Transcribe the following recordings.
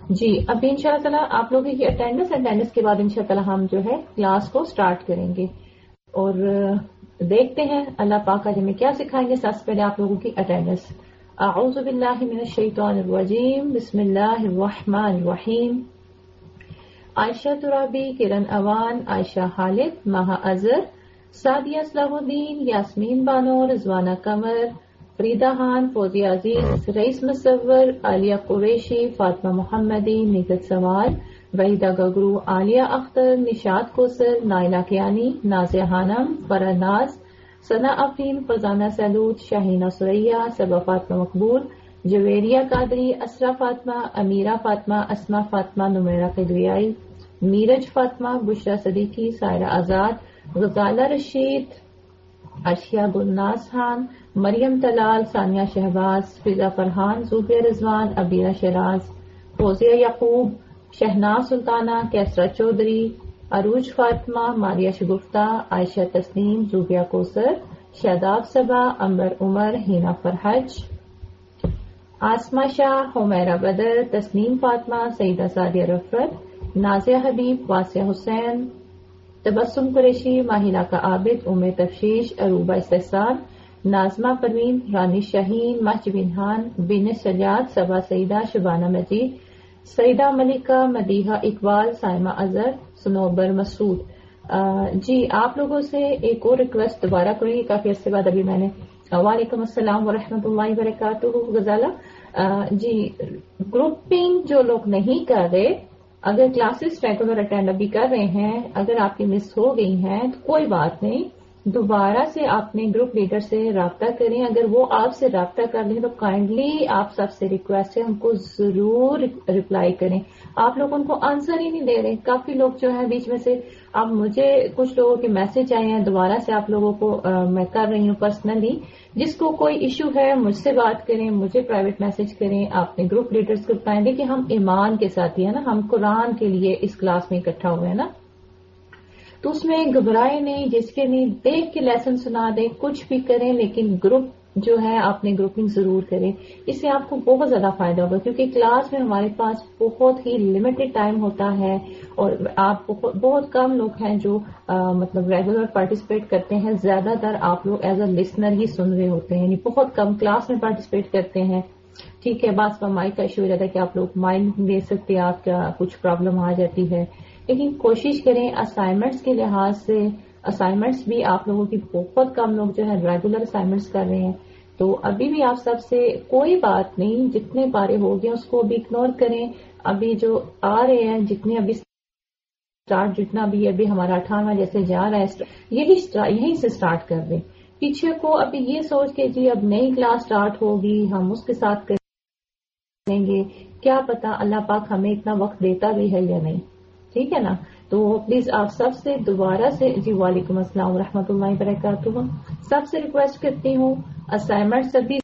جی ابھی انشاءاللہ تعالیٰ آپ لوگوں کی اٹینڈنس کے بعد انشاءاللہ تعالیٰ ہم جو ہے کلاس کو سٹارٹ کریں گے اور دیکھتے ہیں اللہ پاک آج ہمیں کیا سکھائیں گے. سب سے پہلے آپ لوگوں کی اٹینڈنس. اعوذ باللہ من الشیطان الرجیم بسم اللہ الرحمن الرحیم. عائشہ ترابی، کرن اوان، عائشہ خالد، ماہا اظہر، سعدیہ صلاح الدین، یاسمین بانو، رضوانہ قمر، فریدہ خان، فوزیہ عزیز، رئیس مصور، عالیہ قریشی، فاطمہ محمدی، نگت سوال، وحیدہ گگرو، عالیہ اختر، نشاد کوثر، نائلہ کیانی، نازیہ خانم، فرح ناز، ثنا افرین، فرزانہ سلود، شاہینہ سریہ، صبا فاطمہ مقبول، جویریہ قادری، اسرا فاطمہ، امیرہ فاطمہ، اسما فاطمہ، نمیرہ قدریائی، نیرج فاطمہ، بشرا صدیقی، سائرہ آزاد، غزالہ رشید، ارشیا گلناز خان، مریم طلال، ثانیہ شہباز، فضا فرحان، زوبیہ رضوان، عبیرہ شیراز، فوزیہ یعقوب، شہناز سلطانہ، کیسرا چودھری، عروج فاطمہ، ماریہ شگفتہ، عائشہ تسنیم، زوبیہ کوثر، شاداب صبا، امبر عمر، ہینا فرحج، آسما شاہ، حمیرہ بدر، تسنیم فاطمہ، سیدہ سعدیہ رفت، نازیہ حبیب، واسیہ حسین، تبسم قریشی، ماہلہ کا عابد، ام تفشیش، عروبہ استحسان، نازمہ پروین، رانی شاہین، محجبین خان، بن سجاد، صبا سعیدہ، شبانہ مجید، سعیدہ ملکہ، مدیحہ اقبال، سائمہ اظہر، سنوبر مسعود. جی آپ لوگوں سے ایک اور ریکویسٹ دوبارہ کریں گی، کافی عرصے بعد ابھی میں نے. وعلیکم السلام ورحمۃ اللہ وبرکاتہ. غزالہ جی گروپنگ جو لوگ نہیں کر رہے، اگر کلاسز ریگولر اٹینڈ ابھی کر رہے ہیں، اگر آپ کی مس ہو گئی ہیں تو کوئی بات نہیں، دوبارہ سے اپنے گروپ لیڈر سے رابطہ کریں. اگر وہ آپ سے رابطہ کر لیں تو کائنڈلی آپ سب سے ریکویسٹ ہے ان کو ضرور رپلائی کریں. آپ لوگ ان کو آنسر ہی نہیں دے رہے. کافی لوگ جو ہیں بیچ میں سے، اب مجھے کچھ لوگوں کے میسج آئے ہیں، دوبارہ سے آپ لوگوں کو میں کر رہی ہوں پرسنلی. جس کو کوئی ایشو ہے مجھ سے بات کریں، مجھے پرائیویٹ میسج کریں، اپنے گروپ لیڈرز کو بتائیں. دیکھیں ہم ایمان کے ساتھی ہیں نا، ہم قرآن کے لیے اس کلاس میں اکٹھا ہوئے ہیں نا، تو اس میں گھبرائے نہیں، جس کے نہیں دیکھ کے لیسن سنا دیں، کچھ بھی کریں، لیکن گروپ جو ہے آپ نے گروپنگ ضرور کریں. اس سے آپ کو بہت زیادہ فائدہ ہوگا، کیونکہ کلاس میں ہمارے پاس بہت ہی لمیٹڈ ٹائم ہوتا ہے اور آپ بہت کم لوگ ہیں جو مطلب ریگولر پارٹیسپیٹ کرتے ہیں. زیادہ تر آپ لوگ ایز اے لسنر ہی سن رہے ہوتے ہیں، یعنی بہت کم کلاس میں پارٹیسپیٹ کرتے ہیں. ٹھیک ہے، بعض کا مائک کا ایشو ہو جاتا ہے کہ آپ لوگ مائک نہیں دے سکتے، آپ کا کچھ پرابلم آ جاتی ہے. لیکن کوشش کریں اسائنمنٹس کے لحاظ سے، اسائنمنٹس بھی آپ لوگوں کی بہت کم لوگ جو ہے ریگولر اسائنمنٹس کر رہے ہیں. تو ابھی بھی آپ سب سے کوئی بات نہیں، جتنے پارے ہو گئے اس کو بھی اگنور کریں. ابھی جو آ رہے ہیں جتنے ابھی اسٹارٹ، جتنا بھی ابھی ہمارا 58 جیسے جا رہا ہے، یہیں سے اسٹارٹ کر دیں. پیچھے کو ابھی یہ سوچ کے جی اب نئی کلاس اسٹارٹ ہوگی ہم اس کے ساتھ کریں گے، کیا پتا اللہ پاک ہمیں اتنا وقت دیتا بھی ہے یا نہیں. ٹھیک ہے نا، تو پلیز آپ سب سے دوبارہ سے. جی وعلیکم السلام ورحمۃ اللہ وبرکاتہ. سب سے ریکویسٹ کرتی ہوں اسائنمنٹ سبھی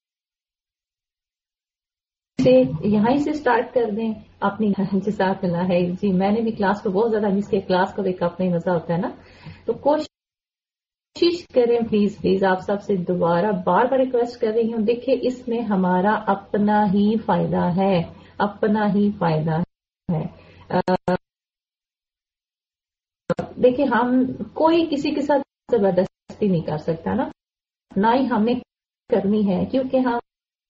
سے یہیں سے اسٹارٹ کر دیں اپنی. جزاک اللہ ہے. جی میں نے بھی کلاس کو بہت زیادہ مس کیا، کلاس کو ایک اپنا ہی مزہ ہوتا ہے نا، تو کوشش کریں پلیز پلیز. آپ سب سے دوبارہ بار بار ریکویسٹ کر رہی ہوں. دیکھیں اس میں ہمارا اپنا ہی فائدہ ہے، اپنا ہی فائدہ ہے. دیکھیں ہم کوئی کسی کے ساتھ زبردستی نہیں کر سکتا نا، نہ ہی ہمیں کرنی ہے، کیونکہ ہم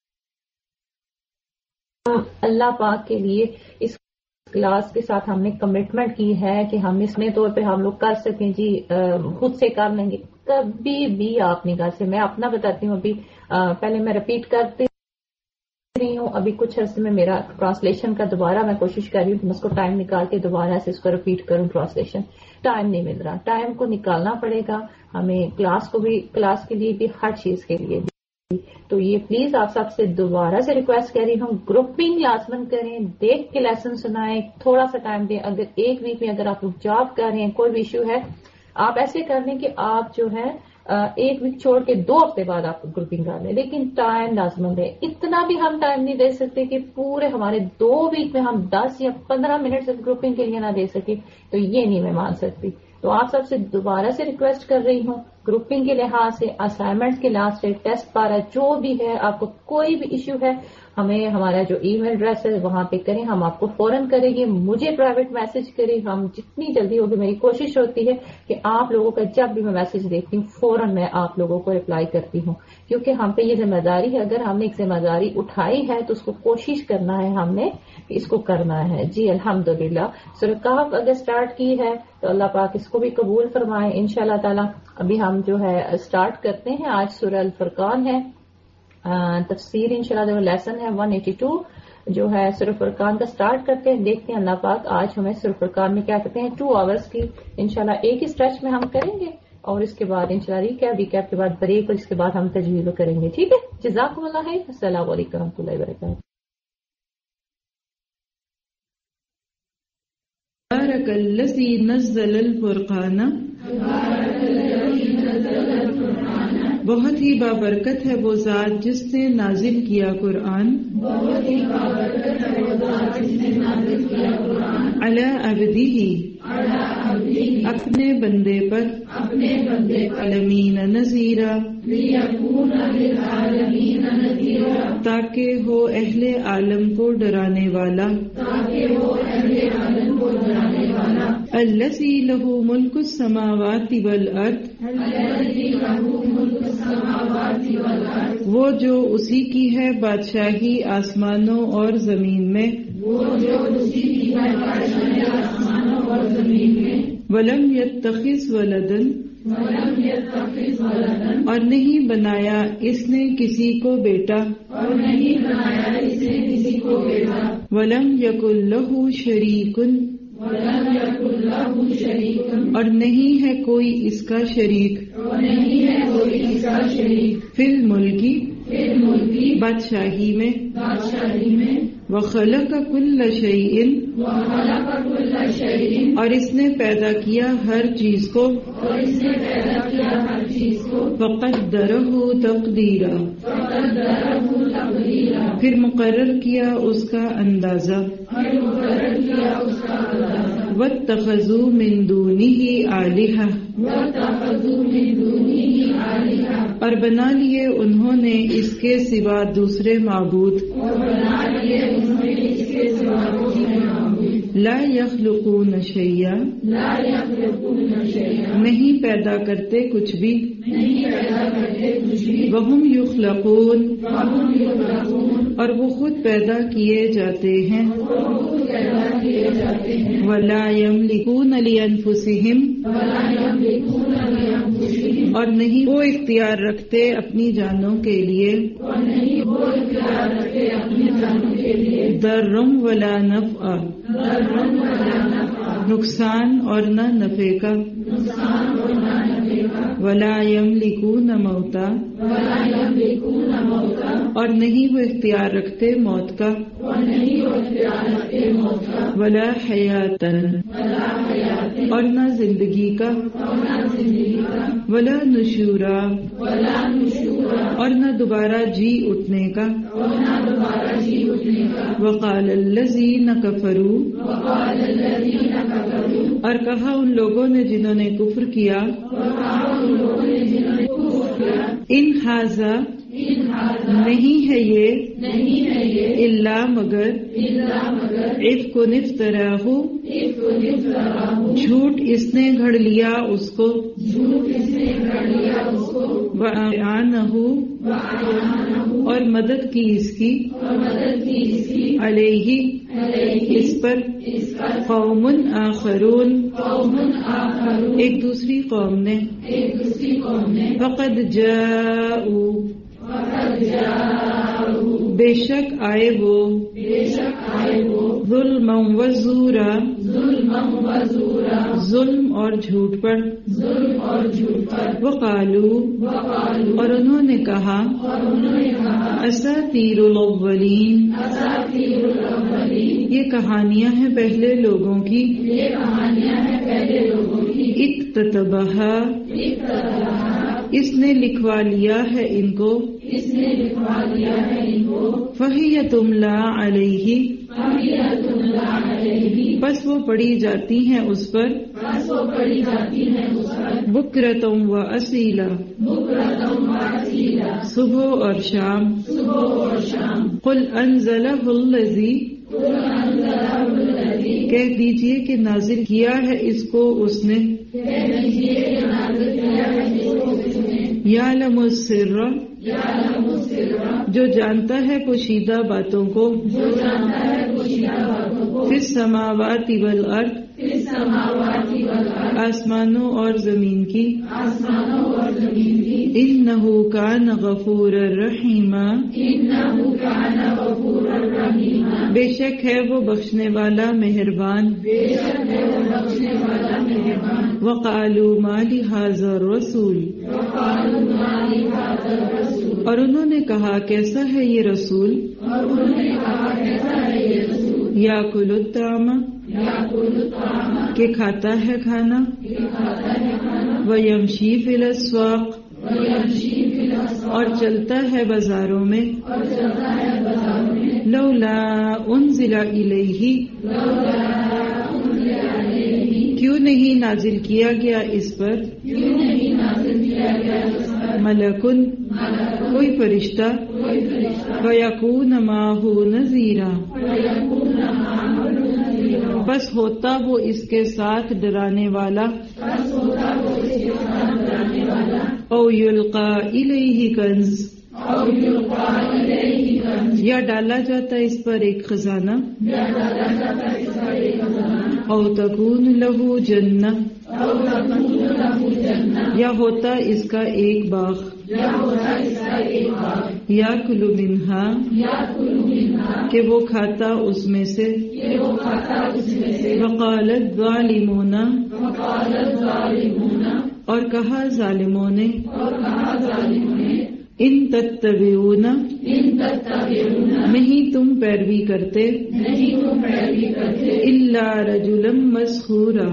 اللہ پاک کے لیے اس کلاس کے ساتھ ہم نے کمٹمنٹ کی ہے کہ ہم اس میں طور پہ ہم لوگ کر سکیں. جی خود سے کر لیں گے، کبھی بھی آپ نہیں کر سکتے. میں اپنا بتاتی ہوں، ابھی پہلے میں رپیٹ کرتی رہی ہوں، ابھی کچھ عرصے میں میرا ٹرانسلیشن کا دوبارہ میں کوشش کر رہی ہوں کہ میں اس کو ٹائم نکال کے دوبارہ سے اس کو رپیٹ کروں. ٹرانسلیشن ٹائم نہیں مل رہا، ٹائم کو نکالنا پڑے گا ہمیں، کلاس کے لیے بھی، ہر چیز کے لیے بھی. تو یہ پلیز آپ سب سے دوبارہ سے ریکویسٹ کر رہی ہوں، گروپنگ لازمن کریں، دیکھ کے لیسن سنائیں، تھوڑا سا ٹائم دیں. اگر ایک ویک میں اگر آپ لوگ جاب کر رہے ہیں، کوئی بھی ایشو ہے، آپ ایسے کر لیں کہ آپ جو ہے ایک ویک چھوڑ کے 2 ہفتے بعد آپ گروپنگ کر لیں، لیکن ٹائم لازمن دیں. اتنا بھی ہم ٹائم نہیں دے سکتے کہ پورے ہمارے 2 ویک میں ہم 10 یا 15 منٹ سے گروپنگ کے لیے نہ دے سکیں، تو یہ نہیں میں مان سکتی. تو آپ سب سے دوبارہ سے ریکویسٹ کر رہی ہوں گروپنگ کے لحاظ سے، اسائنمنٹس کے لحاظ سے، ٹیسٹ پارا جو بھی ہے، آپ کو کوئی بھی ایشو ہے، ہمیں ہمارا جو ای میل ایڈریس ہے وہاں پہ کریں، ہم آپ کو فوراً کریں گے. مجھے پرائیویٹ میسج کریں، ہم جتنی جلدی ہوگی، میری کوشش ہوتی ہے کہ آپ لوگوں کا جب بھی میں میسج دیکھتی ہوں فوراً میں آپ لوگوں کو رپلائی کرتی ہوں، کیونکہ ہم پہ یہ ذمہ داری ہے. اگر ہم نے ایک ذمہ داری اٹھائی ہے تو اس کو کوشش کرنا ہے ہم نے کہ اس کو کرنا ہے. جی الحمدللہ. سورہ کہف اگر سٹارٹ کی ہے تو اللہ پاک اس کو بھی قبول فرمائے انشاءاللہ تعالی. ابھی ہم جو ہے سٹارٹ کرتے ہیں. آج سورہ الفرقان ہے، تفسیر انشاءاللہ لیسن ہے 182 جو ہے سورہ فرقان کا سٹارٹ کرتے ہیں. دیکھتے ہیں اللہ پاک آج ہمیں سورہ فرقان میں کیا کرتے ہیں. 2 آورز کی انشاءاللہ ایک ہی اسٹریچ میں ہم کریں گے، اور اس کے بعد انشاءاللہ ریکیپ کے بعد بریک، اور اس کے بعد ہم تجویز کریں گے. ٹھیک ہے، جزاکم اللہ خیر. السلام علیکم ورحمۃ اللہ وبرکاتہ. تبارک الذی نزل الفرقان، بہت ہی بابرکت ہے وہ ذات جس نے نازل کیا قرآن، علی عبدہ، اپنے بندے پر، عالمین نذیرا، تاکہ ہو اہل عالم کو ڈرانے والا. الذی لہ ملک السماوات والارض، وہ جو اسی کی ہے بادشاہی آسمانوں اور زمین میں. ولم یتخذ ولدا، اور نہیں بنایا اس نے کسی کو بیٹا. ولم یکن لہ شریک، اور نہیں ہے کوئی اس کا شریک. فی الملک، بادشاہی میں. وخلق کل شیء، اور اس نے پیدا کیا ہر چیز کو. فقدرہ تقدیرا، پھر مقرر کیا اس کا اندازہ. واتخذوا من دونہ آلہہ، اور بنا لیے انہوں نے اس کے سوا دوسرے معبود. لا یخلقون شیئا، نہیں پیدا کرتے کچھ بھی. وہم یخلقون، اور وہ خود پیدا کیے جاتے ہیں. ولا یملکون لانفسہم، اور نہیں وہ اختیار رکھتے اپنی جانوں کے لیے. ضرا ولا نفع، نقصان اور نہ نفع کا. ولا یملکون موتا، اور نہیں وہ اختیار رکھتے موت کا. ولا حیاتا، اور نہ زندگی کا. ولا نشورا، اور نہ دوبارہ جی اٹھنے کا. وقال الذین کفروا، اور کہا ان لوگوں نے جنہوں نے کفر کیا. ان ھذا، نہیں ہے یہ، الا مگر، افک افتراہ، جھوٹ اس نے گھڑ لیا اس کو. وَأَعَانَهُ، اور مدد کی اس کی. علیہ، اس پر. قوم آخرون، ایک دوسری قوم نے. فقد جاءوا، بے شک آئے وہ. ظلما وزورا، ظلم اور جھوٹ پر. وقالوا، اور انہوں نے کہا. اساطیر الاولین، یہ کہانیاں ہیں پہلے لوگوں کی. اکتتبہا، اس نے لکھوا لیا ہے ان کو. فہی تملا علیہ، بس وہ پڑھی جاتی ہیں اس پر بکرتم و اصیلا صبح اور شام قل انزلہ الذی کہہ دیجئے کہ نازل کیا ہے اس کو اس نے یعلم السر جو جانتا ہے پوشیدہ باتوں کو فی السماوات والارض آسمانوں اور زمین کی انہ کان غفورا رحیما بے شک ہے وہ بخشنے والا مہربان وقالوا ما لهذا الرسول اور انہوں نے کہا کیسا ہے یہ رسول یاکل الطعام کہ کھاتا ہے کھانا ویمشی فی الاسواق اور چلتا ہے بازاروں میں لولا انزل الیہ کیوں نہیں نازل کیا گیا اس پر ملکن کوئی فرشتہ فیکون معہ نذیرا بس ہوتا وہ اس کے ساتھ ڈرانے والا او یلقا الیہ کنز یا ڈالا جاتا اس پر ایک خزانہ او تکون لہ جنہ یا ہوتا اس کا ایک باغ یاکل منہا کہ وہ کھاتا اس میں سے وقال الظالمون اور کہا ظالموں نے ان تتبعون نہیں تم پیروی کرتے الا رجلا مسحورا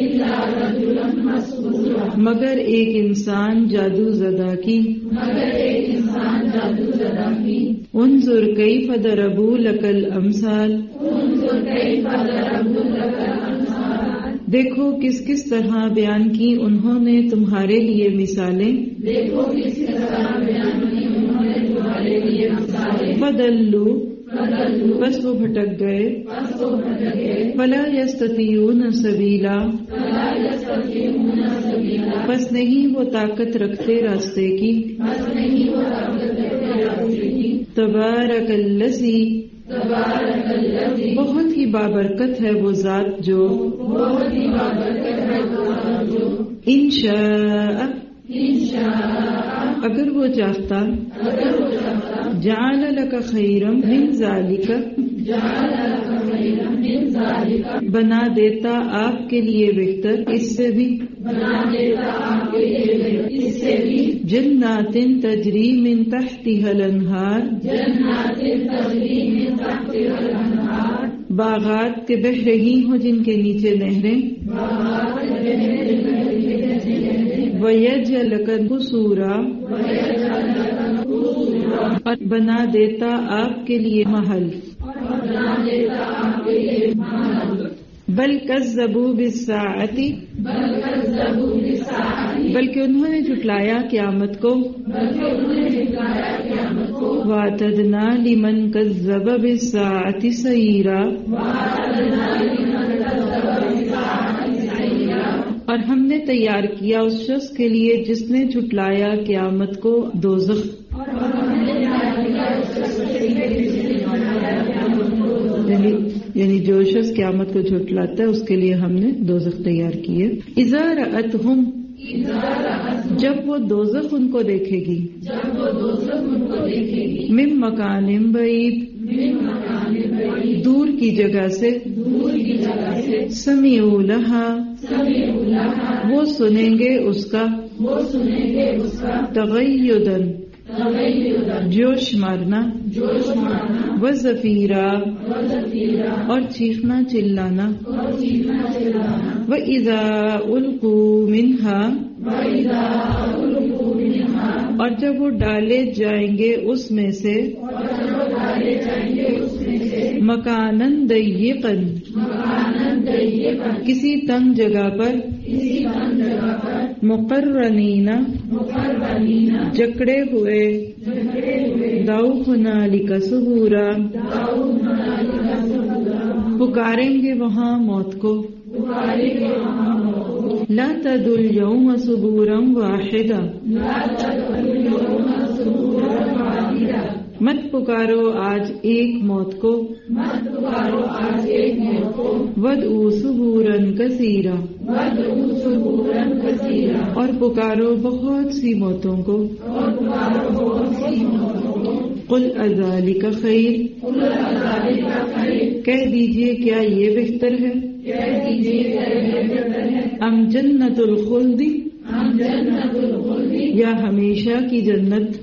مگر ایک انسان جادو زدہ کی انظر کیف ضربوا لک الامثال دیکھو کس کس طرح بیان کی انہوں نے تمہارے لیے مثالیں فضلوا بس وہ بھٹک گئے فلا یستطیعون سبیلا بس نہیں وہ طاقت رکھتے راستے کی تبارک الذی بہت ہی بابرکت ہے وہ ذات جو انشاء اگر وہ چاہتا جعل لک خیرا من ذالک بنا دیتا آپ کے لیے بہتر اس سے بھی جنات تجری من تحتها الانہار باغات کے بہ رہی ہوں جن کے نیچے نہریں وَيَجْعَلَ لَكَ قُصُورًا اور بنا دیتا آپ کے لیے محل بل کذبوا بالساعۃ بلکہ انہوں نے جھٹلایا قیامت کو وَأَعْتَدْنَا لِمَنْ كَذَّبَ بِالسَّاعَةِ سَعِيرًا اور ہم نے تیار کیا اس شخص کے لیے جس نے جھٹلایا قیامت کو دوزخ یعنی جو شخص قیامت کو جھٹلاتا ہے اس کے لیے ہم نے دوزخ تیار کی ہے اذا رأتہم جب وہ دوزخ ان کو دیکھے گی من مکان بعید دور کی جگہ سے سمعوا لہا وہ سنیں گے اس کا تغیدن جوش مارنا وزفیرا اور چیخنا چلانا وَإِذَا أُلْقُوا مِنْهَا اور جب وہ ڈالے جائیں گے اس میں سے مکانن ضیقاً کسی تنگ جگہ پر مقرنین جکڑے ہوئے دعوا ہنالک ثبورا پکاریں گے وہاں موت کو لا تدعوا اليوم ثبورا واحدا مت پکارو آج ایک موت کو وادعوا ثبورا کثیرا اور پکارو بہت سی موتوں کو قل اذالک خیر کہہ دیجئے کیا یہ بہتر ہے ام جنت الخلد یا ہمیشہ کی جنت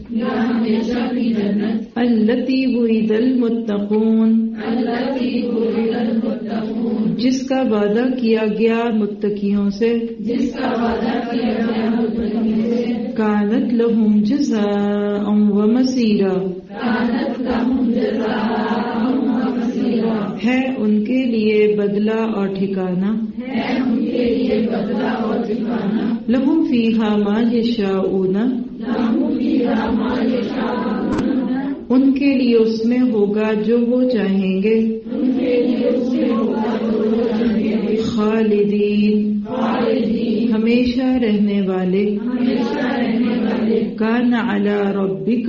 التی وعد المتقون جس کا وعدہ کیا گیا متقیوں سے کانت لہم جزاء ومصیرا ہے ان کے لیے بدلہ اور ٹھکانہ لہم فیہا ما یشاؤون ان کے لیے اس میں ہوگا جو وہ چاہیں گے خالدین ہمیشہ رہنے والے کان علی ربک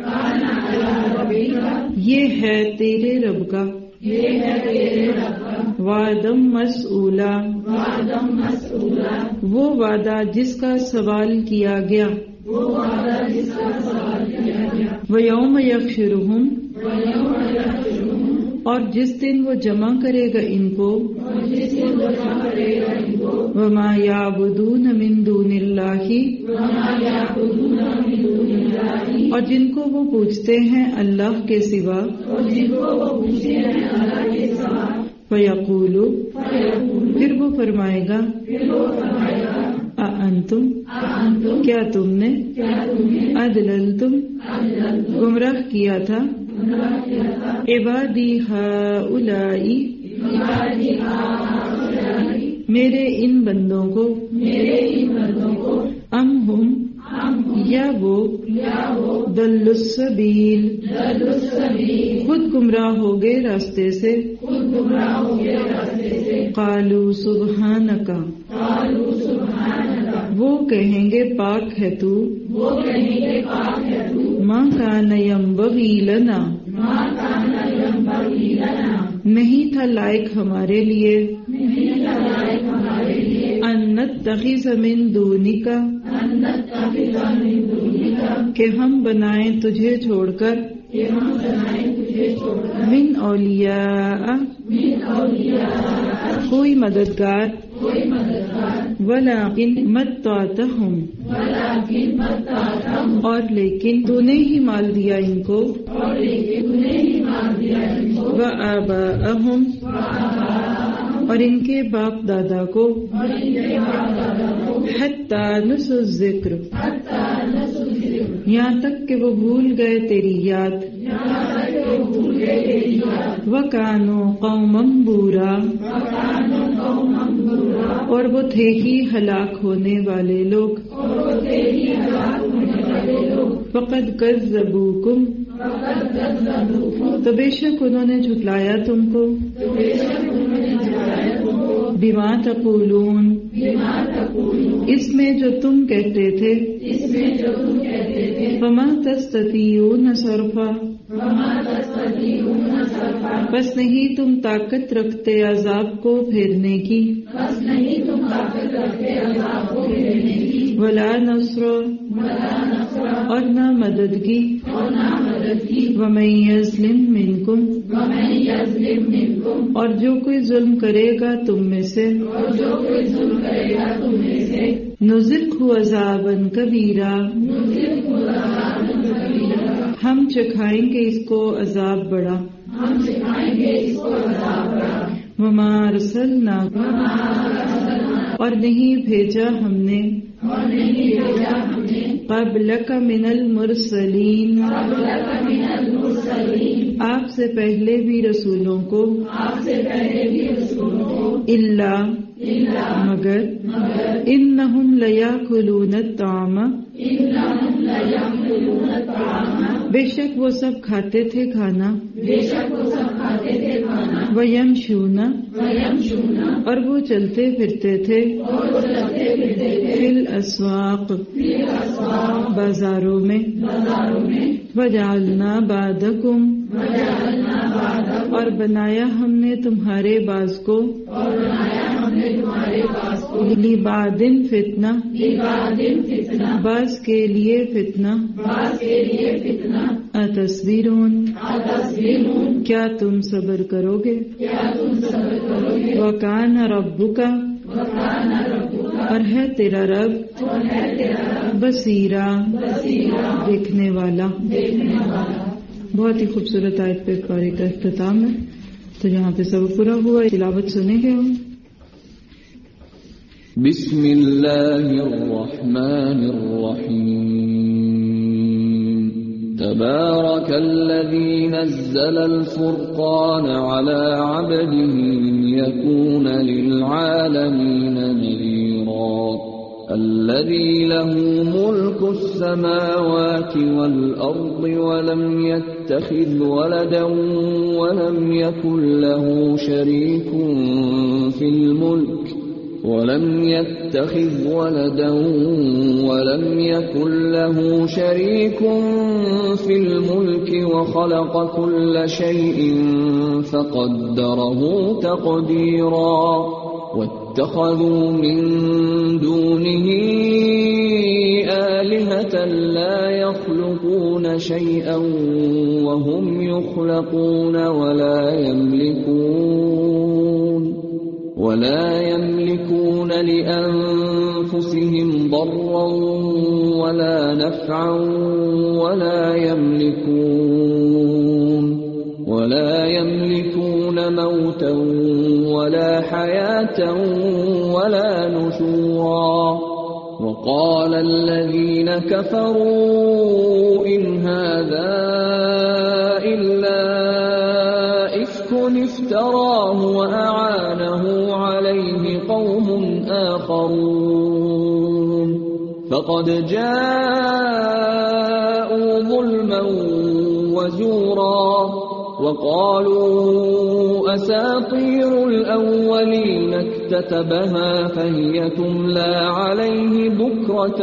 یہ ہے تیرے رب کا وعدم مسئولا وہ وعدہ جس کا سوال کیا گیا وَيَوْمَ يَحْشُرُهُمْ اور جس دن وہ جمع کرے گا ان کو وَمَا يَعْبُدُونَ مِن دُونِ اللَّهِ اور جن کو وہ پوچھتے ہیں اللہ کے سوا فَيَقُولُ پھر وہ فرمائے گا اَأَنْتُمْ کیا تم نے اَضْلَلْتُمْ گمراہ کیا تھا عبادی ہؤلاء میرے ان بندوں کو ام ہم یا وہ ضلوا السبیل خود گمراہ ہو گئے راستے سے قالوا سبحانک وہ کہیں گے پاک ہے تو ما کان ینبغی لنا نہیں تھا لائق ہمارے لیے ان نتخذ من دونک کہ ہم بنائیں تجھے چھوڑ کر من اولیاء کوئی مددگار ولیکن متعتہم اور لیکن تو نے ہی مال دیا ان کو وآباءہم اور ان کے باپ دادا کو حتی نسوا الذکر یہاں تک کہ وہ بھول گئے تیری یاد وَكَانُوا قَوْمًا بُورًا اور وہ تھے ہی ہلاک ہونے والے لوگ فَقَدْ كَذَّبُوكُمْ تو بے شک انہوں نے جھٹلایا تم کو بِمَا تَقُولُونَ اس میں جو تم کہتے تھے فَمَا تَسْتَطِيعُونَ صَرْفًا بس نہیں تم طاقت رکھتے عذاب کو پھیرنے کی ولا نصر اور نہ مدد کی ومن یظلم منکم اور جو کوئی ظلم کرے گا تم میں سے نذقہ عذابا کبیرا ہم چکھائیں گے اس کو عذاب بڑا وما ارسلنا اور نہیں بھیجا ہم نے قبلک من المرسلین آپ سے پہلے بھی رسولوں کو الا مگر انہم لیاکلون الطعام بے شک وہ سب کھاتے تھے کھانا ویمشون اور وہ چلتے پھرتے تھے فی الاسواق بازاروں میں وجعلنا بعدکم اور بنایا ہم نے تمہارے بعض کو لبعضٍ فتنہ بعض کے لیے فتنہ اتصبرون کیا تم صبر کرو گے وکان ربک اور ہے تیرا رب بصیرا دیکھنے والا. بہت ہی خوبصورت آیت پہ قاری کا اختتام ہے. تو جہاں پہ سبق پورا ہوا تلاوت سنیں گے ہم. بسم اللہ الرحمن الرحیم تبارک الذی نزل الفرقان على عبده ليكون للعالمین نذیرا الذي له ملك السماوات والأرض ولم يتخذ ولدا ولم يكن له شريك في الملك وخلق كل شيء فقدره تقديرا واتخذوا من دونه آلهة لا يخلقون شيئا وهم يخلقون ولا يملكون لأنفسهم ضرا ولا نفعا ولا يملكون موتا ولا حياة ولا نشورا وقال الذين كفروا إن هذا إلا إفك افتراه وأعانه عليه قوم آخرون فقد جاءوا ظلما وزورا وقالوا أساطير الأولين اكتتبها فهي تملى عليه بكرة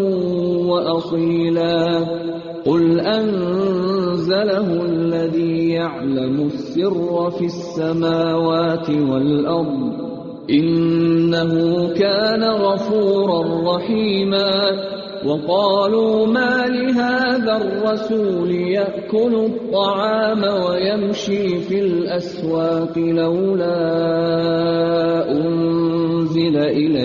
وأصيلا قل أنزله الذي يعلم السر في السماوات والأرض إنه كان غفورا رحيما وقالوا ما لهذا الرسول يأكل الطعام ويمشي في الأسواق لولا أنزل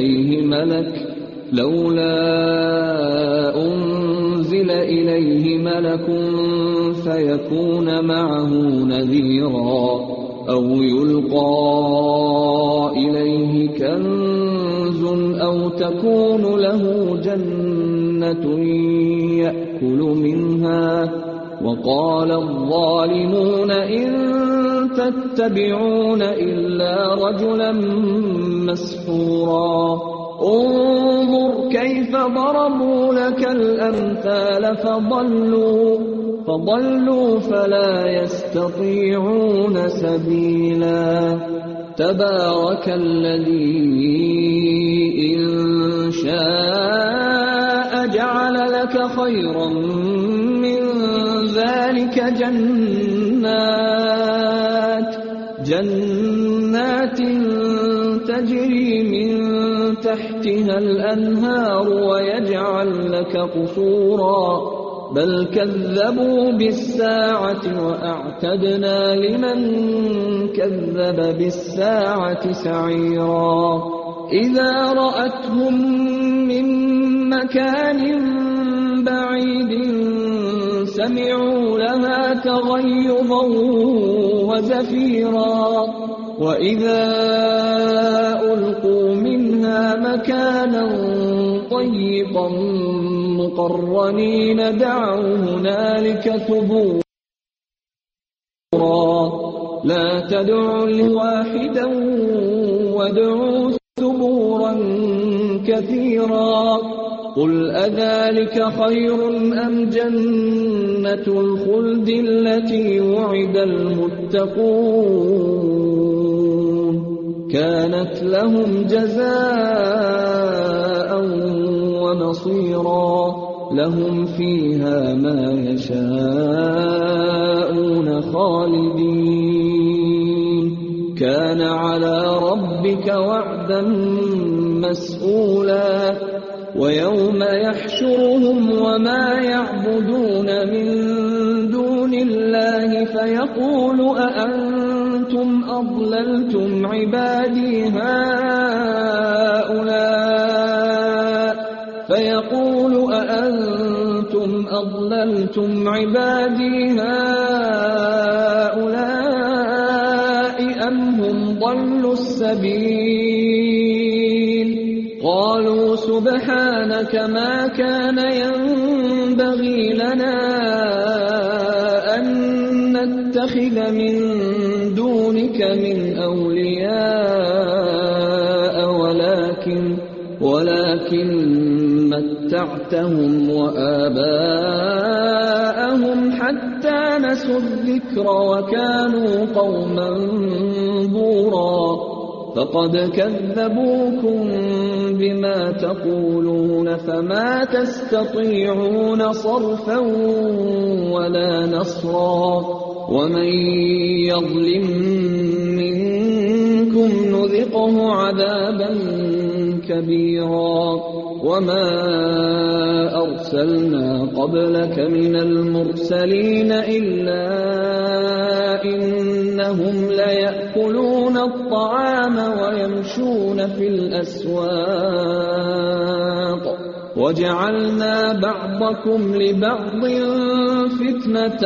إليه ملك فيكون معه نذيرا أو يلقى إليه كنز أو تكون له جنة يأكل منها وقال الظالمون إن تتبعون إلا رجلا مسحورا انظر كيف ضربوا لك الأمثال فضلوا فلا يستطيعون سبيلا تبارك الذي إن شاء جعل لك خيرا من ذلك جنات تجري من تحتها الأنهار ويجعل لك قصورا بل كذبوا بالساعة وأعتدنا لمن كذب بالساعة سعيرا إذا رأتهم من مكان بعيد سمعوا لها تغيظا وزفيرا وإذا ألقوا منها مكانا طيبا مقرنين دعوا هنالك ثبورا لا تدعوا لواحدا وادعوا ثبورا كثيرا قل أذلك خير أم جنة الخلد التي وعد المتقون كانت لهم جزاء ومصيرا لهم فيها ما يشاءون خالدين كان على ربك وعدا مسئولا ويوم يحشرهم وما يعبدون من دون الله فيقول أأنتم أضللتم عبادي هؤلاء أم هم ضلوا السبيل قالوا سبحانك ما كان ينبغي لنا أن نتخذ من دونك من أولياء ولكن متعتهم وآباءهم حتى نسوا الذكر وكانوا قوما بورا فقد كذبوكم بما تقولون فما تستطيعون صرفا ولا نصرا ومن يظلم منكم نذقه عذابا كبيرا وما أرسلنا قبلك من المرسلين إلا إنهم ليأكلون الطعام ويمشون في الأسواق وجعلنا بعضكم لبعض فتنة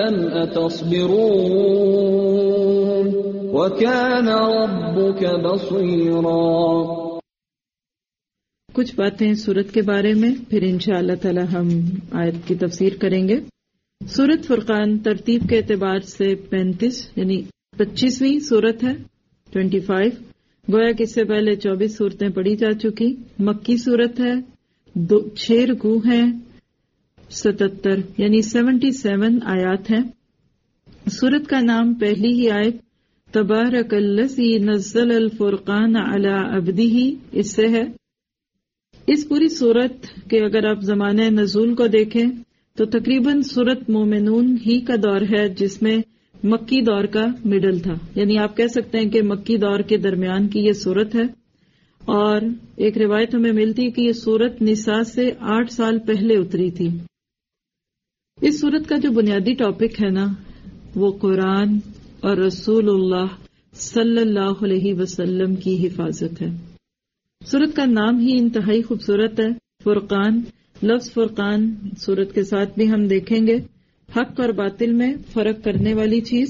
أتصبرون وكان ربك بصيرا. کچھ باتیں سورت کے بارے میں، پھر انشاءاللہ تعالی ہم آیت کی تفسیر کریں گے. سورت فرقان ترتیب کے اعتبار سے 35 یعنی 25ویں سورت ہے. 25 گویا کہ اس سے پہلے 24 صورتیں پڑھی جا چکی. مکی سورت ہے. 6 رکوع ہیں. 77 یعنی 77 آیات ہیں. سورت کا نام پہلی ہی آیت تبارک الذی نزل الفرقان علی عبدہ اس سے ہے. اس پوری سورت کے اگر آپ زمانہ نزول کو دیکھیں تو تقریباً سورت مومنون ہی کا دور ہے جس میں مکی دور کا مڈل تھا، یعنی آپ کہہ سکتے ہیں کہ مکی دور کے درمیان کی یہ سورت ہے. اور ایک روایت ہمیں ملتی کہ یہ سورت نساء سے 8 سال پہلے اتری تھی. اس سورت کا جو بنیادی ٹاپک ہے نا وہ قرآن اور رسول اللہ صلی اللہ علیہ وسلم کی حفاظت ہے. سورت کا نام ہی انتہائی خوبصورت ہے. فرقان، لفظ فرقان سورت کے ساتھ بھی ہم دیکھیں گے. حق اور باطل میں فرق کرنے والی چیز،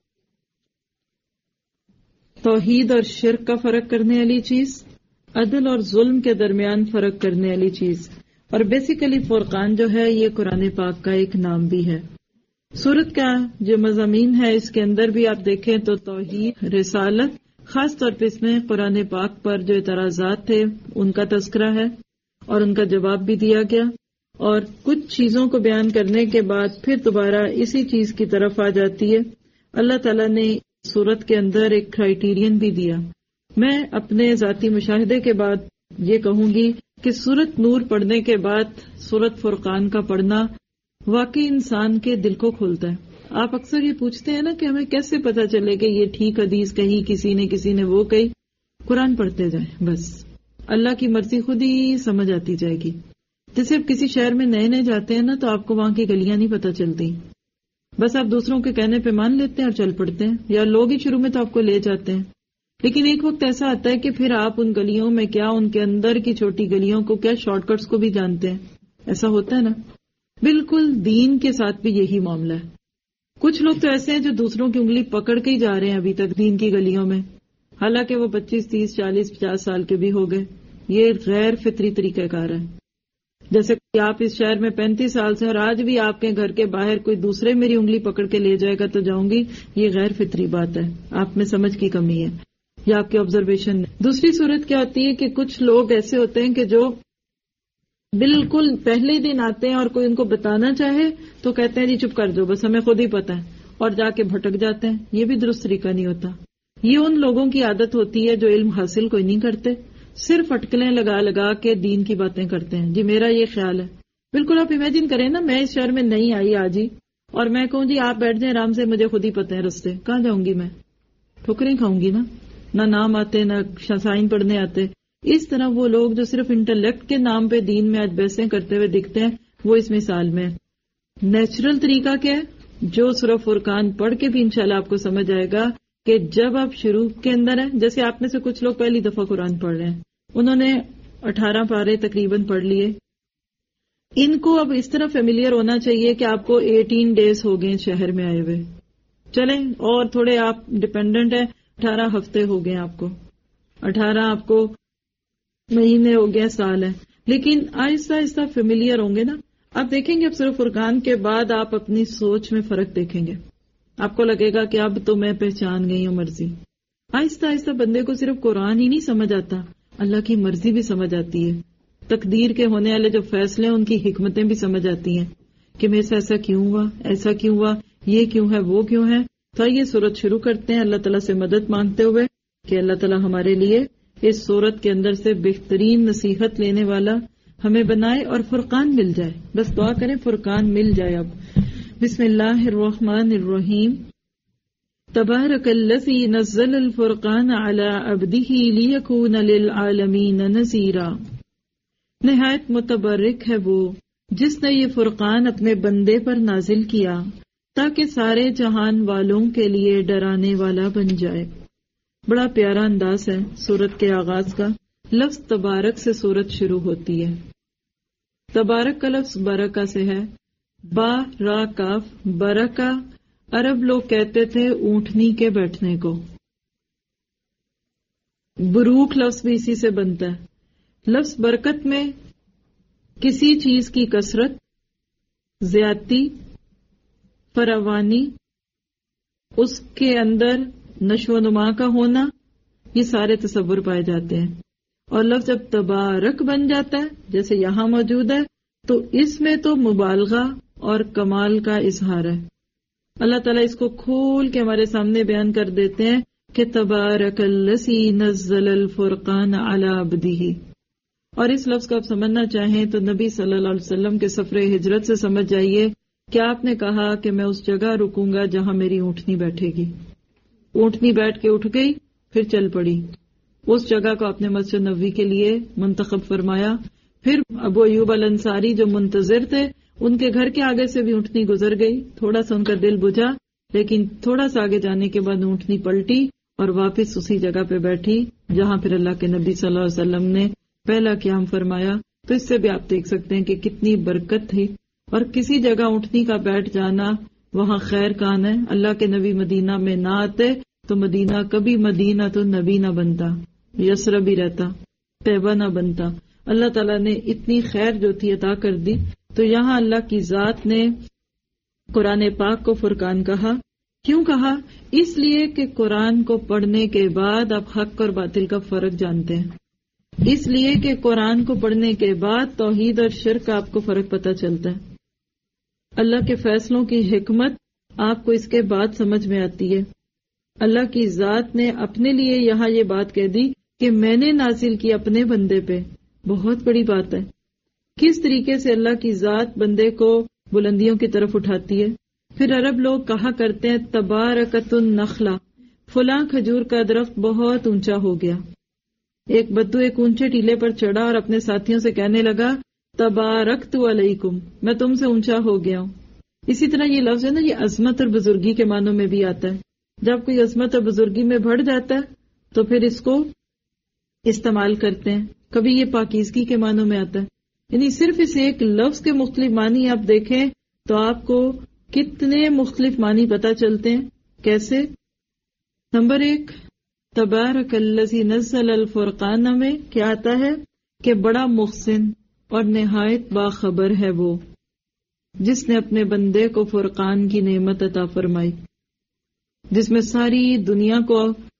توحید اور شرک کا فرق کرنے والی چیز، عدل اور ظلم کے درمیان فرق کرنے والی چیز. اور بیسیکلی فرقان جو ہے یہ قرآن پاک کا ایک نام بھی ہے. سورت کا جو مضامین ہے اس کے اندر بھی آپ دیکھیں تو توحید، رسالت، خاص طور پہ اس میں قرآن پاک پر جو اعتراضات تھے ان کا تذکرہ ہے اور ان کا جواب بھی دیا گیا. اور کچھ چیزوں کو بیان کرنے کے بعد پھر دوبارہ اسی چیز کی طرف آ جاتی ہے. اللہ تعالیٰ نے سورت کے اندر ایک کرائیٹیرین بھی دیا. میں اپنے ذاتی مشاہدے کے بعد یہ کہوں گی کہ سورت نور پڑھنے کے بعد سورت فرقان کا پڑھنا واقعی انسان کے دل کو کھولتا ہے. آپ اکثر یہ پوچھتے ہیں نا کہ ہمیں کیسے پتا چلے کہ یہ ٹھیک حدیث کہی، کسی نے وہ کہی. قرآن پڑھتے جائیں، بس اللہ کی مرضی خود ہی سمجھ آتی جائے گی. جیسے آپ کسی شہر میں نئے نئے جاتے ہیں نا تو آپ کو وہاں کی گلیاں نہیں پتہ چلتی، بس آپ دوسروں کے کہنے پہ مان لیتے ہیں اور چل پڑتے ہیں، یا لوگ ہی شروع میں تو آپ کو لے جاتے ہیں. لیکن ایک وقت ایسا آتا ہے کہ پھر آپ ان گلیوں میں کیا، ان کے اندر کی چھوٹی گلیوں کو کیا، شارٹ کٹس کو بھی جانتے ہیں. ایسا ہوتا ہے نا. بالکل دین کے ساتھ بھی یہی معاملہ ہے. کچھ لوگ تو ایسے ہیں جو دوسروں کی انگلی پکڑ کے ہی جا رہے ہیں ابھی تک دین کی گلیوں میں، حالانکہ وہ 25 30 40 50 سال کے بھی ہو گئے. یہ غیر فطری طریقہ کار ہے. جیسے کہ آپ اس شہر میں 35 سال سے اور آج بھی آپ کے گھر کے باہر کوئی دوسرے میری انگلی پکڑ کے لے جائے گا تو جاؤں گی، یہ غیر فطری بات ہے، آپ میں سمجھ کی کمی ہے یا آپ کی آبزرویشن۔ دوسری صورت کیا ہوتی ہے کہ کچھ لوگ ایسے ہوتے ہیں کہ جو بالکل پہلے دن آتے ہیں اور کوئی ان کو بتانا چاہے تو کہتے ہیں جی چپ کر دو، بس ہمیں خود ہی پتا ہے، اور جا کے بھٹک جاتے ہیں۔ یہ بھی درست طریقہ نہیں ہوتا۔ یہ ان لوگوں کی عادت ہوتی ہے جو علم حاصل کوئی نہیں کرتے، صرف اٹکلیں لگا لگا کے دین کی باتیں کرتے ہیں۔ جی میرا یہ خیال ہے، بالکل آپ امیجن کریں نا، میں اس شہر میں نہیں آئی آج ہی، اور میں کہوں جی آپ بیٹھ جائیں آرام سے، مجھے خود ہی پتہ ہے رستے، کہاں جاؤں گی میں؟ ٹھوکریں کھاؤں گی نا، نہ نام آتے نہ سائن پڑھنے آتے۔ اس طرح وہ لوگ جو صرف انٹلیکٹ کے نام پہ دین میں آج بحثیں کرتے ہوئے دکھتے ہیں، وہ اس مثال میں۔ نیچرل طریقہ کیا ہے؟ جو سورہ فرقان پڑھ کے بھی انشاءاللہ آپ کو سمجھ آئے گا کہ جب آپ شروع کے اندر ہیں، جیسے آپ میں سے کچھ لوگ پہلی دفعہ قرآن پڑھ رہے ہیں، انہوں نے 18 پارے تقریباً پڑھ لیے، ان کو اب اس طرح فیملیئر ہونا چاہیے کہ آپ کو 18 ڈیز ہو گئے شہر میں آئے ہوئے، چلیں اور تھوڑے آپ ڈپینڈنٹ ہیں، 18 ہفتے ہو گئے آپ کو، 18 آپ کو مہینے ہو گئے، سال ہے، لیکن آہستہ آہستہ فیملیئر ہوں گے نا۔ آپ دیکھیں گے اب سورہ فرقان کے بعد آپ اپنی سوچ میں فرق دیکھیں گے، آپ کو لگے گا کہ اب تو میں پہچان گئی ہوں مرضی۔ آہستہ آہستہ بندے کو صرف قرآن ہی نہیں سمجھ آتا، اللہ کی مرضی بھی سمجھ آتی ہے، تقدیر کے ہونے والے جو فیصلے ہیں ان کی حکمتیں بھی سمجھ آتی ہیں کہ میرے سے ایسا کیوں ہوا، ایسا کیوں ہوا، یہ کیوں ہے، وہ کیوں ہے۔ تو یہ سورت شروع کرتے ہیں اللہ تعالیٰ سے مدد مانگتے ہوئے کہ اللہ تعالیٰ ہمارے لیے اس سورت کے اندر سے بہترین نصیحت لینے والا ہمیں بنائے اور فرقان مل جائے۔ بس دعا کریں فرقان مل جائے۔ اب بسم اللہ الرحمن الرحیم، تبارک الذی نزل الفرقان علی عبدہ لیکون للعالمین نذیرا۔ نہایت متبرک ہے وہ جس نے یہ فرقان اپنے بندے پر نازل کیا تاکہ سارے جہان والوں کے لیے ڈرانے والا بن جائے۔ بڑا پیارا انداز ہے سورت کے آغاز کا، لفظ تبارک سے سورت شروع ہوتی ہے۔ تبارک کا لفظ برکہ سے ہے، با را کاف، برکہ عرب لوگ کہتے تھے اونٹنی کے بیٹھنے کو۔ بروک لفظ بھی اسی سے بنتا ہے۔ لفظ برکت میں کسی چیز کی کثرت، زیادتی، فراوانی، اس کے اندر نشو و نما کا ہونا، یہ سارے تصور پائے جاتے ہیں۔ اور لفظ جب تبارک بن جاتا ہے جیسے یہاں موجود ہے تو اس میں تو مبالغہ اور کمال کا اظہار ہے۔ اللہ تعالیٰ اس کو کھول کے ہمارے سامنے بیان کر دیتے ہیں کہ تبارک الذی نزل الفرقان علی عبدہ۔ اور اس لفظ کو آپ سمجھنا چاہیں تو نبی صلی اللہ علیہ وسلم کے سفر ہجرت سے سمجھ جائیے کہ آپ نے کہا کہ میں اس جگہ رکوں گا جہاں میری اونٹنی بیٹھے گی۔ اونٹنی بیٹھ کے اٹھ گئی، پھر چل پڑی۔ اس جگہ کو آپ نے مسجد نبوی کے لیے منتخب فرمایا۔ پھر ابو ایوب الانصاری جو منتظر تھے، ان کے گھر کے آگے سے بھی اونٹنی گزر گئی، تھوڑا سا ان کا دل بجھا، لیکن تھوڑا سا آگے جانے کے بعد اونٹنی پلٹی اور واپس اسی جگہ پہ بیٹھی جہاں پھر اللہ کے نبی صلی اللہ علیہ وسلم نے پہلا قیام فرمایا۔ تو اس سے بھی آپ دیکھ سکتے ہیں کہ کتنی برکت تھی۔ اور کسی جگہ اونٹنی کا بیٹھ جانا وہاں خیر کان ہے۔ اللہ کے نبی مدینہ میں نہ آتے تو مدینہ کبھی مدینہ تو نبی نہ بنتا، یسرب بھی رہتا، طیبہ نہ بنتا۔ اللہ تعالیٰ نے اتنی خیر جو تھی عطا کر دی۔ تو یہاں اللہ کی ذات نے قرآن پاک کو فرقان کہا۔ کیوں کہا؟ اس لیے کہ قرآن کو پڑھنے کے بعد آپ حق اور باطل کا فرق جانتے ہیں، اس لیے کہ قرآن کو پڑھنے کے بعد توحید اور شرک کا آپ کو فرق پتہ چلتا ہے۔ اللہ کے فیصلوں کی حکمت آپ کو اس کے بعد سمجھ میں آتی ہے۔ اللہ کی ذات نے اپنے لیے یہاں یہ بات کہہ دی کہ میں نے نازل کی اپنے بندے پہ، بہت بڑی بات ہے۔ کس طریقے سے اللہ کی ذات بندے کو بلندیوں کی طرف اٹھاتی ہے۔ پھر عرب لوگ کہا کرتے ہیں تبارکت النخلہ، فلاں کھجور کا درخت بہت اونچا ہو گیا۔ ایک بدو ایک اونچے ٹیلے پر چڑھا اور اپنے ساتھیوں سے کہنے لگا تبارکت علیکم، میں تم سے اونچا ہو گیا ہوں۔ اسی طرح یہ لفظ ہے نا، یہ عظمت اور بزرگی کے معنوں میں بھی آتا ہے۔ جب کوئی عظمت اور بزرگی میں بڑھ جاتا ہے تو پھر اس کو استعمال کرتے ہیں۔ کبھی یہ پاکیزگی کے معنوں میں آتا ہے، یعنی صرف اس ایک لفظ کے مختلف معنی آپ دیکھیں تو آپ کو کتنے مختلف معنی پتہ چلتے ہیں۔ کیسے؟ نمبر 1، تبارک الذی نزل الفرقان میں کیا آتا ہے کہ بڑا محسن اور نہایت باخبر ہے وہ جس نے اپنے بندے کو فرقان کی نعمت عطا فرمائی، جس میں ساری دنیا کو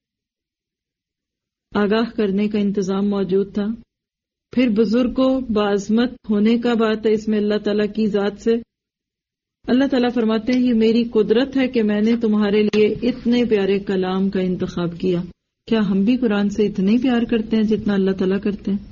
آگاہ کرنے کا انتظام موجود تھا۔ پھر بزرگ کو بعظمت ہونے کا بات ہے اس میں اللہ تعالیٰ کی ذات سے۔ اللہ تعالیٰ فرماتے ہیں یہ میری قدرت ہے کہ میں نے تمہارے لیے اتنے پیارے کلام کا انتخاب کیا۔ کیا ہم بھی قرآن سے اتنے پیار کرتے ہیں جتنا اللہ تعالیٰ کرتے ہیں؟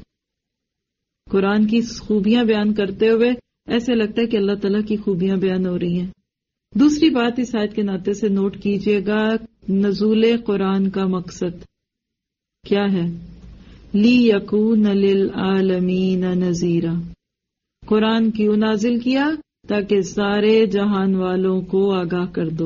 قرآن کی خوبیاں بیان کرتے ہوئے ایسے لگتا ہے کہ اللہ تعالیٰ کی خوبیاں بیان ہو رہی ہیں۔ دوسری بات اس آیت کے ناطے سے نوٹ کیجئے گا، نزول قرآن کا مقصد کیا ہے؟ لِیَکُونَ لِلْعَالَمِینَ نَذِیرًا۔ قرآن کیوں نازل کیا؟ تاکہ سارے جہان والوں کو آگاہ کر دو۔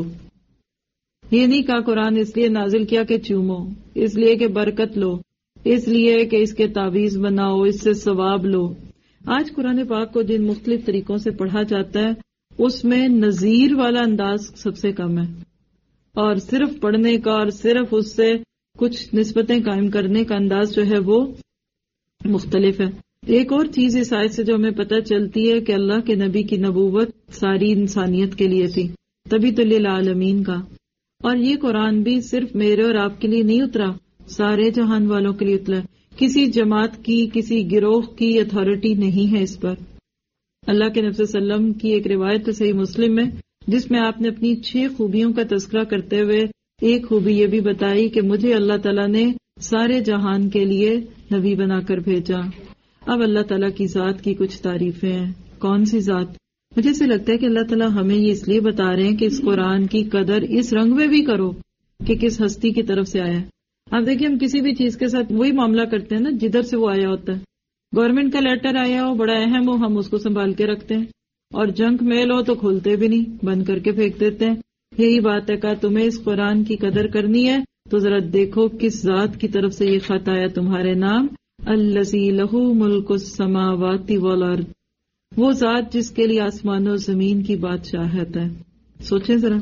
یہ نہیں کہا قرآن اس لیے نازل کیا کہ چومو، اس لیے کہ برکت لو، اس لیے کہ اس کے تعویذ بناؤ، اس سے ثواب لو۔ آج قرآن پاک کو جن مختلف طریقوں سے پڑھا جاتا ہے اس میں نذیر والا انداز سب سے کم ہے، اور صرف پڑھنے کا اور صرف اس سے کچھ نسبتیں قائم کرنے کا انداز جو ہے وہ مختلف ہے۔ ایک اور چیز اس آیت سے جو ہمیں پتہ چلتی ہے کہ اللہ کے نبی کی نبوت ساری انسانیت کے لیے تھی، تبھی تو للعالمین کا، اور یہ قرآن بھی صرف میرے اور آپ کے لیے نہیں اترا، سارے جہان والوں کے لیے اترا۔ کسی جماعت کی، کسی گروہ کی اتھارٹی نہیں ہے اس پر۔ اللہ کے نبی صلی اللہ علیہ وسلم کی ایک روایت صحیح مسلم میں جس میں آپ نے اپنی 6 خوبیوں کا تذکرہ کرتے ہوئے ایک خوبی یہ بھی بتائی کہ مجھے اللہ تعالیٰ نے سارے جہان کے لیے نبی بنا کر بھیجا۔ اب اللہ تعالیٰ کی ذات کی کچھ تعریفیں ہیں۔ کون سی ذات؟ مجھے سے لگتا ہے کہ اللہ تعالیٰ ہمیں یہ اس لیے بتا رہے ہیں کہ اس قرآن کی قدر اس رنگ میں بھی کرو کہ کس ہستی کی طرف سے آیا ہے۔ آپ دیکھیں ہم کسی بھی چیز کے ساتھ وہی معاملہ کرتے ہیں نا جدھر سے وہ آیا ہوتا ہے۔ گورنمنٹ کا لیٹر آیا ہو، بڑا اہم ہو، ہم اس کو سنبھال کے رکھتے ہیں، اور جنک میل ہو تو کھولتے بھی نہیں، بند کر کے پھینک دیتے ہیں۔ یہی بات ہے، کہا تمہیں اس قرآن کی قدر کرنی ہے تو ذرا دیکھو کس ذات کی طرف سے یہ خط آیا تمہارے نام، الذی لہ ملک السماوات والارض، وہ ذات جس کے لیے آسمان و زمین کی بادشاہت ہے۔ سوچیں ذرا،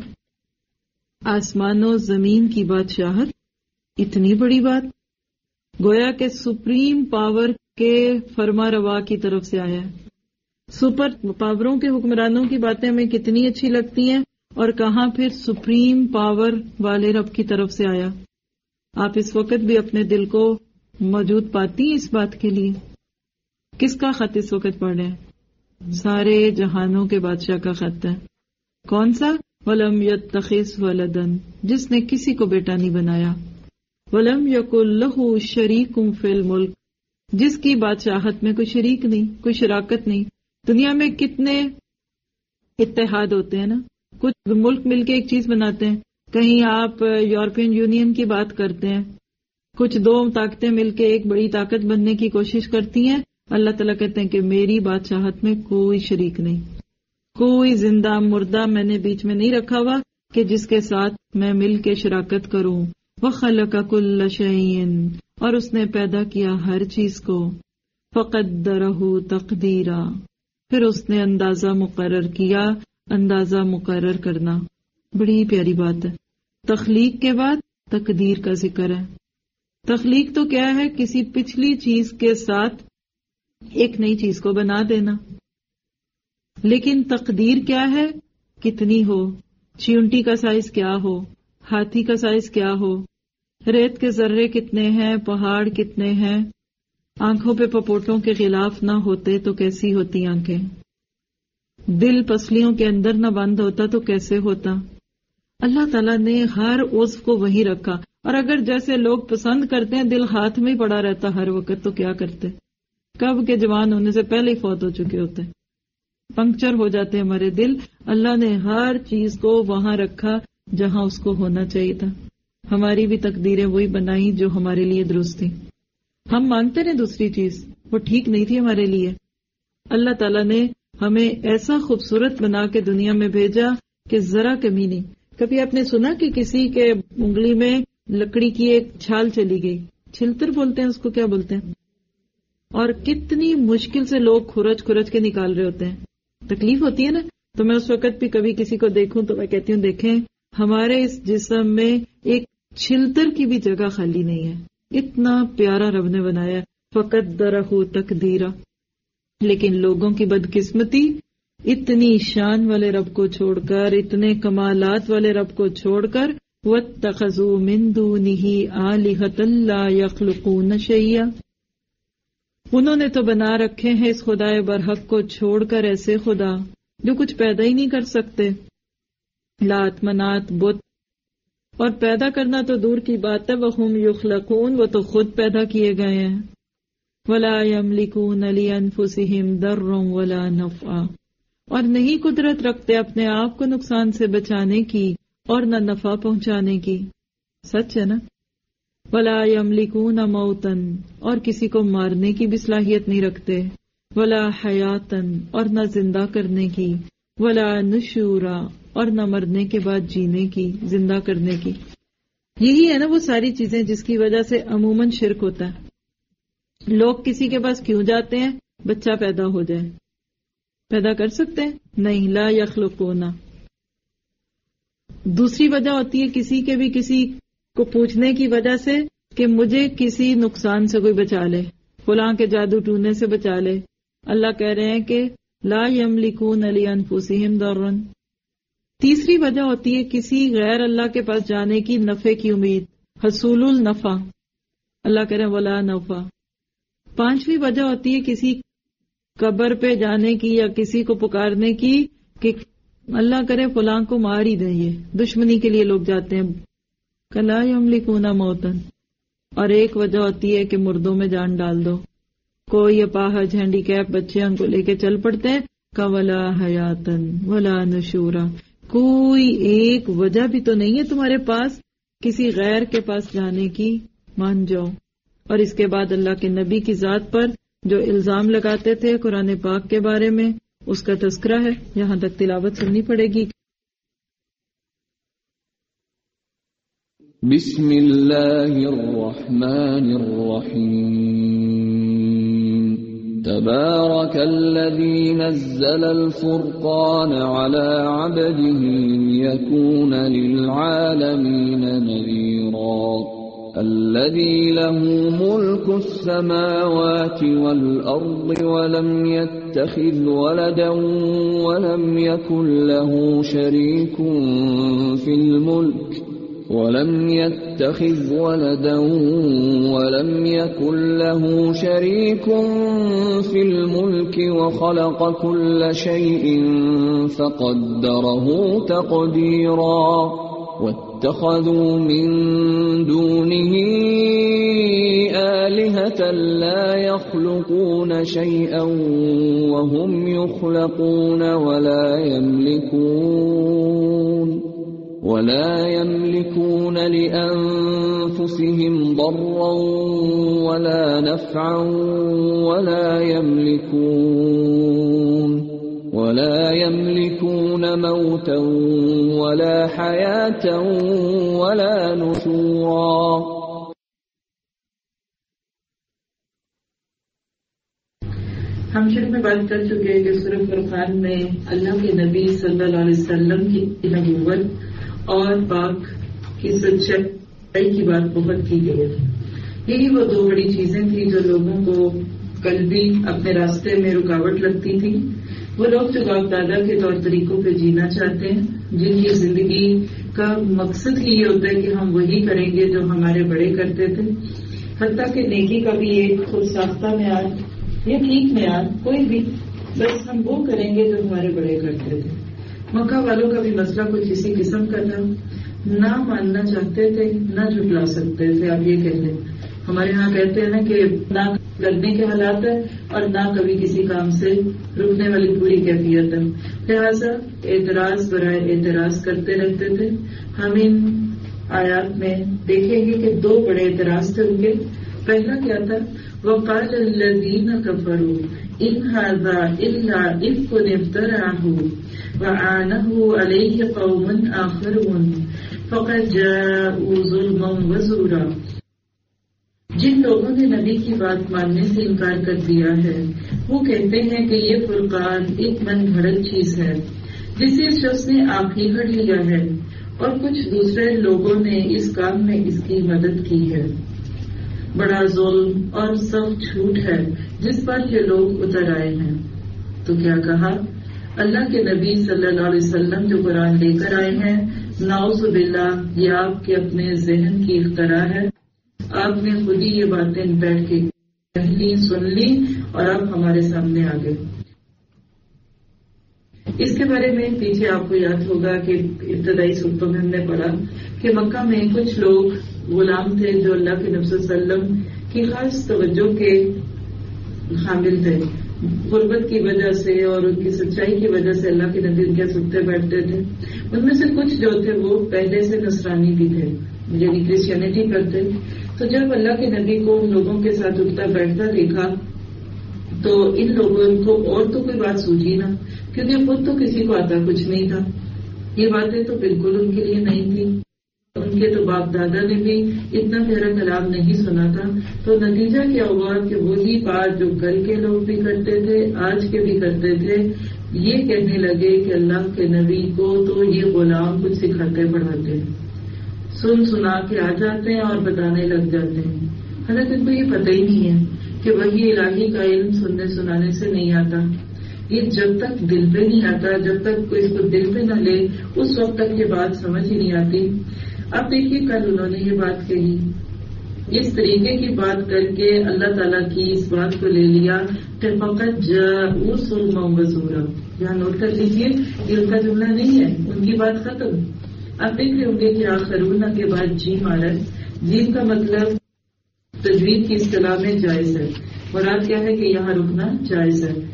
آسمان و زمین کی بادشاہت، اتنی بڑی بات، گویا کہ سپریم پاور کے فرما روا کی طرف سے آیا ہے۔ سپر پاوروں کے حکمرانوں کی باتیں ہمیں کتنی اچھی لگتی ہیں، اور کہاں پھر سپریم پاور والے رب کی طرف سے آیا۔ آپ اس وقت بھی اپنے دل کو موجود پاتی ہیں اس بات کے لیے؟ کس کا خط اس وقت پڑھ رہے ہیں؟ سارے جہانوں کے بادشاہ کا خط ہے۔ کون سا؟ وَلَمْ يَتَّخِذْ وَلَدًا، جس نے کسی کو بیٹا نہیں بنایا۔ وَلَمْ يَكُنْ لَهُ شَرِيكٌ فِي الْمُلْكِ، جس کی بادشاہت میں کوئی شریک نہیں، کوئی شراکت نہیں۔ دنیا میں کتنے اتحاد ہوتے ہیں نا، کچھ ملک مل کے ایک چیز بناتے ہیں، کہیں آپ یورپین یونین کی بات کرتے ہیں، کچھ 2 طاقتیں مل کے ایک بڑی طاقت بننے کی کوشش کرتی ہیں۔ اللہ تعالیٰ کہتے ہیں کہ میری بادشاہت میں کوئی شریک نہیں، کوئی زندہ مردہ میں نے بیچ میں نہیں رکھا ہوا کہ جس کے ساتھ میں مل کے شراکت کروں۔ وَخَلَقَ كُلَّ شَيْءٍ، اور اس نے پیدا کیا ہر چیز کو، فَقَدَّرَهُ تَقْدِيرًا، پھر اس نے اندازہ مقرر کیا۔ اندازہ مقرر کرنا بڑی پیاری بات ہے۔ تخلیق کے بعد تقدیر کا ذکر ہے۔ تخلیق تو کیا ہے؟ کسی پچھلی چیز کے ساتھ ایک نئی چیز کو بنا دینا، لیکن تقدیر کیا ہے؟ کتنی ہو، چیونٹی کا سائز کیا ہو، ہاتھی کا سائز کیا ہو، ریت کے ذرے کتنے ہیں، پہاڑ کتنے ہیں، آنکھوں پہ پپوٹوں کے خلاف نہ ہوتے تو کیسی ہوتی آنکھیں، دل پسلیوں کے اندر نہ بند ہوتا تو کیسے ہوتا۔ اللہ تعالیٰ نے ہر عضو کو وہی رکھا، اور اگر جیسے لوگ پسند کرتے ہیں دل ہاتھ میں ہی پڑا رہتا ہر وقت تو کیا کرتے؟ کب کے جوان ہونے سے پہلے ہی فوت ہو چکے ہوتے، پنکچر ہو جاتے ہمارے دل۔ اللہ نے ہر چیز کو وہاں رکھا جہاں اس کو ہونا چاہیے تھا۔ ہماری بھی تقدیریں وہی بنائی جو ہمارے لیے درست تھی۔ ہم مانگتے ہیں دوسری چیز، وہ ٹھیک نہیں تھی ہمارے لیے۔ اللہ تعالیٰ نے ہمیں ایسا خوبصورت بنا کے دنیا میں بھیجا کہ ذرا کمی نہیں۔ کبھی آپ نے سنا کہ کسی کے انگلی میں لکڑی کی ایک چھال چلی گئی؟ چھلتر بولتے ہیں اس کو، کیا بولتے ہیں؟ اور کتنی مشکل سے لوگ کھرچ کے نکال رہے ہوتے ہیں، تکلیف ہوتی ہے نا۔ تو میں اس وقت بھی کبھی کسی کو دیکھوں تو میں کہتی ہوں دیکھیں ہمارے اس جسم میں ایک چھلتر کی بھی جگہ خالی نہیں ہے، اتنا پیارا رب نے بنایا۔ فقدرہ تقدیرا، لیکن لوگوں کی بدقسمتی اتنی شان والے رب کو چھوڑ کر، اتنے کمالات والے رب کو چھوڑ کر وَاتَّخَذُوا مِن دُونِهِ آلِهَةً لَا يَخْلُقُونَ شَيْئًا، انہوں نے تو بنا رکھے ہیں اس خدائے برحق کو چھوڑ کر ایسے خدا جو کچھ پیدا ہی نہیں کر سکتے، لات منات بت، اور پیدا کرنا تو دور کی بات ہے، وَهُمْ يُخْلَقُونَ، وہ تو خود پیدا کیے گئے ہیں، وَلَا يَمْلِكُونَ لِأَنفُسِهِمْ ضَرًّا وَلَا نَفْعًا، اور نہیں قدرت رکھتے اپنے آپ کو نقصان سے بچانے کی اور نہ نفع پہنچانے کی، سچ ہے نا، وَلَا يَمْلِكُونَ مَوْتًا، اور کسی کو مارنے کی بھی صلاحیت نہیں رکھتے، وَلَا حَيَاتًا، اور نہ زندہ کرنے کی، وَلَا نُشُورًا، اور نہ مرنے کے بعد جینے کی، زندہ کرنے کی۔ یہی ہے نا وہ ساری چیزیں جس کی وجہ سے عموماً شرک ہوتا ہے۔ لوگ کسی کے پاس کیوں جاتے ہیں؟ بچہ پیدا ہو جائے۔ پیدا کر سکتے ہیں؟ نہیں، لا یخلقون۔ دوسری وجہ ہوتی ہے کسی کے بھی کسی کو پوچھنے کی وجہ سے کہ مجھے کسی نقصان سے کوئی بچا لے، فلاں کے جادو ٹونے سے بچا لے۔ اللہ کہہ رہے ہیں کہ لا یملکون لانفسہم ضرا۔ تیسری وجہ ہوتی ہے کسی غیر اللہ کے پاس جانے کی نفع کی امید، حصول النفع، اللہ کہہ رہے ہیں ولا نفع۔ پانچویں وجہ ہوتی ہے کسی قبر پہ جانے کی یا کسی کو پکارنے کی کہ اللہ کرے فلاں کو مار ہی دیں، یہ دشمنی کے لیے لوگ جاتے ہیں، کلا یملکون موتا۔ اور ایک وجہ ہوتی ہے کہ مردوں میں جان ڈال دو، کوئی اپاہج ہینڈی کیپ بچے ان کو لے کے چل پڑتے ہیں، کا ولا حیاتن ولا نشورا۔ کوئی ایک وجہ بھی تو نہیں ہے تمہارے پاس کسی غیر کے پاس جانے کی، مان جاؤ۔ اور اس کے بعد اللہ کے نبی کی ذات پر جو الزام لگاتے تھے قرآن پاک کے بارے میں، اس کا تذکرہ ہے، یہاں تک تلاوت سننی پڑے گی۔ بسم اللہ الرحمن الرحیم، تبارک الذی نزل الفرقان علی عبده لیکون للعالمین نذیرا، الذی له ملک السماوات والارض ولم يتخذ ولدا ولم يكن له شريك في الملك ولم يتخذ ولدا ولم يكن له شريك في الملك وخلق كل شيء فقدره تقديرا، واتخذوا من دونه آلهة لا يخلقون شيئا وهم يخلقون ولا يملكون لأنفسهم ضرا ولا نفعا ولا يملكون موتا ولا حياة ولا نشورا۔ ہم شروع میں بات کر چکے ہیں کہ سورۃ فرقان میں اللہ کے نبی صلی اللہ علیہ وسلم کی نبوت اور پاک کی سچائی کی بات بہت کی گئی ہے۔ یہی وہ دو بڑی چیزیں تھیں جو لوگوں کو قلبی اپنے راستے میں رکاوٹ لگتی تھی۔ وہ لوگ جو باپ دادا کے طور طریقوں پہ جینا چاہتے ہیں، جن کی زندگی کا مقصد ہی یہ ہوتا ہے کہ ہم وہی کریں گے جو ہمارے بڑے کرتے تھے، حتیٰ کہ نیکی کا بھی ایک خود ساختہ معیار یا ٹھیک معیار کوئی بھی، بس ہم وہ کریں گے جو ہمارے بڑے کرتے تھے۔ مکہ والوں کا بھی مسئلہ کچھ اسی قسم کا تھا، نہ ماننا چاہتے تھے نہ جھٹلا سکتے تھے۔ آپ یہ کہہ لیں، ہمارے ہاں کہتے ہیں نا کہ نہ لگنے کے حالات ہے اور نہ کبھی کسی کام سے رکنے والی پوری کیفیت ہے، لہٰذا اعتراض برائے اعتراض کرتے رہتے تھے۔ ہم ان آیات میں دیکھیں گے کہ دو بڑے اعتراض تھے ان کے۔ پہلا کیا تھا؟ وَقَالَ الَّذِينَ كَفَرُوا إِنْ هَذَا إِلَّا إِفْكٌ افْتَرَاهُ وَأَعَانَهُ عَلَيْهِ قَوْمٌ آخَرُونَ فَقَدْ جَاءُوا ظُلْمًا وَزُورًا۔ جن لوگوں نے نبی کی بات ماننے سے انکار کر دیا ہے وہ کہتے ہیں کہ یہ فرقان ایک من گھڑت چیز ہے جسے اس شخص نے آپ ہی گھڑ لیا ہے، اور کچھ دوسرے لوگوں نے اس کام میں اس کی مدد کی ہے۔ بڑا ظلم اور سخت جھوٹ ہے جس پر یہ لوگ اتر آئے ہیں۔ تو کیا کہا؟ اللہ کے نبی صلی اللہ علیہ وسلم جو قرآن لے کر آئے ہیں، نعوذ باللہ یہ آپ کے اپنے ذہن کی اختراع ہے۔ آپ نے خود ہی یہ باتیں بیٹھ کے پہلی سن لی اور اب ہمارے سامنے آ گئے۔ اس کے بارے میں پیچھے آپ کو یاد ہوگا کہ ابتدائی صورتوں میں ہم نے پڑھا کہ مکہ میں کچھ لوگ غلام تھے جو اللہ کے نبی صلی اللہ علیہ وسلم کی خاص توجہ کے حامل تھے۔ غربت کی وجہ سے اور ان کی سچائی کی وجہ سے اللہ کے نبی ان کے سنتے بیٹھتے تھے۔ ان میں سے کچھ جو تھے وہ پہلے سے نصرانی بھی تھے، یعنی کرسچینٹی کرتے۔ تو جب اللہ کے نبی کو ان لوگوں کے ساتھ اٹھتا بیٹھتا دیکھا تو ان لوگوں کو اور تو کوئی بات سوچی نہ، کیونکہ خود تو کسی کو آتا کچھ نہیں تھا، یہ باتیں تو بالکل ان کے لیے نہیں تھی۔ ان کے تو باپ دادا نے بھی اتنا پیارا کلام نہیں سنا تھا۔ تو نتیجہ کیا ہوا کہ وہی بات جو کل کے لوگ بھی کرتے تھے، آج کے بھی کرتے تھے، یہ کہنے لگے کہ اللہ کے نبی کو تو یہ غلام کچھ سکھاتے پڑھاتے ہیں، سنا کے آ جاتے ہیں اور بتانے لگ جاتے ہیں۔ حالانکہ ان کو یہ پتہ ہی نہیں ہے کہ وہی الہی کا علم سننے سنانے سے نہیں آتا۔ یہ جب تک دل پہ نہیں آتا، جب تک کوئی اس کو دل پہ نہ لے، اس وقت تک یہ بات سمجھ ہی نہیں آتی۔ اب دیکھیے کل انہوں نے یہ بات کہی، اس طریقے کی بات کر کے اللہ تعالیٰ کی اس بات کو لے لیا کہ فقط جاءوا صلما وزورا۔ یہاں نوٹ کر لیجیے یہ ان کا جملہ نہیں ہے، ان کی بات ختم۔ آپ دیکھ رہے ہوں گے کہ آخرون کے بعد جیم آ رہا ہے۔ جیم کا مطلب تجوید کی اصطلاح میں جائز ہے، مراد کیا ہے کہ یہاں رکنا جائز ہے۔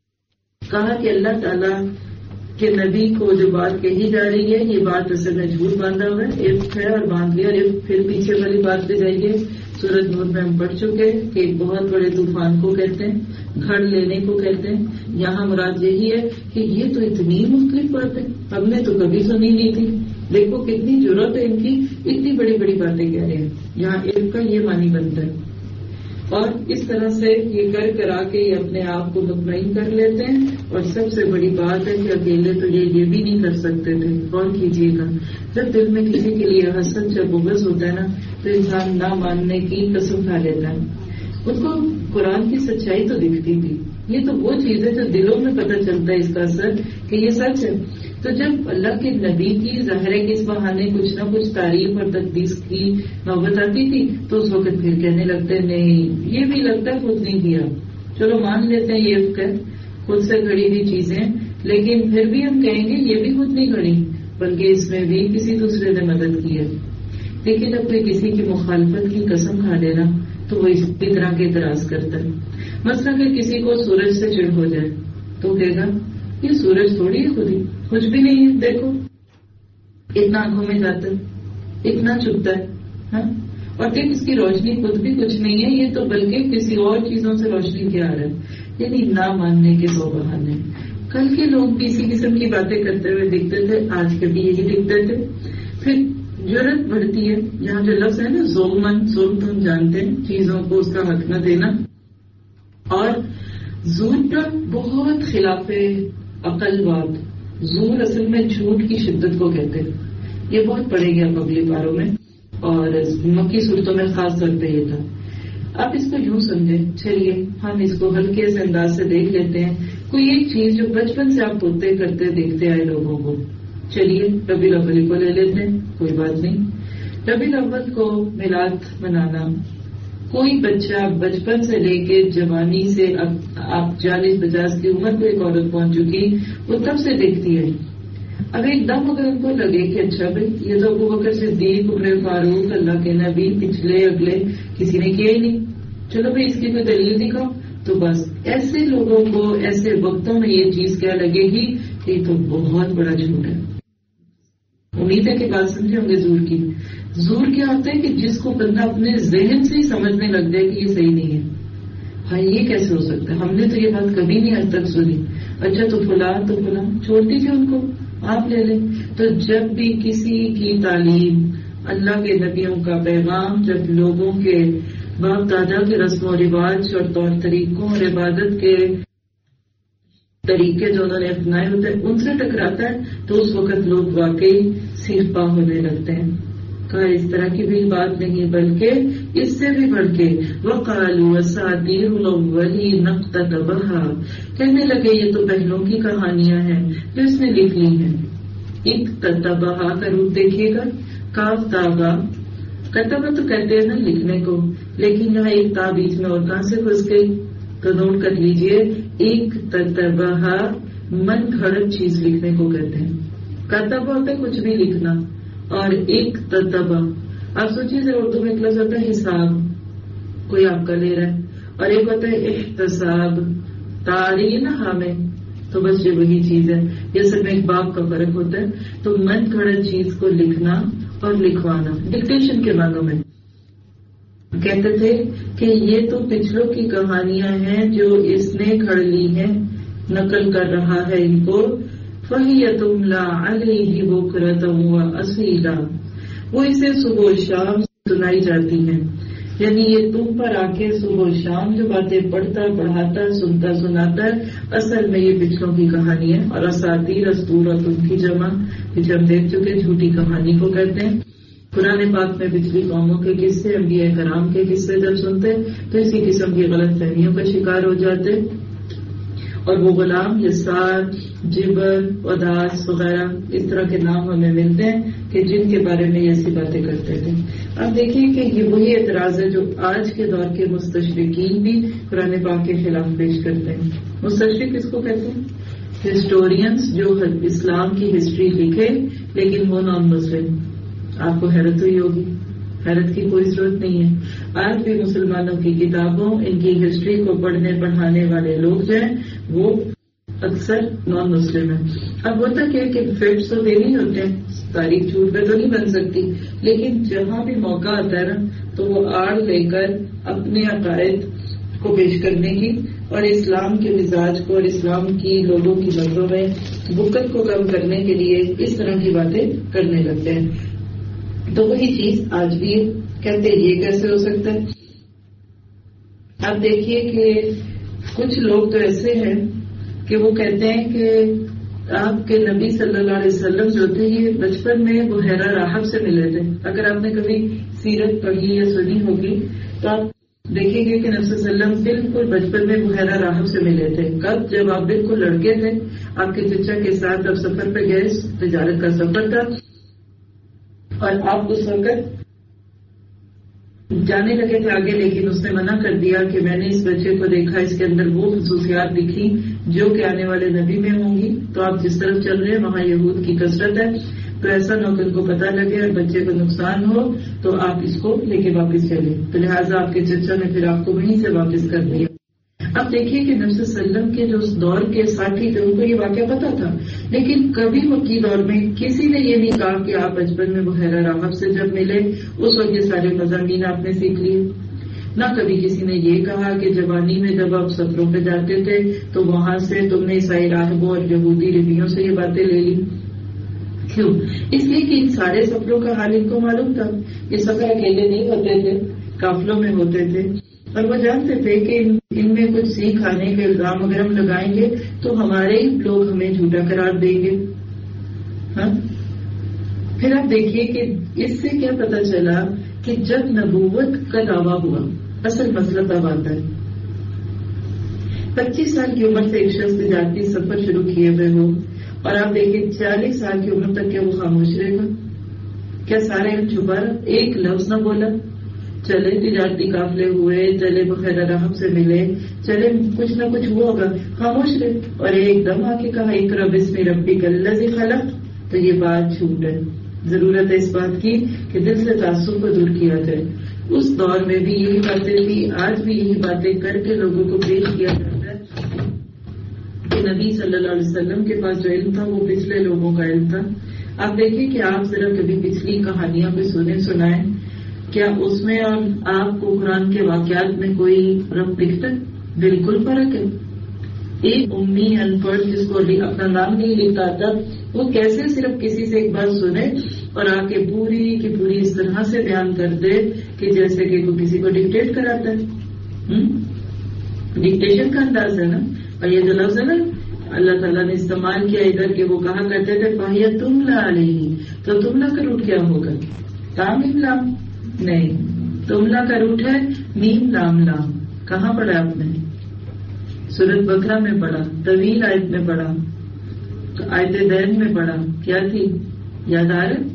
کہا کہ اللہ تعالیٰ کہ نبی کو جو بات کہی جا رہی ہے یہ بات اصل میں جھوٹ باندھا ہوا ہے، عفق ہے اور باندھ لیا عفق۔ پھر پیچھے والی بات پہ جائیے، سورۃ نور میں ہم پڑھ چکے کہ ایک بہت بڑے طوفان کو کہتے ہیں، گھڑ لینے کو کہتے ہیں۔ یہاں مراد یہی ہے کہ یہ تو اتنی مختلف بات ہے، ہم نے تو کبھی سنی نہیں تھی، دیکھو کتنی ضرورت ہے ان کی، اتنی بڑی بڑی باتیں کہہ رہے ہیں۔ یہاں عفق کا یہ معنی بنتا ہے، اور اس طرح سے یہ کر کرا کے یہ اپنے آپ کو مطمئن کر لیتے ہیں۔ اور سب سے بڑی بات ہے کہ اکیلے تو یہ بھی نہیں کر سکتے تھے۔ غور کیجیے گا، جب دل میں کسی کے لیے حسد یا بغض ہوتا ہے نا تو انسان نہ ماننے کی قسم کھا لیتا ہے۔ ان کو قرآن کی سچائی تو دکھتی تھی، یہ تو وہ چیز ہے جو دلوں میں پتہ چلتا ہے اس کا اثر کہ یہ سچ ہے۔ تو جب اللہ کے نبی کی ظاہر ہے کہ اس بہانے کچھ نہ کچھ تعریف اور تقدیس کی نوبت آتی تھی تو اس وقت پھر کہنے لگتے نہیں، یہ بھی لگتا ہے خود نہیں کیا، چلو مان لیتے ہیں یہ عفق ہے، خود سے گھڑی ہوئی چیزیں، لیکن پھر بھی ہم کہیں گے یہ بھی خود نہیں گھڑی بلکہ اس میں بھی کسی دوسرے نے مدد کی ہے۔ لیکن جب کوئی کسی کی مخالفت کی قسم کھا لینا تو وہ اس طرح کے اعتراض کرتا ہے۔ مثلا کہ کسی کو سورج سے چڑ ہو جائے تو کہے گا یہ سورج تھوڑی ہے، خود ہی کچھ بھی نہیں ہے، دیکھو اتنا آنکھوں میں جاتا ہے، اتنا چبھتا ہے، ہاں؟ اور دیکھ اس کی روشنی خود بھی کچھ نہیں ہے، یہ تو بلکہ کسی اور چیزوں سے روشنی کیا آ رہا ہے۔ یعنی نہ ماننے کے دو بہانے۔ کل کے لوگ بھی اسی قسم کی باتیں کرتے ہوئے دکھتے تھے، آج کے بھی یہی دکھتے تھے۔ پھر ضرورت بڑھتی ہے، یہاں جو لفظ ہے نا ظلمن، ظلم تم جانتے ہیں، چیزوں کو اس کا حق نہ دینا، اور زور پر بہت خلاف عقل بات۔ زور اصل میں جھوٹ کی شدت کو کہتے ہیں، یہ بہت پڑے گا اگلی پاروں میں، اور مکی صورتوں میں خاص طور پہ یہ تھا۔ آپ اس کو یوں سمجھیں، چلیے ہم اس کو ہلکے سے انداز سے دیکھ لیتے ہیں۔ کوئی ایک چیز جو بچپن سے آپ ہوتے کرتے دیکھتے آئے لوگوں کو، چلیے ربیع الاول کو لے لیتے ہیں، کوئی بات نہیں۔ ربیع الاول کو میلاد منانا، کوئی بچہ بچپن سے لے کے جوانی سے اب 40-50 کی عمر کو ایک عورت پہنچ چکی، وہ تب سے دیکھتی ہے۔ اب ایک دم اگر ان کو لگے کہ اچھا بھائی یہ تو ابو بکر صدیق، عمر فاروق، اللہ کے نبی، پچھلے اگلے کسی نے کیا ہی نہیں، چلو بھائی اس کی کوئی دلیل دکھاؤ، تو بس ایسے لوگوں کو ایسے وقتوں میں یہ چیز کیا لگے گی کہ یہ تو بہت بڑا جھوٹ ہے۔ امید ہے کہ بات سمجھے ہوں گے زور کی۔ زور کیا ہوتا ہے کہ جس کو بندہ اپنے ذہن سے ہی سمجھنے لگ جائے کہ یہ صحیح نہیں ہے۔ ہاں یہ کیسے ہو سکتا ہے، ہم نے تو یہ بات کبھی نہیں آج تک سنی، اچھا تو فلاں چھوڑ دیجیے ان کو، آپ لے لیں۔ تو جب بھی کسی کی تعلیم، اللہ کے نبیوں کا پیغام جب لوگوں کے باپ دادا کے رسم و رواج اور طور طریقوں اور عبادت کے طریقے جو انہوں نے اپنائے ہوتے ہیں ان سے ٹکراتا ہے تو اس وقت لوگ واقعی سیخ پا ہونے لگتے ہیں۔ کہا اس طرح کی بھی بات نہیں بلکہ اس سے بھی بڑھ کے وقالوا اساطیر الاولین اقتتبھا، کہنے لگے یہ تو پہلوں کی کہانیاں ہیں جو اس نے لکھ لی ہیں. اقتتبھا کا روپ دیکھیے گا، کاف تابا، کتبہ تو کہتے ہیں نا لکھنے کو، لیکن یہاں ایک تا بیچ میں اور کہاں سے گھس گئی، تو نوٹ کر لیجئے اقتتبھا من گھڑت چیز لکھنے کو کہتے ہیں. کتبہ ہوتا ہے کچھ بھی لکھنا، اور ایک تتبہ آپ سوچیے ذرا اردو میں ایک لفظ ہوتا ہے حساب، کوئی آپ کا لے رہا ہے، اور ایک ہوتا ہے احتساب، تاری نا ہمیں، تو بس یہ وہی چیز ہے، یہ سب میں ایک باب کا فرق ہوتا ہے. تو من گھڑت چیز کو لکھنا اور لکھوانا ڈکٹیشن کے معنوں میں. کہتے تھے کہ یہ تو پچھلوں کی کہانیاں ہیں جو اس نے گھڑ لی ہیں، نقل کر رہا ہے ان کو. فَهِيَ تُمْلَى عَلَيْهِ بُكْرَةً وَأَصِيلًا، وہ اسے صبح و شام سنائی جاتی ہیں، یعنی یہ تم پر آ کے صبح و شام جو باتیں پڑھتا پڑھاتا سنتا سناتا ہے، اصل میں یہ پچھلوں کی کہانی ہے. اور اساطیر اسطورۃ ان کی جمع، جو ہم دیکھ چکے جھوٹی کہانی کو کہتے ہیں. قرآن پاک میں پچھلی قوموں کے قصے، انبیاء کرام کے قصے جب سنتے تو اسی قسم کی غلط فہمیوں کا شکار ہو جاتے، اور وہ غلام جسار، جبر، اداس وغیرہ اس طرح کے نام ہمیں ملتے ہیں کہ جن کے بارے میں ایسی باتیں کرتے تھے. اب دیکھیے کہ یہ وہی اعتراض ہے جو آج کے دور کے مستشرقین بھی قرآن پاک کے خلاف پیش کرتے ہیں. مستشرق کس کو کہتے ہیں؟ ہسٹورینس جو اسلام کی ہسٹری لکھے لیکن وہ نان مسلم. آپ کو حیرت ہوئی ہوگی، حیرت کی کوئی ضرورت نہیں ہے. آج بھی مسلمانوں کی کتابوں، ان کی ہسٹری کو پڑھنے پڑھانے والے لوگ جو ہیں وہ اکثر نان مسلم ہیں. اب ہوتا کیا کہ فیکٹس تو دینی ہوتے ہیں، تاریخ جھوٹ پہ تو نہیں بن سکتی، لیکن جہاں بھی موقع آتا ہے نا تو وہ آڑ لے کر اپنے عقائد کو پیش کرنے کی اور اسلام کے مزاج کو اور اسلام کی لوگوں کی نظروں میں بکت کو کم کرنے کے لیے اس طرح کی باتیں کرنے لگتے ہیں. تو وہی چیز آج بھی کہتے یہ کیسے ہو سکتا ہے. اب دیکھیے کہ کچھ لوگ تو ایسے ہیں کہ وہ کہتے ہیں کہ آپ کے نبی صلی اللہ علیہ وسلم جو تھے یہ بچپن میں بحیرہ راہب سے ملے تھے. اگر آپ نے کبھی سیرت پڑھی یا سنی ہوگی تو آپ دیکھیں گے کہ نبی صلی اللہ علیہ وسلم بالکل بچپن میں بحیرہ راہب سے ملے تھے. کب؟ جب آپ بالکل لڑکے تھے، آپ کے چچا کے ساتھ آپ سفر پہ گئے، تجارت کا سفر تھا، اور آپ اس وقت جانے لگے تھے آگے، لیکن اس نے منع کر دیا کہ میں نے اس بچے کو دیکھا، اس کے اندر وہ خصوصیات دکھی جو کہ آنے والے نبی میں ہوں گی. تو آپ جس طرف چل رہے ہیں وہاں یہود کی کثرت ہے، تو ایسا نہ کہ ان کو پتہ لگے اور بچے کو نقصان ہو تو آپ اس کو لے کے واپس چلے. تو لہٰذا آپ کے چچا نے پھر آپ کو وہیں سے واپس کر دیا. اب دیکھیے کہ نبی صلی اللہ علیہ وسلم کے جو اس دور کے ساتھی تھے ان کو یہ واقعہ پتا تھا، لیکن کبھی مکی دور میں کسی نے یہ نہیں کہا کہ آپ بچپن میں بحیرہ راہب سے جب ملے اس وقت یہ سارے مضامین آپ نے سیکھ لیے. نہ کبھی کسی نے یہ کہا کہ جوانی میں جب آپ سفروں پہ جاتے تھے تو وہاں سے تم نے عیسائی راہبوں اور یہودی ربیوں سے یہ باتیں لے لی. کیوں؟ اس لیے کہ ان سارے سفروں کا حال ان کو معلوم تھا. یہ سفر اکیلے نہیں ہوتے تھے، قافلوں میں ہوتے تھے، اور وہ جانتے تھے کہ ان میں کچھ سیکھ آنے کے الزام اگر ہم لگائیں گے تو ہمارے ہی لوگ ہمیں جھوٹا قرار دیں گے. ہاں، پھر آپ دیکھیے کہ اس سے کیا پتا چلا کہ جب نبوت کا دعویٰ ہوا، اصل مسئلہ تب آتا ہے. 25 سال کی عمر سے ایک شخص تجارتی سفر شروع کیے ہوئے ہو اور آپ دیکھیں 40 سال کی عمر تک کیا وہ خاموش رہے گا؟ کیا سارے علم چھپا رہا؟ ایک لفظ نہ بولا. چلے تجارتی قافلے ہوئے، چلے بحیرہ راہب سے ملے، چلے کچھ نہ کچھ ہوا ہوگا، خاموش رہے. اور ایک دم آ کے کہا اقرأ بسم ربک الذی خلق، تو یہ بات جھوٹ ہے. ضرورت ہے اس بات کی کہ دل سے تعصب کو دور کیا جائے. اس دور میں بھی یہی باتیں تھی، آج بھی یہی باتیں کر کے لوگوں کو پیش کیا جاتا ہے کہ نبی صلی اللہ علیہ وسلم کے پاس جو علم تھا وہ پچھلے لوگوں کا علم تھا. آپ دیکھیں کہ آپ ذرا کبھی پچھلی کہانیاں بھی سنائیں، کیا اس میں اور آپ کو قرآن کے واقعات میں کوئی فرق دکھتا ہے؟ بالکل فرق ہے. ایک امی ان پڑھ جس کو اپنا نام نہیں لکھتا تھا، وہ کیسے صرف کسی سے ایک بات سنے اور آ کے پوری کی پوری اس طرح سے بیان کر دے کہ جیسے کہ کوئی کسی کو ڈکٹیٹ کراتا ہے. ڈکٹیشن کا انداز ہے نا. اور یہ جو لفظ ہے نا اللہ تعالیٰ نے استعمال کیا ادھر کہ وہ کہا کرتے تھے فَهِيَ تُمْلَى عَلَيْهِ، تو تملا کا روٹ کیا ہوگا؟ تامیم لام نہیں، تملا کا روٹ ہے میم لام لام. کہاں پڑھا آپ نے؟ سورۃ بقرہ میں پڑھا، طویل آیت میں پڑھا، تو آیت دین میں پڑھا. کیا تھی یاد آ رہے؟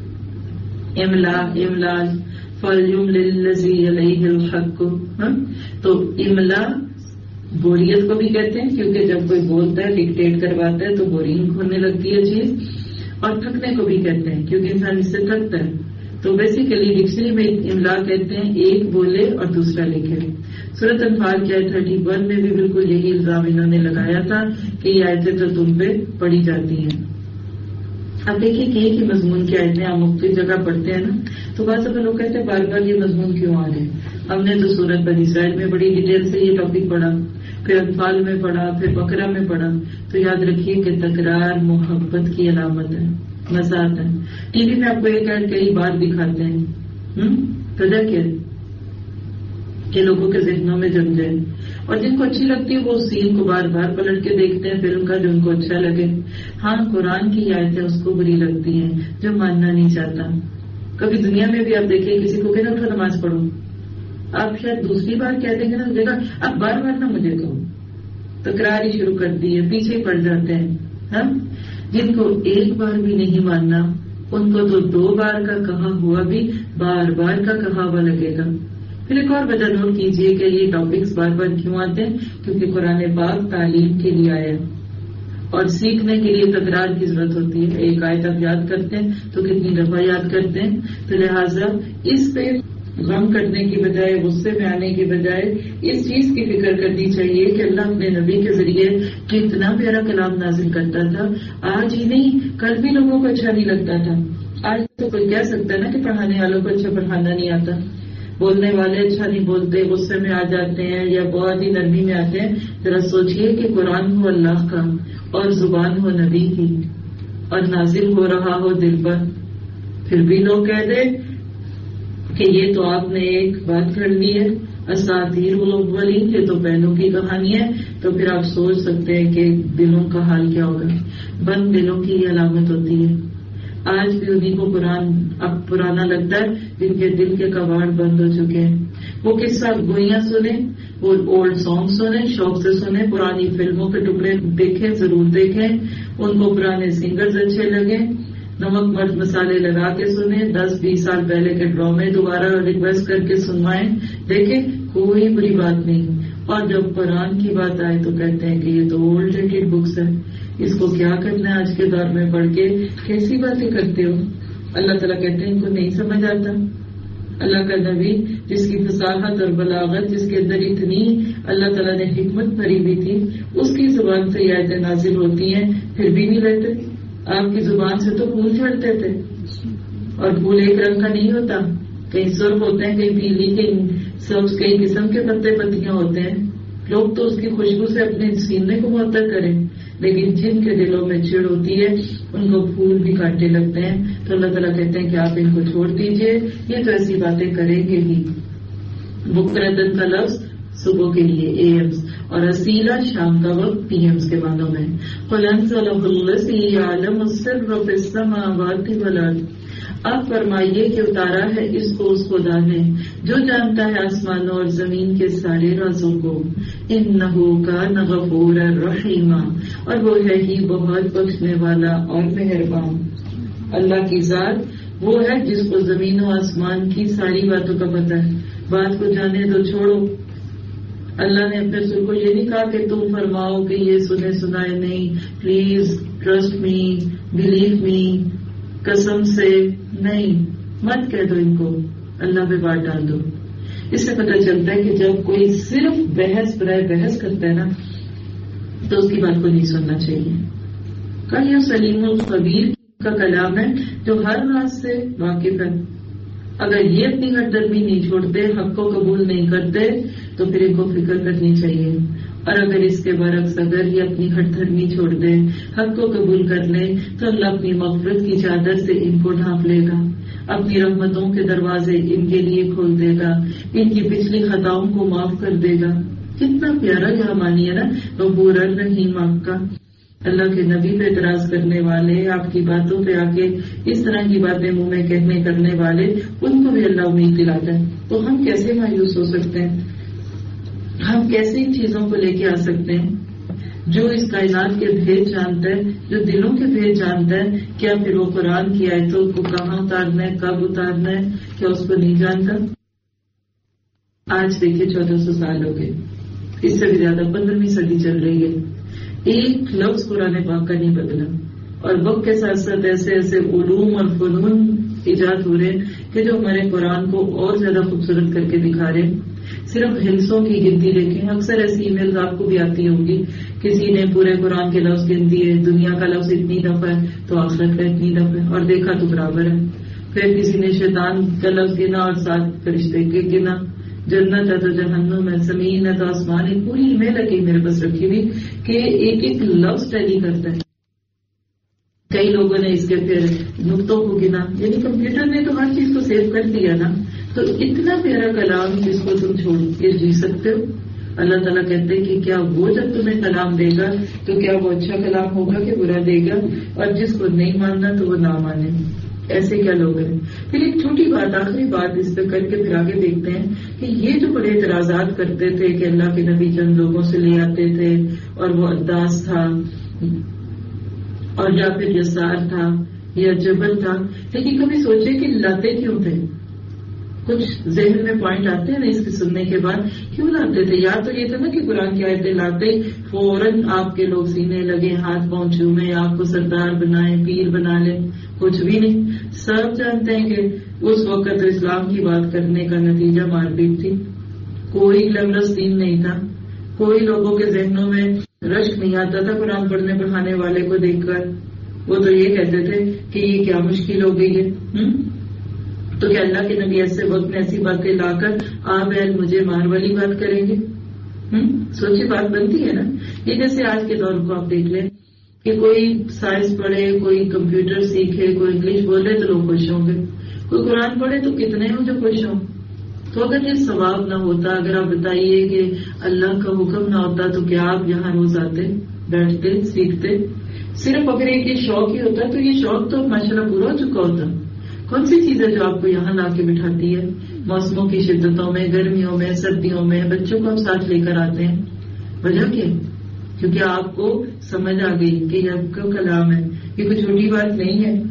املا فَلْيُمْلِلَّذِي عَلَيْهِ الْحَقُّ. تو املا بوریت کو بھی کہتے ہیں، کیونکہ جب کوئی بولتا ہے ڈکٹیٹ کرواتا ہے تو بورنگ ہونے لگتی ہے چیز. اور تھکنے کو بھی کہتے ہیں کیونکہ انسان اس سے تھکتا ہے. تو بیسیکلی ڈکشنری میں املا کہتے ہیں ایک بولے اور دوسرا لکھے. سورۃ انفال کی آیت 31 میں بھی بالکل یہی الزام انہوں نے لگایا تھا کہ یہ آیتیں تو تم پہ پڑھی جاتی ہیں. اب دیکھیے کہ ایک ہی مضمون کی آیتیں آپ مختلف جگہ پڑھتے ہیں نا، تو بعض دفعہ لوگ کہتے ہیں بار بار یہ مضمون کیوں آ گئے. ہم نے تو سورۃ بنی اسرائیل میں بڑی ڈیٹیل سے یہ ٹاپک پڑھا، پھر انفال میں پڑھا، پھر بقرہ میں پڑھا. تو یاد رکھیے کہ تکرار محبت کی علامت ہے، مزہ آتا ہے. ٹی وی میں آپ کو ایک ایڈ کئی بار دکھاتے ہیں، وجہ کیا کہ لوگوں کے ذہنوں میں جم جائے، اور جن کو اچھی لگتی ہے وہ اس سین کو بار بار پلٹ کے دیکھتے ہیں فلم کا جو ان کو اچھا لگے. ہاں قرآن کی آیتیں اس کو بری لگتی ہیں جو ماننا نہیں چاہتا. کبھی دنیا میں بھی آپ دیکھیں کسی کو کہنا اٹھو نماز پڑھو، آپ شاید دوسری بار کہہ دیں گے نا دیکھا اب بار بار نہ مجھے کہو، تکرار ہی شروع کر دی ہے، پیچھے پڑ جاتے ہیں. ہم جن کو ایک بار بھی نہیں ماننا ان کو تو 2 بار کا کہا ہوا بھی بار بار کا کہا ہوا لگے گا. پھر ایک اور وجہ نوٹ کیجئے کہ یہ ٹاپکس بار بار کیوں آتے ہیں، کیونکہ قرآن پاک تعلیم کے لیے آیا اور سیکھنے کے لیے تکرار کی ضرورت ہوتی ہے. ایک آیت آپ یاد کرتے ہیں تو کتنی دفعہ یاد کرتے ہیں. تو لہٰذا اس پہ غم کرنے کی بجائے، غصے میں آنے کی بجائے اس چیز کی فکر کرنی چاہیے کہ اللہ اپنے نبی کے ذریعے کتنا پیارا کلام نازل کرتا تھا. آج ہی نہیں کل بھی لوگوں کو اچھا نہیں لگتا تھا. آج تو کوئی کہہ سکتا ہے نا کہ پڑھانے والوں کو اچھا پڑھانا نہیں آتا، بولنے والے اچھا نہیں بولتے، غصے میں آ جاتے ہیں یا بہت ہی نرمی میں آتے ہیں. ذرا سوچئے کہ قرآن ہو اللہ کا اور زبان ہو نبی کی اور نازل ہو رہا ہو دل پر، پھر بھی لوگ کہہ دیں کہ یہ تو آپ نے ایک بات کر لی ہے، اساطیر الاولین، یہ تو پہلوں کی کہانی ہے. تو پھر آپ سوچ سکتے ہیں کہ دلوں کا حال کیا ہوگا. بند دلوں کی یہ علامت ہوتی ہے. آج بھی انہیں کو قرآن اب پرانا لگتا ہے جن کے دل کے کباڑ بند ہو چکے ہیں. وہ قصہ گوئیاں سنیں، وہ اولڈ سانگ سنیں، شوق سے سنیں، پرانی فلموں کے ٹکڑے دیکھیں، ضرور دیکھیں. ان کو پرانے سنگرز اچھے لگیں، نمک مرچ مسالے لگا کے سنیں، 10-20 سال پہلے کے ڈرامے دوبارہ ریکویسٹ کر کے سنوائیں. دیکھیں کوئی بری بات نہیں. اور جب قرآن کی بات آئے تو کہتے ہیں کہ یہ تو اولڈ ڈیٹڈ بکس ہے، اس کو کیا کرنا ہے آج کے دور میں پڑھ کے، کیسی باتیں کرتے ہو. اللہ تعالیٰ کہتے ہیں ان کو نہیں سمجھ آتا. اللہ کا نبی جس کی فصاحت اور بلاغت، جس کے اندر اتنی اللہ تعالیٰ نے حکمت بھری ہوئی تھی، اس کی زبان سے یہ آیتیں نازل ہوتی ہیں، پھر بھی نہیں رہتے. آپ کی زبان سے تو پھول جھڑتے تھے، اور پھول ایک رنگ کا نہیں ہوتا، کہیں سرخ ہوتے ہیں، کہیں پیلی، کہیں سبز، کئی قسم کے پتے پتیاں ہوتے ہیں. لوگ تو اس کی خوشبو سے اپنے سینے کو معطر کریں، لیکن جن کے دلوں میں چڑ ہوتی ہے ان کو پھول بھی کاٹنے لگتے ہیں. تو اللہ تعالیٰ کہتے ہیں کہ آپ ان کو چھوڑ دیجئے، یہ تو ایسی باتیں کریں گے ہی. بکرتن کا لفظ صبح کے لیے AM اور اسیلا شام کا وقت PMs کے معنوں میں. قل انزلہ الذی یعلم السر فی السماوات والارض. آپ فرمائیے کہ اتارا ہے اس کو اس خدا نے جو جانتا ہے آسمانوں اور زمین کے سارے رازوں کو. انہ کان غفورا رحیما، اور وہ ہے ہی بہت بخشنے والا اور مہربان. اللہ کی ذات وہ ہے جس کو زمین و آسمان کی ساری باتوں کا پتہ ہے. بات کو جانے تو چھوڑو. اللہ نے اپنے رسول کو یہ نہیں کہا کہ تم فرماؤ کہ یہ سنے سنائے نہیں، please trust me, believe me, قسم سے نہیں، مت کہہ دو ان کو، اللہ پہ بات ڈال دو. اس سے پتہ چلتا ہے کہ جب کوئی صرف بحث برائے بحث کرتا ہے نا تو اس کی بات کو نہیں سننا چاہیے. کہ یہ سلیم الخبیر کا کلام ہے جو ہر راز سے واقف ہے. اگر یہ اپنی ہردرمی نہیں چھوڑتے، حق کو قبول نہیں کرتے، تو پھر ان کو فکر کرنی چاہیے. اور اگر اس کے برعکس اگر یہ اپنی ہردرمی چھوڑ دے، حق کو قبول کر لیں، تو اللہ اپنی مغفرت کی چادر سے ان کو ڈھانپ لے گا، اپنی رحمتوں کے دروازے ان کے لیے کھول دے گا، ان کی پچھلی خطاؤں کو معاف کر دے گا. کتنا پیارا یہاں مانی ہے نا غفور الرحیم آپ کا. اللہ کے نبی پہ اعتراض کرنے والے، آپ کی باتوں پہ آ کے اس طرح کی باتیں منہ میں کہنے کرنے والے، ان کو بھی اللہ امید دلاتا ہے. تو ہم کیسے مایوس ہو سکتے ہیں؟ ہم کیسے ان چیزوں کو لے کے آ سکتے ہیں؟ جو اس کائنات کے بھید جانتا ہے، جو دلوں کے بھید جانتا ہے، کیا پھر وہ قرآن کی آیتوں کو کہاں اتارنا ہے، کب اتارنا ہے، کیا اس کو نہیں جانتا؟ آج دیکھیے 1400 سال ہو گئے، اس سے بھی زیادہ 15ویں صدی چل رہی ہے، ایک لفظ قرآن پاک کا نہیں بدلا. اور وقت کے ساتھ ساتھ ایسے ایسے علوم اور فنون ایجاد ہو رہے ہیں کہ جو ہمارے قرآن کو اور زیادہ خوبصورت کر کے دکھا رہے ہیں. صرف ہلسوں کی گنتی دیکھیں، اکثر ایسی ای میل آپ کو بھی آتی ہوگی، کسی نے پورے قرآن کے لفظ گن دیے، دنیا کا لفظ اتنی دفعہ ہے تو آخرت کا اتنی دفعہ ہے، اور دیکھا تو برابر ہے. پھر کسی نے شیطان کا لفظ گنا اور 7 فرشتے کے گنا، جنت ہے تو جہنم ہے، زمین ہے تو آسمان ہے، پوری ای میل ہے میرے پاس رکھی ہوئی کہ ایک ایک لفظ ٹیلی کرتا ہے. کئی لوگوں نے اس کے پھر نقطوں کو گنا، یعنی کمپیوٹر نے تو ہر چیز کو سیو کر دیا نا. تو اتنا پیارا کلام جس کو تم چھوڑ کے جی سکتے ہو. اللہ تعالیٰ کہتے ہیں کہ کیا وہ جب تمہیں کلام دے گا تو کیا وہ اچھا کلام ہوگا کہ برا دے گا، اور جس کو نہیں ماننا تو وہ نہ مانے. ایسے کیا لوگ ہیں. پھر ایک چھوٹی بات، آخری بات اس پہ کر کے پھر آگے دیکھتے ہیں کہ یہ جو بڑے اعتراضات کرتے تھے کہ اللہ کے نبی چند لوگوں سے لے آتے تھے اور وہ انداز تھا اور یا پھر یسار تھا یا جبل تھا، لیکن کبھی سوچے کہ لاتے کیوں تھے؟ کچھ ذہن میں پوائنٹ آتے ہیں نا اس کے سننے کے بعد، کیوں لاتے تھے؟ یا تو یہ تھا نا کہ قرآن کی آیتیں لاتے فوراً آپ کے لوگ سینے لگے، ہاتھ پاؤں چومیں، آپ کو سردار بنائیں، پیر بنا لیں. کچھ بھی نہیں. سب جانتے ہیں کہ اس وقت اسلام کی بات کرنے کا نتیجہ مار پیٹ تھی. کوئی گلیمرس دین نہیں تھا، کوئی لوگوں کے ذہنوں میں رشک نہیں آتا تھا قرآن پڑھنے پڑھانے والے کو دیکھ کر. وہ تو یہ کہتے تھے کہ یہ کیا مشکل ہو گئی ہے. تو کیا اللہ کے نبی ایسے وقت میں ایسی باتیں لا کر آپ مجھے مار والی بات کریں گے؟ سوچی بات بنتی ہے نا. یہ جیسے آج کے دور کو آپ دیکھ لیں کہ کوئی سائنس پڑھے، کوئی کمپیوٹر سیکھے، کوئی انگلش بولے تو لوگ خوش ہوں گے، کوئی قرآن پڑھے تو کتنے ہوں جو خوش ہوں. تو اگر یہ ثواب نہ ہوتا، اگر آپ بتائیے کہ اللہ کا حکم نہ ہوتا تو کیا آپ یہاں روز آتے، بیٹھتے، سیکھتے؟ صرف اگر ایک یہ شوق ہی ہوتا تو یہ شوق تو ماشاءاللہ پورا ہو چکا ہوتا. کون سی چیز ہے جو آپ کو یہاں لا کے بٹھاتی ہے؟ موسموں کی شدتوں میں، گرمیوں میں، سردیوں میں بچوں کو ہم ساتھ لے کر آتے ہیں. وجہ کیا؟ کیونکہ آپ کو سمجھ آ گئی کہ یہ آپ کا کلام ہے، یہ کوئی چھوٹی بات نہیں ہے،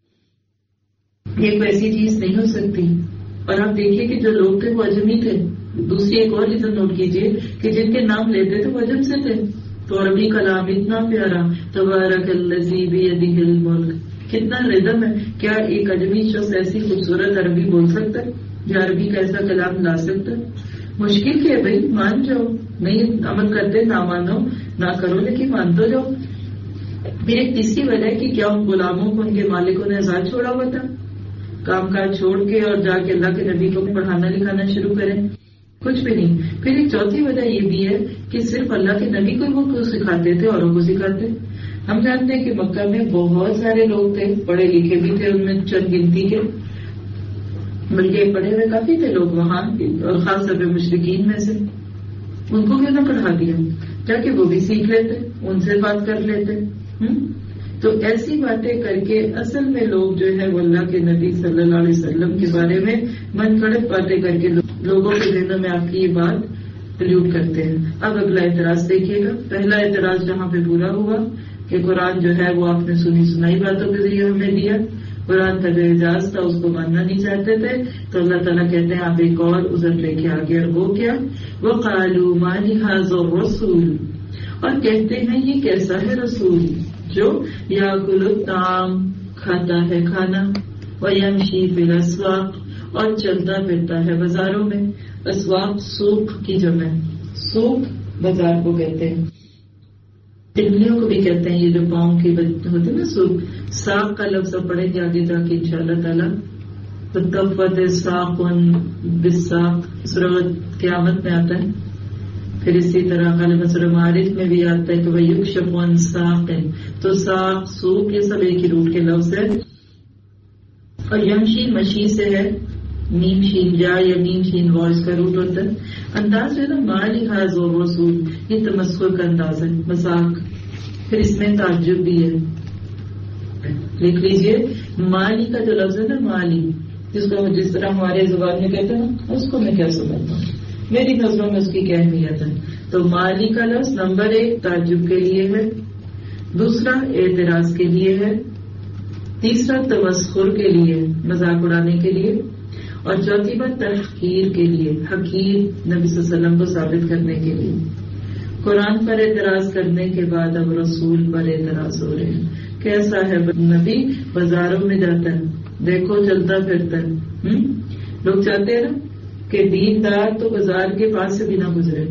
یہ کوئی ایسی چیز نہیں ہو سکتی. اور آپ دیکھیے کہ جو لوگ تھے وہ عجمی تھے. دوسری ایک اور چیز نوٹ کیجیے کہ جن کے نام لیتے تھے وہ عجم سے تھے. تو عربی کلام اتنا پیارا، تبارک الذی بیدہ الملک، کتنا ردم ہے. کیا ایک عجمی شخص ایسی خوبصورت عربی بول سکتا ہے جو عربی کا ایسا کلام لا سکتا ہے؟ مشکل کیا ہے بھائی، مان جاؤ. نہیں عمل کرتے نہ مانو، نہ کرو، لیکن مان تو جاؤ. پھر ایک تیسری وجہ ہے کہ کیا ان غلاموں کو ان کے مالکوں نے آزاد چھوڑا ہوا تھا؟ کام کاج چھوڑ کے اور جا کے اللہ کے نبی کو پڑھانا لکھانا شروع کریں؟ کچھ بھی نہیں. پھر ایک چوتھی وجہ یہ بھی ہے کہ صرف اللہ کے نبی کو وہ سکھاتے تھے، اوروں کو سکھاتے. ہم جانتے ہیں کہ مکہ میں بہت سارے لوگ تھے، پڑھے لکھے بھی تھے، ان میں چند گنتی کے، بلکہ پڑھے ہوئے کافی تھے لوگ وہاں، اور خاص طور پہ مشرکین میں سے. ان کو کیوں نہ پڑھا دیا تاکہ وہ بھی سیکھ لیتے، ان سے بات کر لیتے. تو ایسی باتیں کر کے اصل میں لوگ جو ہے وہ اللہ کے نبی صلی اللہ علیہ وسلم کے بارے میں من گھڑت باتیں کر کے لوگوں کے ذہنوں میں آپ کی یہ بات پلیوٹ کرتے ہیں. اب اگلا اعتراض دیکھیے گا. پہلا اعتراض جہاں پہ پورا ہوا کہ قرآن جو ہے وہ آپ نے سنی سنائی باتوں کے ذریعے ہمیں دیا، قرآن کا جو اعجاز تھا اس کو ماننا نہیں چاہتے تھے. تو اللہ تعالیٰ کہتے ہیں آپ ایک اور عذر لے کے آگے، اور وہ کیا؟ وَقَالُوا مَا لِهَٰذَا الرَّسُولِ، اور کہتے ہیں یہ کیسا ہے رسول جو یاکل الطعام، کھاتا ہے کھانا، وَيَمْشِي فِي الْأَسْوَاقِ، اور چلتا پھرتا ہے بازاروں میں. اسواق سوق کی جمع، سوق بازار کو کہتے ہیں. ٹنگلیوں کو بھی کہتے ہیں، یہ جو پاؤں کی ہوتے ہیں نا سوق. ساق کا لفظ پڑھیں گے آگے جا کے انشاءاللہ تعالیٰ. تفت ساق بالساق سورۃ قیامت میں آتا ہے. پھر اسی طرح غالباً سورۃ معارج میں بھی آتا ہے کہ وَيُكْشَفُ عَنْ سَاقٍ. تو ساق سوق یہ سب ایک ہی روٹ کے لفظ ہے. اور یمشی مشی سے ہے، میم شین یا میم شین وائس کا روٹ ہوتا ہے. انداز جو ہے نا ما لِهَٰذَا الرَّسُولِ، یہ تمسخر کا انداز ہے، مذاق. پھر اس میں تعجب بھی ہے. لکھ لیجئے مالی کا جو لفظ ہے نا مالی، جس کو جس طرح ہمارے زبان میں کہتے ہیں نا، اس کو میں کیا سمجھتا ہوں، میری نظروں میں اس کی کیا اہمیت ہے. تو مالی کا لفظ نمبر 1 تعجب کے لیے ہے، دوسرا اعتراض کے لیے ہے، تیسرا تمسخر کے لیے، مذاق اڑانے کے لیے، اور چوتھی بات تحقیر کے لیے، حقیر نبی صلی اللہ علیہ وسلم کو ثابت کرنے کے لیے. قرآن پر اعتراض کرنے کے بعد اب رسول پر اعتراض ہو رہے ہیں. کیسا ہے نبی؟ بازاروں میں جاتا ہے، دیکھو چلتا پھرتا ہے. لوگ چاہتے ہیں نا کہ دیندار تو بازار کے پاس سے بھی نہ گزرے،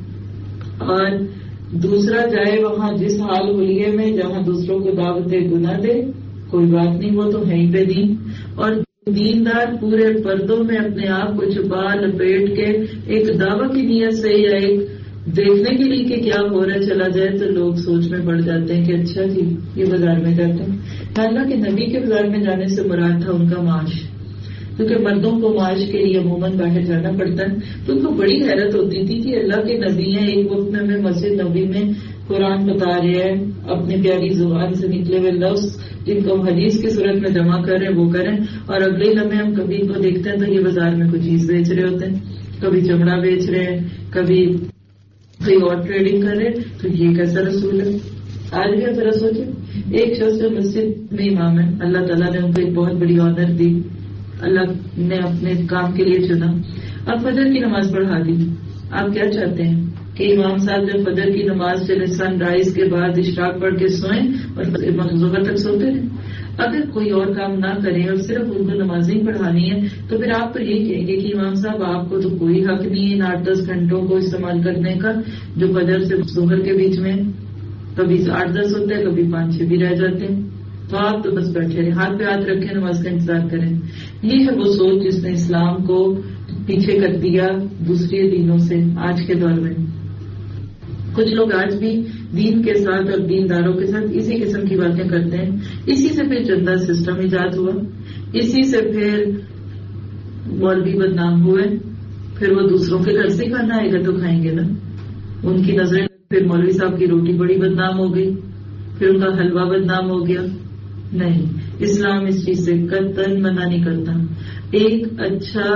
اور دوسرا جائے وہاں جس حال حلیے میں جہاں دوسروں کو دعوت گناہ دے، کوئی بات نہیں، وہ تو ہے ہی پہ دین. اور دیندار پورے پردوں میں اپنے آپ کو چھپا لپیٹ کے ایک دعوت کی نیت سے یا ایک دیکھنے کے لیے کہ کیا ہو رہا ہے چلا جائے، تو لوگ سوچ میں پڑ جاتے ہیں کہ اچھا جی یہ بازار میں جاتے ہیں. اللہ کے نبی کے بازار میں جانے سے مراد تھا ان کا معاش، کیونکہ مردوں کو معاش کے لیے عموماً باہر جانا پڑتا ہے. تو ان کو بڑی حیرت ہوتی تھی کہ اللہ کے نبی ہیں، ایک وقت میں ہمیں مسجد نبی میں قرآن بتا رہے ہیں، اپنی پیاری زبان سے نکلے ہوئے لفظ جن کو ہم حدیث کی صورت میں جمع کر رہے ہیں وہ کریں، اور اگلے لمحے ہم کبھی کو دیکھتے ہیں تو یہ بازار میں کوئی چیز بیچ رہے ہوتے ہیں، کبھی چمڑا بیچ رہے ہیں، کبھی کوئی اور ٹریڈنگ کر رہے. تو یہ کیسا رسول ہے؟ آج بھی ذرا سوچے، ایک شخص جو مسجد میں امام ہے، اللہ تعالیٰ نے ان کو ایک بہت بڑی آنر دی، اللہ نے اپنے کام کے لیے چنا. اب فجر کی نماز پڑھا دی. آپ کیا چاہتے ہیں کہ امام صاحب جب فجر کی نماز سے سن رائز کے بعد اشراق پڑھ کے سوئیں اور ظہر تک سوتے ہیں؟ اگر کوئی اور کام نہ کرے اور صرف ان کو نمازیں پڑھانی ہے تو پھر آپ تو یہی کہیں گے کہ امام صاحب آپ کو تو کوئی حق نہیں ہے ان 8-10 گھنٹوں کو استعمال کرنے کا جو فجر سے ظہر کے بیچ میں کبھی 8-10 ہوتے ہیں، کبھی 5-6 بھی رہ جاتے ہیں. تو آپ تو بس بیٹھے رہے، ہاتھ پہ ہاتھ رکھیں، نماز کا انتظار کریں. یہ ہے وہ سوچ جس نے اسلام کو پیچھے کر دیا دوسرے دینوں سے. آج کے دور میں کچھ لوگ آج بھی دین کے ساتھ اور دینداروں کے ساتھ اسی قسم کی باتیں کرتے ہیں. اسی سے پھر چندہ سسٹم ایجاد ہوا، اسی سے پھر مولوی بدنام ہوئے. پھر وہ دوسروں کے گھر سے کھانا آئے گا تو کھائیں گے نا، ان کی نظریں. پھر مولوی صاحب کی روٹی بڑی بدنام ہو گئی، پھر ان کا حلوہ بدنام ہو گیا. نہیں، اسلام اس چیز سے قطعاً منع نہیں کرتا. ایک اچھا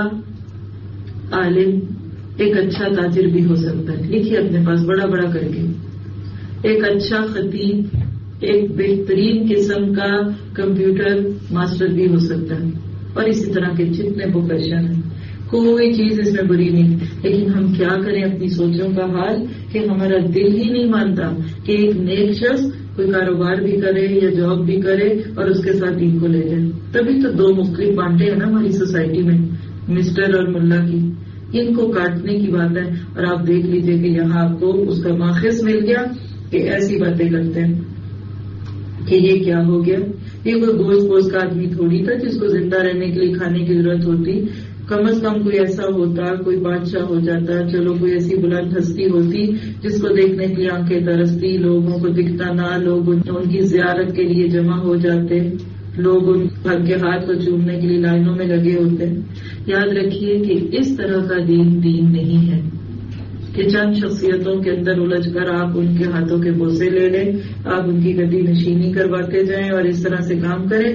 عالم، ایک اچھا تاجر بھی ہو سکتا ہے، لکھیے اپنے پاس بڑا بڑا کر کے. ایک اچھا خطیب، ایک بہترین قسم کا کمپیوٹر ماسٹر بھی ہو سکتا ہے، اور اسی طرح کے جتنے پروفیشن ہیں، کوئی چیز اس میں بری نہیں. لیکن ہم کیا کریں اپنی سوچوں کا حال کہ ہمارا دل ہی نہیں مانتا کہ ایک نیک شخص کوئی کاروبار بھی کرے یا جاب بھی کرے اور اس کے ساتھ دین کو لے جائے. تبھی تو 2 مختلف بانٹے ہیں نا ہماری سوسائٹی میں، مسٹر اور ملا کی. ان کو کاٹنے کی بات ہے. اور آپ دیکھ لیجئے کہ یہاں آپ کو اس کا ماخذ مل گیا کہ ایسی باتیں کرتے ہیں کہ یہ کیا ہو گیا. یہ کوئی گوشت پوش کا آدمی تھوڑی تھا جس کو زندہ رہنے کے لیے کھانے کی ضرورت ہوتی. کم از کم کوئی ایسا ہوتا، کوئی بادشاہ ہو جاتا، چلو کوئی ایسی بلند ہستی ہوتی جس کو دیکھنے کی آنکھیں ترستی، لوگوں کو دکھتا نہ، لوگ ان کی زیارت کے لیے جمع ہو جاتے، لوگ ان کے ہاتھ کو چومنے کے لیے لائنوں میں لگے ہوتے. یاد رکھیے کہ اس طرح کا دین نہیں ہے کہ چند شخصیتوں کے اندر الجھ کر آپ ان کے ہاتھوں کے بوسے لے لیں، آپ ان کی گدی نشینی کرواتے جائیں اور اس طرح سے کام کریں.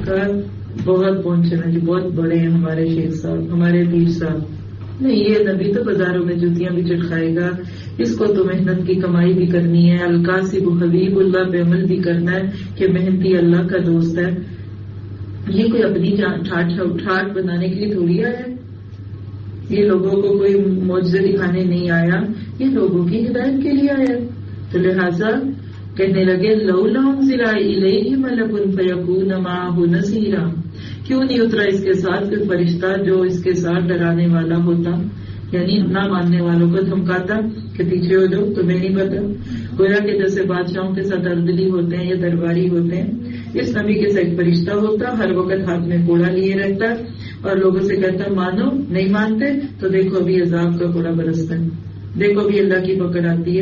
بہت پہنچے نا جی، بہت بڑے ہیں ہمارے شیخ صاحب، ہمارے پیر صاحب. نہیں، یہ نبی تو بازاروں میں جوتیاں بھی چٹکھائے گا، اس کو تو محنت کی کمائی بھی کرنی ہے. القاسب حبیب اللہ پہ عمل بھی کرنا ہے کہ محنتی اللہ کا دوست ہے. یہ کوئی اپنی ٹھاٹ بنانے کے لیے تھوڑی آیا ہے. یہ لوگوں کو کوئی معجزے دکھانے نہیں آیا، یہ لوگوں کی ہدایت کے لیے آیا. تو لہٰذا کہنے لگے لولا انزل الیہ ملک فیکون معہ نذیرا، کیوں نہیں اترا اس کے ساتھ کوئی فرشتہ جو اس کے ساتھ ڈرانے والا ہوتا، یعنی نہ ماننے والوں کو دھمکاتا کہ پیچھے ہو جاؤ تمہیں نہیں پتا. گویا کہ جیسے بادشاہوں کے ساتھ اردلی ہوتے ہیں یا درباری ہوتے ہیں، اس نبی کے ساتھ ایک فرشتہ ہوتا، ہر وقت ہاتھ میں کوڑا لیے رہتا اور لوگوں سے کہتا مانو، نہیں مانتے تو دیکھو ابھی عذاب کا کوڑا برستا ہے، دیکھو ابھی اللہ کی پکڑ آتی ہے.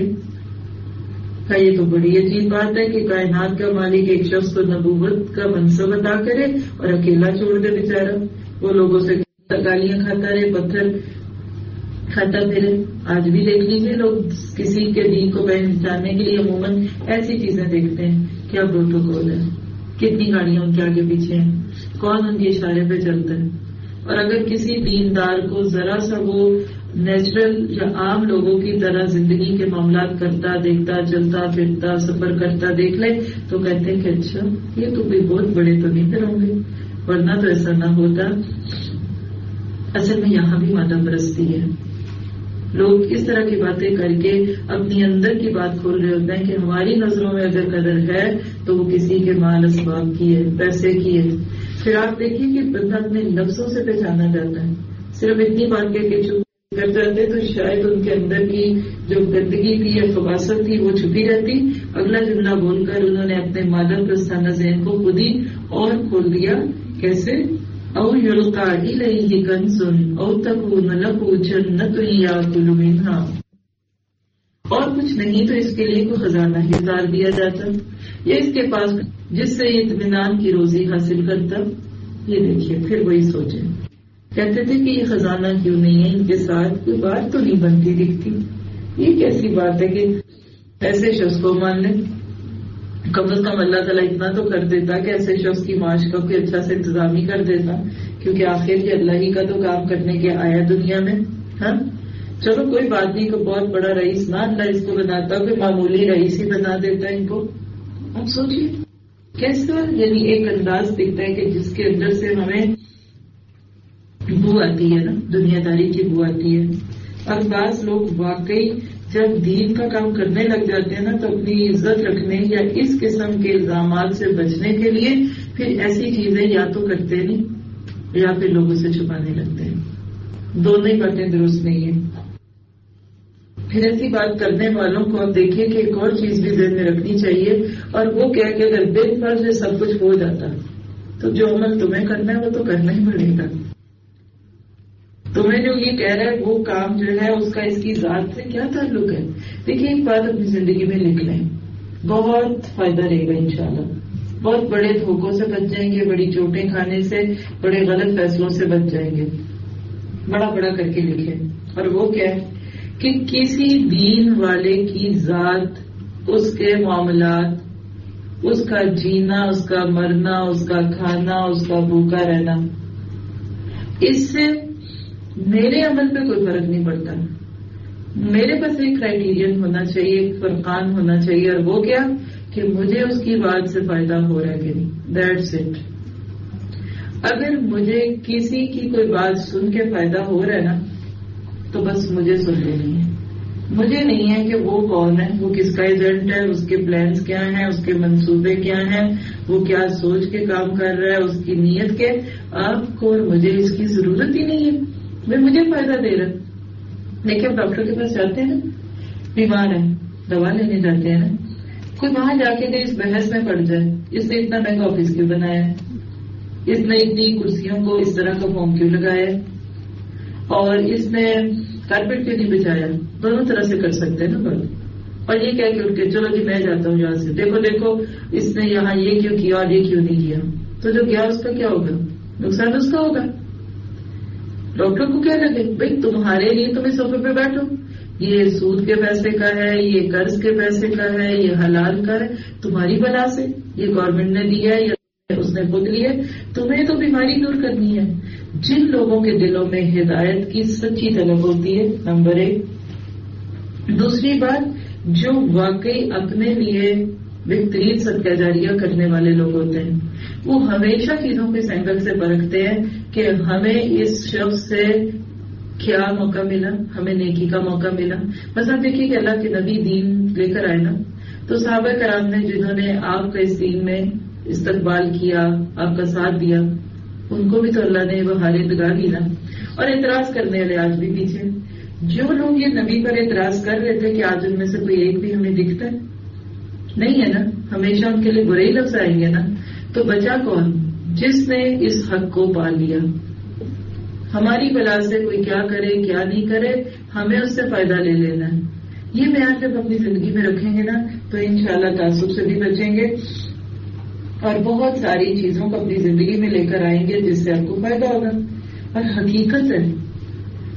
یہ تو بڑی عجیب بات ہے کہ کائنات کا مالک ایک شخص کو نبوت کا منصب عطا کرے اور اکیلا چھوڑ دے بیچارہ. وہ لوگوں سے گالیاں کھاتا رہے، پتھر کھاتا پھرے. آج بھی دیکھ لیجیے لوگ کسی کے دین کو پہچاننے کے لیے عموماً ایسی چیزیں دیکھتے ہیں. کیا پروٹوکول ہے, کتنی گاڑیاں ان کے آگے پیچھے ہیں, کون ان کے اشارے پہ چلتا ہے. اور اگر کسی دیندار کو ذرا سا وہ نیچرل یا عام لوگوں کی طرح زندگی کے معاملات کرتا, دیکھتا, چلتا پھرتا, سفر کرتا دیکھ لے تو کہتے ہیں کہ اچھا یہ تو کوئی بہت بڑے تو نہیں پھر ہوں گے, ورنہ تو ایسا نہ ہوتا. اصل میں یہاں بھی مادہ پرستی ہے. لوگ اس طرح کی باتیں کر کے اپنی اندر کی بات کھول رہے ہوتے ہیں کہ ہماری نظروں میں اگر قدر ہے تو وہ کسی کے مال اسباب کی ہے, پیسے کی ہے. پھر آپ دیکھیے کہ بندہ اپنے لفظوں سے پہچانا جاتا ہے. صرف اتنی بات کہہ کے چپ کر جاتے تو شاید ان کے اندر کی جو گندگی تھی یا خباثت تھی وہ چھپی رہتی. اگلا جملہ بول کر انہوں نے اپنے مادہ پرستانہ ذہن کو خود ہی اور کھول دیا. کیسے؟ او یلقا الیہ کنز او تکون لہ جنۃ یاکل منھا, اور کچھ نہیں تو اس کے لیے کوئی خزانہ ہی اتار دیا جاتا یا اس کے پاس جس سے اطمینان کی روزی حاصل کرتا. یہ دیکھیے پھر وہی سوچے, کہتے تھے کہ یہ خزانہ کیوں نہیں ہے, ان کے ساتھ کوئی بات تو نہیں بنتی دکھتی. یہ کیسی بات ہے کہ ایسے شخص کو مان لیں. کم از کم اللہ تعالیٰ اتنا تو کر دیتا کہ ایسے شخص کی معاش کا کوئی اچھا سے انتظام ہی کر دیتا, کیونکہ آخر کے اللہ ہی کا تو کام کرنے کے آیا دنیا میں. ہاں چلو کوئی بات نہیں, کو بہت بڑا رئیس نہ اللہ اس کو بناتا, کوئی معمولی رئیس ہی بنا دیتا ان کو. اب سوچیے کیسا یعنی ایک انداز دکھتا ہے کہ جس کے اندر سے ہمیں بو آتی ہے نا, دنیا داری کی بو آتی ہے. اور بعض لوگ واقعی جب دین کا کام کرنے لگ جاتے ہیں نا تو اپنی عزت رکھنے یا اس قسم کے الزامات سے بچنے کے لیے پھر ایسی چیزیں یا تو کرتے نہیں یا پھر لوگوں سے چھپانے لگتے ہیں. دونوں ہی باتیں درست نہیں ہیں. پھر ایسی بات کرنے والوں کو اب دیکھیں کہ ایک اور چیز بھی ذہن میں رکھنی چاہیے, اور وہ کیا کہ اگر دن پر سے سب کچھ ہو جاتا تو جو عمل تمہیں کرنا ہے وہ تو کرنا ہی پڑے گا. تمہیں جو یہ کہہ رہا ہے وہ کام جو ہے اس کا اس کی ذات سے کیا تعلق ہے. دیکھیے ایک بات اپنی زندگی میں لکھ لیں, بہت فائدہ رہے گا انشاءاللہ. بہت بڑے دھوکوں سے بچ جائیں گے, بڑی چوٹیں کھانے سے, بڑے غلط فیصلوں سے بچ جائیں گے. بڑا بڑا کر کے لکھیں. اور وہ کیا ہے کہ کسی دین والے کی ذات, اس کے معاملات, اس کا جینا, اس کا مرنا, اس کا کھانا, اس کا بھوکا رہنا, اس سے میرے عمل پہ کوئی فرق نہیں پڑتا. میرے پاس ایک کرائیٹیرین ہونا چاہیے, ایک فرقان ہونا چاہیے, اور وہ کیا کہ مجھے اس کی بات سے فائدہ ہو رہا ہے کہ نہیں. That's it. اگر مجھے کسی کی کوئی بات سن کے فائدہ ہو رہا ہے نا تو بس مجھے سن لینی ہے. مجھے نہیں ہے کہ وہ کون ہے, وہ کس کا ایجنٹ ہے, اس کے پلانز کیا ہیں, اس کے منصوبے کیا ہیں, وہ کیا سوچ کے کام کر رہا ہے, اس کی نیت کے. آپ کو اور مجھے اس کی ضرورت ہی نہیں ہے. میں مجھے فائدہ دے رہا. دیکھیں ڈاکٹر کے پاس جاتے ہیں نا, بیمار ہے, دوا لینے جاتے ہیں نا, کوئی وہاں جا کے اس بحث میں پڑ جائے اس نے اتنا مہنگا آفس کیوں بنایا ہے, اس نے اتنی کرسیوں کو اس طرح کا فارم کیوں لگایا ہے, اور اس نے کارپیٹ کیوں نہیں بچایا. دونوں طرح سے کر سکتے ہیں نا بات. اور یہ کہہ کے اٹھ کے چلو جی میں جاتا ہوں یہاں سے, دیکھو دیکھو اس نے یہاں یہ کیوں کیا اور یہ کیوں نہیں کیا. تو جو گیا اس کا کیا ہوگا, نقصان اس کا ہوگا. ڈاکٹر کو کیا لگے بھائی تمہارے لیے تم اس صوفے پہ بیٹھو, یہ سود کے پیسے کا ہے, یہ قرض کے پیسے کا ہے, یہ حلال کا ہے, تمہاری بلا سے, یہ گورنمنٹ نے دیا ہے یا اس نے خود لیا, تمہیں تو بیماری دور کرنی ہے. جن لوگوں کے دلوں میں ہدایت کی سچی طلب ہوتی ہے, نمبر 1. دوسری بات, جو واقعی اپنے لیے بہترین صدقہ جاریہ کرنے والے لوگ ہوتے ہیں, وہ ہمیشہ چیزوں کے اینگل سے پرکھتے ہیں کہ ہمیں اس شخص سے کیا موقع ملا, ہمیں نیکی کا موقع ملا. بس آپ دیکھیے کہ اللہ کے نبی دین لے کر آئے نا, تو صحابہ کرام نے جنہوں نے آپ کا اس دین میں استقبال کیا, آپ کا ساتھ دیا, ان کو بھی تو اللہ نے وہ حالت دگا دی نا. اور اعتراض کرنے والے آج بھی پیچھے. جو لوگ یہ نبی پر اعتراض کر رہے تھے کہ آج ان میں سے کوئی ایک بھی ہمیں دکھتا ہے نہیں ہے نا, ہمیشہ ان کے لیے برے ہی لفظ آئیں گے نا. تو بچا کون, جس نے اس حق کو پا لیا. ہماری بلا سے کوئی کیا کرے کیا نہیں کرے, ہمیں اس سے فائدہ لے لینا ہے. یہ بیان جب اپنی زندگی میں رکھیں گے نا تو انشاءاللہ تعصب سے بھی بچیں گے, اور بہت ساری چیزوں کو اپنی زندگی میں لے کر آئیں گے جس سے آپ کو فائدہ ہوگا. اور حقیقت ہے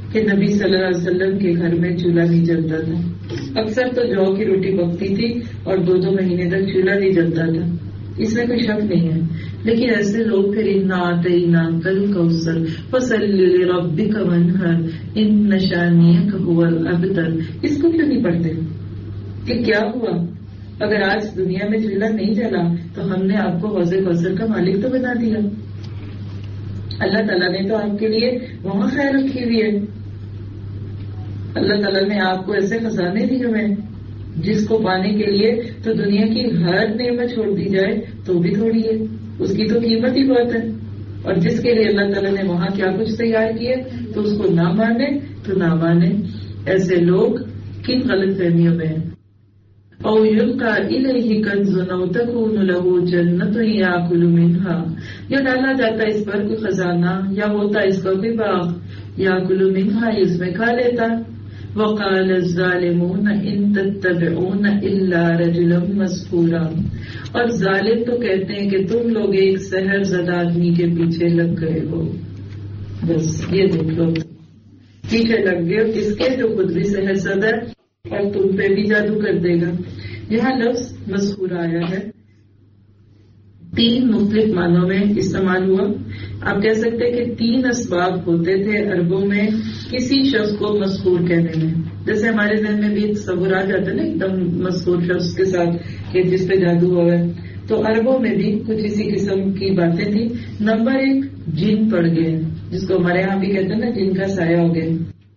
کہ نبی صلی اللہ علیہ وسلم کے گھر میں چولہا نہیں جلتا تھا. اکثر تو جو کی روٹی پکتی تھی اور 2 مہینے تک چولہا نہیں جلتا تھا. اس میں کوئی شک نہیں ہے. لیکن ایسے لوگ پھر انا کل فصلی لربک وانحر ان شانئک ھو الابتر اس کو کیوں نہیں پڑھتے کہ کیا ہوا اگر آج دنیا میں چولہا نہیں جلا تو ہم نے آپ کو حوض کوثر کا مالک تو بنا دیا. اللہ تعالیٰ نے تو آپ کے لیے وہاں خیر رکھی ہوئی ہے. اللہ تعالیٰ نے آپ کو ایسے خزانے دیے ہوئے ہیں جس کو پانے کے لیے تو دنیا کی ہر نعمت چھوڑ دی جائے تو بھی تھوڑی ہے. اس کی تو قیمت ہی بہت ہے. اور جس کے لیے اللہ تعالیٰ نے وہاں کیا کچھ تیار کیے تو اس کو نہ مانے تو نہ مانے. ایسے لوگ کن غلط فہمیوں میں ہیں. او یلقى الیہ کنز او تکون له جنۃ یاکل منها یا ڈالا جاتا اس پر کوئی خزانہ یا ہوتا اس کا کوئی باغ یاکل منها اس میں کھا لیتا. وقال الظالمون ان تتبعون الا رجلا مسحورا اور ظالم تو کہتے ہیں کہ تم لوگ ایک سحر زدہ آدمی کے پیچھے لگ گئے ہو. بس یہ دیکھ لو پیچھے لگ گئے کس کے جو خود بھی سحر زدہ اور تم پہ بھی جادو کر دے گا. یہاں لفظ مسحور آیا ہے 3 مختلف معنوں میں استعمال ہوا. آپ کہہ سکتے ہیں کہ 3 اسباب ہوتے تھے عربوں میں کسی شخص کو مسحور کہنے میں. جیسے ہمارے ذہن میں بھی تصور آ جاتا ہے نا ایک دم مسحور شخص کے ساتھ کہ جس پہ جادو ہوا ہے. تو عربوں میں بھی کچھ اسی قسم کی باتیں تھی. نمبر 1 جن پڑ گئے جس کو ہمارے یہاں بھی کہتے ہیں نا جن کا سایہ ہو گیا.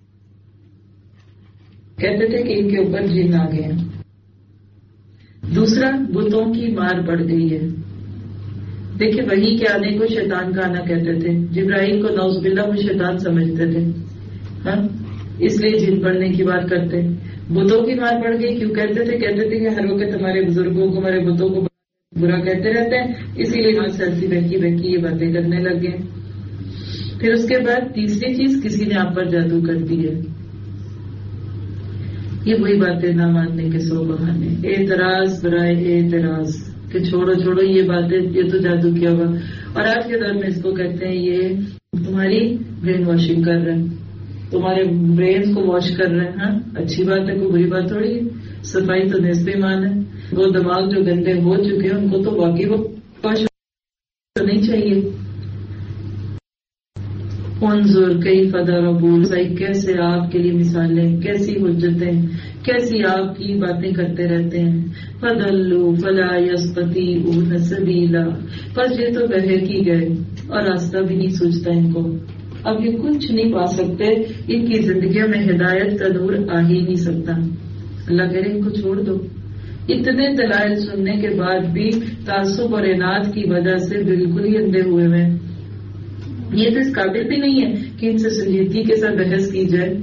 کہتے تھے کہ ان کے اوپر جن آ گئے ہیں. دوسرا بتوں کی مار پڑ گئی ہے. دیکھیں وحی کے آنے کو شیطان کا آنا کہتے تھے. جبرائیل کو نعوذ باللہ وہ شیطان سمجھتے تھے ہاں اس لیے جن پڑھنے کی بات کرتے. بتوں کی مار پڑ گئی کیوں کہتے تھے کہ ہر وقت ہمارے بزرگوں کو ہمارے بتوں کو برا کہتے رہتے ہیں اسی لیے وہاں سے ایسی بہکی یہ باتیں کرنے لگ گئے. پھر اس کے بعد تیسری چیز کسی نے آپ پر جادو کر دی ہے. یہ وہی باتیں نہ ماننے کے 100 بہانے. اعتراض برائے اعتراض کہ چھوڑو یہ باتیں یہ تو جادو کیا ہوا. اور آج کے دور میں اس کو کہتے ہیں یہ تمہاری برین واشنگ کر رہے ہیں تمہارے برین کو واش کر رہے ہیں. ہاں اچھی بات ہے کوئی بری بات تھوڑی ہے. صفائی تو نصف ایمان ہے. وہ دماغ جو گندے ہو چکے ہیں ان کو تو واقعی واش نہیں چاہیے. انظر کیف ضربوا کیسے آپ کے لیے مثالیں کیسی حجتیں کیسی آپ کی باتیں کرتے رہتے ہیں. فضلوا فلا يستطيعون سبيلا بس یہ تو بہک ہی گئے اور راستہ بھی نہیں سوچتا ان کو. اب یہ کچھ نہیں پا سکتے. ان کی زندگیوں میں ہدایت کا نور آ ہی نہیں سکتا. اللہ کرے ان کو چھوڑ دو. اتنے دلائل سننے کے بعد بھی تعصب اور اناد کی وجہ سے بالکل ہی اندھے ہوئے ہیں. یہ تو اس قابل بھی نہیں ہے کہ ان سے سنجیدگی کے ساتھ بحث کی جائے.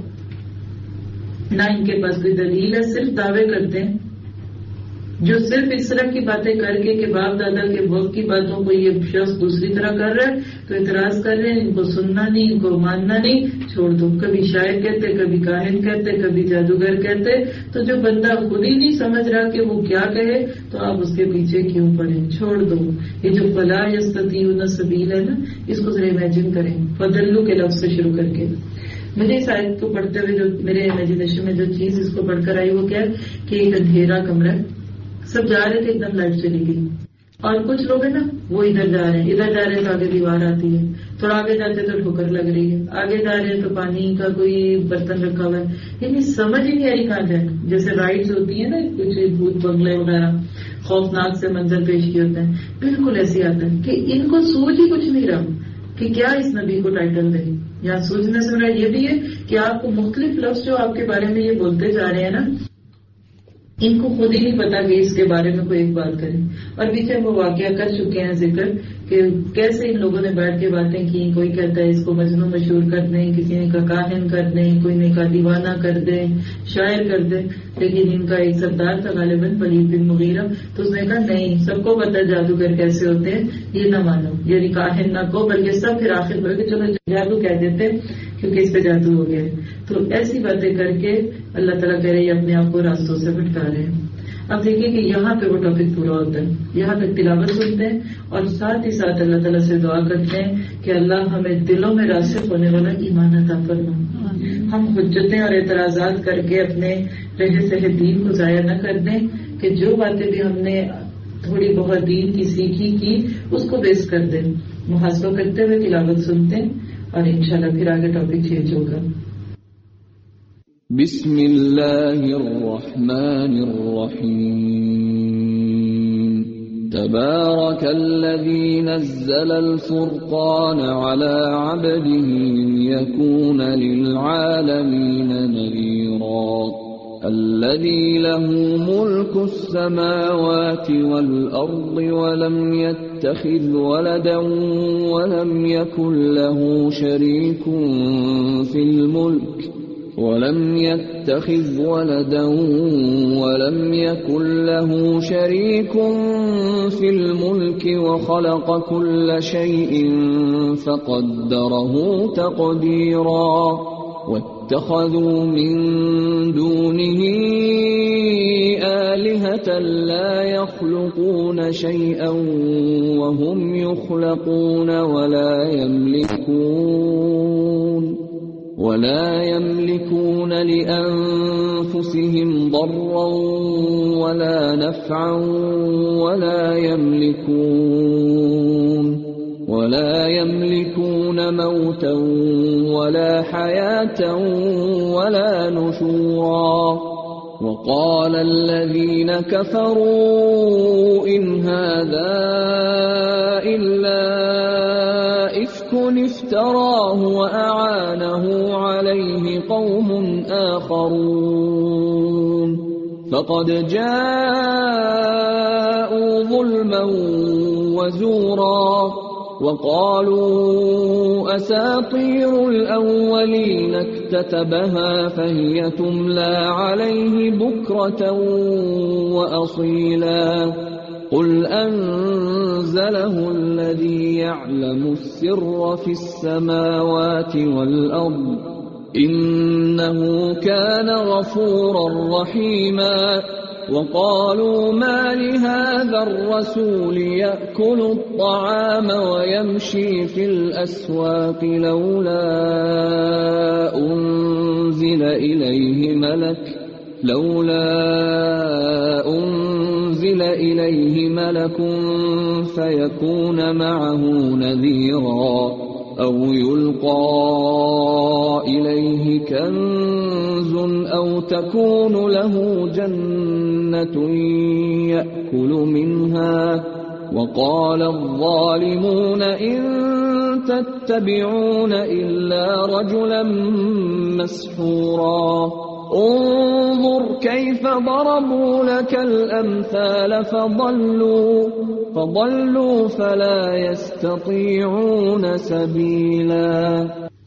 نہ ان کے پاس کوئی دلیل ہے. صرف دعوے کرتے ہیں جو صرف اس طرح کی باتیں کر کے کہ باپ دادا کے وقت کی باتوں کو یہ شخص دوسری طرح کر رہا ہے تو اعتراض کر رہے ہیں. ان کو سننا نہیں ان کو ماننا نہیں چھوڑ دو. کبھی شاعر کہتے کبھی کاہن کہتے کبھی جادوگر کہتے. تو جو بندہ خود ہی نہیں سمجھ رہا کہ وہ کیا کہے تو آپ اس کے پیچھے کیوں پڑیں. چھوڑ دو. یہ جو فلا یستطیعون سبیل ہے نا اس کو ذرا امیجن کریں. فضلوا کے لفظ سے شروع کر کے مجھے اس آیت کو پڑھتے ہوئے جو میرے امیجنیشن میں جو چیز اس کو پڑھ کر آئی وہ کیا کہ ایک اندھیرا کمرہ سب جا رہے تھے ایک دم لائٹ چلی گئی اور کچھ لوگ ہیں نا وہ ادھر جا رہے ہیں تو آگے دیوار آتی ہے. تھوڑا آگے جاتے تو ٹھوکر لگ رہی ہے. آگے جا رہے ہیں تو پانی کا کوئی برتن رکھا ہوا ہے. یعنی سمجھ ہی نہیں آ رہی کہاں جائے. جیسے رائڈز ہوتی ہیں نا کچھ بھوت بنگلے وغیرہ خوفناک سے منظر پیش کیے ہوتے ہیں بالکل ایسے آتا ہے کہ ان کو سوچ ہی کچھ نہیں رہا کہ کیا اس نبی کو ٹائٹل دیں. یہاں سوچنے سے میرا یہ بھی ہے کہ آپ کو مختلف لفظ جو آپ کے بارے میں یہ بولتے جا رہے ہیں نا ان کو خود ہی نہیں پتا کہ اس کے بارے میں کوئی ایک بات کریں. اور پیچھے وہ واقعہ کر چکے ہیں ذکر کہ کیسے ان لوگوں نے بیٹھ کے باتیں کی. کوئی کہتا ہے اس کو مجنون مشہور کر دیں کسی نے کہا کاہن کر دیں کوئی نے کہا دیوانہ کر دیں شاعر کر دیں. لیکن ان کا ایک سردار تھا غالباً ولید بن مغیرہ تو اس نے کہا نہیں سب کو پتا جادوگر کیسے ہوتے ہیں یہ نہ مانو. یعنی کاہن نہ کو بلکہ سب پھر آخر میں کہ چلو جادو کہہ دیتے کیونکہ اس پہ جادو ہو گیا. تو ایسی باتیں کر کے اللہ تعالیٰ کہہ رہے ہیں اپنے آپ کو راستوں سے بھٹکا رہے ہیں. اب دیکھیں کہ یہاں پہ وہ ٹاپک پورا ہوتا ہے. یہاں تک تلاوت سنتے ہیں اور ساتھ ہی ساتھ اللہ تعالیٰ سے دعا کرتے ہیں کہ اللہ ہمیں دلوں میں راسخ ہونے والا ایمان عطا فرما. ہم حجتیں اور اعتراضات کر کے اپنے رہے سہے دین کو ضائع نہ کر دیں کہ جو باتیں بھی ہم نے تھوڑی بہت دین کی سیکھی کی اس کو بیس کر دیں. محاسبہ کرتے ہوئے تلاوت سنتے ہیں اور انشاءاللہ پھر آگے ٹاپک چینج ہوگا. بسم اللہ الرحمن الرحیم. تبارک الذی نزل الفرقان على عبده ليكون للعالمین نذیرا. الذي له ملك السماوات والأرض ولم يتخذ ولدا ولم يكن له شريك في الملك وخلق كل شيء فقدره تقديرا. واتخذوا من دونه آلهة لا يخلقون شيئا وهم يخلقون ولا يملكون لأنفسهم ضرا ولا نفعا ولا يملكون موتا ولا حياة ولا نشورا. وقال الذين كفروا إن هذا إلا إفك افتراه وأعانه عليه قوم آخرون فقد جاءوا ظلما وزورا. وقالوا أساطير الأولين اكتتبها فهي تملى عليه بكرة وأصيلا. قل أنزله الذي يعلم السر في السماوات والأرض إنه كان غفورا رحيما. وقالوا ما لهذا الرسول يأكل الطعام ويمشي في الأسواق لولا أنزل إليه ملك فيكون معه نذيرا أو يلقى إليه كنز أو تكون له جنة يأكل منها. وقال الظالمون إن تتبعون إلا رجلا مسحورا. انظر كيف ضربوا لك الأمثال فضلوا فلا يستطيعون سبيلا.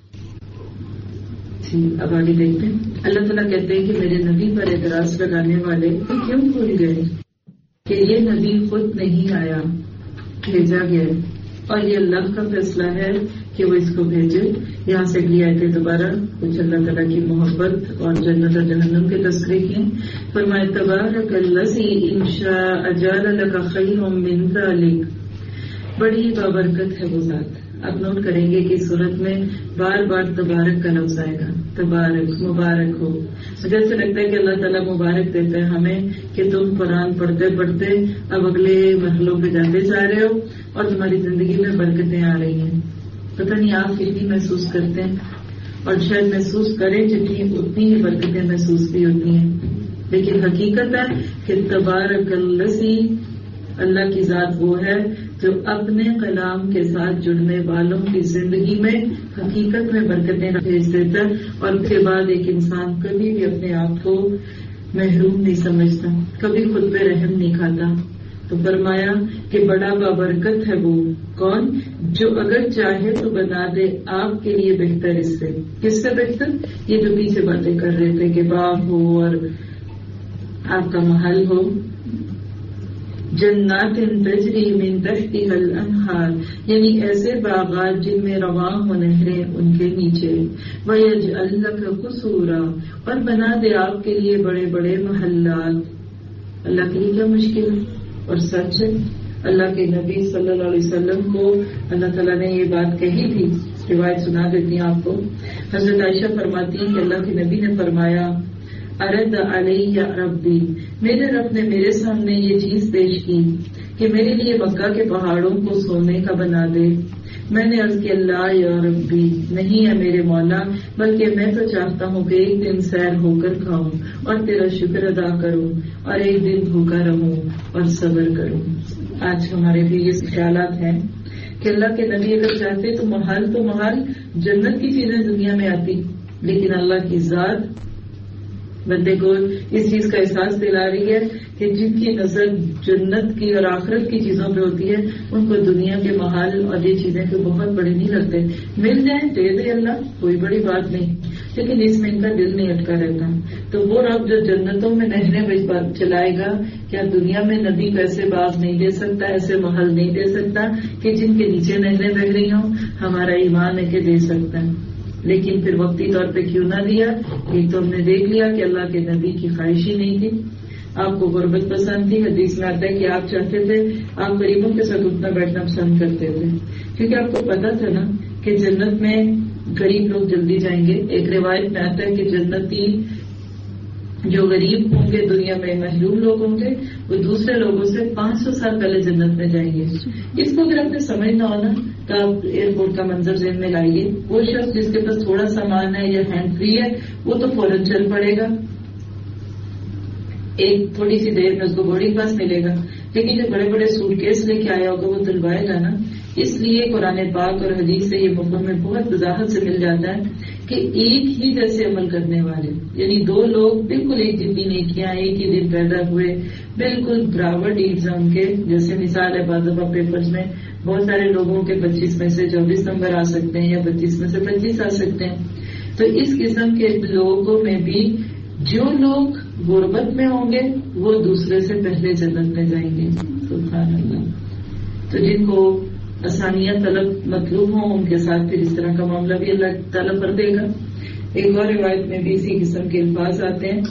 اب آگے دیکھتے ہیں. اللہ تعالیٰ کہتے ہیں کہ میرے نبی پر اعتراض لگانے والے کیوں بھول گئے کہ یہ نبی خود نہیں آیا، بھیجا گیا، اور یہ اللہ کا فیصلہ ہے کہ وہ اس کو بھیجے. یہاں سے اگلی آیتیں دوبارہ کچھ اللہ تعالیٰ کی محبت اور جنت اور جہنم کے تذکرے کی. فرمائے تبارک الذی ان شاء جعل لک خیر من ذلک. بڑی بابرکت ہے وہ ذات. آپ نوٹ کریں گے کہ صورت میں بار بار تبارک کا لفظ آئے گا. تبارک، مبارک ہو. مجھے ایسا لگتا ہے کہ اللہ تعالیٰ مبارک دیتا ہے ہمیں کہ تم قرآن پڑھتے پڑھتے اب اگلے مرحلوں پہ جاتے جا رہے ہو اور تمہاری زندگی میں برکتیں آ رہی ہیں. پتہ نہیں آپ کتنی محسوس کرتے ہیں، اور شاید محسوس کریں جتنی اتنی ہی برکتیں محسوس بھی ہوتی ہیں. لیکن حقیقت ہے کہ تبارک الذی، اللہ کی ذات وہ ہے جو اپنے کلام کے ساتھ جڑنے والوں کی زندگی میں حقیقت میں برکتیں بھیج دیتا ہے، اور اس کے بعد ایک انسان کبھی بھی اپنے آپ کو محروم نہیں سمجھتا، کبھی خود پہ رحم نہیں کھاتا. تو فرمایا کہ بڑا بابرکت ہے وہ کون جو اگر چاہے تو بنا دے آپ کے لیے بہتر. اس سے کس سے بہتر؟ یہ جو پیچھے باتیں کر رہے تھے کہ باغ ہو اور آپ کا محل ہو. جنات تجری من تحتها الانہار، یعنی ایسے باغات جن میں رواں ہو نہریں ان کے نیچے. ویجعل لک قصورا، اور بنا دے آپ کے لیے بڑے بڑے محلات. اللہ کے لیے کیا مشکل ہے، اور سچ ہے. اللہ کے نبی صلی اللہ علیہ وسلم کو اللہ تعالیٰ نے یہ بات کہی تھی روایت سنا دیتی ہوں آپ کو. حضرت عائشہ فرماتی ہیں کہ اللہ کے نبی نے فرمایا ارد علیہ ربی، میرے رب نے میرے سامنے یہ چیز پیش کی کہ میرے لیے مکہ کے پہاڑوں کو سونے کا بنا دے. میں نے عرض کی اللہ یا ربی، نہیں ہے میرے مولا، بلکہ میں تو چاہتا ہوں کہ ایک دن سیر ہو کر کھاؤں اور تیرا شکر ادا کروں، اور ایک دن بھوکا رہوں اور صبر کروں. آج ہمارے بھی یہ خیالات ہیں کہ اللہ کے نبی اگر چاہتے تو محال جنت کی چیزیں دنیا میں آتی، لیکن اللہ کی ذات بندے کو اس چیز کا احساس دلا رہی ہے کہ جن کی نظر جنت کی اور آخرت کی چیزوں پہ ہوتی ہے ان کو دنیا کے محال اور یہ چیزیں تو بہت بڑے نہیں لگتے. مل جائیں دے دے اللہ، کوئی بڑی بات نہیں، لیکن اس میں ان کا دل نہیں اٹکا رہتا. تو وہ رب جو جنتوں میں نہریں چلائے گا، کیا دنیا میں ندی کو ایسے باغ نہیں دے سکتا، ایسے محل نہیں دے سکتا کہ جن کے نیچے نہریں بہ رہی ہوں؟ ہمارا ایمان ہے کہ دے سکتا ہے، لیکن پھر وقتی طور پہ کیوں نہ دیا؟ ایک تو ہم نے دیکھ لیا کہ اللہ کے نبی کی خواہش ہی نہیں تھی، آپ کو غربت پسند تھی. حدیث میں آتا ہے کہ آپ چاہتے تھے، آپ غریبوں کے ساتھ اٹھنا بیٹھنا پسند کرتے تھے، کیونکہ آپ کو پتا تھا نا کہ جنت میں غریب لوگ جلدی جائیں گے. ایک روایت میں آتا ہے کہ جنتی جو غریب ہوں گے، دنیا میں محروم لوگ ہوں گے، وہ دوسرے لوگوں سے 500 سال پہلے جنت میں جائیں گے. اس کو اگر آپ نے سمجھنا ہو نا تو آپ ایئرپورٹ کا منظر ذہن میں لائیے. وہ شخص جس کے پاس تھوڑا سامان ہے یا ہینڈ فری ہے وہ تو فوراً چل پڑے گا، ایک تھوڑی سی دیر میں اس کو بورڈنگ پاس ملے گا، لیکن جو بڑے بڑے سوٹ کیس لے کے آیا ہوگا وہ دلوائے گا نا. اس لیے قرآن پاک اور حدیث سے یہ مفہوم میں بہت وضاحت سے مل جاتا ہے کہ ایک ہی جیسے عمل کرنے والے، یعنی دو لوگ بالکل ایک جتنی نیکیاں ایک ہی دن پیدا ہوئے، بالکل برابر ڈیڈز ہیں ان کے. جیسے مثال ہے بعض دفعہ پیپرز میں بہت سارے لوگوں کے 25 میں سے 24 نمبر آ سکتے ہیں یا 25 میں سے 25 آ سکتے ہیں. تو اس قسم کے لوگوں میں بھی جو لوگ غربت میں ہوں گے وہ دوسرے سے پہلے جنت میں جائیں گے. سبحان اللہ. تو جن کو آسانیاں طلب مطلوب ہوں ان کے ساتھ پھر اس طرح کا معاملہ بھی اللہ تعالیٰ کر دے گا. ایک اور روایت میں بھی اسی قسم کے الفاظ آتے ہیں.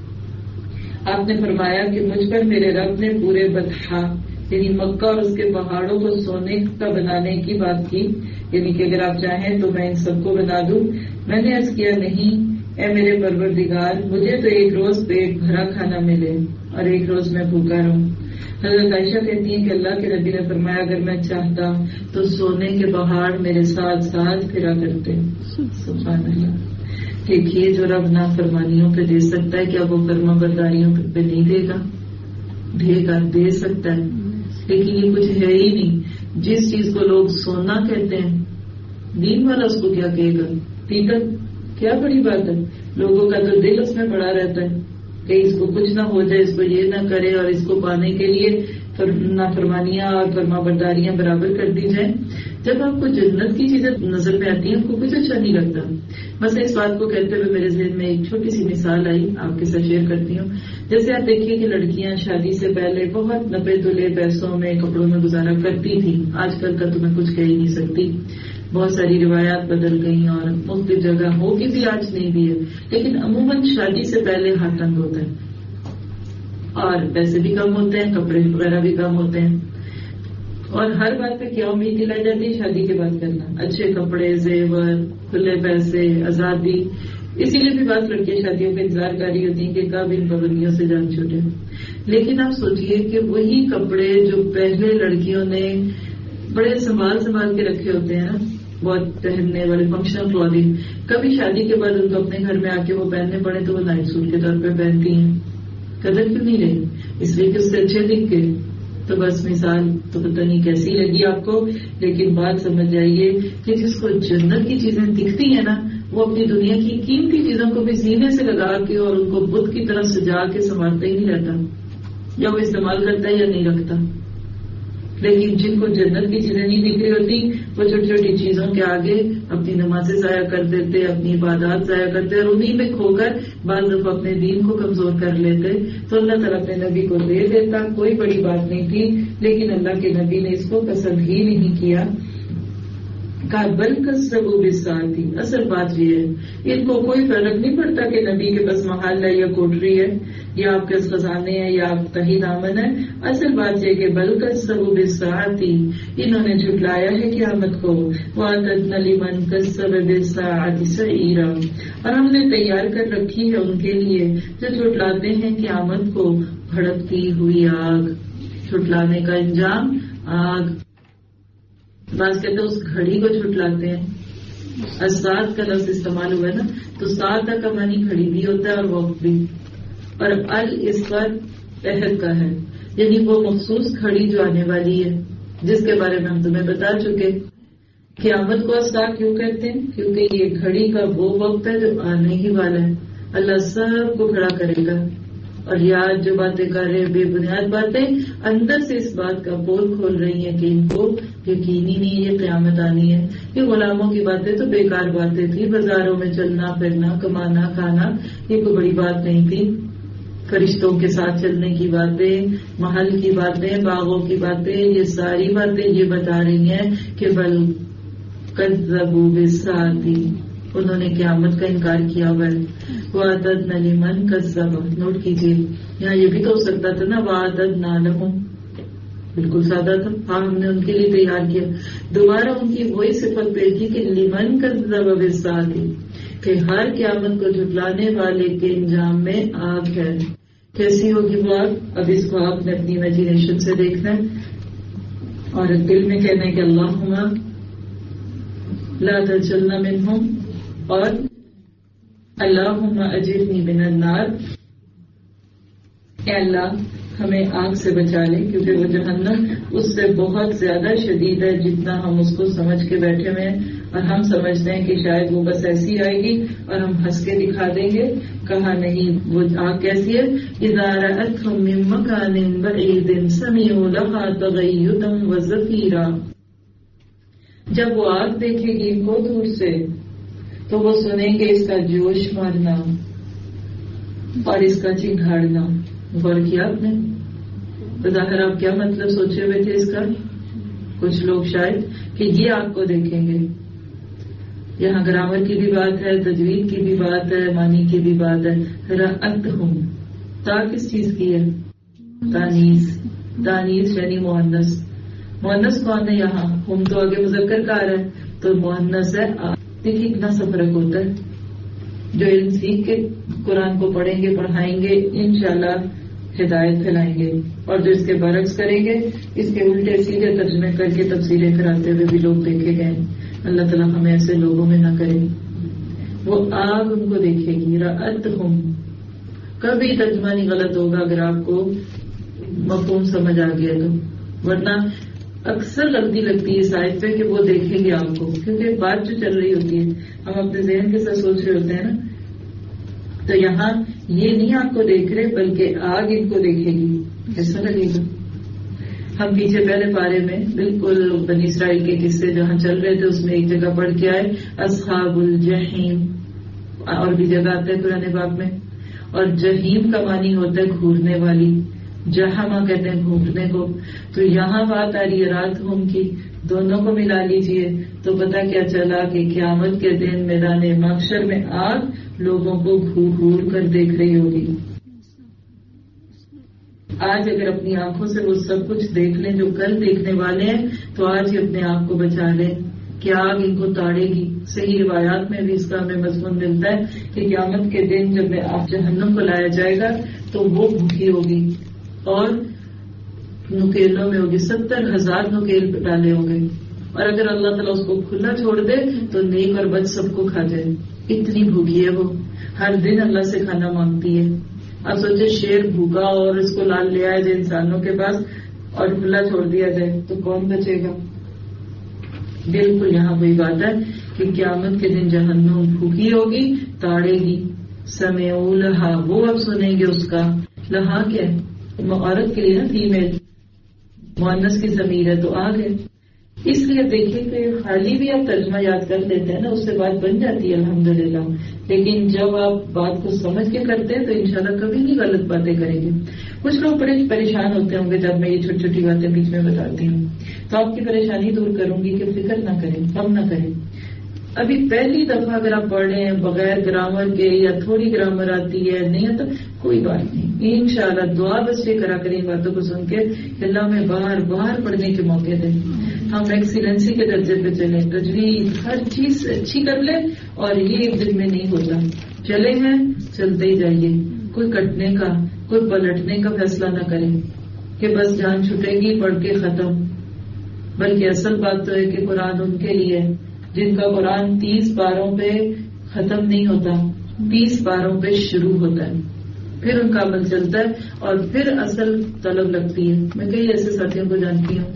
آپ نے فرمایا کہ مجھ پر میرے رب نے پورے بطحا یعنی مکہ اور اس کے پہاڑوں کو سونے کا بنانے کی بات کی، یعنی کہ اگر آپ چاہیں تو میں ان سب کو بنا دوں. میں نے عرض کیا نہیں اے میرے پروردگار، مجھے تو ایک روز پیٹ بھرا کھانا ملے اور ایک روز میں بھوکا رہوں. حضرت عائشہ کہتی ہیں کہ اللہ کے نبی نے فرمایا اگر میں چاہتا تو سونے کے پہاڑ میرے ساتھ ساتھ پھرا کرتے. سبحان اللہ. دیکھیے جو رب نافرمانیوں پہ دے سکتا ہے کیا وہ فرما برداریوں پہ نہیں دے گا؟ دے گا، دے سکتا ہے، لیکن یہ کچھ ہے ہی نہیں. جس چیز کو لوگ سونا کہتے ہیں دین والا اس کو کیا کہے گا؟ پیتل. کیا بڑی بات ہے، لوگوں کا تو دل اس میں پڑا رہتا ہے کہ اس کو کچھ نہ ہو جائے، اس کو یہ نہ کرے، اور اس کو پانے کے لیے نافرمانیاں اور فرما برداریاں برابر کر دی جائیں. جب آپ کو جنت کی چیزیں نظر میں آتی ہیں آپ کو کچھ اچھا نہیں لگتا. بس اس بات کو کہتے ہوئے میرے ذہن میں ایک چھوٹی سی مثال آئی، آپ کے ساتھ شیئر کرتی ہوں. جیسے آپ دیکھیے کہ لڑکیاں شادی سے پہلے بہت نپے تلے پیسوں میں کپڑوں میں گزارا کرتی تھی. آج کل کا تو میں کچھ کہہ ہی نہیں سکتی، بہت ساری روایات بدل گئی اور مختلف جگہ ہوگی بھی، آج نہیں بھی ہے، لیکن عموماً شادی سے پہلے ہاتھ تنگ ہوتا ہے اور پیسے بھی کم ہوتے ہیں، کپڑے وغیرہ بھی کم ہوتے ہیں، اور ہر بات پہ کیا امید دلائی جاتی ہے؟ شادی کے بعد کرنا، اچھے کپڑے، زیور، کھلے پیسے، آزادی. اسی لیے بھی بعض لڑکیاں شادیوں کا انتظار کر رہی ہوتی ہیں کہ کب ان پابندیوں سے جان چھوٹے. لیکن آپ سوچئے کہ وہی کپڑے جو پہلے لڑکیوں نے بڑے سنبھال کے رکھے ہوتے ہیں، بہت پہننے والے فنکشنل کلوتھنگ، کبھی شادی کے بعد ان کو اپنے گھر میں آ کے وہ پہننے پڑے تو وہ نائٹ سوٹ کے طور پہ پہنتی ہیں. قدر کیوں نہیں رہی؟ اس لیے کہ اس سے اچھے دکھ گئے. تو بس مثال تو پتہ نہیں کیسی لگی آپ کو، لیکن بات سمجھ جائیے کہ جس کو جنت کی چیزیں دکھتی ہیں نا وہ اپنی دنیا کی قیمتی چیزوں کو بھی سینے سے لگا کے اور ان کو بت کی طرف سجا کے سنوارتا ہی نہیں رہتا، یا وہ استعمال کرتا ہے یا نہیں رکھتا. لیکن جن کو جنت کی چیزیں نہیں دکھ رہی ہوتی وہ چھوٹی چھوٹی چیزوں کے آگے اپنی نمازیں ضائع کر دیتے، اپنی عبادات ضائع کرتے، اور انہیں میں کھو کر بعض دفعہ اپنے دین کو کمزور کر لیتے. تو اللہ تعالیٰ اپنے نبی کو دے دیتا، کوئی بڑی بات نہیں تھی، لیکن اللہ کے نبی نے اس کو پسند ہی نہیں کیا کہا بل کذبوا بالساعۃ، اصل بات یہ ہے ان کو کوئی فرق نہیں پڑتا کہ نبی کے پاس محل ہے یا کوٹری ہے یا آپ کے خزانے ہیں یا آپ کا ہی دامن ہے. اصل بات یہ کہ بل کذبوا بالساعۃ، انہوں نے جھٹلایا ہے قیامت کو. وَأَعْتَدْنَا لِمَنْ كَذَّبَ بِالسَّاعَةِ سَعِيرًا، اور ہم نے تیار کر رکھی ہے ان کے لیے جو جھٹلاتے ہیں قیامت کو بھڑکتی ہوئی آگ. جھٹلانے کا انجام آگ. بعض کہتے ہیں اس گھڑی کو جھٹلاتے ہیں. الساعۃ کا لفظ استعمال ہوا ہے نا، تو ساعت کا معنی گھڑی بھی ہوتا ہے اور وقت بھی. اور اس پر عہد کا ہے، یعنی وہ مخصوص گھڑی جو آنے والی ہے جس کے بارے میں ہم تمہیں بتا چکے. قیامت کو الساعۃ کیوں کہتے ہیں؟ کیونکہ یہ گھڑی کا وہ وقت ہے جو آنے ہی والا ہے. اللہ سب کو کھڑا کرے گا. اور یاد جو باتیں کر رہے ہیں بے بنیاد باتیں، اندر سے اس بات کا پول کھول رہی ہیں کہ ان کو یقین ہی نہیں یہ قیامت آنی ہے. یہ غلاموں کی باتیں تو بیکار باتیں تھی، بازاروں میں چلنا پھرنا کمانا کھانا یہ کوئی بڑی بات نہیں تھی. فرشتوں کے ساتھ چلنے کی باتیں، محل کی باتیں، باغوں کی باتیں، یہ ساری باتیں یہ بتا رہی ہیں کہ بل کذبوا بالساعۃ، انہوں نے قیامت کا انکار کیا ہوا ہے. وَأَعْتَدْنَا لِمَنْ كَذَّبَ، نوٹ کیجیے یہاں یہ بھی تو ہو سکتا تھا نا وَأَعْتَدْنَا لَهُمْ، بالکل سادہ تھا. ہاں ہم نے ان کے لیے تیار کیا. دوبارہ ان کی وہی صفت پیش کی کہ لمن کذب بالساعۃ، کہ ہر قیامت کو جھٹلانے والے کے انجام میں آگ ہے. کیسی ہوگی وہ آگ؟ اب اس کو آپ نے اپنی امیجنیشن سے دیکھنا ہے اور دل میں کہنا ہے کہ اللہم لا تجعلنا منہم، اور اللہم اجرنی من النار، اے اللہ ہمیں آگ سے بچا لیں، کیونکہ وہ جہنم اس سے بہت زیادہ شدید ہے جتنا ہم اس کو سمجھ کے بیٹھے ہوئے ہیں. اور ہم سمجھتے ہیں کہ شاید وہ بس ایسی آئے گی اور ہم ہنس کے دکھا دیں گے. کہا نہیں، وہ آگ کیسی ہے؟ اذا رأتهم من مکان بعید سمعوا لها تغیظا وزفیرا، جب وہ آگ دیکھے گی ان کو دور سے تو وہ سنیں گے اس کا جوش مارنا اور اس کا چنگھاڑنا. غور کیا آپ نے؟ بظاہر آپ کیا مطلب سوچے ہوئے تھے اس کا؟ کچھ لوگ شاید کہ یہ آپ کو دیکھیں گے. یہاں گرامر کی بھی بات ہے، تجوید کی بھی بات ہے، معنی کی بھی بات ہے. رأتہم، تا کس چیز کی ہے؟ تانیث. تانیث یعنی مؤنث. مؤنث کون ہے یہاں؟ ہم تو آگے مذکر کا آ رہا ہے تو مؤنث ہے. دیکھیے اتنا سا فرق ہوتا ہے. جو علم سیکھ کے قرآن کو پڑھیں گے پڑھائیں گے انشاءاللہ ہدایت پھیلائیں گے، اور جو اس کے برعکس کریں گے اس کے الٹے سیدھے ترجمے کر کے تفسیریں کراتے ہوئے بھی لوگ دیکھے گئے. اللہ تعالیٰ ہمیں ایسے لوگوں میں نہ کرے. وہ آگ ان کو دیکھے گی. رأتہم، کبھی ترجمہ نہیں غلط ہوگا اگر آپ کو مفہوم سمجھ آ گیا تو، ورنہ اکثر غلطی لگتی ہے اس آیت پہ کہ وہ دیکھیں گے آپ کو، کیونکہ بات جو چل رہی ہوتی ہے ہم اپنے ذہن کے ساتھ سوچ رہے ہوتے ہیں نا. تو یہاں یہ نہیں آپ کو دیکھ رہے بلکہ آگ ان کو دیکھے گی. ایسا لگے گا. ہم پیچھے پہلے پارے میں بالکل بنی اسرائیل کے قصے جہاں چل رہے تھے اس میں ایک جگہ پڑھ کے آئے اصحاب الجحیم، اور بھی جگہ آتا ہے قرآن پاک میں. اور جہیم کا معنی ہوتا ہے گھورنے والی. جہما کہتے ہیں گھونٹنے کو. تو یہاں بات آ رہی ہے رات ہوم کی، دونوں کو ملا لیجئے تو پتہ کیا چلا کہ قیامت کے دن میدان محشر میں آگ لوگوں کو گھور گھور کر دیکھ رہی ہوگی. آج اگر اپنی آنکھوں سے وہ سب کچھ دیکھ لیں جو کل دیکھنے والے ہیں تو آج ہی اپنے آپ کو بچا لیں کہ آگ ان کو تاڑے گی. صحیح روایات میں بھی اس کا ہمیں مضمون ملتا ہے کہ قیامت کے دن جب جہنم کو لایا جائے گا تو وہ بھوکی ہوگی اور نکیلوں میں ہوگی. 70,000 نکیل ڈالے ہوں گے، اور اگر اللہ تعالیٰ اس کو کھلا چھوڑ دے تو نیک اور بد سب کو کھا جائے. اتنی بھوکی ہے وہ، ہر دن اللہ سے کھانا مانگتی ہے. اب سوچے شیر بھوکا اور اس کو لال لے آئے جائے انسانوں کے پاس اور کھلا چھوڑ دیا جائے تو کون بچے گا؟ بالکل یہاں وہی بات ہے کہ قیامت کے دن جہنم بھوکی ہوگی، تاڑے گی. سمعوا لہا، وہ اب سنیں گے اس کا. لہا کیا ہے؟ عورت کے لیے نا فیمیل، مؤنث کی ضمیر ہے تو آگ ہے. اس لیے دیکھیں کہ خالی بھی آپ ترجمہ یاد کر لیتے ہیں نا اس سے بات بن جاتی ہے الحمدللہ. لیکن جب آپ بات کو سمجھ کے کرتے ہیں تو انشاءاللہ کبھی نہیں غلط باتیں کریں گے. کچھ لوگ بڑے پریشان ہوتے ہوں گے جب میں یہ چھوٹی چھوٹی باتیں بیچ میں بتاتی ہوں، تو آپ کی پریشانی دور کروں گی کہ فکر نہ کریں، غم نہ کریں. ابھی پہلی دفعہ اگر آپ پڑھ رہے ہیں بغیر گرامر کے یا تھوڑی گرامر آتی ہے نہیں ہے تو کوئی بات نہیں، انشاءاللہ دعا بس یہ کرا کریں باتوں کو سن کے کہ اللہ میں باہر باہر پڑھنے کے موقع دیں، ہم ایکسیلنسی کے درجے پہ چلیں، تجوید ہر چیز اچھی کر لیں، اور یہ ایک دن میں نہیں ہوتا. چلے ہیں چلتے ہی جائیے، کوئی کٹنے کا کوئی پلٹنے کا فیصلہ نہ کریں کہ بس جان چھٹے گی پڑھ کے ختم. بلکہ اصل بات تو ہے کہ قرآن ان کے لیے جن کا قرآن 30 پاروں پہ ختم نہیں ہوتا، 30 پاروں پہ شروع ہوتا ہے، پھر ان کا عمل چلتا ہے اور پھر اصل طلب لگتی ہے. میں کئی ایسے ساتھیوں کو جانتی ہوں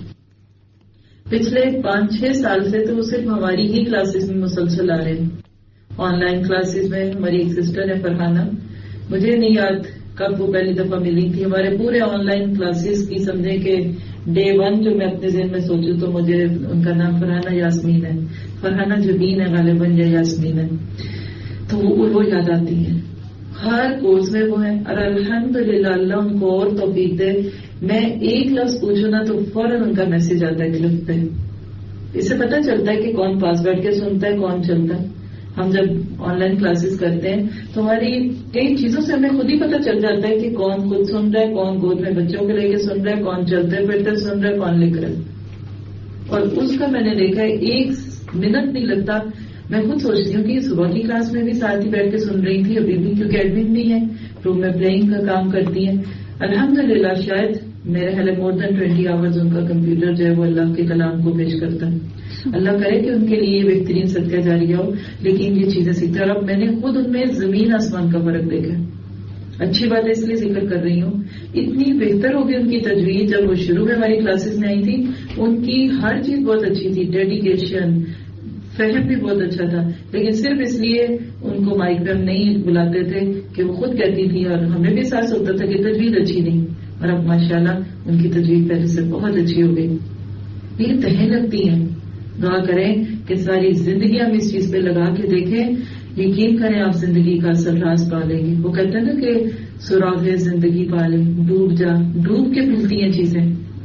پچھلے 5-6 سال سے تو وہ صرف ہماری ہی کلاسز میں مسلسل آ رہے ہیں، آن لائن کلاسز میں. ہماری ایک سسٹر ہے فرحانہ، مجھے نہیں یاد کب وہ پہلی دفعہ ملی تھی. ہمارے پورے آن لائن کلاسز کی سمجھے کہ ڈے 1 جو میں اپنے ذہن میں سوچوں تو مجھے ان کا نام فرحانہ یاسمین ہے، فرحانہ جبین ہے غالباً یا یاسمین ہے، تو وہ یاد آتی ہے. ہر کورس میں وہ ہے، اور الحمدللہ اللہ ان کو اور توفیق دے. میں ایک لفظ پوچھوں نا تو فوراً ان کا میسج آتا ہے کلپ پہ. اس سے پتہ چلتا ہے کہ کون پاس بیٹھ کے سنتا ہے کون چلتا ہے. ہم جب آن لائن کلاسز کرتے ہیں تو ہماری کئی چیزوں سے ہمیں خود ہی پتہ چل جاتا ہے کہ کون خود سن رہا ہے، کون گود میں بچوں کو لے کے سن رہا ہے، کون چلتے پھرتے سن رہا ہے، کون لکھ رہا ہے. اور اس کا میں نے دیکھا ہے 1 منٹ نہیں لگتا. میں خود سوچتی ہوں کہ صبح کی کلاس میں بھی ساتھ ہی بیٹھ کے سن رہی تھی ابھی بھی، کیونکہ ایڈمن بھی ہے روم میں پلئنگ کا کام کرتی ہیں. الحمدللہ شاید میرے خیال ہے مور دین 20 آورز ان کا کمپیوٹر جو ہے وہ اللہ کے کلام کو پیش کرتا ہے. اللہ کرے کہ ان کے لیے بہترین صدقہ جاریہ ہو، لیکن یہ چیزیں سیکھتے. اور اب میں نے خود ان میں زمین آسمان کا فرق دیکھا. اچھی بات ہے اس لیے ذکر کر رہی ہوں، اتنی بہتر ہوگی ان کی تجوید. جب وہ شروع میں ہماری کلاسز میں آئی تھی ان کی ہر چیز بہت اچھی تھی، ڈیڈیکیشن، فہم بھی بہت اچھا تھا، لیکن صرف اس لیے ان کو مائک پہ ہم نہیں بلاتے تھے کہ وہ خود کہتی تھی اور ہمیں بھی احساس ہوتا تھا کہ تجوید اچھی نہیں. اور اب ماشاءاللہ ان کی تجوید پہلے سے بہت اچھی ہو گئی. یہ تہیں لگتی ہیں. دعا کریں کہ ساری زندگی ہم اس چیز پہ لگا کے دیکھیں، یقین کریں آپ زندگی کا اصل راز پا لیں گے. وہ کہتے ہیں نا کہ سراغ زندگی پا لیں، ڈوب جا، ڈوب کے ملتی ہیں چیزیں.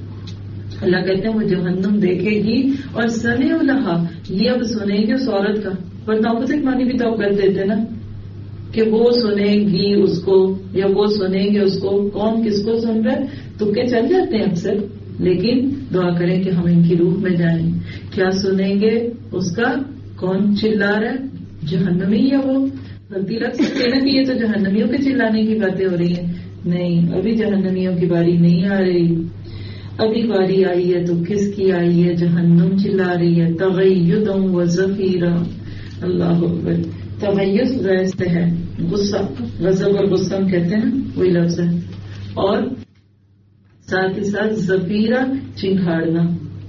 اللہ کہتے ہیں وہ جہنم دیکھے گی اور سنے لہا، یہ اب سنیں گے اس عورت کا. ورنہ اپوزٹ معنی بھی تو آپ کر دیتے نا کہ وہ سنیں گی اس کو یا وہ سنیں گے اس کو. کون کس کو سن رہا ہے تو کہ چل جاتے ہیں اکثر. لیکن دعا کریں کہ ہم ان کی روح میں جائیں. کیا سنیں گے اس کا؟ کون چلا رہا ہے؟ جہنمی یا وہ؟ غلطی لگ سکتے نا کہ یہ تو جہنمیوں کے چلانے کی باتیں ہو رہی ہیں. نہیں، ابھی جہنمیوں کی باری نہیں آ رہی. ابھی باری آئی ہے تو کس کی آئی ہے؟ جہنم چلا رہی ہے. تغیدا و زفیرا. اللہ اکبر. تغیظ ویسے ہے غصہ، غضب اور غصہ ہم کہتے ہیں وہی لفظ ہے. اور ساتھ ہی ساتھ زفیرہ، چنگھاڑنا.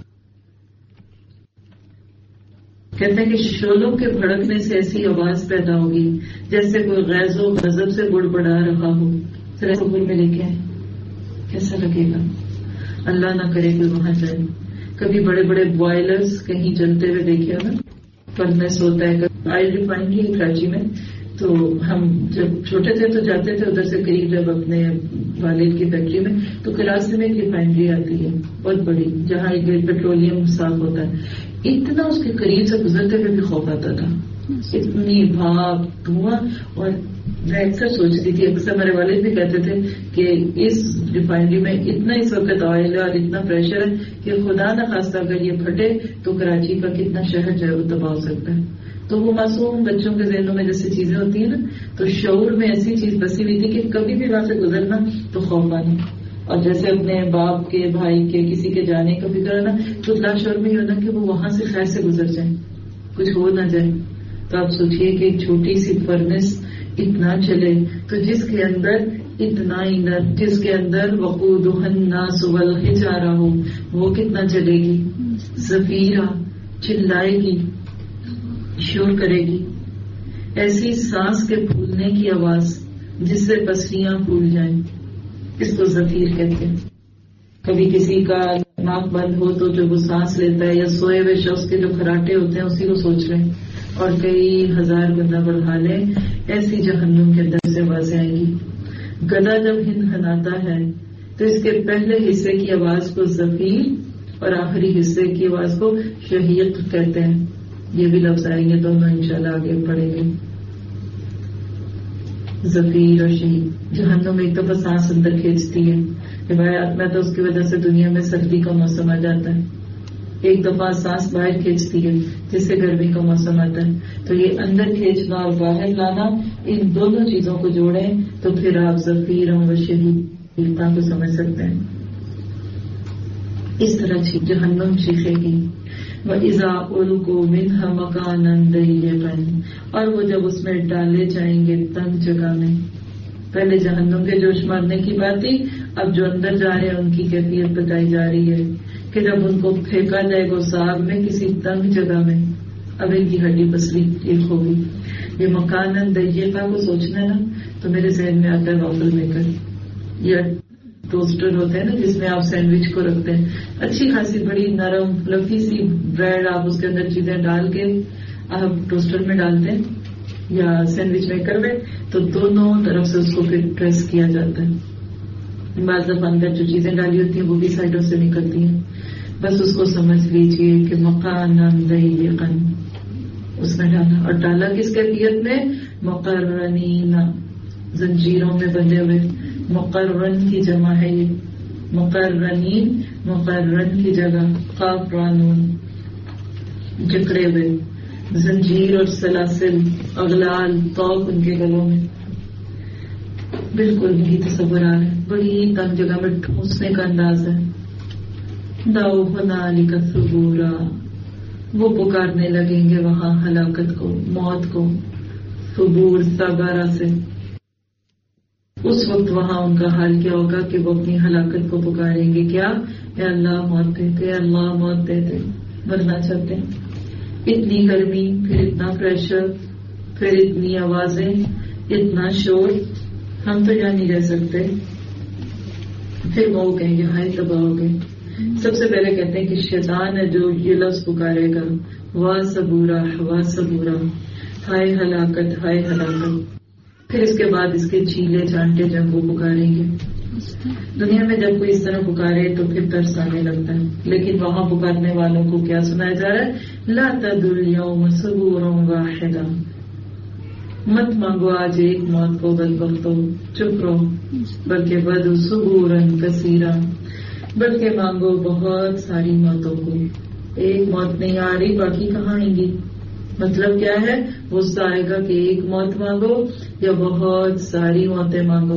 کہتے ہیں کہ شعلوں کے بھڑکنے سے ایسی آواز پیدا ہوگی جیسے کوئی غیظ و غضب سے بڑبڑا رہا ہو. ذرا قبر میں لے کے آئے، کیسا لگے گا؟ اللہ نہ کرے کہ وہاں جائے. کبھی بڑے بڑے بوائلرز کہیں چلتے ہوئے دیکھے نا، فرنس ہوتا ہے. آئل ریفائنری ہے کراچی میں، تو ہم جب چھوٹے تھے تو جاتے تھے ادھر سے قریب جب اپنے والد کی فیکٹری میں، تو کراچی میں ایک ریفائنری آتی ہے بہت بڑی جہاں ایک پیٹرولیم صاف ہوتا ہے. اتنا اس کے قریب سے گزرتے ہوئے بھی خوف آتا تھا، اتنی بھاپ دھواں. اور میں اکثر سوچتی تھی، اکثر میرے والد بھی کہتے تھے کہ اس ریفائنری میں اتنا اس وقت آئل ہے اور اتنا پریشر ہے کہ خدا نہ خواستہ اگر یہ پھٹے تو کراچی کا کتنا شہر جو ہے وہ تباہ ہو سکتا ہے. تو وہ معصوم بچوں کے ذہنوں میں جیسی چیزیں ہوتی ہیں نا، تو شعور میں ایسی چیز بسی ہوئی تھی کہ کبھی بھی وہاں سے گزرنا تو خوف آنا. اور جیسے اپنے باپ کے، بھائی کے، کسی کے جانے کا فکر ہے نا، تو شعور میں یہ ہونا کہ وہ وہاں سے خیر سے گزر جائے، کچھ ہو نہ جائے. تو آپ سوچئے کہ ایک چھوٹی سی فرنس اتنا چلے تو جس کے اندر اتنا ایندھن، جس کے اندر وقودها الناس والحجارہ ہو، وہ کتنا چلے گی؟ زفیرہ، چلائے گی، شور کرے گی. ایسی سانس کے پھولنے کی آواز جس سے پسلیاں پھول جائیں، اس کو زفیر کہتے ہیں. کبھی کسی کا ناک بند ہو تو جو وہ سانس لیتا ہے، یا سوئے ہوئے شخص کے جو کھراٹے ہوتے ہیں اسی کو سوچ رہے ہیں. اور کئی ہزار گنا بڑھا لیں، ایسی جہنم کے اندر سے آوازیں آئیں گی. گدا جب ہنہناتا ہے تو اس کے پہلے حصے کی آواز کو زفیر اور آخری حصے کی آواز کو شہیق کہتے ہیں. یہ بھی لفظ آئیں گے تو ہم انشاءاللہ آگے پڑھیں گے. زفیر اور شہیق. جہنم ایک دفعہ سانس اندر کھینچتی ہے روایات میں تو اس کی وجہ سے دنیا میں سردی کا موسم آ جاتا ہے. ایک دفعہ سانس باہر کھینچتی ہے جس سے گرمی کا موسم آتا ہے. تو یہ اندر کھینچنا اور باہر لانا، ان دونوں چیزوں کو جوڑیں تو پھر آپ زفیر و شہیقہ کو سمجھ سکتے ہیں. اس طرح جہنم چیخے گی. وَإِذَا أُلْقُوا مِنْهَا مَكَانًا ضَيِّقًا، اور وہ جب اس میں ڈالے جائیں گے تنگ جگہ میں. پہلے جہنم کے جوش مارنے کی بات تھی، اب جو اندر جا رہے ہیں ان کی کیفیت بتائی جا رہی ہے کہ جب ان کو پھینکا جائے گا ساگ میں کسی تنگ جگہ میں، اب ان کی ہڈی پسلی ایک ہوگی. یہ مکانن ضیقہ کو سوچنا نا تو میرے ذہن میں آتا ہے وافل میکر یا ٹوسٹر ہوتے ہیں نا جس میں آپ سینڈوچ کو رکھتے ہیں. اچھی خاصی بڑی نرم فلفی سی بریڈ آپ اس کے اندر چیزیں ڈال کے آپ ٹوسٹر میں ڈالتے ہیں یا سینڈوچ میکر میں، تو دونوں طرف سے اس کو پھر پریس کیا جاتا ہے. بعض دفعہ اندر جو چیزیں ڈالی ہوتی ہیں وہ بھی سائڈوں سے نکلتی ہیں. بس اس کو سمجھ لیجئے کہ مکانن ضیقا اس میں ڈالا، اور ڈالا کس کیفیت میں؟ مقرنین، زنجیروں میں بندھے ہوئے. مقرن کی جمع ہے یہ، مقرنین مقرن کی جگہ قاف رانون، جکڑے ہوئے. زنجیر اور سلاسل اغلال توق ان کے گلوں میں. بالکل نہیں تصور آ رہا ہے، بڑی تنگ جگہ میں ٹھونسنے کا انداز ہے. داؤ ہنالک ثبورا، وہ پکارنے لگیں گے وہاں ہلاکت کو، موت کو. ثبور سبارہ سے. اس وقت وہاں ان کا حال کیا ہوگا کہ وہ اپنی ہلاکت کو پکاریں گے. کیا؟ اے اللہ موت دیتے، اے اللہ موت دیتے. مرنا چاہتے ہیں. اتنی گرمی، پھر اتنا پریشر، پھر اتنی آوازیں، اتنا شور، ہم تو یہاں نہیں رہ سکتے. پھر وہ کہیں گے ہائے تباہ ہو گئے. سب سے پہلے کہتے ہیں کہ شیطان ہے جو یہ لفظ پکارے گا، وا صبورا وا صبورا، ہائے ہلاکت ہائے ہلاکت. پھر اس کے بعد اس کے چیلے چانٹے جب وہ پکاریں گے. دنیا میں جب کوئی اس طرح پکارے تو پھر ترس آنے لگتا ہے، لیکن وہاں پکارنے والوں کو کیا سنایا جا رہا ہے؟ لا تدعوا اليوم ثبورا واحدا، مت مانگو آج ایک موت کو بدبختو، چپ رہو. بلکہ بدعوا ثبورا کثیرا، بلکہ مانگو بہت ساری موتوں کو. ایک موت نہیں آ رہی، باقی کہاں آئیں گی؟ مطلب کیا ہے؟ غصہ آئے گا کہ ایک موت مانگو یا بہت ساری موتیں مانگو.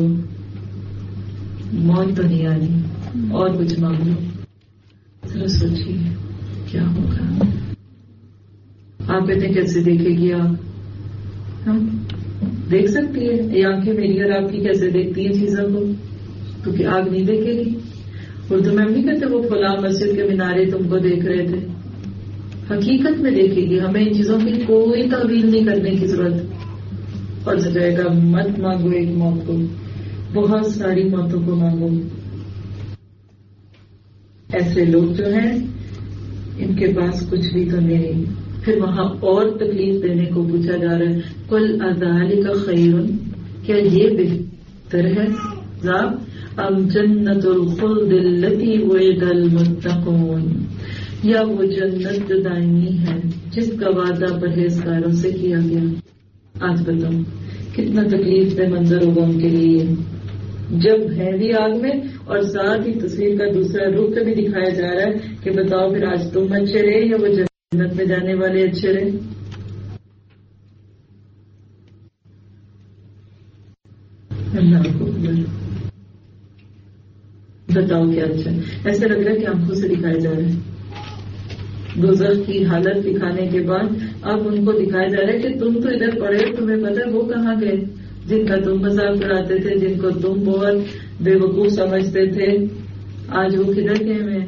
موت تو نہیں آنی، اور کچھ مانگو. ذرا سوچیے کیا ہوگا. آپ کہتے ہیں کیسے دیکھے گی آپ؟ ہم دیکھ سکتی ہے یہ آنکھیں میری اور آپ کی کیسے دیکھتی ہیں چیزوں کو؟ کیونکہ آگ نہیں دیکھے گی. اردو میں ہم نہیں کہتے وہ فلاں مسجد کے مینارے تم کو دیکھ رہے تھے. حقیقت میں دیکھے گی. ہمیں ان چیزوں کی کوئی تعویل نہیں کرنے کی ضرورت. اور جائے گا مت مانگو ایک موت کو، بہت ساری موتوں کو مانگو. ایسے لوگ جو ہیں ان کے پاس کچھ بھی تو نہیں. پھر وہاں اور تکلیف دینے کو پوچھا جا رہا ہے. قل اذالک خیر، کیا یہ بہتر ہے ام جنت الخلد التی وعد المتقون، یا وہ جنت جو دائمی ہے جس کا وعدہ پرہیزگاروں سے کیا گیا. آج بتاؤ کتنا تکلیف دہ منظر ہوگا ان کے لیے جب ہے بھی آگ میں، اور ساتھ ہی تصویر کا دوسرا رخ بھی دکھایا جا رہا ہے کہ بتاؤ پھر آج تم اچھے رہے یا وہ جنت میں جانے والے اچھے رہے. اللہ کو بتاؤ کیا اچھا. ایسے لگ رہا ہے کہ آنکھوں سے دکھایا جا رہا ہے. دوزخ کی حالت دکھانے کے بعد اب ان کو دکھایا جا رہا ہے کہ تم تو ادھر پڑے، تمہیں پتا وہ کہاں گئے جن کا تم مذاق اڑاتے تھے، جن کو تم بہت بے وقوف سمجھتے تھے، آج وہ کدھر گئے ہیں.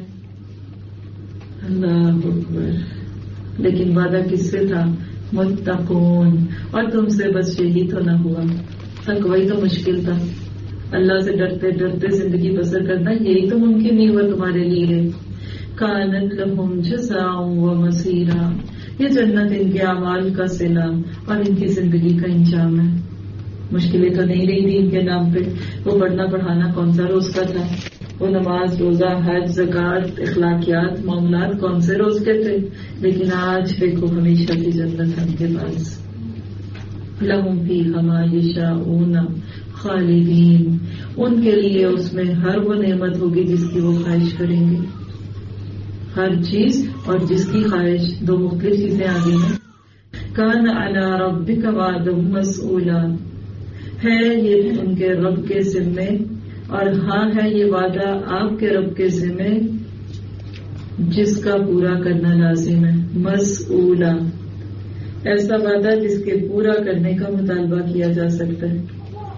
اللہ اکبر. لیکن وعدہ کس سے تھا؟ متقون. اور تم سے بس یہی تو نہ ہوا. تقوی تو مشکل تھا. اللہ سے ڈرتے ڈرتے زندگی بسر کرنا یہی تو ممکن نہیں ہوا تمہارے لیے. کانت لہم جزاء و مصیرا، یہ جنت ان کے اعمال کا صلہ اور ان کی زندگی کا انجام ہے. مشکلیں تو نہیں رہی دین کے نام پہ. وہ پڑھنا پڑھانا کون سا روز کا تھا؟ وہ نماز روزہ حج زکوٰۃ اخلاقیات معاملات کون سے روز کے تھے؟ لیکن آج دیکھو ہمیشہ کی جنت ہم کے پاس. لہم فیہا ما یشاؤون خالدین، ان کے لیے اس میں ہر وہ نعمت ہوگی جس کی وہ خواہش کریں گے. ہر چیز اور جس کی خواہش، دو مختلف چیزیں آ گئی ہیں. کان علی ربک وعدہ مسئولا، ہے یہ ان کے رب کے ذمے، اور ہاں ہے یہ وعدہ آپ کے رب کے ذمے جس کا پورا کرنا لازم ہے. مسئولا، ایسا وعدہ جس کے پورا کرنے کا مطالبہ کیا جا سکتا ہے.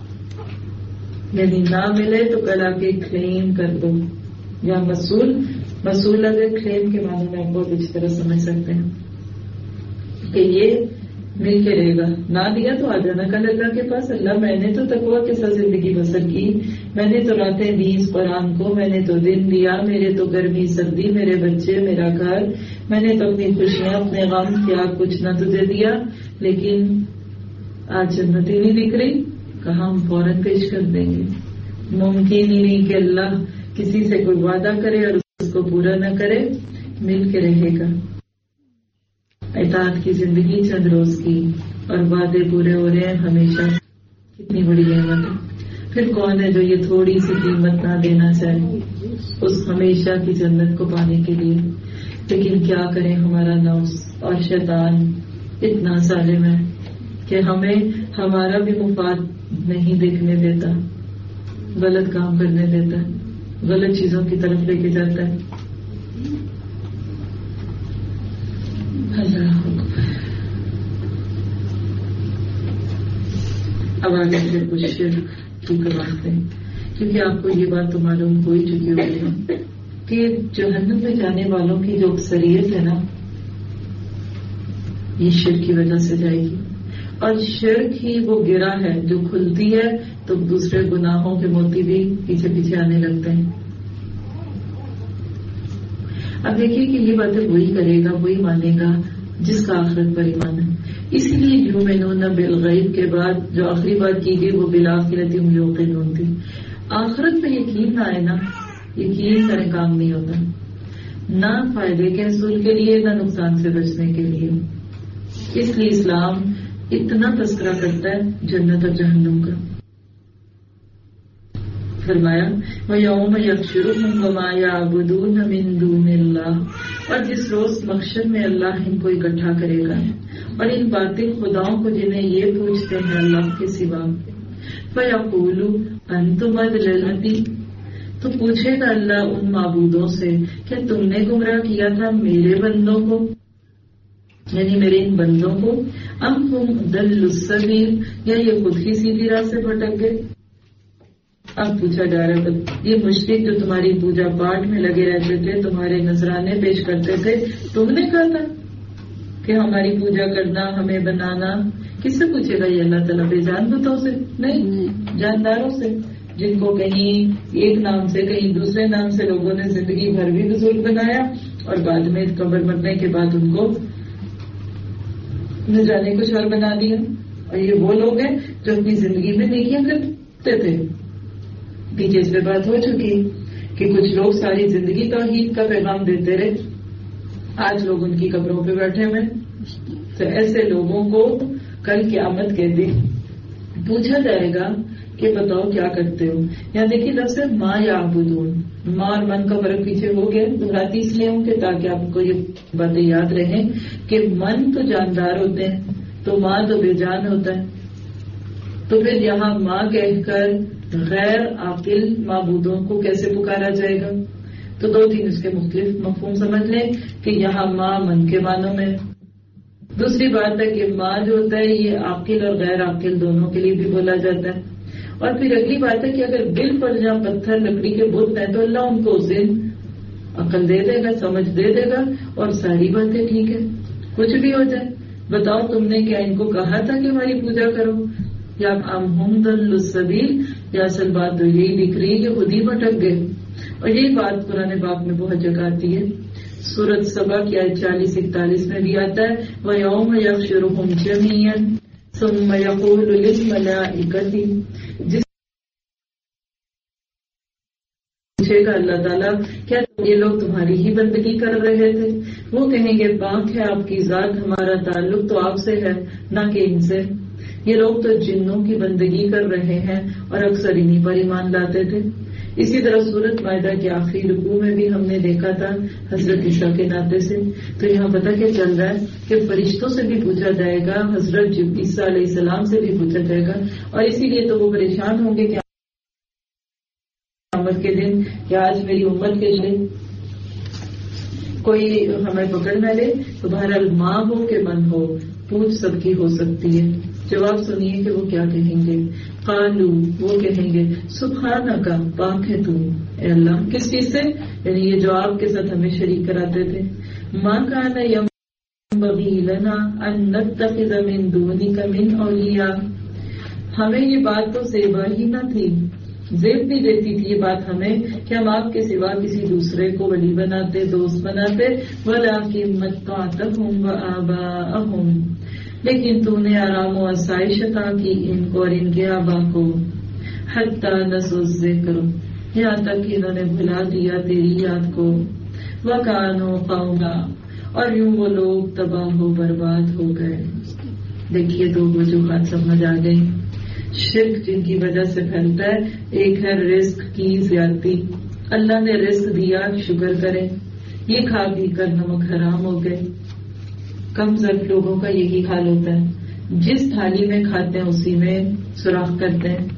یعنی نہ ملے تو کل آ کے کلیم کر دو. یا مسئول اگر کلیم کے معنی میں آپ بہت اچھی طرح سمجھ سکتے ہیں کہ یہ مل کے رہے گا. نہ دیا تو آ جانا کل اللہ کے پاس. اللہ میں نے تو تقویٰ کے ساتھ زندگی بسر کی، میں نے تو راتیں دی اس قرآن کو، میں نے تو دن دیا، میرے تو گرمی سردی، میرے بچے، میرا گھر، میں نے تو اپنی خوشیاں اپنے غم کیا کچھ نہ تجھے دیا. لیکن آج جنت ہی نہیں دکھ رہی. کہاں ہم فوراً پیش کر دیں گے. ممکن ہی نہیں کہ اللہ کسی سے کوئی وعدہ کرے اور اس کو پورا نہ کرے. مل کے رہے گا. اطاعت کی زندگی چند روز کی اور وعدے پورے ہو رہے ہیں ہمیشہ. کتنی بڑی نعمت ہے. پھر کون ہے جو یہ تھوڑی سی قیمت نہ دینا چاہے اس ہمیشہ کی جنت کو پانے کے لیے. لیکن کیا کریں، ہمارا نفس اور شیطان اتنا ظالم ہے کہ ہمیں ہمارا بھی مفاد نہیں دیکھنے دیتا، غلط کام کرنے دیتا ہے، غلط چیزوں کی طرف لے کے جاتا ہے. اب آگے پھر کچھ شرک کی بات ہے، کیونکہ آپ کو یہ بات تو معلوم ہو ہی چکی ہوگی کہ جہنم میں جانے والوں کی جو اکثریت ہے نا، یہ شرک کی وجہ سے جائے گی. اور شرک ہی وہ گرہ ہے جو کھلتی ہے تو دوسرے گناہوں کے موتی بھی پیچھے پیچھے آنے لگتے ہیں. اب دیکھیے کہ یہ باتیں وہی کرے گا، وہی مانے گا جس کا آخرت پر ایمان ہے. اسی لیے یؤمنون بالغیب کے بعد جو آخری بات کی گئی وہ بالآخرۃ هم یوقنون تھی. آخرت پہ یقین نہ آئے نا، یقین کریں کام نہیں ہوتا. نہ فائدے کے حصول کے لیے نہ نقصان سے بچنے کے لیے. اس لیے اسلام اتنا تذکرہ کرتا ہے جنت اور جہنم کا. فرمایا وَيَوْمَ يَحْشُرُهُمْ وَمَا يَعْبُدُونَ مِن دُونِ اللَّهِ، اور جس روز محشر میں اللہ ان کو اکٹھا کرے گا اور ان باطل خداؤں کو جنہیں یہ پوچھتے ہیں اللہ کے سوا. فَيَقُولُ أَنْتُمْ أَضْلَلْتِ، تو پوچھے گا اللہ ان معبودوں سے کہ تم نے گمراہ کیا تھا میرے بندوں کو، یعنی میرے ان بندوں کو. ام ہم ضلوا السبیل، یا یہ خود ہی سیدھی راہ سے بھٹک گئے. اب پوچھا جا رہا ہے یہ مشرک جو تمہاری پوجا پاٹ میں لگے رہتے تھے، تمہارے نذرانے پیش کرتے تھے، تم نے کہا تھا کہ ہماری پوجا کرنا ہمیں بنانا. کس سے پوچھے گا یہ اللہ تعالیٰ؟ بے جان بتوں سے نہیں، جانداروں سے، جن کو کہیں ایک نام سے کہیں دوسرے نام سے لوگوں نے زندگی بھر بھی بزرگ بنایا اور بعد میں قبر مرنے کے بعد ان کو نہ جانے کچھ اور بنا دیا. اور یہ وہ لوگ ہیں جو اپنی زندگی میں نیکیاں کرتے تھے. پیچھے اس پہ بات ہو چکی کہ کچھ لوگ ساری زندگی توحید کا پیغام دیتے رہے، آج لوگ ان کی قبروں پہ بیٹھے ہوئے. تو ایسے لوگوں کو کل قیامت کے دن پوچھا جائے گا کہ بتاؤ کیا کرتے ہو. یہاں دیکھیے لفظ ما یعبدون، ماں اور من کا فرق پیچھے ہو گیا. دہراتی اس لیے ہوں کہ تاکہ آپ کو یہ باتیں یاد رہیں کہ من تو جاندار ہوتے ہیں تو ماں تو بے جان ہوتا ہے. تو پھر یہاں ماں کہہ کر غیر عاقل معبودوں کو کیسے پکارا جائے گا؟ تو دو تین اس کے مختلف مفہوم سمجھ لیں کہ یہاں ماں من کے معنوں میں. دوسری بات ہے کہ ماں جو ہوتا ہے یہ عاقل اور غیر عاقل دونوں کے لیے بھی بولا جاتا ہے. اور پھر اگلی بات ہے کہ اگر دل پر جہاں پتھر لکڑی کے بت ہیں تو اللہ ان کو اس دن عقل دے دے گا، سمجھ دے دے گا اور ساری باتیں ٹھیک ہے، کچھ بھی ہو جائے. بتاؤ تم نے کیا ان کو کہا تھا کہ ہماری پوجا کرو؟ یا ہم ضلوا السبیل، یا اصل بات تو یہی دکھ رہی ہے کہ خود ہی بھٹک گئے. اور یہی بات قرآن پاک میں بہت جگہ آتی ہے. سورۃ سبا کی آیت 40-41 میں بھی آتا ہے وَيَوْمَ يَحْشُرُهُمْ جَمِيعًا ثم يقول للملائكة، جس پوچھے گا اللہ تعالیٰ کیا یہ لوگ تمہاری ہی بندگی کر رہے تھے؟ وہ کہیں گے پاک ہے آپ کی ذات، ہمارا تعلق تو آپ سے ہے نہ کہ ان سے، یہ لوگ تو جنوں کی بندگی کر رہے ہیں اور اکثر انہی پر ایمان لاتے تھے۔ اسی طرح سورۃ مائدہ کے آخری رکوع میں بھی ہم نے دیکھا تھا حضرت عیسیٰ کے ناطے سے، تو یہاں پتہ کیا چل رہا ہے کہ فرشتوں سے بھی پوچھا جائے گا، حضرت عیسیٰ علیہ السلام سے بھی پوچھا جائے گا، اور اسی لیے تو وہ پریشان ہوں گے کہ قیامت کے دن کہ آج میری امت کے لیے کوئی ہمیں پکڑ نہ لے۔ تو بہرحال ماں ہو کہ من ہو، پوچھ سب کی ہو سکتی ہے۔ جواب سنیے کہ وہ کیا کہیں گے۔ قالو، وہ کہیں گے سبحانک، پاک ہے تو اے اللہ، کس چیز سے؟ یعنی یہ جو آپ کے ساتھ ہمیں شریک کراتے تھے۔ ما کان ینبغی لنا ان نتخذ من دونک من اولیاء، ہمیں یہ بات تو زیبا ہی نہ تھی، زیب نہیں دیتی تھی یہ بات ہمیں کہ ہم آپ کے سوا کسی دوسرے کو ولی بناتے، دوست بناتے، ولیکن متعتهم وآباءهم، لیکن تو نے آرام و آسائش عطا کی ان کو اور ان کے آبا کو، حتی نسوا الذکر، یہاں تک کہ انہوں نے بھلا دیا تیری یاد کو، وکانوا قوما، اور یوں وہ لوگ تباہ و برباد ہو گئے۔ دیکھیے دو وجوہات سمجھ آ گئی شرک جن کی وجہ سے پھیلتا ہے۔ ایک ہے رزق کی زیادتی، اللہ نے رزق دیا شکر کریں، یہ کھا پی کر نمک حرام ہو گئے۔ کم ضرب لوگوں کا یہی حال ہوتا ہے، جس تھالی میں کھاتے ہیں اسی میں سوراخ کرتے ہیں۔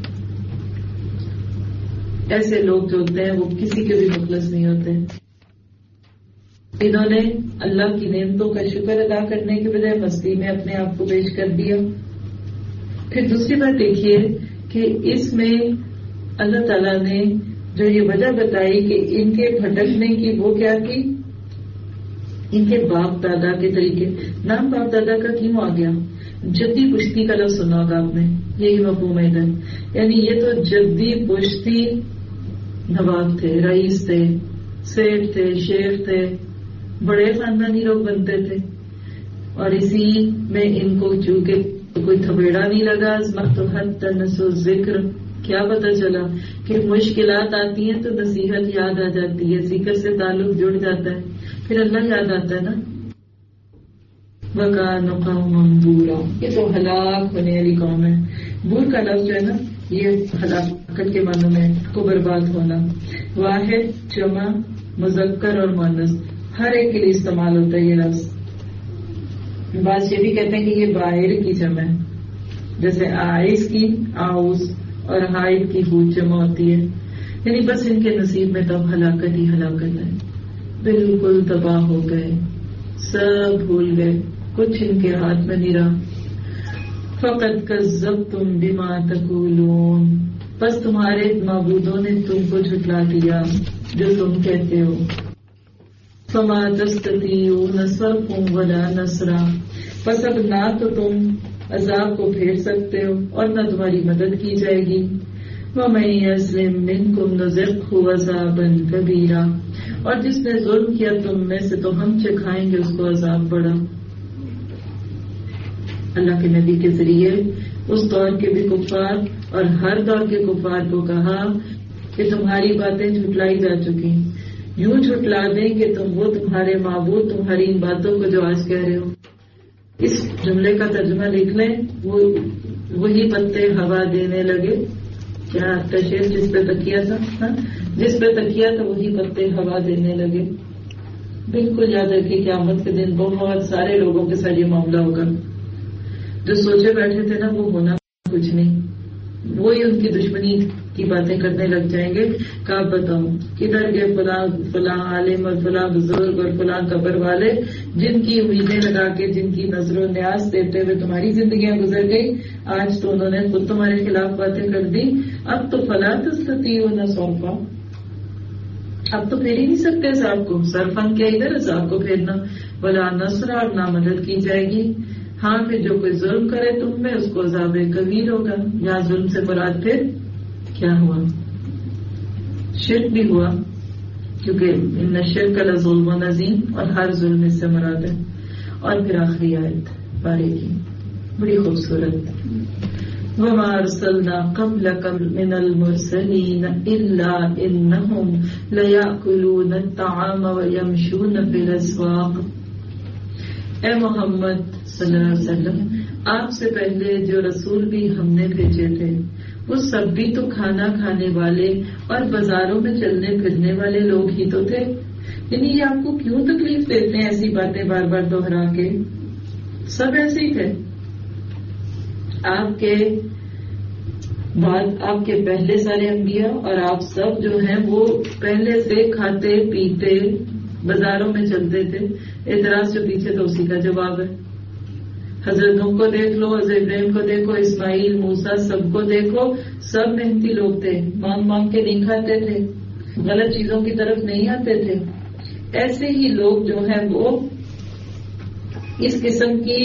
ایسے لوگ جو ہوتے ہیں وہ کسی کے بھی مخلص نہیں ہوتے۔ انہوں نے اللہ کی نعمتوں کا شکر ادا کرنے کے بجائے مستی میں اپنے آپ کو پیش کر دیا۔ پھر دوسری بات دیکھیے کہ اس میں اللہ تعالیٰ نے جو یہ وجہ بتائی کہ ان کے بھٹکنے کی، وہ کیا کی؟ ان کے باپ دادا کے طریقے۔ نام باپ دادا کا کیوں آ گیا؟ جدی پشتی کا لفظ سنا ہوگا آپ نے، یہی مفہوم ہے ادھر، یعنی یہ تو جدی پشتی نواب تھے، رئیس تھے، سیٹ تھے، شیخ تھے، بڑے خاندانی لوگ بنتے تھے، اور اسی میں ان کو چونکہ کوئی تھپیڑا نہیں لگا، حتی نسوا الذکر، کیا پتہ چلا کہ مشکلات آتی ہیں تو نصیحت یاد آ جاتی ہے، ذکر سے تعلق جڑ جاتا ہے، پھر اللہ یاد آتا ہے نا۔ وَكَانُوا قَوْمًا بُورًا، یہ تو ہلاک ہونے والی قوم ہے۔ بور کا لفظ جو ہے نا، یہ ہلاکت کے معنوں میں کو برباد ہونا۔ واحد، جمع، مذکر اور مؤنث، ہر ایک کے لیے استعمال ہوتا ہے یہ لفظ۔ بعض یہ بھی کہتے ہیں کہ یہ باہر کی جمع ہے، جیسے آئس کی آؤس اور ہائٹ کی ہوت جمع ہوتی ہے، یعنی بس ان کے نصیب میں تو ہلاکت ہی ہلاکت ہے، بالکل تباہ ہو گئے، سب بھول گئے، کچھ ان کے ہاتھ میں نہیں رہا۔ فقد کذبتم بما تقولون، بس تمہارے معبودوں نے تم کو جھٹلا دیا جو تم کہتے ہو۔ فما تستطيعون صرفا ولا نصرا، پس اب نہ تو تم عذاب کو پھیر سکتے ہو اور نہ تمہاری مدد کی جائے گی۔ وَمَن يَظْلِم مِّنكُمْ نُذِقْهُ عَذَابًا كَبِيرًا، اور جس نے ظلم کیا تم میں سے تو ہم چکھائیں گے اس کو عذاب بڑا۔ اللہ کے نبی کے ذریعے اس دور کے بھی کفار اور ہر دور کے کفار کو کہا کہ تمہاری باتیں جھٹلائی جا چکی، یوں جھٹلا دیں کہ وہ تمہارے معبود تمہاری ان باتوں کو جو آج کہہ رہے ہو۔ اس جملے کا ترجمہ لکھ لیں، وہی پتے ہوا دینے لگے، کیا تشیر جس پہ تکیا تھا، جس پہ تکیا تھا وہی پتے ہوا دینے لگے۔ بالکل یاد رکھیے قیامت کے دن بہت سارے لوگوں کے ساتھ یہ معاملہ ہوگا، جو سوچے بیٹھے تھے نا وہ ہونا کچھ نہیں، وہی ان کی دشمنی کی باتیں کرنے لگ جائیں گے۔ کہا بتاؤ کدھر گئے فلاں عالم اور فلاں بزرگ اور فلاں قبر والے جن کی امیدیں لگا کے، جن کی نظر و نیاز دیتے ہوئے تمہاری زندگیاں گزر گئی، آج تو انہوں نے خود تمہارے خلاف باتیں کر دی۔ اب تو فلا تستطيعون صرفا، اب تو پھیر ہی نہیں سکتے عذاب کو، صرفاً کیا ادھر عذاب کو پھیرنا، ولا نصر، اور نہ مدد کی جائے گی۔ ہاں پھر جو کوئی ظلم کرے تم میں اس کو عذاب کبیر ہوگا۔ یہاں ظلم سے مراد پھر کیا ہوا؟ شرک بھی ہوا، کیونکہ ان الشرک لظلم عظیم، اور ہر ظلم اس سے مراد ہے۔ اور پھر آخری آیت پارے کی بڑی خوبصورت. وما ارسلنا قبلك من المرسلين الا انهم ليأكلون الطعام ويمشون في الاسواق. اے محمد صلی اللہ علیہ وسلم، آپ سے پہلے جو رسول بھی ہم نے بھیجے تھے وہ سب بھی تو کھانا کھانے والے اور بازاروں میں چلنے پھرنے والے لوگ ہی تو تھے. یعنی یہ آپ کو کیوں تکلیف دیتے ہیں ایسی باتیں بار بار دوہرا کے؟ سب ایسے ہی تھے. آپ کے بعد آپ کے پہلے سارے انبیاء اور آپ سب جو ہیں وہ پہلے سے کھاتے پیتے بازاروں میں چلتے تھے. اعتراض جو پیچھے تو اسی کا جواب ہے. حضرت نوح کو دیکھ لو، حضرت ابراہیم کو دیکھو، اسماعیل، موسیٰ، سب کو دیکھو، سب محنتی لوگ تھے. مانگ مانگ کے نہیں کھاتے تھے، غلط چیزوں کی طرف نہیں آتے تھے. ایسے ہی لوگ جو ہیں وہ اس قسم کی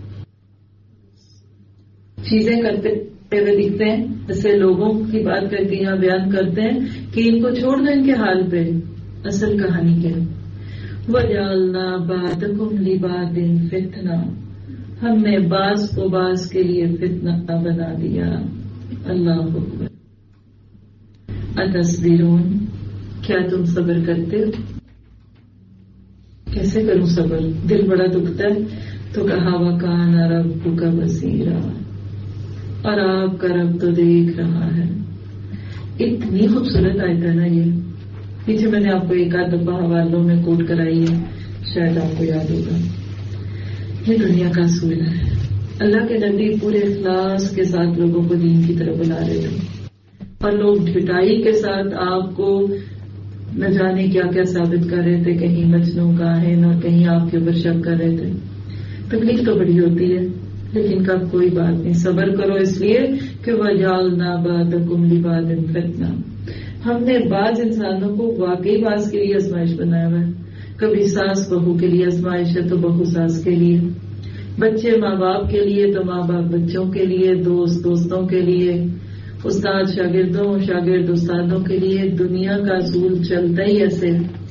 چیزیں کرتے ہوئے دکھتے ہیں. جیسے لوگوں کی بات کر کے یہاں بیان کرتے ہیں کہ ان کو چھوڑ دیں ان کے حال پہ. اصل کہانی کیا؟ وَجَعَلْنَا بَعْضَكُمْ لِبَعْضٍ فِتْنَةً، ہم نے بعض کو بعض کے لیے فتنہ بنا دیا. اللہ اکبر. اتصبرون، کیا تم صبر کرتے ہو؟ کیسے کروں صبر؟ دل بڑا دکھتا ہے. تو کہا وَكَانَ رَبُّكَ بَصِيرًا، اور آپ کا رب تو دیکھ رہا ہے. اتنی خوبصورت آیت ہے نا یہ. پیچھے میں نے آپ کو ایک آدھ دفعہ حوالوں میں کوٹ کرائی ہے، شاید آپ کو یاد ہوگا. یہ دنیا کا اصول ہے. اللہ کے نبی پورے اخلاص کے ساتھ لوگوں کو دین کی طرف بلا رہے تھے اور لوگ ڈھٹائی کے ساتھ آپ کو نہ جانے کیا کیا ثابت کر رہے تھے. کہیں مجنوں کاہن اور کہیں آپ کے اوپر شک کر رہے تھے. تکلیف تو بڑی ہوتی ہے لیکن کا کوئی بات نہیں. صبر کرو اس لیے کہ وَجَعَلْنَا بَعْضَكُمْ لِبَعْضٍ فِتْنَةً، ہم نے بعض انسانوں کو واقعی بعض کے لیے آزمائش بنایا ہوا ہے. کبھی ساس بہو کے لیے آزمائش ہے تو بہو ساس کے لیے، بچے ماں باپ کے لیے تو ماں باپ بچوں کے لیے، دوست دوستوں کے لیے، استاد شاگردوں، شاگرد استادوں کے لیے. دنیا کا اصول چلتا ہی ایسے.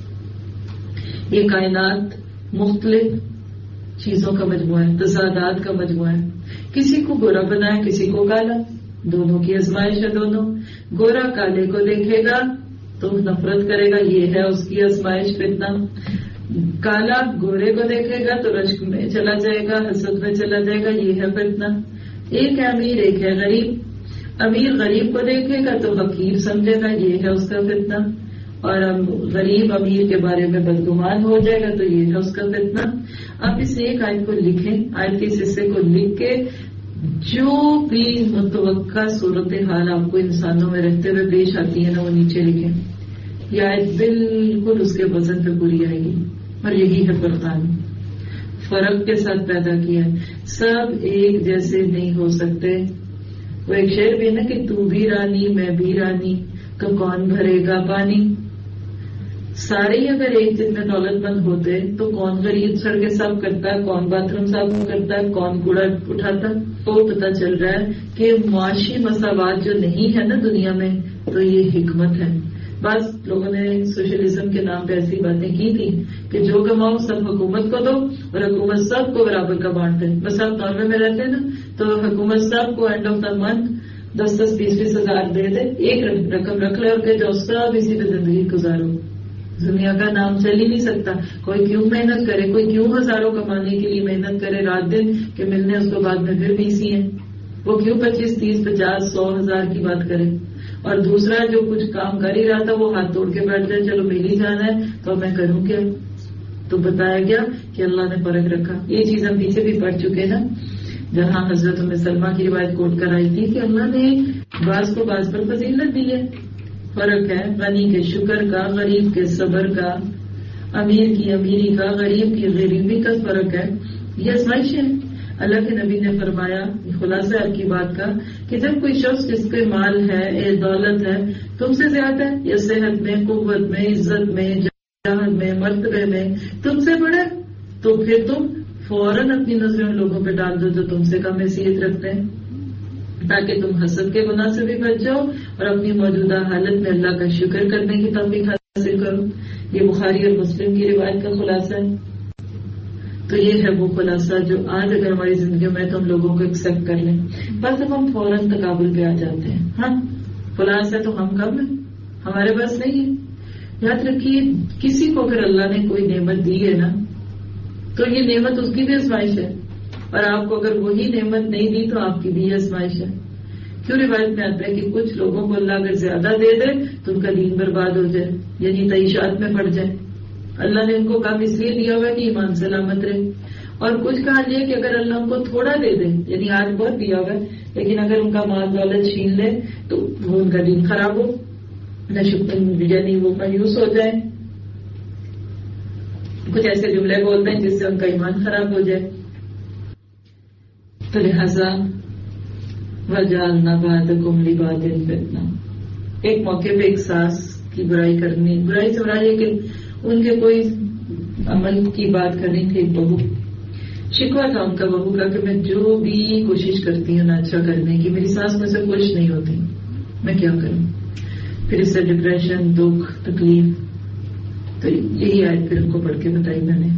یہ کائنات مختلف چیزوں کا مجموعہ ہے، تضادات کا مجموعہ ہے. کسی کو گورا بنائے، کسی کو کالا، دونوں کی آزمائش ہے. دونوں گورا کالے کو دیکھے گا تو نفرت کرے گا، یہ ہے اس کی آزمائش فتنہ. کالا گورے کو دیکھے گا تو رشک میں چلا جائے گا، حسد میں چلا جائے گا، یہ ہے فتنہ. ایک ہے امیر، ایک ہے غریب. امیر غریب کو دیکھے گا تو حقیر سمجھے گا، یہ ہے اس کا فتنہ. اور غریب امیر کے بارے میں بدگمان ہو جائے گا تو یہ ہے اس کا فتنہ. آپ اس ایک آیت کو لکھیں، آیت کے اس حصے کو لکھ کے جو بھی متوقع صورتحال آپ کو انسانوں میں رہتے ہوئے پیش آتی ہے نا وہ نیچے لکھیں. یہ آیت بالکل اس کے وزن پہ پوری آئے گی. اور یہی ہے فرقان، فرق کے ساتھ پیدا کیا. سب ایک جیسے نہیں ہو سکتے. وہ ایک شعر بھی ہے نا کہ تو بھی رانی میں بھی رانی، تو کون بھرے گا پانی. سارے ہی اگر ایک دن میں دولت مند ہوتے تو کون غریب سڑکیں صاف کرتا ہے، کون باتھ روم صاف کرتا ہے، کون کوڑا اٹھاتا. تو پتہ چل رہا ہے کہ معاشی مساوات جو نہیں ہے نا دنیا میں تو یہ حکمت ہے. بعض لوگوں نے سوشلزم کے نام پہ ایسی باتیں کی تھی کہ جو کماؤ سب حکومت کو دو اور حکومت سب کو برابر کا بانٹ دے. بس آپ ناروے میں رہتے ہیں نا تو حکومت سب کو اینڈ آف دا منتھ 10-20 ہزار دے دے، ایک رقم رکھ لے اور کہ جو سب اسی پہ زندگی گزارو. دنیا کا نام چل ہی نہیں سکتا. کوئی کیوں محنت کرے، کوئی کیوں ہزاروں کمانے کے لیے محنت کرے رات دن کہ ملنے اس کو بعد میں پھر بھی اسی ہیں. وہ کیوں 25, 30, 50, 100 ہزار کی بات کرے. اور دوسرا جو کچھ کام کر ہی رہا تھا وہ ہاتھ توڑ کے بیٹھ جائے، چلو مل ہی جانا ہے تو میں کروں کیا. تو بتایا گیا کہ اللہ نے فرق رکھا. یہ چیز ہم پیچھے بھی پڑھ چکے نا، جہاں حضرت ام سلمہ کی روایت کوٹ کرائی تھی کہ اللہ نے بعض کو بعض پر فضیلت دی ہے. فرق ہے غنی کے شکر کا، غریب کے صبر کا، امیر کی امیری کا، غریب کی غریبی کا فرق ہے. یہ آزمائش ہے. اللہ کے نبی نے فرمایا، خلاصہ آپ کی بات کا، کہ جب کوئی شخص جس کے مال ہے، دولت ہے، تم سے زیادہ ہے یا صحت میں، قوت میں، عزت میں، جہاد میں، مرتبے میں تم سے بڑا، تو پھر تم فوراً اپنی نظریں لوگوں پہ ڈال دو جو تم سے کم حیثیت رکھتے ہیں، تاکہ تم حسد کے گناہ سے بھی بچ جاؤ اور اپنی موجودہ حالت میں اللہ کا شکر کرنے کی توفیق حاصل کرو. یہ بخاری اور مسلم کی روایت کا خلاصہ ہے. تو یہ ہے وہ خلاصہ جو آج اگر ہماری زندگی میں تو ہم لوگوں کو ایکسپٹ کر لیں، بس اب ہم فوراً تقابل پہ آ جاتے ہیں. ہاں فلاں سے تو ہم کم ہیں، ہمارے پاس نہیں ہے. یاد رکھیے کسی کو اگر اللہ نے کوئی نعمت دی ہے نا تو یہ نعمت اس کی بھی آزمائش ہے، اور آپ کو اگر وہی نعمت نہیں دی تو آپ کی بھی آزمائش ہے. کیوں روایت میں آتا ہے کہ کچھ لوگوں کو اللہ اگر زیادہ دے دے تو ان کا دین برباد ہو جائے، یعنی تعیشات میں پڑ جائے. اللہ نے ان کو کام اس لیے دیا ہوا کہ ایمان سلامت رہے. اور کچھ کہا یہ کہ اگر اللہ ان کو تھوڑا دے دے، یعنی آج بہت دیا ہوگا لیکن اگر ان کا مال دولت چھین لے تو وہ ان کا دین خراب ہو، نہ شکر یعنی وہ مایوس ہو جائے. کچھ ایسے جملے بولتے ہیں جس سے ان کا ایمان خراب ہو جائے. تو لہذا وَجَعَلْنَا بَعْضَكُمْ لِبَعْضٍ فِتْنَةً، ایک موقع پہ ایک ساس کی برائی کرنی، برائی سے مراد یہ کہ ان کے کوئی عمل کی بات کرنی تھی. بہو شکوا تھا ان کا بہو کا کہ میں جو بھی کوشش کرتی ہوں نا اچھا کرنے کی، میری ساس مجھ سے خوش نہیں ہوتی، میں کیا کروں. پھر اس سے ڈپریشن، دکھ، تکلیف. تو یہی آیت پھر ان کو پڑھ کے بتائی میں نے،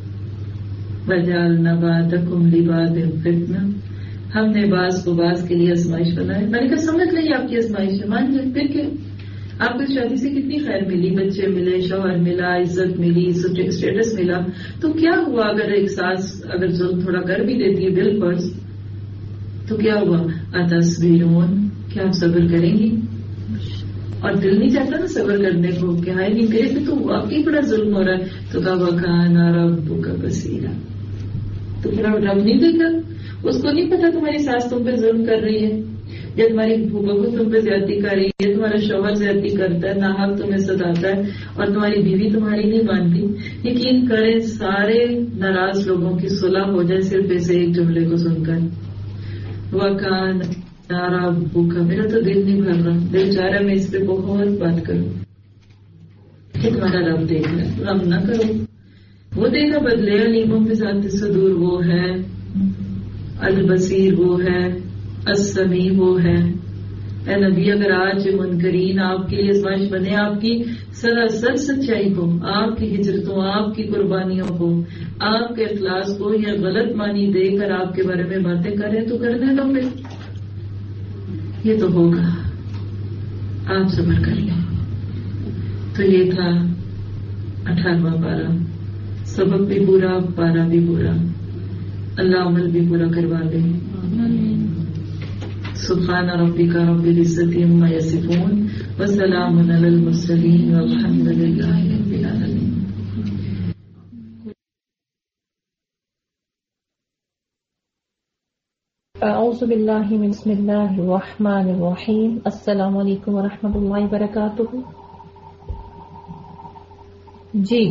وَجَعَلْنَا بَعْضَكُمْ لِبَعْضٍ فِتْنَةً، ہم نے بعض کو بعض کے لیے آزمائش بنائے. میں نے کہا سمجھ لیں آپ کی آزمائش ہے، مان جائے. پھر کہ آپ کو شادی سے کتنی خیر ملی، بچے ملے، شوہر ملا، عزت ملی، اسٹیٹس ملا، تو کیا ہوا اگر ایک ساس اگر ظلم تھوڑا کر بھی دیتی ہے دل پر تو کیا ہوا؟ اتصبرون، کیا آپ صبر کریں گی؟ اور دل نہیں چاہتا نا صبر کرنے کو کہ ہائے نہیں کرے تو واقعی بڑا ظلم ہو رہا ہے. تو کہا وَكَانَ رَبُّكَ بَصِيرًا، تو پھر اب رب نہیں دیکھا، اس کو نہیں پتا تمہاری ساس تم پہ ظلم کر رہی ہے، یا تمہاری بہو تم پہ زیادتی کر رہی ہے، تمہارا شوہر زیادتی کرتا ہے، ناحق تمہیں ستاتا ہے، اور تمہاری بیوی تمہاری نہیں مانتی. یقین کریں سارے ناراض لوگوں کی صلح ہو جائے صرف اسے ایک جملے کو سن کر، وَكَانَ رَبُّكَ. میرا تو دل نہیں بھر رہا، دل چاہ رہا میں اس پہ بہت بات کروں. کہ تمہارا رب دیکھ رہا ہے، غم نہ کرو، وہ دیکھا بدلے علیموں کے ذات صدور، وہ ہے البصیر، وہ ہے السمیع، وہ ہے. اے نبی اگر آج منکرین آپ کے لیے آزمائش بنے، آپ کی سراسر سچائی کو، آپ کی ہجرتوں، آپ کی قربانیوں کو، آپ کے اخلاص کو یا غلط معنی دے کر آپ کے بارے میں باتیں کریں تو کرنے دو. پھر یہ تو ہوگا، آپ صبر کر لیں. تو یہ تھا 18واں پارہ، سبق بھی پورا، پارہ بھی پورا. اللہ عمل بھی پورا کروا دے. سبحان ربک رب العزت عما یصفون وسلام علی المرسلین والحمد للہ رب العالمین. اعوذ باللہ من بسم اللہ الرحمن الرحیم. السلام علیکم ورحمۃ اللہ وبرکاتہ. جی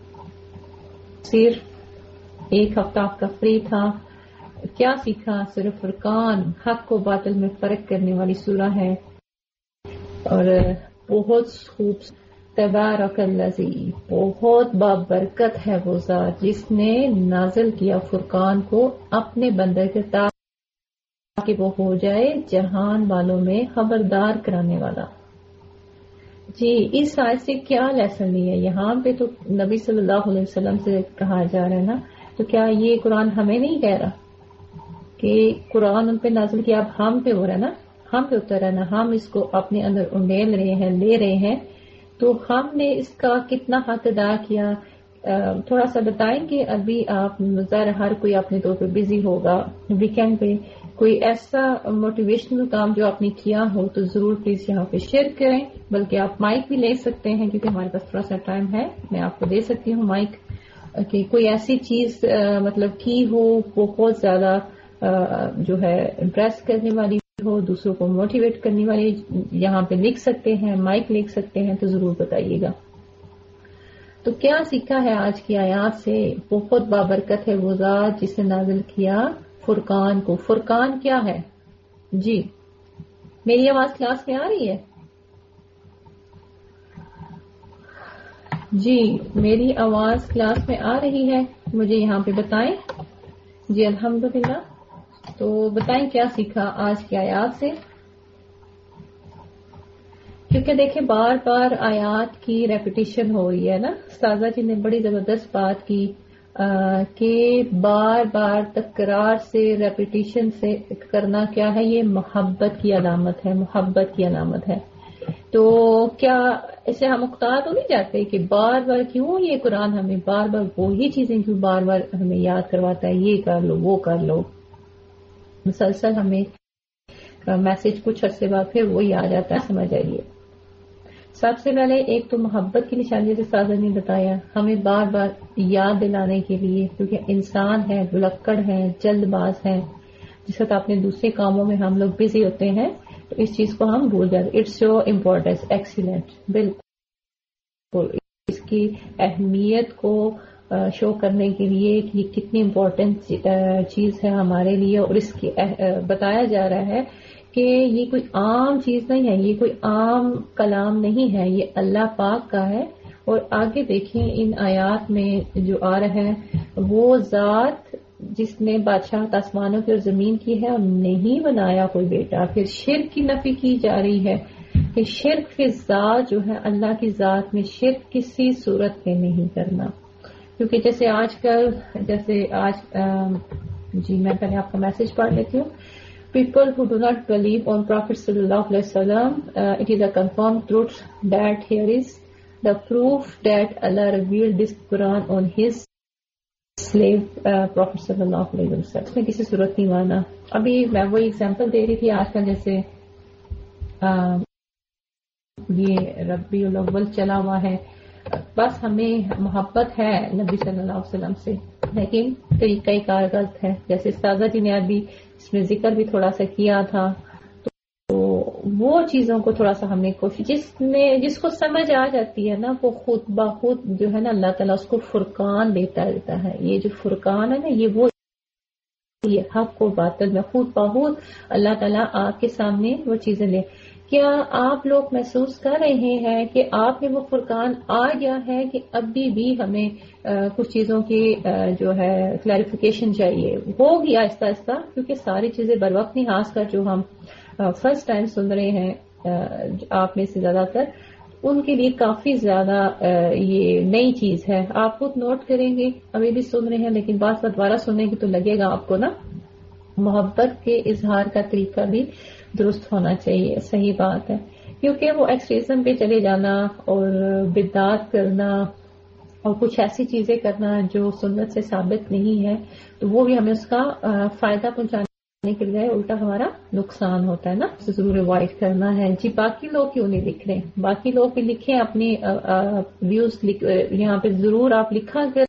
صرف ایک ہفتہ آپ کا فری تھا، کیا سیکھا؟ صرف فرقان، حق و باطل میں فرق کرنے والی سورہ ہے، اور بہت خوب. تبارک الذی، بہت بابرکت ہے وہ ذات جس نے نازل کیا فرقان کو اپنے بندے کے تاکہ وہ ہو جائے جہان والوں میں خبردار کرانے والا. جی اس آیت سے کیا لیسن ہے؟ یہاں پہ تو نبی صلی اللہ علیہ وسلم سے کہا جا رہا ہے نا، تو کیا یہ قرآن ہمیں نہیں کہہ رہا کہ قرآن ان پہ نازل کیا، اب ہم پہ ہو رہا ہے نا، ہم پہ اتر رہا ہے نا، ہم اس کو اپنے اندر انڈیل رہے ہیں، لے رہے ہیں. تو ہم نے اس کا کتنا حق ادا کیا؟ تھوڑا سا بتائیں کہ ابھی آپ ظاہر ہر کوئی اپنے طور پہ بزی ہوگا، ویکینڈ پہ کوئی ایسا موٹیویشنل کام جو آپ نے کیا ہو تو ضرور پلیز یہاں پہ شیئر کریں. بلکہ آپ مائک بھی لے سکتے ہیں کیونکہ ہمارے پاس تھوڑا سا ٹائم ہے، میں آپ کو دے سکتی ہوں مائک. کہ کوئی ایسی چیز مطلب کی ہو بہت زیادہ جو ہے امپریس کرنے والی ہو، دوسروں کو موٹیویٹ کرنے والی، یہاں پہ لکھ سکتے ہیں، مائک لکھ سکتے ہیں، تو ضرور بتائیے گا. تو کیا سیکھا ہے آج کی آیات سے؟ بہت بابرکت ہے وہ ذات جس نے نازل کیا فرقان کو. فرقان کیا ہے؟ جی میری آواز کلاس میں آ رہی ہے؟ جی میری آواز کلاس میں آ رہی ہے؟ مجھے یہاں پہ بتائیں. جی الحمدللہ. تو بتائیں کیا سیکھا آج کی آیات سے؟ کیونکہ دیکھیں بار بار آیات کی ریپیٹیشن ہو رہی ہے نا. استاذہ جی نے بڑی زبردست بات کی کہ بار بار تکرار سے ریپیٹیشن سے کرنا کیا ہے، یہ محبت کی علامت ہے، محبت کی علامت ہے. تو کیا اسے ہم اقتدا تو نہیں جاتے کہ بار بار کیوں یہ قرآن ہمیں بار بار وہی چیزیں کیوں بار بار ہمیں یاد کرواتا ہے، یہ کر لو وہ کر لو، مسلسل ہمیں میسج کچھ عرصے بعد پھر وہی آ جاتا ہے. سمجھ آئیے، سب سے پہلے ایک تو محبت کی نشانی جیسے سازا نے بتایا، ہمیں بار بار یاد دلانے کے لیے، کیونکہ انسان ہے، بلکڑ ہے، جلد باز ہے، جس وقت اپنے دوسرے کاموں میں ہم لوگ بزی ہوتے ہیں تو اس چیز کو ہم بھول جاتے. اٹس سو امپورٹنٹ، ایکسیلنٹ، بالکل اس کی اہمیت کو شو کرنے کے لیے کہ یہ کتنی امپورٹنٹ چیز ہے ہمارے لیے، اور اس کی بتایا جا رہا ہے کہ یہ کوئی عام چیز نہیں ہے، یہ کوئی عام کلام نہیں ہے، یہ اللہ پاک کا ہے. اور آگے دیکھیں ان آیات میں جو آ رہا ہے، وہ ذات جس نے بادشاہ آسمانوں کی اور زمین کی ہے اور نہیں بنایا کوئی بیٹا. پھر شرک کی نفی کی جا رہی ہے کہ شرک فی ذات جو ہے، اللہ کی ذات میں شرک کسی صورت میں نہیں کرنا. کیونکہ جیسے آج کل جی میں پہلے آپ کا میسج پڑھ لیتی ہوں. People who do not believe on Prophet sallallahu alaihi wasallam, it is a confirmed truth that here is the proof that Allah revealed this Quran on His slave Prophet sallallahu alaihi wasallam. اس میں کسی صورت نہیں مانا. ابھی میں وہی example دے رہی تھی آج کل جیسے یہ ربیع الاول چلا ہوا ہے، بس ہمیں محبت ہے نبی صلی اللہ علیہ وسلم سے، لیکن طریقہ کار غلط ہے. جیسے استاذہ جی نے ابھی اس میں ذکر بھی تھوڑا سا کیا تھا، تو وہ چیزوں کو تھوڑا سا ہم نے کوشش، جس کو سمجھ آ جاتی ہے نا، وہ خود بخود جو ہے نا اللہ تعالیٰ اس کو فرقان دیتا رہتا ہے. یہ جو فرقان ہے نا، یہ حق و باطل میں خود بخود اللہ تعالیٰ آپ کے سامنے وہ چیزیں لے. کیا آپ لوگ محسوس کر رہے ہیں کہ آپ میں وہ فرقان آ گیا ہے کہ ابھی بھی ہمیں کچھ چیزوں کی جو ہے کلیریفیکیشن چاہیے؟ ہوگی آہستہ آہستہ، کیونکہ ساری چیزیں بر وقت نہیں، خاص کر جو ہم فرسٹ ٹائم سن رہے ہیں آپ میں سے زیادہ تر، ان کے لیے کافی زیادہ یہ نئی چیز ہے. آپ خود نوٹ کریں گے، ابھی بھی سن رہے ہیں لیکن بات دوبارہ سننے کی تو لگے گا آپ کو نا، محبت کے اظہار کا طریقہ بھی درست ہونا چاہیے. صحیح بات ہے، کیونکہ وہ ایکسٹریزم پہ چلے جانا اور بدعات کرنا اور کچھ ایسی چیزیں کرنا جو سنت سے ثابت نہیں ہے، تو وہ بھی ہمیں اس کا فائدہ پہنچانے کے لیے الٹا ہمارا نقصان ہوتا ہے نا، ضرور اوائڈ کرنا ہے. جی باقی لوگ کیوں نہیں لکھ رہے؟ باقی لوگ بھی لکھیں، اپنی ویوز یہاں پہ ضرور آپ لکھا کریں.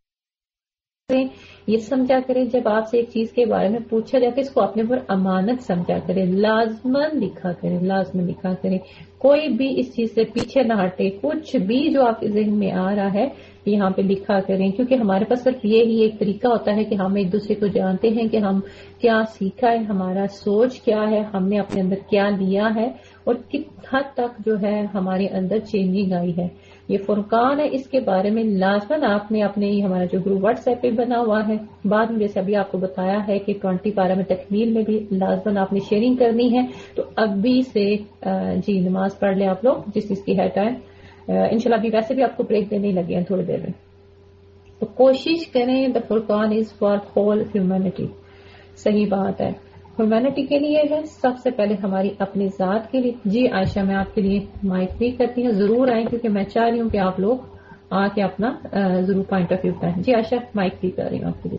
یہ سمجھا کریں جب آپ سے ایک چیز کے بارے میں پوچھا جائے کہ اس کو اپنے پر امانت سمجھا کریں، لازمن لکھا کریں، لازمن لکھا کریں. کوئی بھی اس چیز سے پیچھے نہ ہٹے، کچھ بھی جو آپ کے ذہن میں آ رہا ہے یہاں پہ لکھا کریں، کیونکہ ہمارے پاس صرف یہی ایک طریقہ ہوتا ہے کہ ہم ایک دوسرے کو جانتے ہیں کہ ہم کیا سیکھا ہے، ہمارا سوچ کیا ہے، ہم نے اپنے اندر کیا لیا ہے اور کس حد تک جو ہے ہمارے اندر چینجنگ آئی ہے. یہ فرقان ہے، اس کے بارے میں لازمن آپ نے اپنے ہمارا جو گروپ واٹس ایپ پہ بنا ہوا ہے، بعد میں جیسے ابھی آپ کو بتایا ہے کہ 20 پارہ میں تکمیل میں بھی لازمن آپ نے شیئرنگ کرنی ہے. تو ابھی سے جی نماز پڑھ لیں آپ لوگ جس چیز کی ہے ٹائم، انشاءاللہ ابھی ویسے بھی آپ کو بریک دینے لگے ہیں تھوڑی دیر میں. تو کوشش کریں، دا فرقان از فار ہول ہیومینٹی. صحیح بات ہے، ہیومینٹی کے لیے ہے، سب سے پہلے ہماری اپنی ذات کے لیے. جی عائشہ میں آپ کے لیے مائک فری کرتی ہوں، ضرور آئیں کیونکہ میں چاہ رہی ہوں کہ آپ لوگ آ کے اپنا ضرور پوائنٹ آف ویو بتائیں. جی عائشہ مائک فری کر رہی ہوں آپ کے لیے.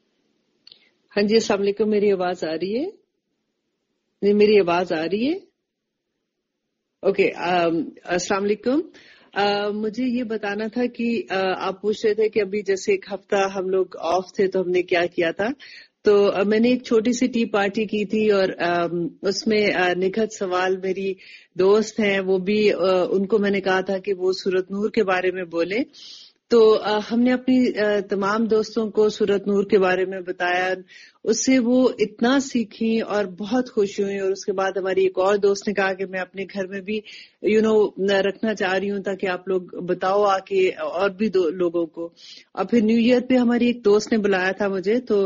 ہاں جی السلام علیکم، میری آواز آ رہی ہے؟ میری آواز آ رہی ہے؟ اوکے، السلام علیکم. مجھے یہ بتانا تھا کہ آپ پوچھ رہے تھے کہ ابھی جیسے ایک ہفتہ ہم لوگ آف تھے تو ہم نے کیا کیا تھا. تو میں نے ایک چھوٹی سی ٹی پارٹی کی تھی اور اس میں نکھت سوال میری دوست ہیں، وہ بھی ان کو میں نے کہا تھا کہ وہ سورۃ نور کے بارے میں بولے. تو ہم نے اپنی تمام دوستوں کو سورۃ نور کے بارے میں بتایا، اس سے وہ اتنا سیکھی اور بہت خوش ہوئی. اور اس کے بعد ہماری ایک اور دوست نے کہا کہ میں اپنے گھر میں بھی رکھنا چاہ رہی ہوں تاکہ آپ لوگ بتاؤ آ کے اور بھی لوگوں کو. اور پھر نیو ایئر پہ ہماری ایک دوست نے بلایا تھا مجھے، تو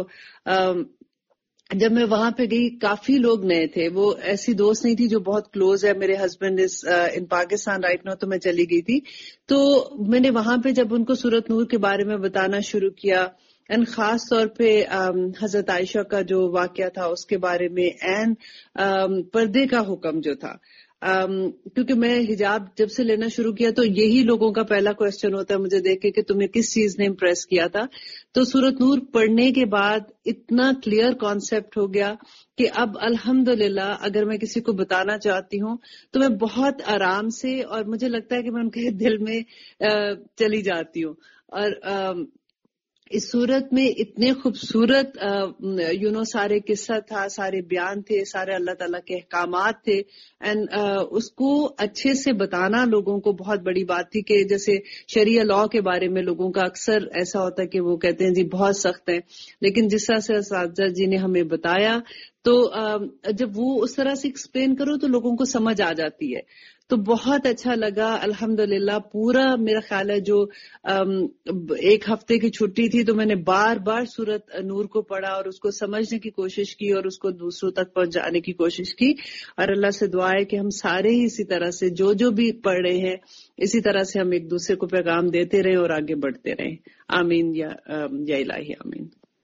جب میں وہاں پہ گئی کافی لوگ نئے تھے. وہ ایسی دوست نہیں تھی جو بہت کلوز ہے، میرے husband is in Pakistan right now, تو میں چلی گئی تھی. تو میں نے وہاں پہ جب ان کو سورۃ نور کے بارے میں بتانا شروع کیا، اینڈ خاص طور پہ حضرت عائشہ کا جو واقعہ تھا اس کے بارے میں، اینڈ پردے کا حکم جو تھا. کیونکہ میں حجاب جب سے لینا شروع کیا تو یہی لوگوں کا پہلا کوشچن ہوتا ہے مجھے دیکھ کے کہ تمہیں کس چیز نے امپریس کیا تھا. تو سورۃ نور پڑھنے کے بعد اتنا کلیئر کانسیپٹ ہو گیا کہ اب الحمدللہ اگر میں کسی کو بتانا چاہتی ہوں تو میں بہت آرام سے، اور مجھے لگتا ہے کہ میں ان کے دل میں چلی جاتی ہوں. اور اس صورت میں اتنے خوبصورت سارے قصہ تھا، سارے بیان تھے، سارے اللہ تعالیٰ کے احکامات تھے، اینڈ اس کو اچھے سے بتانا لوگوں کو بہت بڑی بات تھی. کہ جیسے شریعہ لاء کے بارے میں لوگوں کا اکثر ایسا ہوتا ہے کہ وہ کہتے ہیں جی بہت سخت ہے، لیکن جس طرح سے اساتذہ جی نے ہمیں بتایا تو جب وہ اس طرح سے ایکسپلین کرو تو لوگوں کو سمجھ آ جاتی ہے. تو بہت اچھا لگا الحمدللہ. پورا میرا خیال ہے جو ایک ہفتے کی چھٹی تھی تو میں نے بار بار سورۃ نور کو پڑھا اور اس کو سمجھنے کی کوشش کی اور اس کو دوسروں تک پہنچانے کی کوشش کی. اور اللہ سے دعا ہے کہ ہم سارے ہی اسی طرح سے جو بھی پڑھ رہے ہیں اسی طرح سے ہم ایک دوسرے کو پیغام دیتے رہیں اور آگے بڑھتے رہیں. آمین یا الہی آمین.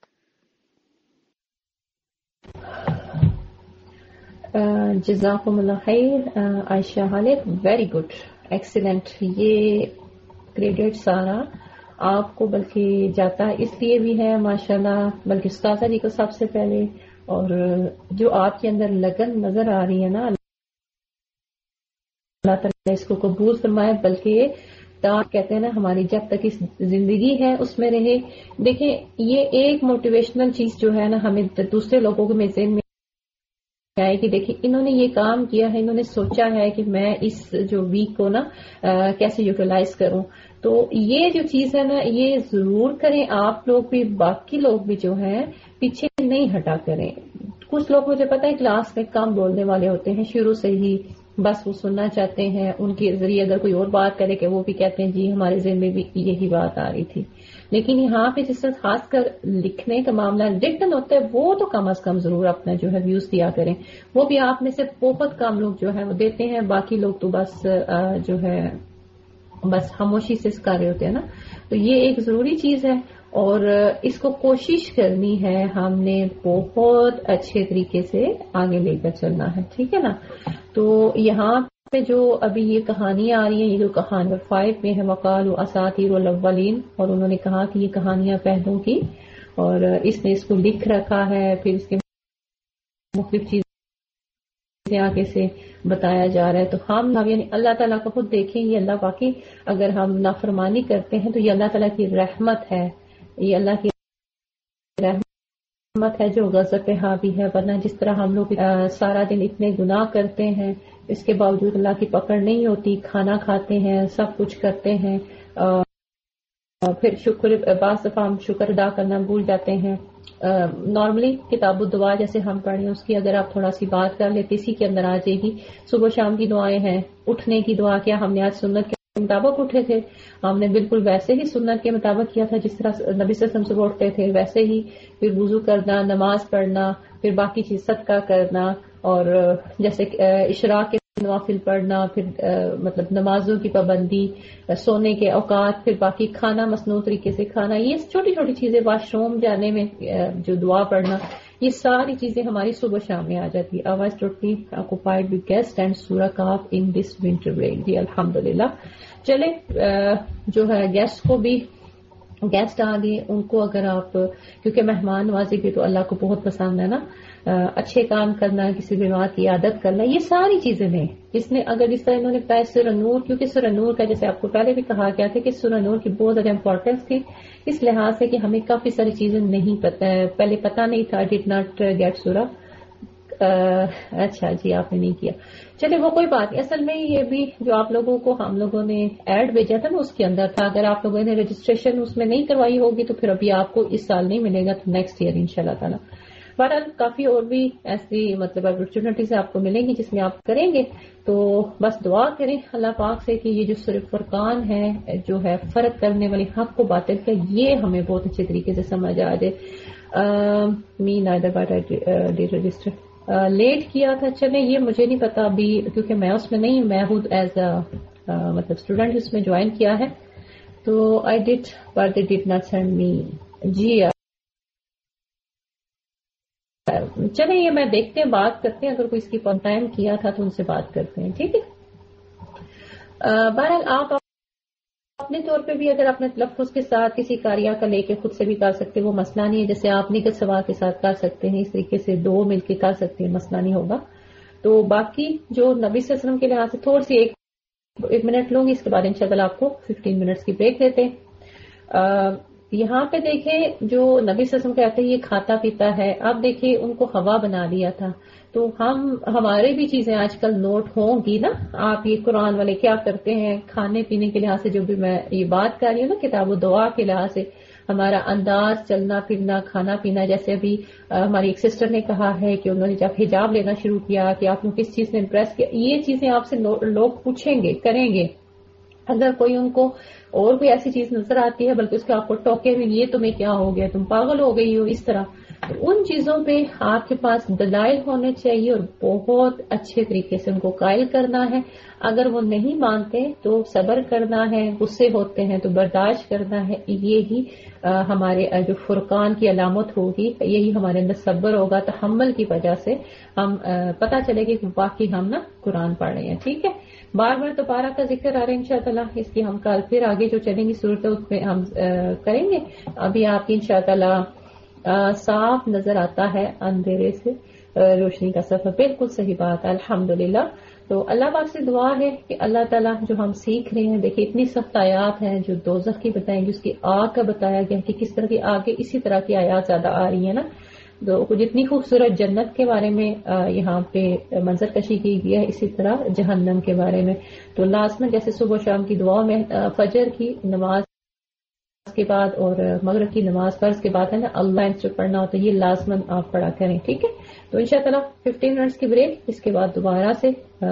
جزاکم اللہ خیر Ayesha Khalid, very good, excellent. یہ کریڈٹ سارا آپ کو بلکہ جاتا اس لیے بھی ہے ماشاءاللہ، بلکہ استاذہ جی کو سب سے پہلے، اور جو آپ کے اندر لگن نظر آ رہی ہے نا، اللہ تعالیٰ اس کو قبول فرمائے. بلکہ کہتے ہیں نا ہماری جب تک اس زندگی ہے اس میں رہے. دیکھیں یہ ایک موٹیویشنل چیز جو ہے نا ہمیں دوسرے لوگوں کے ذہن میں ہے کہ دیکھیں انہوں نے یہ کام کیا ہے، انہوں نے سوچا ہے کہ میں اس جو ویک کو نا کیسے یوٹیلائز کروں. تو یہ جو چیز ہے نا یہ ضرور کریں آپ لوگ بھی، باقی لوگ بھی جو ہیں پیچھے نہیں ہٹا کریں. کچھ لوگ مجھے پتا ہے کلاس میں کم بولنے والے ہوتے ہیں شروع سے ہی، بس وہ سننا چاہتے ہیں، ان کے ذریعے اگر کوئی اور بات کرے کہ وہ بھی کہتے ہیں جی ہمارے ذہن میں بھی یہی بات آ رہی تھی. لیکن یہاں پہ جس طرح خاص کر لکھنے کا معاملہ ریٹن ہوتا ہے وہ تو کم از کم ضرور اپنا جو ہے ویوز دیا کریں. وہ بھی آپ میں سے بہت کم لوگ جو ہے وہ دیتے ہیں، باقی لوگ تو بس جو ہے بس خاموشی سے کر رہے ہوتے ہیں نا. تو یہ ایک ضروری چیز ہے اور اس کو کوشش کرنی ہے ہم نے بہت اچھے طریقے سے آگے لے کر چلنا ہے، ٹھیک ہے نا. تو یہاں پہ جو ابھی یہ کہانیاں آ رہی ہیں، یہ جو کہانی 5 میں ہے وقالوا اساطیر الاولین، اور انہوں نے کہا کہ یہ کہانیاں پہلوں کی، اور اس نے اس کو لکھ رکھا ہے، پھر اس کے مختلف چیزیں آگے سے بتایا جا رہا ہے. تو ہم یعنی اللہ تعالیٰ کو خود دیکھیں، یہ اللہ باقی اگر ہم نافرمانی کرتے ہیں تو یہ اللہ تعالیٰ کی رحمت ہے، یہ اللہ کی رحمت ہے جو غضب پہ حاوی ہے. ورنہ جس طرح ہم لوگ سارا دن اتنے گناہ کرتے ہیں اس کے باوجود اللہ کی پکڑ نہیں ہوتی، کھانا کھاتے ہیں، سب کچھ کرتے ہیں، پھر بعض دفعہ ہم شکر ادا کرنا بھول جاتے ہیں. نارملی کتاب الدعا جیسے ہم پڑھیں اس کی اگر آپ تھوڑا سی بات کر لیتے اسی کے اندر آ جائے گی. صبح شام کی دعائیں ہیں، اٹھنے کی دعا کیا ہم نے آج سنت کے مطابق اٹھے تھے، ہم نے بالکل ویسے ہی سنت کے مطابق کیا تھا جس طرح نبی صلی اللہ علیہ وسلم صبح اٹھتے تھے ویسے ہی. پھر وضو کرنا، نماز پڑھنا، پھر باقی چیز صدقہ کرنا، اور جیسے اشراق کے نوافل پڑھنا، پھر مطلب نمازوں کی پابندی، سونے کے اوقات، پھر باقی کھانا مسنون طریقے سے کھانا، یہ چھوٹی چھوٹی چیزیں، واش روم جانے میں جو دعا پڑھنا، یہ ساری چیزیں ہماری صبح شام میں آ جاتی. آواز totally occupied with guest and سورہ کہف ان دس ونٹر رین. جی الحمدللہ. چلے جو ہے گیسٹ آ گئے، ان کو اگر آپ، کیونکہ مہمان نوازی بھی تو اللہ کو بہت پسند ہے نا، اچھے کام کرنا، کسی بیمار کی عادت کرنا، یہ ساری چیزیں ہیں. اس نے اگر اس طرح انہوں نے بتایا سورہ نور، کیونکہ سورہ نور کا جیسے آپ کو پہلے بھی کہا گیا تھا کہ سورہ نور کی بہت زیادہ امپورٹینس تھی اس لحاظ سے کہ ہمیں کافی ساری چیزیں نہیں پہلے پتہ نہیں تھا. ڈڈ ناٹ گیٹ سورہ. اچھا جی آپ نے نہیں کیا، چلے وہ کوئی بات نہیں. اصل میں یہ بھی جو آپ لوگوں کو ہم لوگوں نے ایڈ بھیجا تھا نا اس کے اندر تھا، اگر آپ لوگوں نے رجسٹریشن اس میں نہیں کروائی ہوگی تو پھر ابھی آپ کو اس سال نہیں ملے گا، تو نیکسٹ ایئر انشاءاللہ تعالی. بہرحال کافی اور بھی ایسی مطلب اپرچونٹیز آپ کو ملیں گی جس میں آپ کریں گے. تو بس دعا کریں اللہ پاک سے کہ یہ جو سورہ فرقان ہے جو ہے فرق کرنے والی حق کو باطل کا، یہ ہمیں بہت اچھے طریقے سے سمجھ آ جائے. Me neither but I did register late کیا تھا. چلے یہ مجھے نہیں پتا ابھی کیونکہ میں اس میں نہیں، میں خود ایز مطلب اسٹوڈنٹ اس میں جوائن کیا ہے. تو I did but they did not send me. جی چلیں یہ میں دیکھتے ہیں، بات کرتے ہیں، اگر کوئی اس کی ٹائم کیا تھا تو ان سے بات کرتے ہیں، ٹھیک ہے. بہرحال آپ اپنے طور پہ بھی اگر اپنے تلفظ کے ساتھ کسی کاریہ کا لے کے خود سے بھی کر سکتے وہ مسئلہ نہیں ہے، جیسے آپ نگت سوا کے ساتھ کر سکتے ہیں، اس طریقے سے دو مل کے کر سکتے ہیں، مسئلہ نہیں ہوگا. تو باقی جو نبی صلی اللہ علیہ وسلم کے لحاظ سے تھوڑی سی ایک منٹ لوں گی، اس کے بعد انشاءاللہ آپ کو 15 منٹس کی بریک دیتے ہیں. یہاں پہ دیکھیں جو نبی صلی اللہ علیہ وسلم کہتے ہیں یہ کھاتا پیتا ہے، اب دیکھیں ان کو ہوا بنا دیا تھا، تو ہمارے بھی چیزیں آج کل نوٹ ہوں گی نا. آپ یہ قرآن والے کیا کرتے ہیں کھانے پینے کے لحاظ سے، جو بھی میں یہ بات کر رہی ہوں نا کتاب و دعا کے لحاظ سے، ہمارا انداز چلنا پھرنا کھانا پینا، جیسے ابھی ہماری ایک سسٹر نے کہا ہے کہ انہوں نے جب حجاب لینا شروع کیا کہ آپ نے کس چیز نے امپریس کیا، یہ چیزیں آپ سے لوگ پوچھیں گے کریں گے. اگر کوئی ان کو اور کوئی ایسی چیز نظر آتی ہے بلکہ اس کے آپ کو ٹوکے ہوئے یہ تمہیں کیا ہو گیا، تم پاگل ہو گئی ہو، اس طرح، تو ان چیزوں پہ آپ کے پاس دلائل ہونے چاہیے اور بہت اچھے طریقے سے ان کو قائل کرنا ہے. اگر وہ نہیں مانتے تو صبر کرنا ہے، غصے ہوتے ہیں تو برداشت کرنا ہے. یہی ہمارے جو فرقان کی علامت ہوگی، یہی ہمارے اندر صبر ہوگا، تحمل کی وجہ سے ہم پتہ چلے گی کہ واقعی ہم نا قرآن پڑھ رہے ہیں. ٹھیک ہے، بار بار دوبارہ کا ذکر آ رہا ہے انشاءاللہ، اس کی ہم کل پھر آگے جو چلیں گی صورتیں اس میں ہم کریں گے. ابھی آپ کی انشاءاللہ صاف نظر آتا ہے اندھیرے سے روشنی کا سفر، بالکل صحیح بات ہے، الحمدللہ. تو اللہ پاک سے دعا ہے کہ اللہ تعالیٰ جو ہم سیکھ رہے ہیں، دیکھیں اتنی سخت آیات ہیں جو دوزخ کی بتائیں گی، اس کی آگ کا بتایا گیا کہ کس طرح کی آگے اسی طرح کی آیات زیادہ آ رہی ہیں نا. تو جتنی خوبصورت جنت کے بارے میں یہاں پہ منظر کشی کی گئی ہے، اسی طرح جہنم کے بارے میں. تو لازمن جیسے صبح شام کی دعا میں فجر کی نماز کے بعد اور مغرب کی نماز فرض کے بعد ہے نا اللہ سے پڑھنا ہوتا ہے، یہ لازمن آپ پڑھا کریں. ٹھیک ہے، تو انشاءاللہ 15 منٹس کی بریک، اس کے بعد دوبارہ سے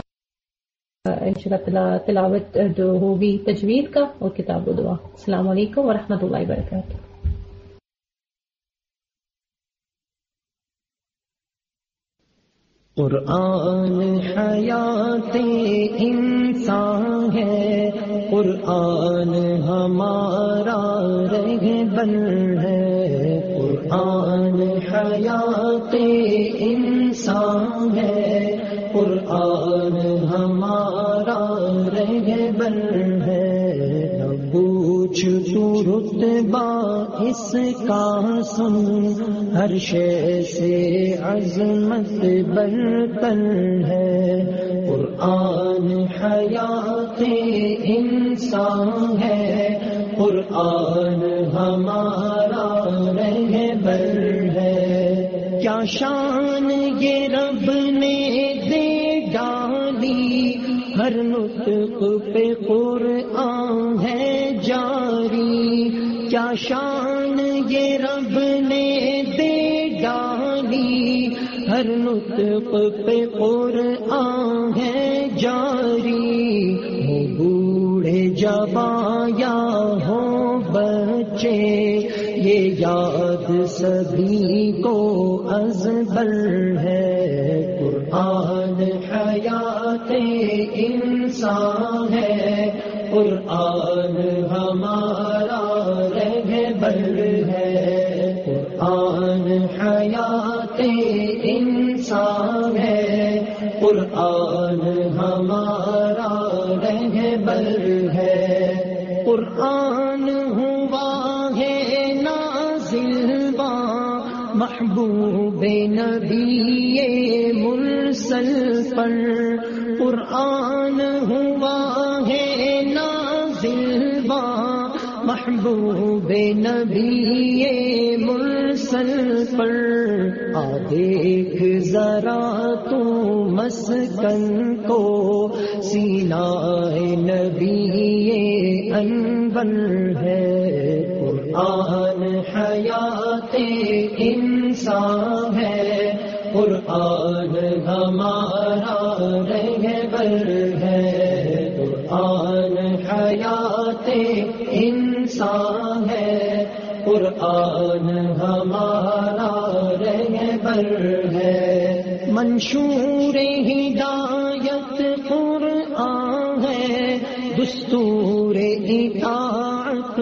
انشاءاللہ تلاوت جو ہوگی تجوید کا اور کتاب و دعا. السلام علیکم ورحمۃ اللہ وبرکاتہ. قرآن حیات انسان ہے، قرآن ہمارا رہبر ہے. قرآن حیات انسان ہے، قرآن ہمارا رہبر ہے. پوچھ تو رتبہ اس کا سن، ہر شے سے عظمت برتر ہے. قرآن حیات انسان ہے، قرآن ہمارا رہبر ہے. کیا شان یہ رب نے دے ڈالی، ہر نطق پہ قرآن ہے جاری. کیا شان یہ رب نے دے ڈالی، ہر نطق پہ قرآن ہے جاری. ہو بوڑھے جوان یا ہو بچے، یہ یاد سبھی کو ازبر ہے. قرآن حیات انسان ہے، قرآن ہمارا رہبر ہے. قرآن حیات انسان ہے، قرآن ہمارا رہبر ہے. قرآن ہوا ہے نازل محبوب نبی مرسل پر. قرآن ہوا ہے نازل محبوب نبی مرسل پر. آ دیکھ ذرا تو مسکن کو، سینہ نبی انور ہے. قرآن حیات انسان ہے، قرآن ہمارا رہبر ہے. قرآن حیات انسان ہے، قرآن ہمارا رہبر ہے. منشور ہدایت قرآن ہے، دستور اطاعت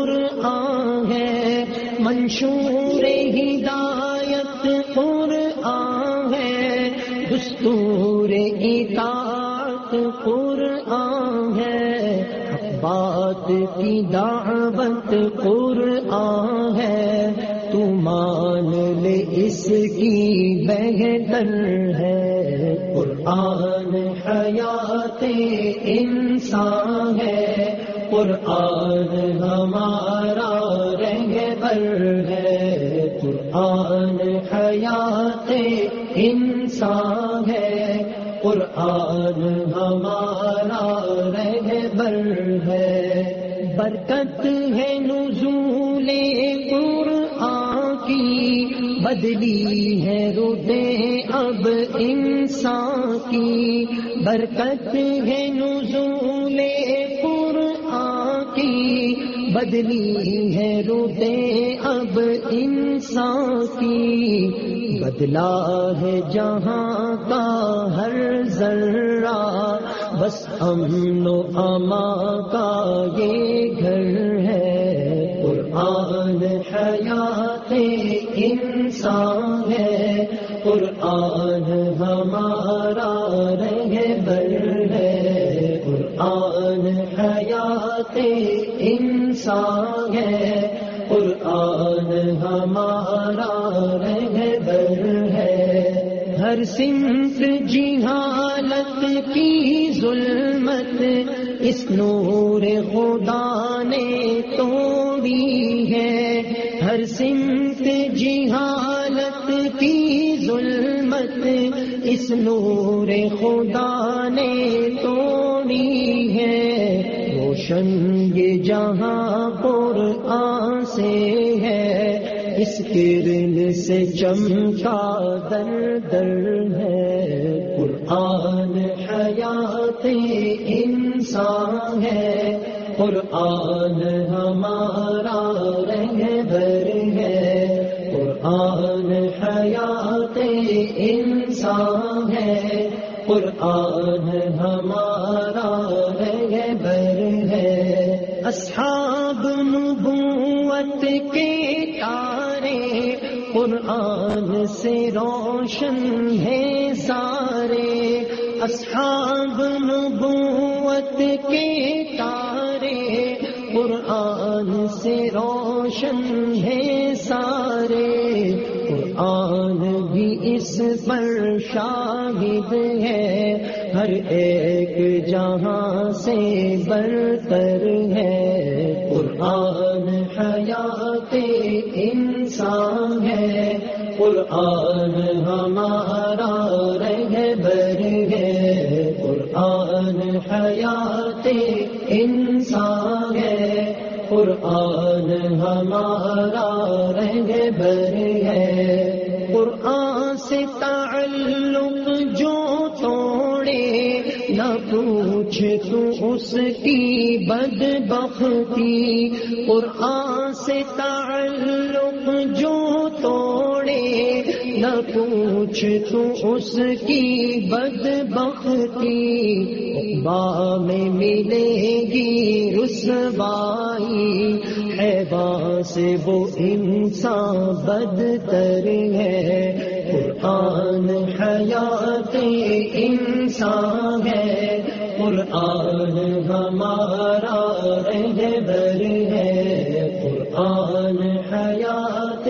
قرآن ہے. منشور ہدایت قرآن اطاعت قرآن ہے، بات کی دعوت قرآن ہے، تو مان لے اس کی بہتر ہے، قرآن حیات انسان ہے، قرآن ہمارا رہبر ہے، قرآن حیات انسان ہے، قرآن ہمارا رہبر ہے، برکت ہے نزول قرآن کی، بدلی ہے روحیں اب انسان کی، برکت ہے نزول قرآن کی، بدلی ہے روحیں اب انسان کی، بدلا ہے جہاں کا ہر ذرہ، بس امن و امان کا یہ گھر ہے، قرآن حیات انسان ہے، قرآن ہمارا رہبر ہے، قرآن حیات انسان ہے، قرآن ہمارا رہبر ہے، ہر سمت جہالت کی ظلمت اس نور خدا نے توڑی ہے، ہر سمت جہالت کی ظلمت اس نور خدا نے توڑی ہے، روشن یہ جہاں قرآن سے ہے، اس کرن سے چمکا در در ہے، قرآن حیات انسان ہے، قرآن ہمارا رہبر ہے، قرآن حیات انسان ہے، قرآن ہمارا رہبر ہے، اصحاب نبوت کے تارے قرآن سے روشن ہے سارے، اصحاب نبوت کے تارے قرآن سے روشن ہے سارے، قرآن بھی اس پر شاہد ہے، ہر ایک جہاں سے برتر ہے، قرآن حیات انسان ہے، قرآن ہمارا رہبر ہے، قرآن حیات انسان ہے، قرآن ہمارا رہبر ہے، قرآن سے تعلق جو توڑے نہ پوچھ تو اس کی بدبختی، قرآن سے تعلق جو توڑے نہ پوچھ تو اس کی بدبختی، عقبیٰ میں ملے گی رسوائی، حیوا سے وہ انسان بدتر ہے، قرآن حیات انسان ہے، قرآن ہمارا رہبر ہے، قرآن حیات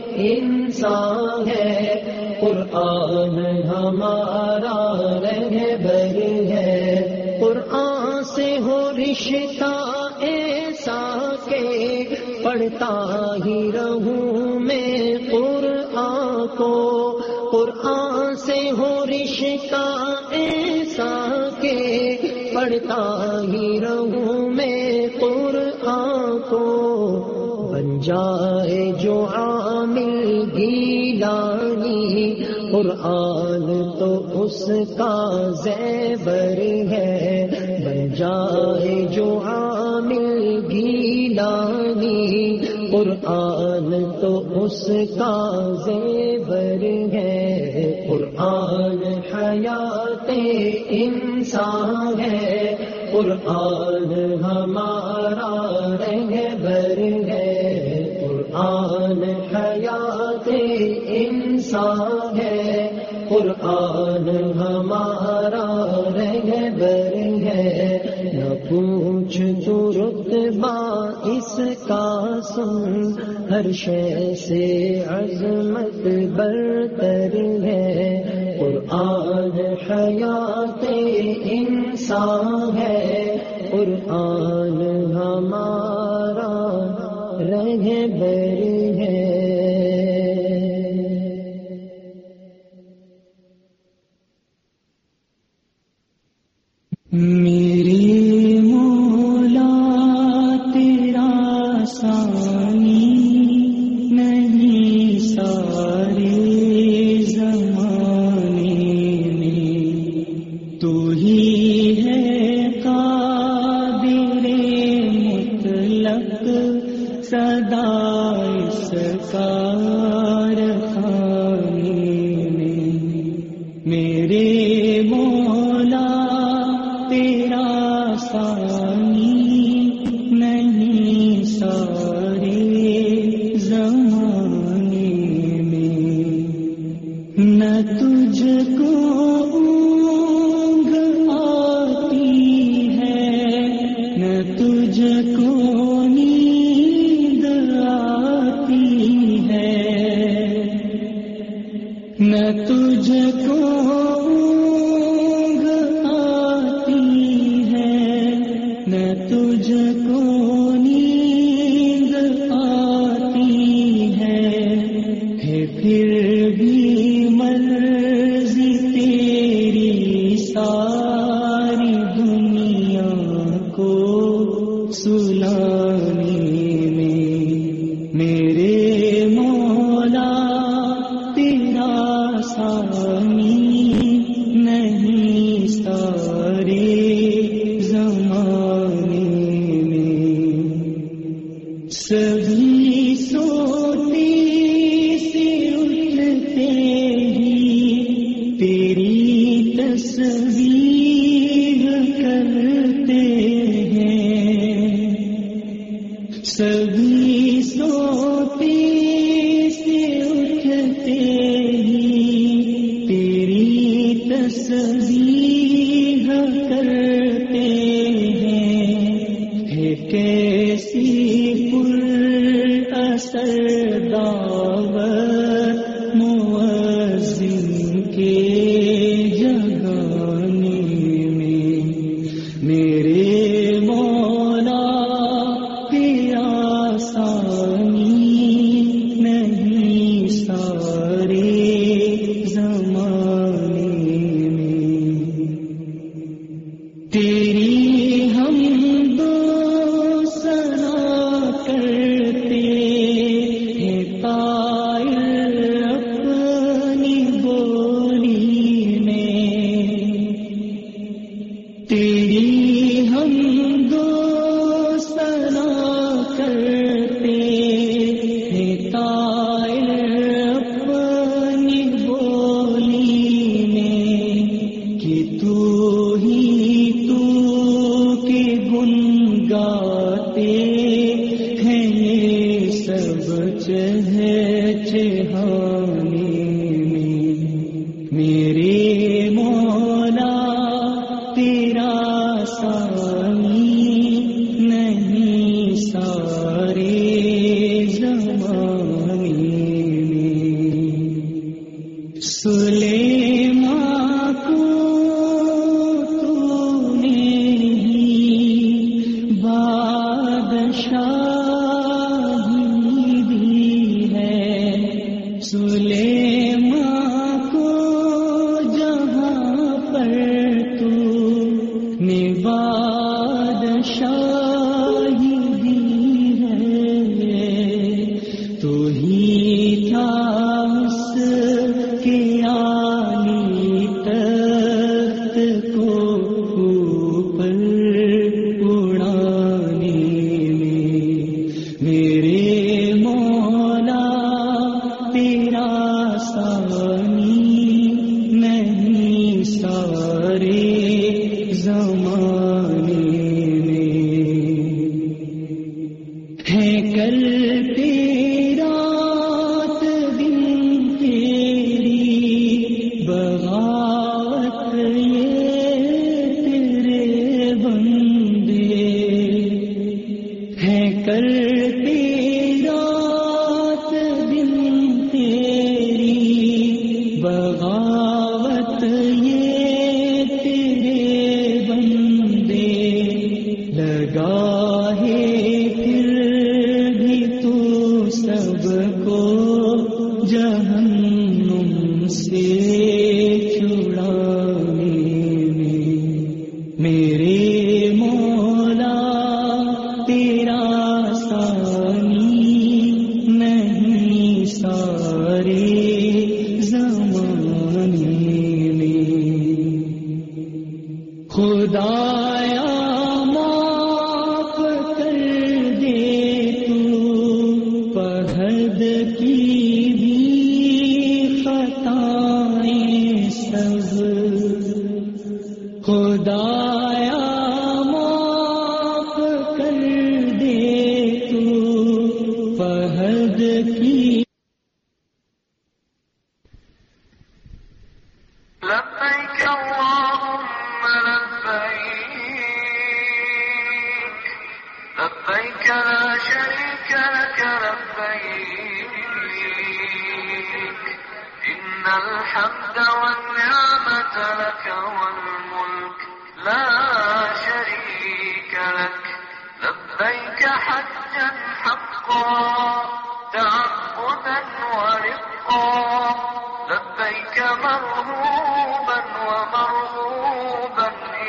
انسان ہے، قرآن ہمارا رہبر ہے، قرآن سے ہو رشتہ ایسا کہ پڑھتا ہی رہوں میں قرآن کو، قرآن سے ہو رشتہ ایسا کہ پڑھتا ہی رہوں میں قرآن کو، بن جائے جو عامل گیلانی، قرآن تو اس کا زیور ہے، بن جائے جو عامل گیلانی، قرآن تو اس کا زیور ہے، قرآن حیات انسان ہے، قرآن ہمارا رہبر ہے، قرآن حیات انسان ہے، قرآن ہمارا اس کا سن، ہر شے سے عظمت برتر ہے، قرآن حیات انسان ہے، قرآن ہمارا رہبر ہے۔ میرے مولا تیرا ثانی نہیں سارے زمانے میں، تو ہی ہے قادر مطلق سدا اس کارخانے میں، میرے مولا تیرا ثانی نہیں سارے زمانے میں، نہ تجھ کو اونگ آتی ہے، نہ تجھ کو نیند آتی ہے، نہ تجھ کو تجھ کو نیند آتی ہے، پھر بھی مرضی تیری ساری دنیا کو سلانے میں، میرے مولا تیرا ثانی نہیں سارے زمانے میں، سبھی سوتے سے اٹھتے ہی تیری تصویر کرتے ہیں، سبھی سوتے سے اٹھتے ہی تیری تصویر کرتے ہیں، کیسی پر اثر دعوت مؤذن کے جگانے میں، میرے مولا تیرا ثانی نہیں سارے زمانے میں، تیری ہم دو سنا کرتے ہیں طائر اپنی بولی میں، تیری ہم دو سنا کرتے ہیں طائر اپنی بولی میں، کہ تو ہی تو کے گن گاتے ہیں یہ سب چہچہانے میں، میرے مولا تیرا ثانی نہیں سارے زمانے میں، سلیمان کو تو نے ہی بادشاہی دی ہے، سلیمان کو جہاں پر تو نے بادشاہی دی ہے، تو ہی تھا اس کے عالی تخت کو اوپر اڑانے میں، میرے مولا تیرا ثانی نہیں سارے زمانے میں، ہے کرتے رات دن تیری بغاوت یہ تیرے بندے، ہے کرتے رات دن تیری بغاوت یہ تیرے بندے لگا ہے پھر بھی تو سب کو جہنم سے چھڑانے میں میرے مولا تیرا ثانی نہیں سارے زمانے میں خدایا معاف کر دے تو پہد کی بھی خطائیں سب خدایا معاف کر دے تو فہد کی لبيك اللهم لبيك لبيك لا شريك لك لبيك إن الحمد والنعمة لك والملك لا شريك لك لبيك حجا حقا تعبدا ورقا لبيك مرهوبا ومرغوبا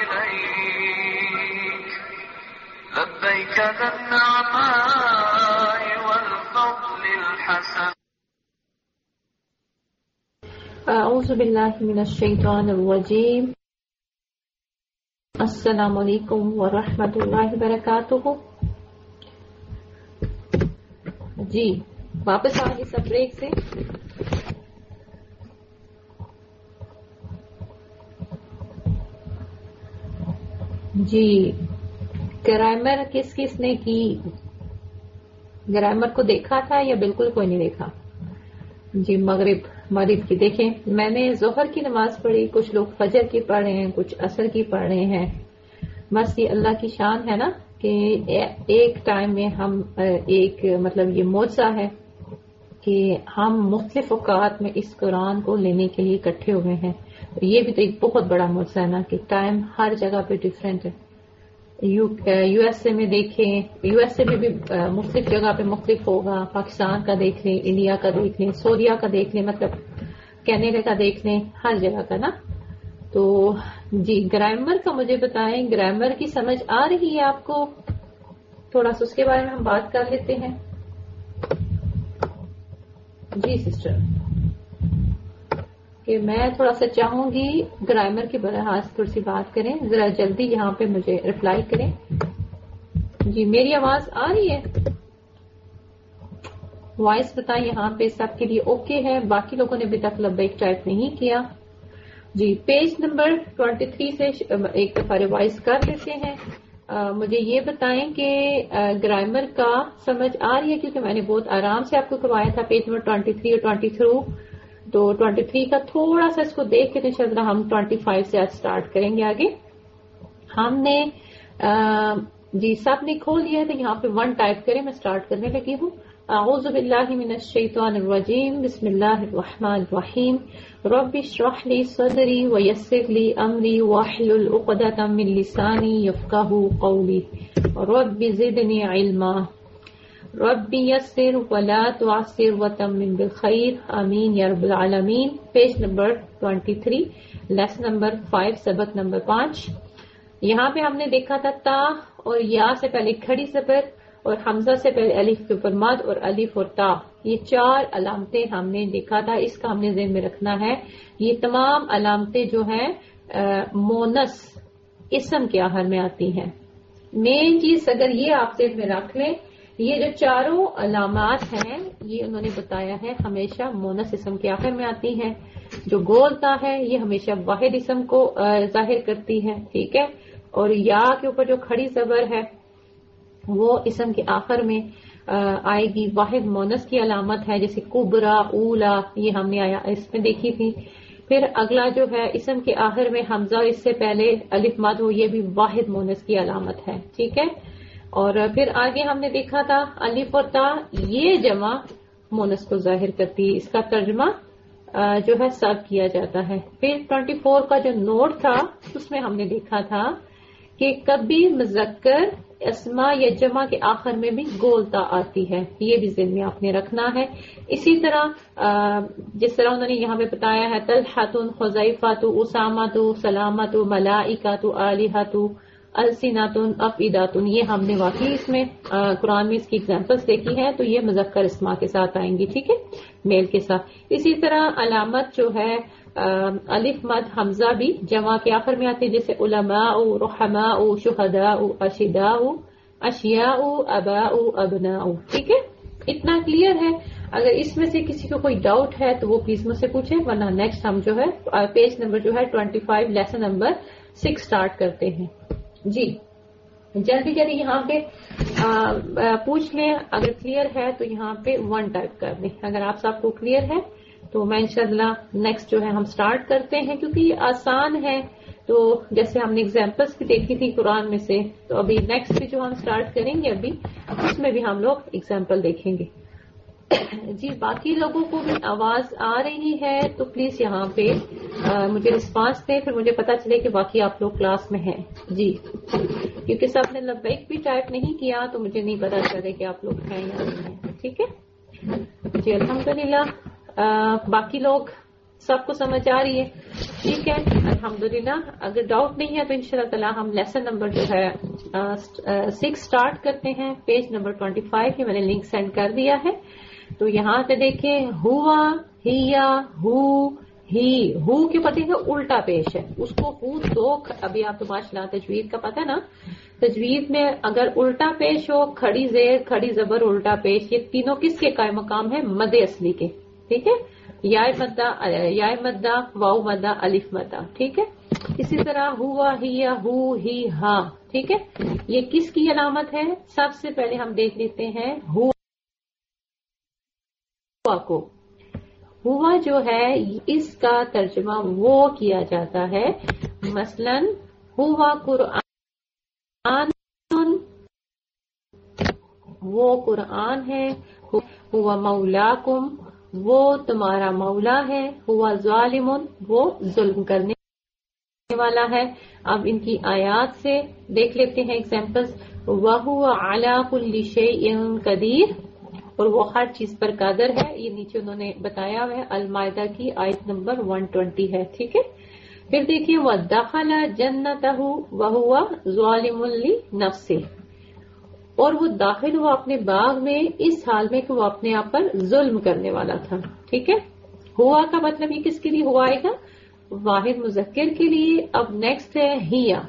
إليك لبيك ذا النعماء والفضل الحسن. اعوذ باللہ من الشیطان الرجیم. السلام علیکم ورحمۃ اللہ وبرکاتہ. جی واپس آگے سب بریک سے. جی گرامر کس کس نے کی؟ گرامر کو دیکھا تھا یا بالکل کوئی نہیں دیکھا؟ جی مغرب کی دیکھیں. میں نے ظہر کی نماز پڑھی، کچھ لوگ فجر کی پڑھ رہے ہیں، کچھ عصر کی پڑھ رہے ہیں. بس یہ اللہ کی شان ہے نا کہ ایک ٹائم میں ہم ایک مطلب یہ معجزہ ہے کہ ہم مختلف اوقات میں اس قرآن کو لینے کے لیے اکٹھے ہوئے ہیں. یہ بھی تو ایک بہت بڑا معجزہ ہے نا کہ ٹائم ہر جگہ پہ ڈفرینٹ ہے. یو ایس اے میں دیکھیں، یو ایس اے میں بھی مختلف جگہ پہ مختلف ہوگا. پاکستان کا دیکھ لیں، انڈیا کا دیکھ لیں، سوریا کا دیکھ لیں، مطلب کینیڈا کا دیکھ لیں، ہر جگہ کا نا. تو جی گرامر کا مجھے بتائیں، گرامر کی سمجھ آ رہی ہے آپ کو؟ تھوڑا سا اس کے بارے میں ہم بات کر لیتے ہیں. جی سسٹر، کہ میں تھوڑا سا چاہوں گی گرامر کے بارے تھوڑی سی بات کریں. ذرا جلدی یہاں پہ مجھے رپلائی کریں. جی میری آواز آ رہی ہے؟ وائس بتائیں یہاں پہ سب کے لیے اوکے ہے؟ باقی لوگوں نے ابھی تک لبیک ٹائپ نہیں کیا. جی پیج نمبر 23 سے ایک دفعہ ریوائز کر لیتے ہیں. مجھے یہ بتائیں کہ گرامر کا سمجھ آ رہی ہے؟ کیونکہ میں نے بہت آرام سے آپ کو کروایا تھا پیج نمبر 23 اور 22. تو 23 کا تھوڑا سا اس کو دیکھ کے چل رہا، ہم 25 سے آج سٹارٹ کریں گے. آگے ہم نے جی سب نے کھول لیا ہے تو یہاں پہ 1 ٹائپ کریں. میں سٹارٹ کرنے لگی ہوں. اعوذ باللہ من الشیطان الرجیم، بسم اللہ الرحمن الرحیم. رب اشرح لی صدری ویسر لی امری واحلل عقدۃ من لسانی یفقہوا قولی رب زدنی علما رب یسر ولا تعسر وتمم بالخیر آمین یا رب العالمین. پیج نمبر 23 لیسن نمبر 5 سبق نمبر 5. یہاں پہ ہم نے دیکھا تھا تا اور یا سے پہلے کھڑی زبر اور حمزہ سے پہلے الف کے اوپر مد اور الف اور تا. یہ 4 علامتیں ہم نے دیکھا تھا. اس کا ہم نے ذہن میں رکھنا ہے. یہ تمام علامتیں جو ہیں مونس اسم کے آخر میں آتی ہیں. مین چیز اگر یہ آپ ذہن میں رکھ لیں، یہ جو 4 علامات ہیں یہ انہوں نے بتایا ہے ہمیشہ مونس اسم کے آخر میں آتی ہیں. جو گولتا ہے یہ ہمیشہ واحد اسم کو ظاہر کرتی ہے، ٹھیک ہے. اور یا کے اوپر جو کھڑی زبر ہے وہ اسم کے آخر میں آئے گی. واحد مونس کی علامت ہے جیسے کبرا، اولا، یہ ہم نے اس میں دیکھی تھی. پھر اگلا جو ہے اسم کے آخر میں حمزہ، اس سے پہلے الف مد ہو، یہ بھی واحد مونس کی علامت ہے، ٹھیک ہے. اور پھر آگے ہم نے دیکھا تھا الف اور تا یہ جمع مونس کو ظاہر کرتی ہے، اس کا ترجمہ جو ہے سب کیا جاتا ہے۔ پھر 24 کا جو نوٹ تھا اس میں ہم نے دیکھا تھا کہ کبھی مذکر اسما یا جمع کے آخر میں بھی گولتا آتی ہے، یہ بھی ذہن میں آپ نے رکھنا ہے۔ اسی طرح جس طرح انہوں نے یہاں پہ بتایا ہے طلحۃ، حذیفۃ، اسامۃ، سلامۃ، ملائکۃ، آلہۃ، السنۃ، افئدۃ، یہ ہم نے واقعی اس میں قرآن میں اس کی ایگزامپلس دیکھی ہے، تو یہ مذکر اسما کے ساتھ آئیں گی، ٹھیک ہے، میل کے ساتھ۔ اسی طرح علامت جو ہے الف مد حمزہ بھی جمع کے آخر میں آتے ہیں، جیسے علماء، رحماء، شہداء، اشداء، اشیاء، اباء، ابناء، ٹھیک ہے، اتنا کلیئر ہے۔ اگر اس میں سے کسی کو کوئی ڈاؤٹ ہے تو وہ پلیز مجھ سے پوچھیں، ورنہ نیکسٹ ہم جو ہے پیج نمبر جو ہے 25 لیسن نمبر 6 سٹارٹ کرتے ہیں۔ جی جلدی جلدی یہاں پہ پوچھ لیں، اگر کلیئر ہے تو یہاں پہ 1 ٹائپ کر دیں، اگر آپ سب کو کلیئر ہے تو میں انشاءاللہ نیکسٹ جو ہے ہم سٹارٹ کرتے ہیں، کیونکہ یہ آسان ہے۔ تو جیسے ہم نے ایگزامپلس بھی دیکھی تھی قرآن میں سے، تو ابھی نیکسٹ بھی جو ہم سٹارٹ کریں گے ابھی اس میں بھی ہم لوگ ایگزامپل دیکھیں گے۔ جی باقی لوگوں کو بھی آواز آ رہی ہے تو پلیز یہاں پہ مجھے رسپانس دیں، پھر مجھے پتا چلے کہ باقی آپ لوگ کلاس میں ہیں۔ جی کیونکہ سب نے لبیک بھی ٹائپ نہیں کیا تو مجھے نہیں پتا چلے کہ آپ لوگ ہیں یا نہیں ہیں، ٹھیک ہے جی الحمدللہ۔ باقی لوگ سب کو سمجھ آ رہی ہے، ٹھیک ہے الحمدللہ۔ اگر ڈاؤٹ نہیں ہے تو انشاءاللہ تعالی ہم لیسن نمبر جو ہے 6 سٹارٹ کرتے ہیں، پیج نمبر 25 کی میں نے لنک سینڈ کر دیا ہے۔ تو یہاں پہ دیکھیں ہوا، ہیا، ہو کے پتہ ہے الٹا پیش ہے، اس کو ہو تو ابھی آپ کو ماشاءاللہ تجوید کا پتہ نا، تجوید میں اگر الٹا پیش ہو، کھڑی زیر، کھڑی زبر، الٹا پیش، یہ تینوں کس کے قائم مقام ہے؟ مد اصلی کے، ٹھیک ہے، یا مدہ، واو مدہ، الف مدہ، ٹھیک ہے۔ اسی طرح ہوا، ہیا، ہو، ہی، ہاں، ٹھیک ہے۔ یہ کس کی علامت ہے؟ سب سے پہلے ہم دیکھ لیتے ہیں ہوا کو۔ ہوا جو ہے اس کا ترجمہ وہ کیا جاتا ہے، مثلا ہوا قرآن، وہ قرآن ہے، ہوا مولاکم، وہ تمہارا مولا ہے، ہوا ظالم، وہ ظلم کرنے والا ہے۔ اب ان کی آیات سے دیکھ لیتے ہیں ایگزامپلس۔ وَهُوَ عَلَى كُلِّ شَيْءٍ قَدِيرٌ، اور وہ ہر چیز پر قادر ہے، یہ نیچے انہوں نے بتایا ہے، المائدہ کی آیت نمبر 120 ہے، ٹھیک ہے۔ پھر دیکھیے وَدَخَلَ جَنَّتَهُ وَهُوَ ظَالِمٌ لِنَفْسِهِ، اور وہ داخل ہوا اپنے باغ میں اس حال میں کہ وہ اپنے آپ پر ظلم کرنے والا تھا، ٹھیک ہے۔ ہوا کا مطلب یہ کس کے لیے ہوا آئے گا؟ واحد مذکر کے لیے۔ اب نیکسٹ ہے ہیا،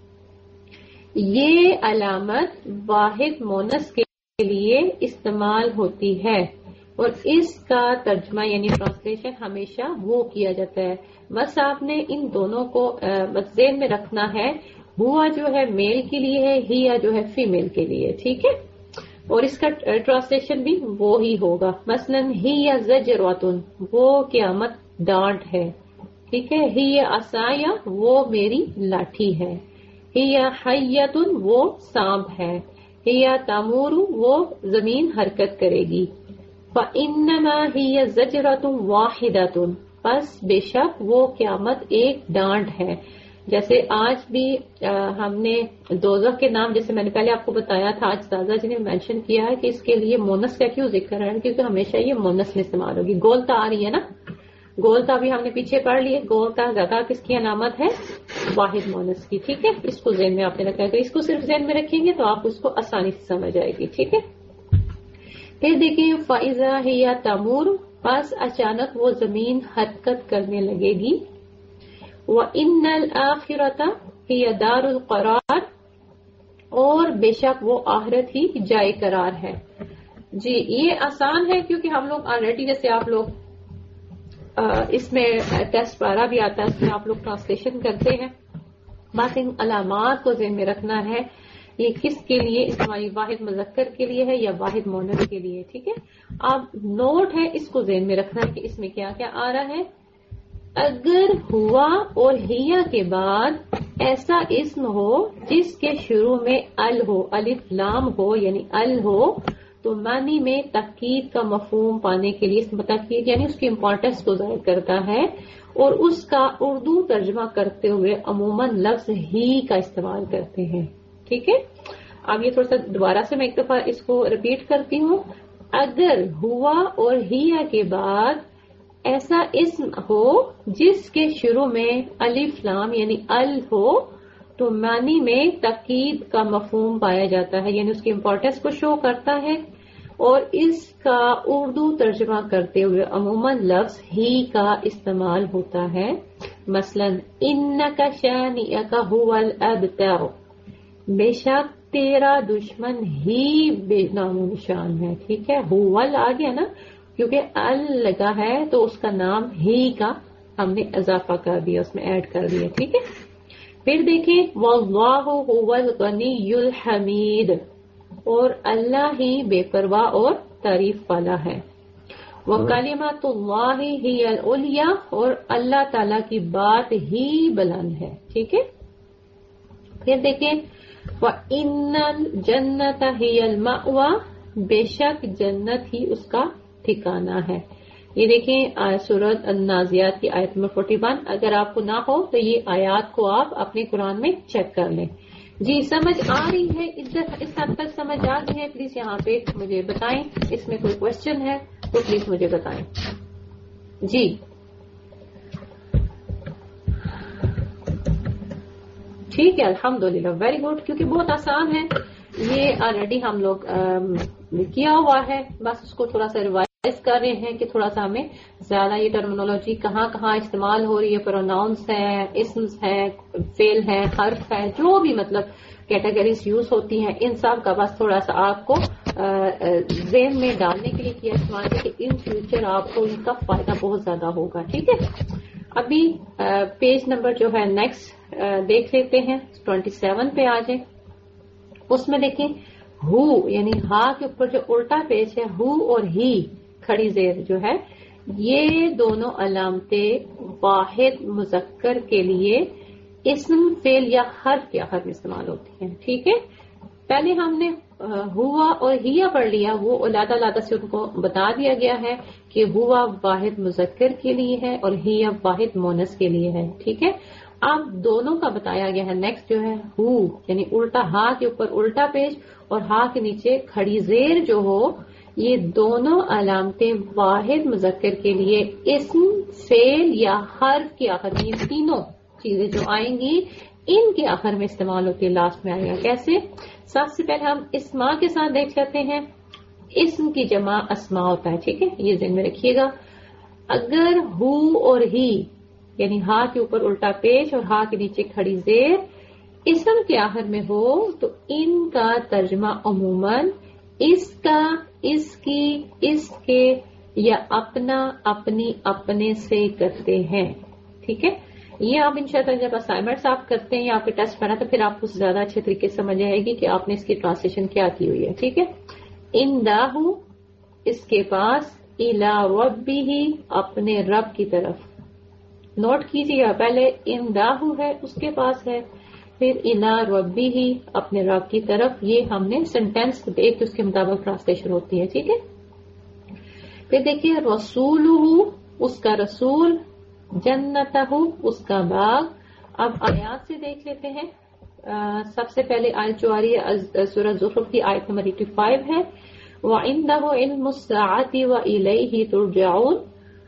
یہ علامت واحد مونس کے لیے استعمال ہوتی ہے اور اس کا ترجمہ یعنی ٹرانسلیشن ہمیشہ وہ کیا جاتا ہے۔ بس آپ نے ان دونوں کو ذہن میں رکھنا ہے، ہوا جو ہے میل کے لیے ہے، ہیا جو ہے فیمیل کے لیے، ٹھیک ہے، اور اس کا ٹرانسلیشن بھی وہ ہی ہوگا۔ مثلا ہیا زجرۃ، وہ قیامت ڈانٹ ہے، ٹھیک ہے۔ ہیا عصایا، وہ میری لاٹھی ہے۔ ہیا حیۃ، وہ سانپ ہے۔ ہیا تامور، وہ زمین حرکت کرے گی۔ فإنما ہی زجرۃ واحدۃ، پس بے شک وہ قیامت ایک ڈانٹ ہے۔ جیسے آج بھی ہم نے دوزخ کے نام، جیسے میں نے پہلے آپ کو بتایا تھا، آج تازہ جی نے مینشن کیا ہے کہ اس کے لیے مونس کا کیوں ذکر ہے، کیونکہ ہمیشہ یہ مونس میں استعمال ہوگی۔ گولتا آ رہی ہے نا، گولتا بھی ہم نے پیچھے پڑھ لیے، گولتا زیادہ کس کی علامت ہے؟ واحد مونس کی، ٹھیک ہے۔ اس کو ذہن میں آپ نے رکھا ہے، اس کو صرف ذہن میں رکھیں گے تو آپ اس کو آسانی سے سمجھ آئے گی، ٹھیک ہے۔ پھر دیکھیں فَإِذَا هِيَ تَمُورُ، پس اچانک وہ زمین حرکت کرنے لگے گی۔ وَإِنَّ الْآخِرَةَ هِيَ دَارُ الْقَرَارِ، اور بے شک وہ آخرت ہی جائے قرار ہے۔ جی یہ آسان ہے کیونکہ ہم لوگ آلریڈی، جیسے آپ لوگ اس میں ٹیسٹ 12 بھی آتا ہے، اس میں آپ لوگ ٹرانسلیشن کرتے ہیں، بس ان علامات کو ذہن میں رکھنا ہے، یہ کس کے لیے استعمالی، واحد مذکر کے لیے ہے یا واحد مؤنث کے لیے، ٹھیک ہے۔ اب نوٹ ہے، اس کو ذہن میں رکھنا ہے کہ اس میں کیا کیا آ رہا ہے۔ اگر ہوا اور ہیا کے بعد ایسا اسم ہو جس کے شروع میں ال ہو، الف لام ہو یعنی ال ہو، تو معنی میں تاکید کا مفہوم پانے کے لیے اسم تاکید یعنی اس کی امپورٹنس کو ظاہر کرتا ہے، اور اس کا اردو ترجمہ کرتے ہوئے عموماً لفظ ہی کا استعمال کرتے ہیں. ٹھیک ہے، اب یہ تھوڑا سا دوبارہ سے میں ایک دفعہ اس کو ریپیٹ کرتی ہوں. اگر ہوا اور ہیا کے بعد ایسا اسم ہو جس کے شروع میں الف لام یعنی ال ہو، تو معنی میں تاکید کا مفہوم پایا جاتا ہے، یعنی اس کی امپورٹنس کو شو کرتا ہے، اور اس کا اردو ترجمہ کرتے ہوئے عموماً لفظ ہی کا استعمال ہوتا ہے. مثلا انک شانئک هو الابتر، بے شک تیرا دشمن ہی بے نام و نشان ہے. ٹھیک ہے، ہوول آ گیا نا، کیونکہ ال لگا ہے تو اس کا نام ہی کا ہم نے اضافہ کر دیا، اس میں ایڈ کر دیا. ٹھیک ہے، پھر دیکھیں واللہ هو الغنی الحمید، اور اللہ ہی بے پرواہ اور تعریف والا ہے. وکلمۃ اللہ ہی العلیٰ، اور اللہ تعالی کی بات ہی بلند ہے. ٹھیک ہے، پھر دیکھیں وَإِنَّ الْجَنَّةَ هِيَ الْمَأْوَى، بے شک جنت ہی اس کا ٹھکانہ ہے. یہ دیکھیں سورۃ النازعات کی آیت نمبر 41. اگر آپ کو نہ ہو تو یہ آیات کو آپ اپنے قرآن میں چیک کر لیں. جی سمجھ آ رہی ہے؟ اس حد تک سمجھ آ گئی ہے؟ پلیز یہاں پہ مجھے بتائیں. اس میں کوئی کوشچن ہے تو پلیز مجھے بتائیں. جی ٹھیک ہے، الحمدللہ، ویری گڈ. کیونکہ بہت آسان ہے، یہ آلریڈی ہم لوگ کیا ہوا ہے، بس اس کو تھوڑا سا ریوائز کر رہے ہیں کہ تھوڑا سا ہمیں زیادہ یہ ٹرمینالوجی کہاں کہاں استعمال ہو رہی ہے، پروناؤنس ہے، اسمز ہے، فعل ہے، حرف ہے، جو بھی مطلب کیٹیگریز یوز ہوتی ہیں، ان سب کا بس تھوڑا سا آپ کو ذہن میں ڈالنے کے لیے کیا استعمال ہے کہ ان فیوچر آپ کو ان کا فائدہ بہت زیادہ ہوگا. ٹھیک ہے، ابھی پیج نمبر جو ہے نیکسٹ دیکھ لیتے ہیں، 27 پہ آ جائیں. اس میں دیکھیں ہو یعنی ہا کے اوپر جو الٹا پیج ہے، ہو اور ہی کھڑی زیر جو ہے، یہ دونوں علامتیں واحد مذکر کے لیے اسم فعل یا حرف کے آخر میں استعمال ہوتی ہیں. ٹھیک ہے، پہلے ہم نے ہوا اور ہیا پڑھ لیا، وہ علیحدہ سے ان کو بتا دیا گیا ہے کہ ہوا واحد مذکر کے لیے ہے اور ہیا واحد مونس کے لیے ہے. ٹھیک ہے، اب دونوں کا بتایا گیا ہے. نیکسٹ جو ہے ہو یعنی الٹا، ہا کے اوپر الٹا پیج اور ہا کے نیچے کھڑی زیر جو ہو، یہ دونوں علامتیں واحد مذکر کے لیے اسم فعل یا حرف کے آخر میں، یہ تینوں چیزیں جو آئیں گی ان کے آخر میں استعمال ہوتی ہے، لاسٹ میں آئے گا. کیسے؟ سب سے پہلے ہم اسما کے ساتھ دیکھ لیتے ہیں. اسم کی جمع اسما ہوتا ہے. ٹھیک ہے، یہ ذہن میں رکھیے گا. اگر ہو اور ہی یعنی ہا کے اوپر الٹا پیش اور ہا کے نیچے کھڑی زیر اسم کے آخر میں ہو تو ان کا ترجمہ عموماً اس کا، اس کی، اس کے یا اپنا، اپنی، اپنے سے کرتے ہیں. ٹھیک ہے، یہ آپ انشاءاللہ جب اسائنمنٹس آپ کرتے ہیں یا آپ کے ٹیسٹ بنا تو پھر آپ کو زیادہ اچھے طریقے سے سمجھ آئے گی کہ آپ نے اس کی ٹرانسلیشن کیا کی ہوئی ہے. ٹھیک ہے، اندہ اس کے پاس، الی ربہ اپنے رب کی طرف. نوٹ کیجیے گا، پہلے اندہ ہے اس کے پاس ہے، پھر الی ربہ اپنے رب کی طرف. یہ ہم نے سینٹینس دیکھ کے اس کے مطابق ٹرانسلیشن ہوتی ہے. ٹھیک ہے، پھر دیکھیے رسولہ اس کا رسول، جنتہ اس کا باغ. اب آیات سے دیکھ لیتے ہیں. سب سے پہلے آیت جو آ رہی ہے سورہ زخرف کی آیت نمبر 85 ہے. وَعِندَهُ عِلْمُ السَّاعَةِ وَإِلَيْهِ تُرْجَعُونَ،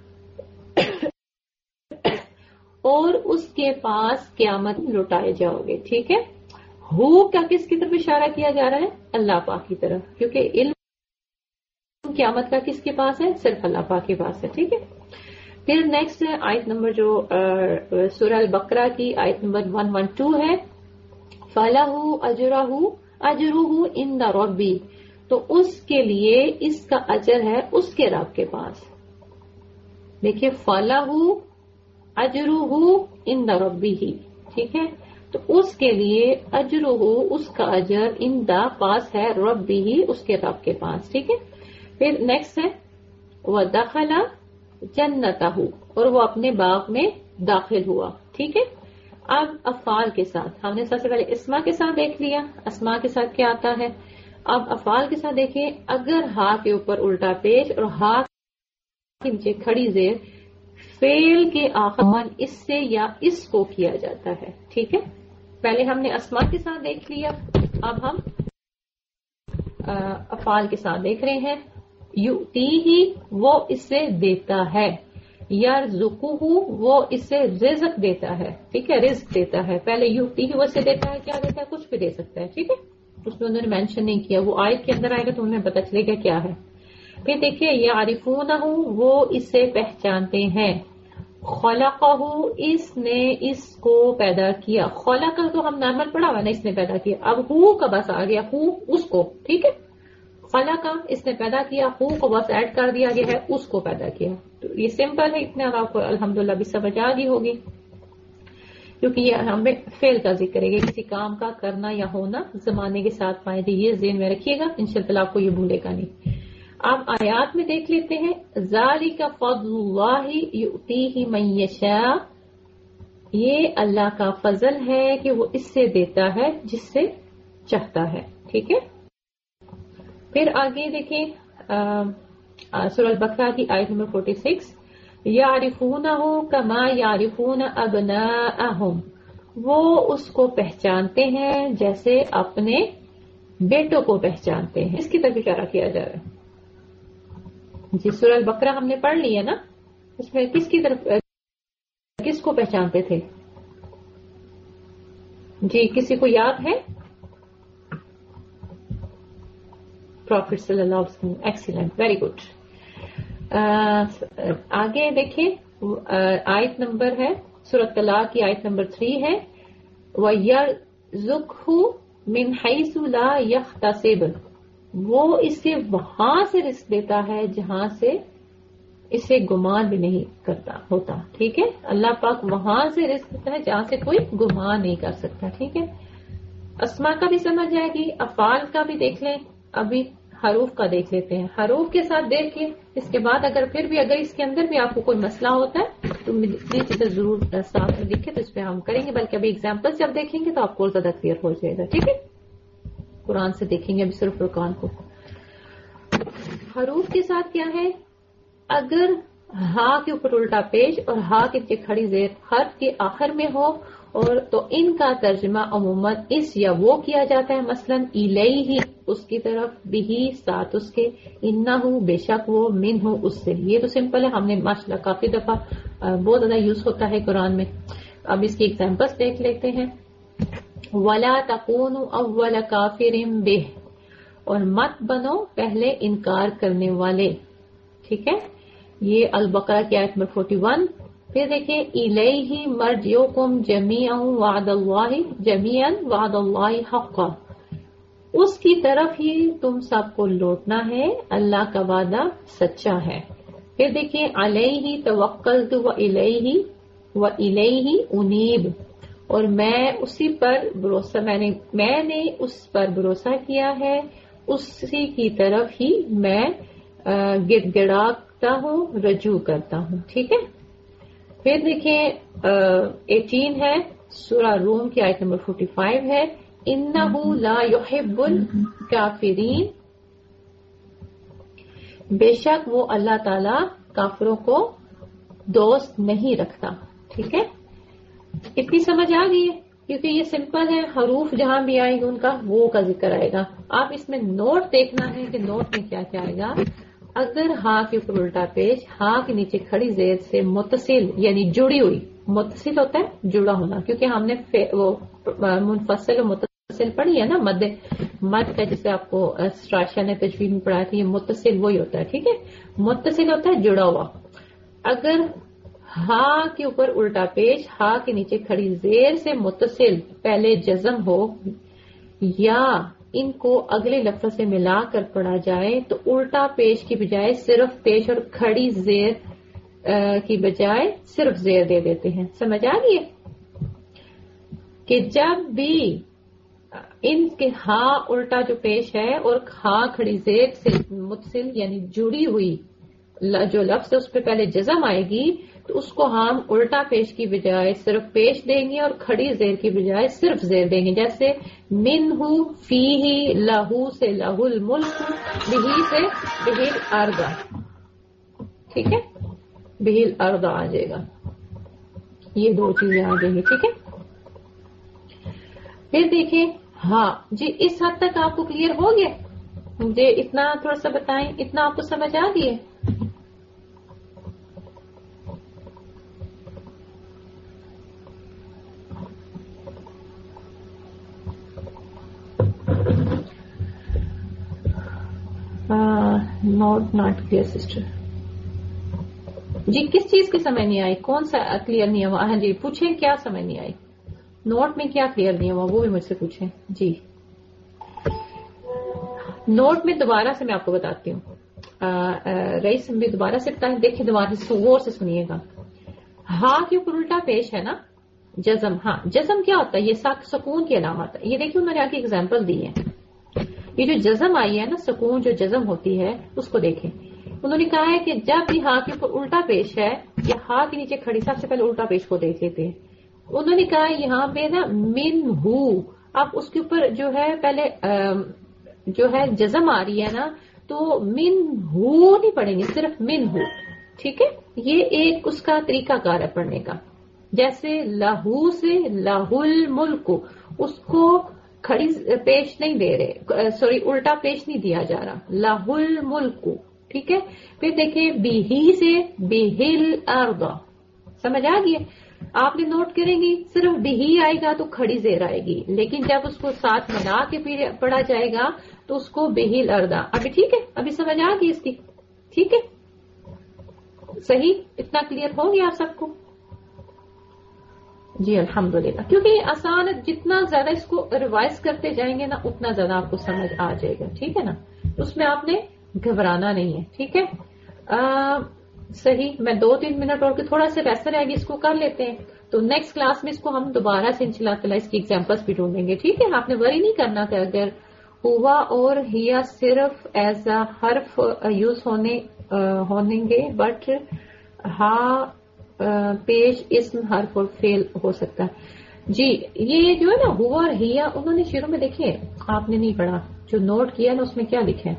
اور اس کے پاس قیامت لوٹائے جاؤ گے. ٹھیک ہے، ہو کا کس کی طرف اشارہ کیا جا رہا ہے؟ اللہ پاک کی طرف، کیونکہ علم قیامت کا کس کے پاس ہے؟ صرف اللہ پاک کے پاس ہے. ٹھیک ہے، پھر نیکسٹ آیت نمبر جو سورہ البقرہ کی آیت نمبر 112 ہے، فَلَهُ أَجْرُهُ عِندَ رَبِّهِ، تو اس کے لیے اس کا اجر ہے اس کے رب کے پاس. دیکھیے فَلَهُ أَجْرُهُ عِندَ رَبِّهِ. ٹھیک ہے، تو اس کے لیے اجرہ اس کا اجر عند پاس ہے، ربہ اس کے رب کے پاس. ٹھیک ہے، پھر نیکسٹ ہے وَدَخَلَ जन्नतहु, और वो अपने बाग में दाखिल हुआ। ठीक है, अब अफाल के साथ हमने सबसे पहले इस्मा के साथ देख लिया, अस्मा के साथ क्या आता है। अब अफाल के साथ देखिए, अगर हा के ऊपर उल्टा पेश और हा के नीचे खड़ी जेर फेल के आखिर इससे या इसको किया जाता है। ठीक है, पहले हमने अस्मा के साथ देख लिया, अब हम अफाल के साथ देख रहे हैं। युती ही, वो इससे देता है, यरज़ुकुहु, वो इससे रिज़्क देता है। ठीक है, रिज़्क देता है। पहले युती ही वो इससे देता है, क्या देता है, कुछ भी दे सकता है। ठीक है, उसमें उन्होंने मेंशन नहीं किया, वो आयत के अंदर आएगा तो उन्हें पता चलेगा क्या है। फिर देखिए यारिफूनहु, वो इसे पहचानते हैं। खलक़हु, इसने इसको पैदा किया। खलक़ तो हम नॉर्मल पढ़ा हुआ ना, इसने पैदा किया। अब हु का बस आ गया, हु उसको। ठीक है, खलक़ा इसने पैदा किया, हु को बस ऐड कर दिया गया है, उसको पैदा किया। तो ये सिंपल है, इतने आपको अल्हम्दुलिल्लाह भी समझ आ गई होगी, क्योंकि ये हमें फेल का जिक्र है, किसी काम का करना या होना जमाने के साथ फायदे, ये ज़हन में रखिएगा, इंशाअल्लाह आपको ये भूलेगा नहीं। आप आयात में देख लेते हैं, ज़ालिका फ़ज़्लुल्लाहि युतीहि मन यशा, ये अल्लाह का फजल है कि वो इससे देता है जिससे चाहता है। ठीक है, फिर आगे देखें सूरह अल-बकरा की आयत नंबर 46, यारिफूनहु कमा यारिफून अबनाअहुम, वो उसको पहचानते हैं जैसे अपने बेटों को पहचानते हैं। इसकी तरफ इशारा किया जा रहा है जी। सूरह अल-बकरा हमने पढ़ ली है ना, उसमें किसकी तरफ, किसको पहचानते थे जी, किसी को याद है? प्रॉफिट सल्लल्लाहु अलैहि वसल्लम। Excellent, very good. आगे देखिए, आयत नंबर है सूरह तलाक की आयत नंबर 3 है, वयरज़ुक़हु मिन हैसु ला यहतसिब, वो इसे वहां से रिस्क देता है जहां से इसे गुमान भी नहीं करता होता। ठीक है, अल्लाह पाक वहां से रिस्क देता है जहां से कोई गुमान नहीं कर सकता। ठीक है, अस्मा का भी समझ आएगी, अफाल का भी देख लें, अभी हरूफ का देख लेते हैं। हरूफ के साथ देखिए, इसके बाद अगर फिर भी अगर इसके अंदर भी आपको कोई मसला होता है तो नीचे जरूर साथ में लिखे, तो इस पे हम करेंगे, बल्कि अभी एग्जाम्पल जब देखेंगे तो आपको ज्यादा क्लियर हो जाएगा। ठीक है, कुरान से देखेंगे अभी सिर्फ फुरकान को। हरूफ के साथ क्या है, अगर हा के ऊपर उल्टा पेश और हा के नीचे खड़ी जेर हर्फ के आखिर में हो, और तो इनका तर्जुमा अमूमन इस या वो किया जाता है, मसलन इलैहि उसकी तरफ, बिही साथ उसके, इन्नहु बेशक वो, मिन्हु उससे। ये तो सिंपल है, हमने माशाल्लाह काफी दफा बहुत ज्यादा यूज होता है कुरान में। अब इसकी एग्जांपल्स देख लेते हैं। वला तकूनु अव्वल काफिरिन बिह, और मत बनो पहले इनकार करने वाले। ठीक है, ये अल-बकरा की आयत नंबर 41। फिर देखिए, इलैहि मर्जिउकुम जमीअन वअदल्लाहि जमीअन वअदल्लाहि हक़्क़ा, उसकी तरफ ही तुम सबको लौटना है, अल्लाह का वादा सच्चा है। फिर देखिए, अलैहि तवक्कलतु व इलैहि उनीब, और मैं उसी पर भरोसा, मैंने उस पर भरोसा किया है, उसी की तरफ ही मैं गिड़गिड़ाता हूँ, रजू करता हूँ। ठीक है, फिर देखिए 18 है, सूरह रूम की आयत नंबर 45 है, इन्नहु ला युहिब्बुल काफिरीन, बेशक वो अल्लाह ताला काफिरों को दोस्त नहीं रखता। ठीक है, इतनी समझ आ गई है, क्योंकि ये सिंपल है, हरूफ जहां भी आएगी उनका वो का जिक्र आएगा। आप इसमें नोट देखना है कि नोट में क्या क्या आएगा। अगर हा के ऊपर उल्टा पेश, हा के नीचे खड़ी जेर से मुत्तसिल यानी जुड़ी हुई, मुत्तसिल होता है जुड़ा होना, क्योंकि हमने वो मुनफसिल और मुत्तसिल पढ़ी है ना, मद का जिसे आपको स्ट्राशा ने तजवीद में पढ़ाया था, ये मुत्तसिल वही होता है। ठीक है, मुत्तसिल होता है जुड़ा हुआ। अगर हा के ऊपर उल्टा पेश, हा के नीचे खड़ी जेर से मुत्तसिल पहले जज़म हो, या इनको अगले लफ्ज से मिलाकर पढ़ा जाए, तो उल्टा पेश की बजाय सिर्फ पेश और खड़ी जेर की बजाय सिर्फ जेर दे देते हैं। समझ आ गई कि जब भी इनके हा उल्टा जो पेश है और हा खड़ी जेर से मुत्तसिल यानी जुड़ी हुई جو لفظ ہے اس پہ پہلے جزم آئے گی تو اس کو ہم الٹا پیش کی بجائے صرف پیش دیں گے اور کھڑی زیر کی بجائے صرف زیر دیں گے. جیسے منہ فیہ، لہو سے لہو الملک، بہی سے بہل ارض. ٹھیک ہے، بہل ارض آ جائے گا. یہ دو چیزیں آ جائیں گی. ٹھیک ہے، پھر دیکھیں. ہاں جی، اس حد تک آپ کو کلیئر ہو گیا؟ مجھے اتنا تھوڑا سا بتائیں، اتنا آپ کو سمجھ آ گئی ہے؟ Not clear sister. جی کس چیز کی سمجھ نہیں آئی؟ کون سا کلیئر نہیں ہوا؟ ہاں جی پوچھیں، کیا سمجھ نہیں آئی؟ نوٹ میں کیا کلیئر نہیں ہوا وہ بھی مجھ سے پوچھیں. جی نوٹ میں دوبارہ سے میں آپ کو بتاتی ہوں. رئیس بھی دوبارہ سے بتائیں. دیکھیں دوبارہ سے غور سے سنیے گا. ہاں کے اوپر الٹا پیش ہے نا جزم. ہاں جزم کیا ہوتا ہے؟ یہ سکون کی علامت ہے. یہ دیکھیے انہوں نے آگے ایگزامپل دی ہے. یہ جو جزم آئی ہے نا، سکون جو جزم ہوتی ہے اس کو دیکھیں. انہوں نے کہا ہے کہ جب بھی ہاں کے اوپر الٹا پیش ہے یا ہاں کے نیچے کھڑی، سب سے پہلے الٹا پیش کو دیکھ لیتے ہیں. انہوں نے کہا یہاں پہ نا من ہو، اب اس کے اوپر جو ہے پہلے جو ہے جزم آ رہی ہے نا، تو من ہو نہیں پڑھیں گے، صرف من ہو. ٹھیک ہے، یہ ایک اس کا طریقہ کار ہے پڑھنے کا. جیسے لہو سے لہو الملک، اس کو کھڑی پیش نہیں دے رہے، سوری الٹا پیش نہیں دیا جا رہا، لہو الملک. ٹھیک ہے، پھر دیکھیں بہی سے بہل ارض. سمجھ آ گئی؟ آپ نے نوٹ کریں گی صرف بہی آئے گا تو کھڑی زیر آئے گی، لیکن جب اس کو ساتھ ملا کے پھر پڑھا جائے گا تو اس کو بہل ارض. ابھی ٹھیک ہے، ابھی سمجھ آ گئی اس کی؟ ٹھیک ہے، صحیح، اتنا کلیئر ہو گیا آپ سب کو؟ جی الحمدللہ. کیونکہ یہ آسان ہے، جتنا زیادہ اس کو ریوائز کرتے جائیں گے نا اتنا زیادہ آپ کو سمجھ آ جائے گا. ٹھیک ہے نا، اس میں آپ نے گھبرانا نہیں ہے. ٹھیک ہے، صحیح. میں 2-3 منٹ اور تھوڑا سا ریسٹ رہے گی، اس کو کر لیتے ہیں. تو نیکسٹ کلاس میں اس کو ہم دوبارہ سے انشاءاللہ تعالیٰ اس کی ایگزامپلس بھی ڈھونڈیں گے. ٹھیک ہے، آپ نے وری نہیں کرنا کہ اگر ہوا اور ہیا صرف ایز اے حرف یوز ہونے گے، بٹ ہاں پیش اسم حرف اور فعل ہو سکتا ہے. جی یہ جو ہے نا ہوا اور ہیا، انہوں نے شروع میں دیکھے، آپ نے نہیں پڑھا، جو نوٹ کیا نا اس میں کیا لکھے،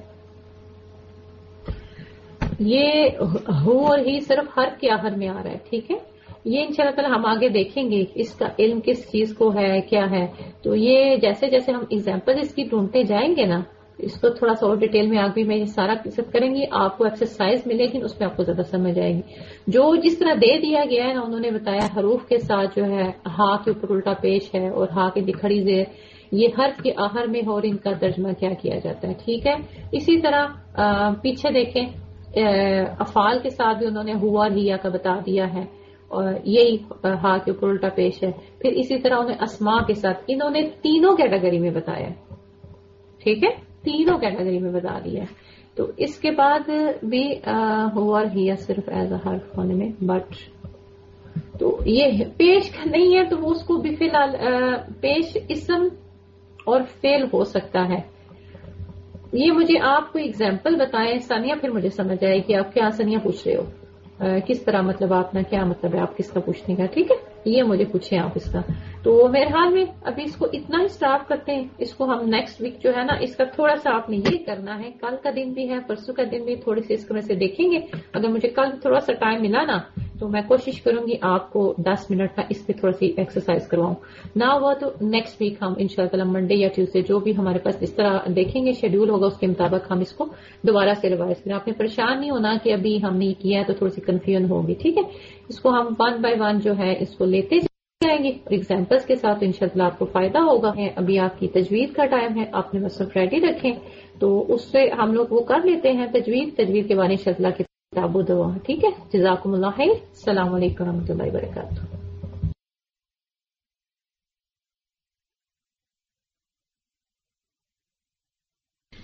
یہ ہو اور ہی صرف حرف کے آخر میں آ رہا ہے. ٹھیک ہے، یہ انشاءاللہ تعالی ہم آگے دیکھیں گے اس کا علم کس چیز کو ہے، کیا ہے. تو یہ جیسے جیسے ہم ایگزامپل اس کی ڈھونڈتے جائیں گے نا، اس کو تھوڑا سا اور ڈیٹیل میں آگے میں یہ سارا قصد کریں گی، آپ کو ایکسرسائز ملے گی، اس میں آپ کو زیادہ سمجھ آئے گی. جو جس طرح دے دیا گیا ہے نا، انہوں نے بتایا حروف کے ساتھ جو ہے ہا کے اوپر الٹا پیش ہے اور ہا کے کھڑی زیر، یہ حرف کے آخر میں اور ان کا ترجمہ کیا کیا جاتا ہے. ٹھیک ہے، اسی طرح پیچھے دیکھیں افعال کے ساتھ بھی انہوں نے ہوا اور ہیا کا بتا دیا ہے، اور یہی ہا کے اوپر الٹا پیش ہے. پھر اسی طرح انہیں اسماء کے ساتھ انہوں نے تینوں کیٹیگری میں بتایا. ٹھیک ہے، تینوں کیٹیگری میں بتا دیا ہے. تو اس کے بعد بھی ہوا اور ہیا صرف ایز اے حرف ہونے میں، بٹ تو یہ پیش نہیں ہے تو وہ اس کو بھی فی الحال پیش اسم اور فعل ہو سکتا ہے. یہ مجھے آپ کو ایگزامپل بتائیں ثانیہ، پھر مجھے سمجھ آئے کہ آپ کیا ثانیہ پوچھ رہے ہو، کس طرح مطلب آپ نے کیا مطلب ہے آپ کس کا پوچھنے کا. ٹھیک ہے، یہ مجھے پوچھیں آپ اس کا. تو میرے حال میں ابھی اس کو اتنا ہی اسٹارٹ کرتے ہیں. اس کو ہم نیکسٹ ویک جو ہے نا، اس کا تھوڑا سا آپ نے یہ کرنا ہے، کل کا دن بھی ہے، پرسوں کا دن بھی تھوڑی سی اس کو میں سے دیکھیں گے. اگر مجھے کل تھوڑا سا ٹائم ملا نا تو میں کوشش کروں گی آپ کو 10 منٹ کا اس پہ تھوڑا سی ایکسرسائز کرواؤں. نہ ہوا تو نیکسٹ ویک ہم انشاءاللہ منڈے یا ٹیوزڈے جو بھی ہمارے پاس اس طرح دیکھیں گے شیڈول ہوگا، اس کے مطابق ہم اس کو دوبارہ سے ریوائز کریں. آپ نے پریشان نہیں ہونا کہ ابھی ہم نے کیا ہے تو تھوڑی سی کنفیوژن ہوگی. ٹھیک ہے، اس کو ہم 1 بائی 1 جو ہے اس کو لیتے جائیں گے ایگزامپلس کے ساتھ. انشاءاللہ آپ کو فائدہ ہوگا. ابھی آپ کی تجوید کا ٹائم ہے، آپ نے مصحف ریڈی رکھیں تو اس سے ہم لوگ وہ کر لیتے ہیں تجوید کے بارے انشاءاللہ کتاب و دعا. ٹھیک ہے، جزاکم اللہ خیر. السلام علیکم و رحمۃ اللہ وبرکاتہ.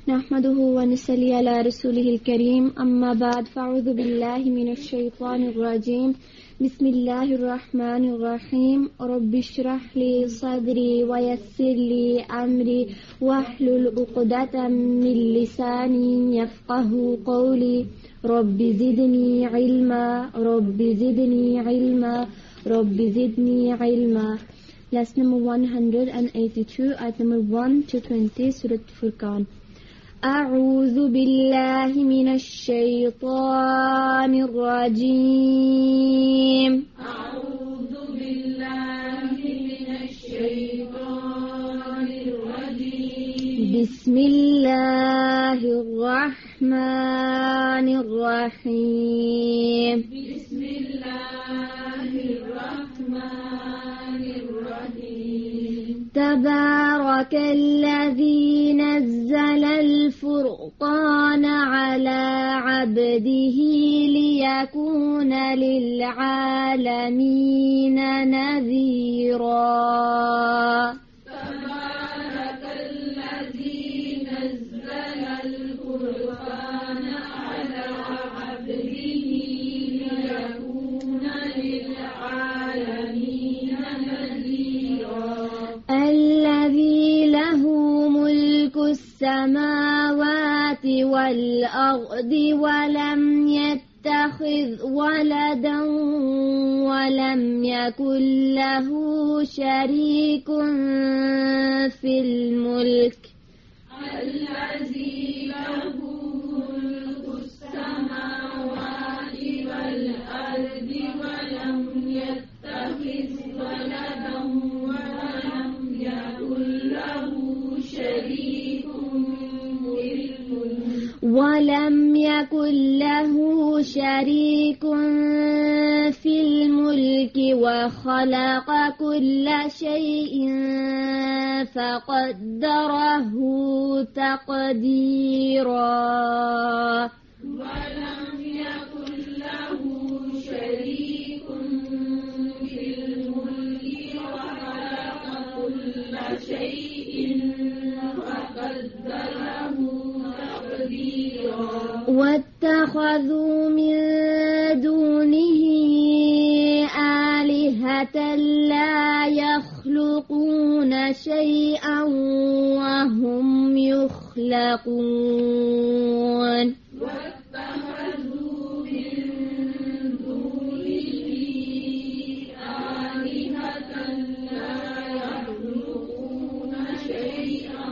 नहमदुहु व नसल्ली अला रसूलिहिल करीम अम्मा बाद फ़अऊज़ु बिल्लाहि मिनश शैतानिर रजीम बिस्मिल्लाहिर रहमानिर रहीम रब्बिश्रह ली सदरी व यस्सिर ली अमरी वहलुल उक़दतम मिन लिसानी यफ़क़हू क़ौली rabbi ज़िदनी इल्मा rabbi ज़िदनी इल्मा rabbi ज़िदनी इल्मा. Lesson number 182, ayat number 1 to 20, Surah Furqan. أعوذ بالله من الشيطان الرجيم. أعوذ بالله من الشيطان الرجيم. بسم الله الرحمن الرحيم. بسم الله الرحمن الرحيم. تبارك الذي نزل الفرقان على عبده ليكون للعالمين نذيرا. تبارك الذي نزل الفرقان على عبده ليكون للعالمين نذيرا. الذي له ملك السماوات والأرض ولم يتخذ ولدا ولم يكن له شريك في الملك. الذي له ملك السماوات والأرض ولم يتخذ ولدا ولم يكن له شريك في الملك وخلق كل شيء فقدره تقديرا. ولم يكن له شريك في الملك وخلق كل شيء فقدره تقديرا. واتخذوا من دونه آلهة لا يخلقون شيئا وهم يخلقون. واتخذوا من دونه آلهة لا يخلقون شيئا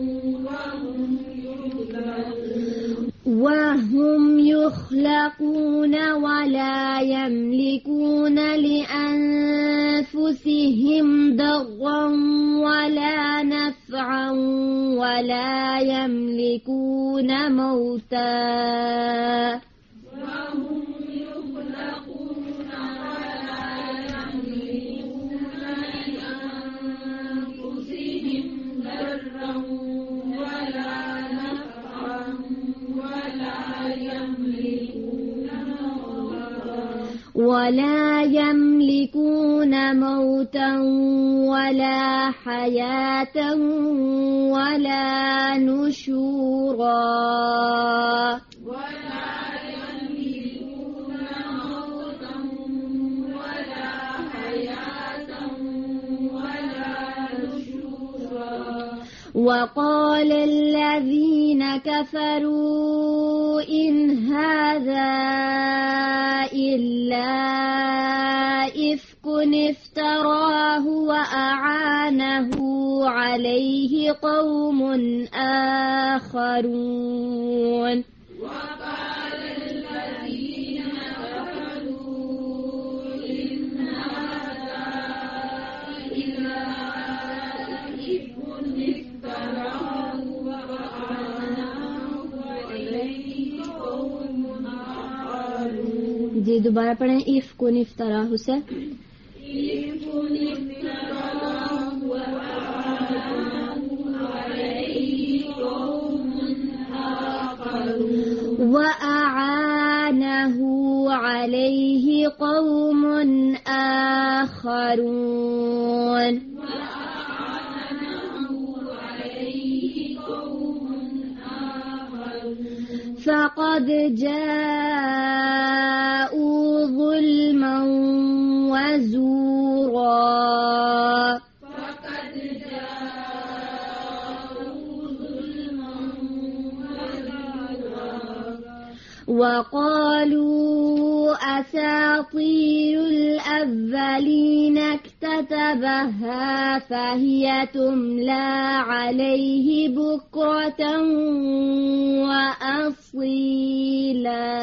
وهم يخلقون ولا يملكون لأنفسهم ضرا ولا نفعا ولا يملكون موتا. وهم يخلقون ولا يملكون لأنفسهم ضرا ولا نفعا ولا يملكون موتا ولا حياة ولا نشورا. ولا يملكون موتا ولا حياة ولا نشورا. وقال الذين كفروا إن هذا إلا إفك افتراه وأعانه عليه قوم آخرون. وقال الذين كفروا إن هذا إلا إفك افتراه وأعانه عليه قوم آخرون. जी दोबारा पढ़ें. इफ को निफ्तरा हुसैन. وأعانه عليه قوم آخرون. فقد جاءوا ظلما وزورا وقالوا أساطير الأولين اكتتبها فهي تملى عليه بكرة وأصيلا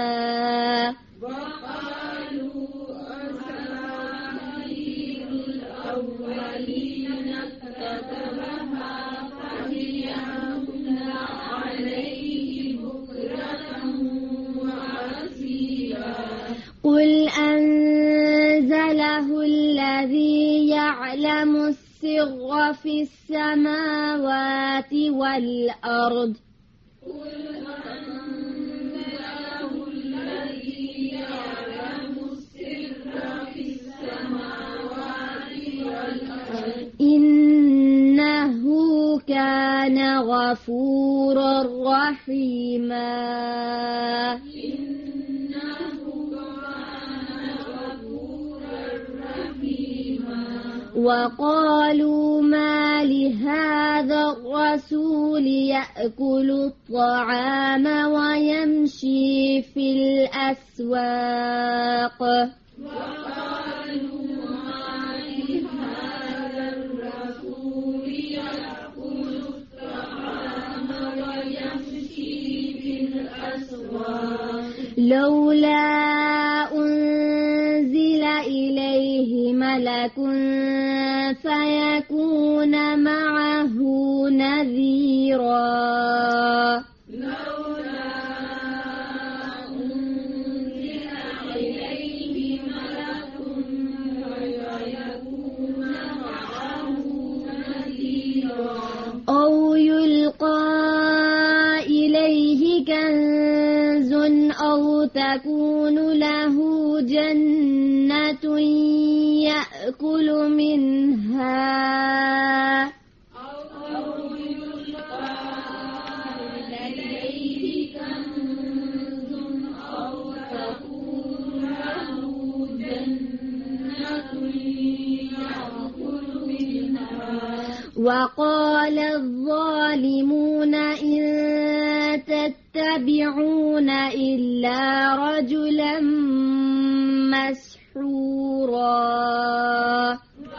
قل أنزله الذي يعلم السر في السماوات والأرض إنه كان غفورا رحيما وقالوا ما لهذا الرسول يأكل الطعام ويمشي في الأسواق لولا أنزل إليه ملك فيكون معه نذيرا أو يلقى إليه كنز أو تكون له جنة يأكل منها وقال الظالمون إن تتبعون إلا رجلا مسحورا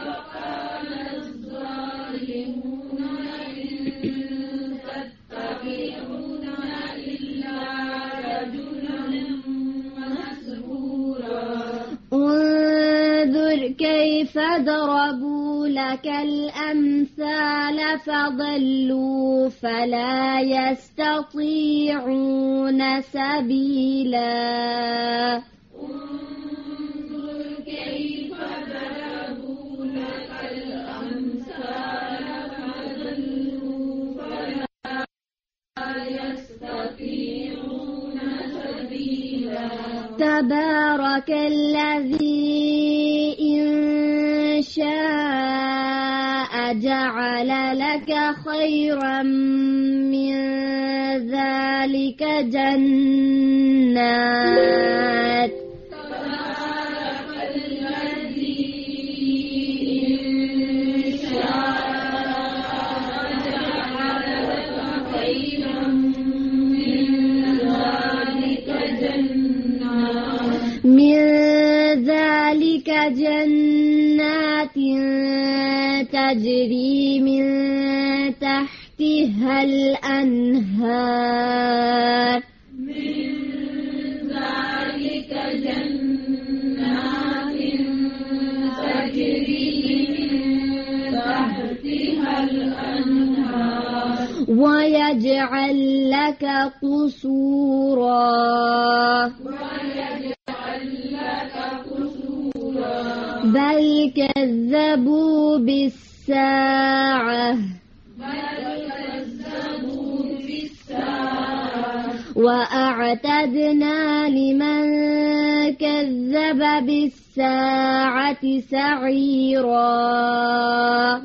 انظر كيف ضربوا لك الأمثال فضلوا فلا يستطيعون سبيلا انظر كيف ضربوا لك الأمثال فضلوا فلا يستطيعون سبيلا تبارك الذي إن شاء جعل لك خيرا من ذلك جنات تبارك الذي إن شاء جعل لك خيرا من ذلك جنات تجري من تحتها الأنهار ويجعل لك قصورا بل كذبوا بالساعة وأعتدنا لمن كذب بالساعة سعيرا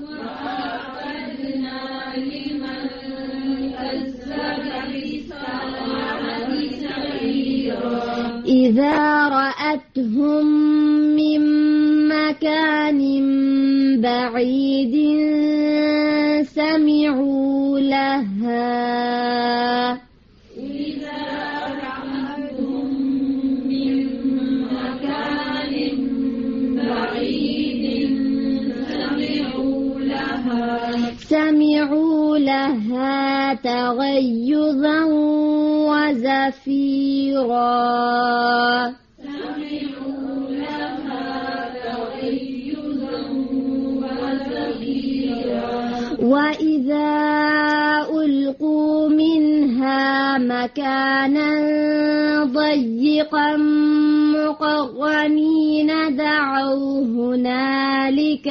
إذا رأتهم من مكان بعيد سمعوا لها تغيظا وزفيرا وإذا ألقوا منها مكانا ضيقا مقرنين دعوا هنالك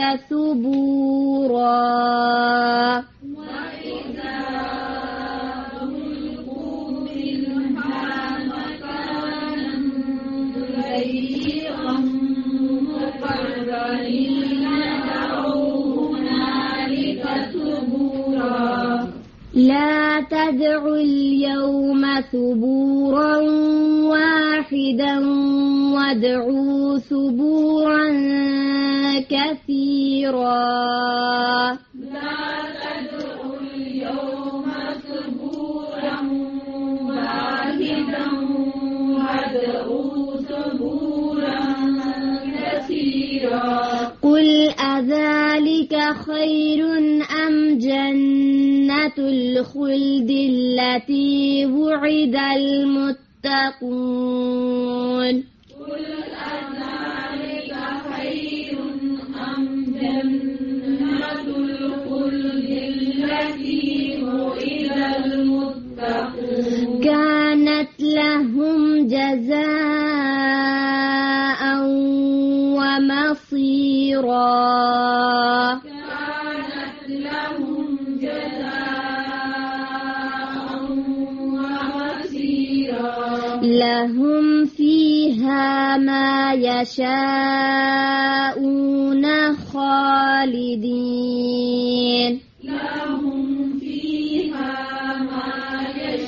ثبورا لا تدعوا اليوم ثبورا واحدا وادعوا ثبورا كثيرا لا تدعوا اليوم ثبورا واحدا وادعوا ثبورا كثيرا قل أذلك خير أم جنة الخلد التي وعد المتقون قل أذلك خير أم جنة الخلد التي وعد المتقون كانت لهم جزاء ومصيرا لهم فيها ما يشاءون خالدين لهم فيها ما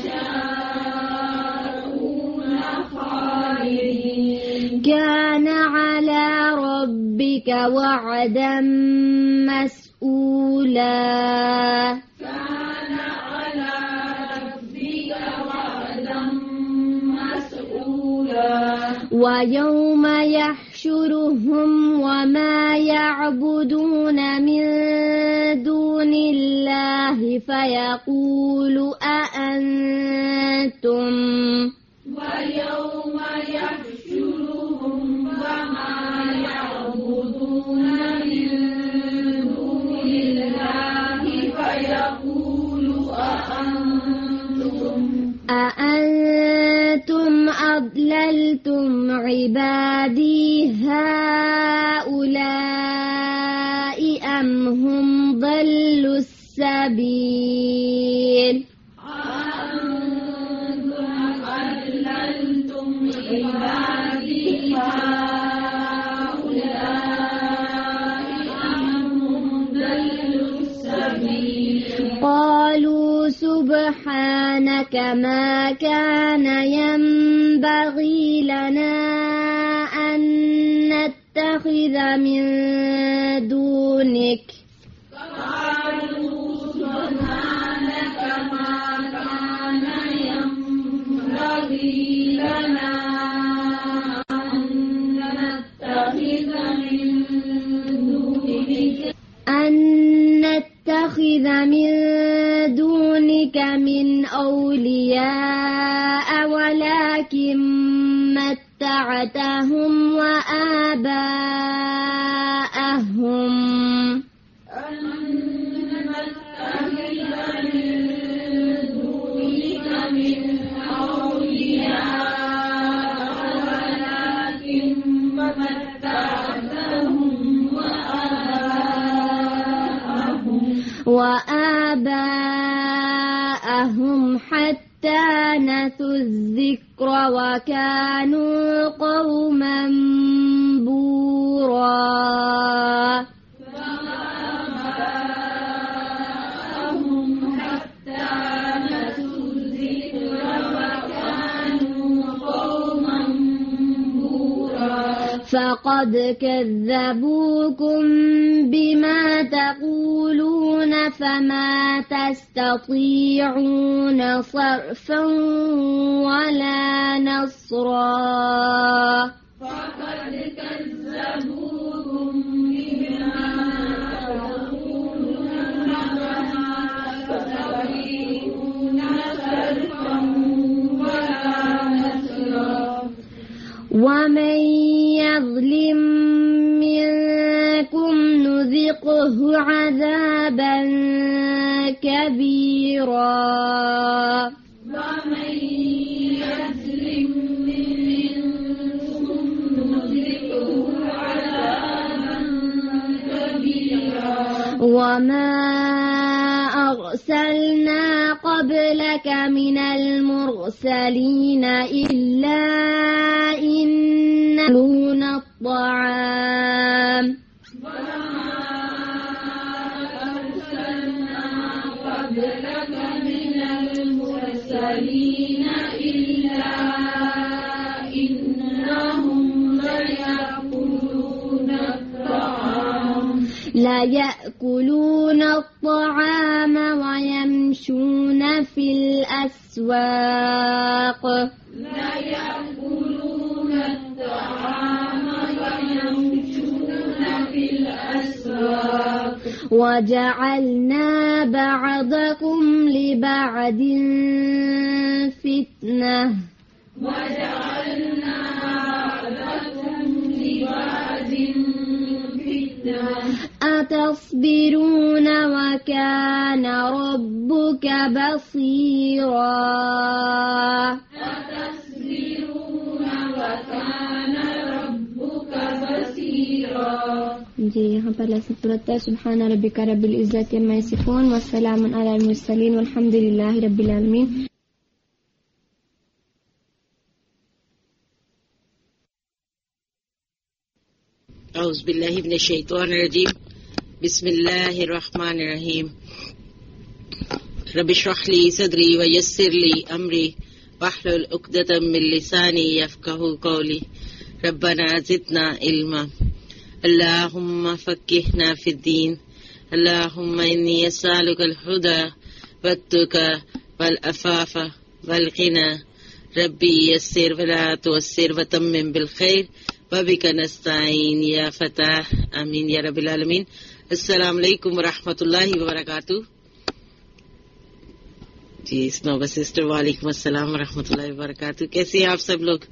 يشاءون خالدين كان على ربك وعدا مسئولا ويوم يحشرهم وما يعبدون من دون الله فيقول أأنتم ويوم يحشرهم وما يعبدون من دون الله فيقول أأنتم أضللتم عبادي هؤلاء أم هم ضلوا السبيل أأنتم أضللتم عبادي هؤلاء أم هم ضلوا السبيل قالوا سبحانك ما كان ينبغي لنا أن نتخذ من دونك قالوا سبحانك ما كان ينبغي لنا أن نتخذ من دونك من أولياء ولكن متعتهم وآباءهم وآباءهم حتى نسوا الذكر وكانوا قوما بورا فقد كذبوكم بما تقولون فما تستطيعون صرفا ولا نصرا. فقد كذبوكم بما تقولون فما تستطيعون صرفا ولا نصرا. ومن يظلم منكم نذقه عذابا كبيرا. ومن يظلم منكم نذقه عذابا كبيرا. وما أرسلنا قبلك من المرسلين إلا يأكلون الطعام. وما أرسلنا قبلك من المرسلين إلا إنهم ليأكلون الطعام ويمشون في الأسواق. وجعلنا بعضكم لبعض فتنة. أتصبرون وكان ربك بصيرا. جی یہاں پر لفظ پڑتا ہے سبحان ربک رب العزت عما یصفون والسلام علی المرسلین والحمد للہ رب العالمین. اعوذ باللہ من الشیطان الرجیم بسم اللہ الرحمن الرحیم رب اشرح لی صدری ویسر لی امری واحلل عقدۃ من لسانی یفقہوا قولی ربنا زدنا علما اللهم فقهنا في الدين اللهم إني أسألك الهدى والتقى والعفاف والغنى ربي يسر ولا تؤسر وتمم بالخير وبك نستعين يا فتاح آمين يا رب العالمين. السلام علیکم ورحمۃ اللہ وبرکاتہ. جی سنوبا سسٹر وعلیکم السلام ورحمۃ اللہ وبرکاتہ. کیسے ہیں آپ سب لوگ؟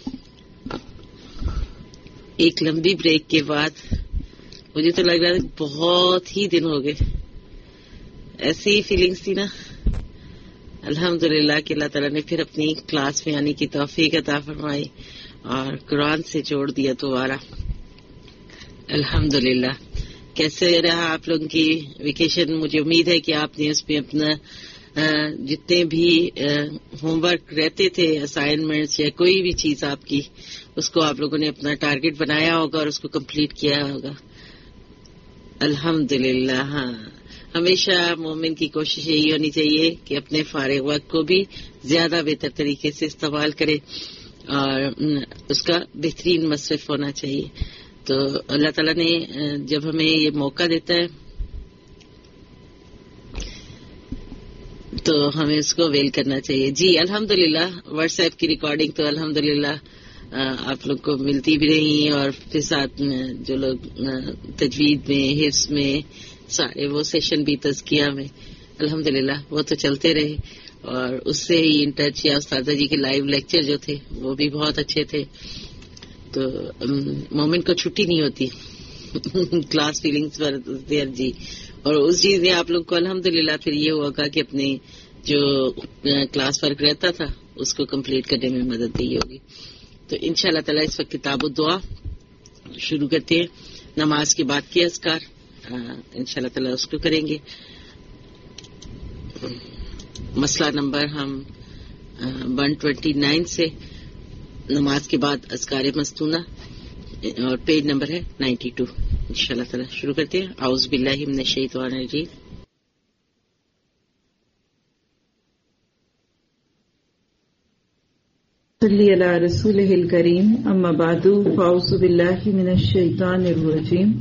ایک لمبی بریک کے بعد مجھے تو لگ رہا ہے بہت ہی دن ہو گئے. ایسی ہی فیلنگس تھی نا. الحمدللہ کہ اللہ تعالیٰ نے پھر اپنی کلاس میں آنے کی توفیق عطا فرمائی اور قرآن سے جوڑ دیا دوبارہ. الحمدللہ. کیسے رہا آپ لوگوں کی ویکیشن؟ مجھے امید ہے کہ آپ نے اس میں اپنا جتنے بھی ہوم ورک رہتے تھے اسائنمنٹس یا کوئی بھی چیز آپ کی اس کو آپ لوگوں نے اپنا ٹارگٹ بنایا ہوگا اور اس کو کمپلیٹ کیا ہوگا. الحمدللہ. ہاں ہمیشہ مومن کی کوشش یہی ہونی چاہیے کہ اپنے فارغ وقت کو بھی زیادہ بہتر طریقے سے استعمال کرے اور اس کا بہترین مصرف ہونا چاہیے. تو اللہ تعالیٰ نے جب ہمیں یہ موقع دیتا ہے تو ہمیں اس کو ویل کرنا چاہیے. جی الحمدللہ. واٹس ایپ کی ریکارڈنگ تو الحمدللہ آپ لوگ کو ملتی بھی رہی اور پھر ساتھ میں جو لوگ تجوید میں حفظ میں سارے وہ سیشن بھی تزکیہ میں الحمدللہ وہ تو چلتے رہے اور اس سے ہی ان ٹچ یا استاذہ جی کے لائیو لیکچر جو تھے وہ بھی بہت اچھے تھے. تو مومن کو چھٹی نہیں ہوتی کلاس فیلنگس پر جی. اور اس چیز نے آپ لوگ کو الحمدللہ پھر یہ ہوگا کہ اپنے جو کلاس ورک رہتا تھا اس کو کمپلیٹ کرنے میں مدد دی ہوگی. تو انشاءاللہ تعالیٰ اس وقت کتاب الدعا شروع کرتے ہیں. نماز کے بعد کے اذکار انشاءاللہ تعالیٰ اس کو کریں گے. مسئلہ نمبر ہم 129 سے نماز کے بعد اذکار مستونہ اور پیج نمبر ہے 92. انشاءاللہ تعالیٰ شروع کرتے ہیں. اعوذ باللہ من الشیطان الرجیم. صلی علی رسولہ الکریم اما بعد فاعوذ باللہ من الشیطان الرجیم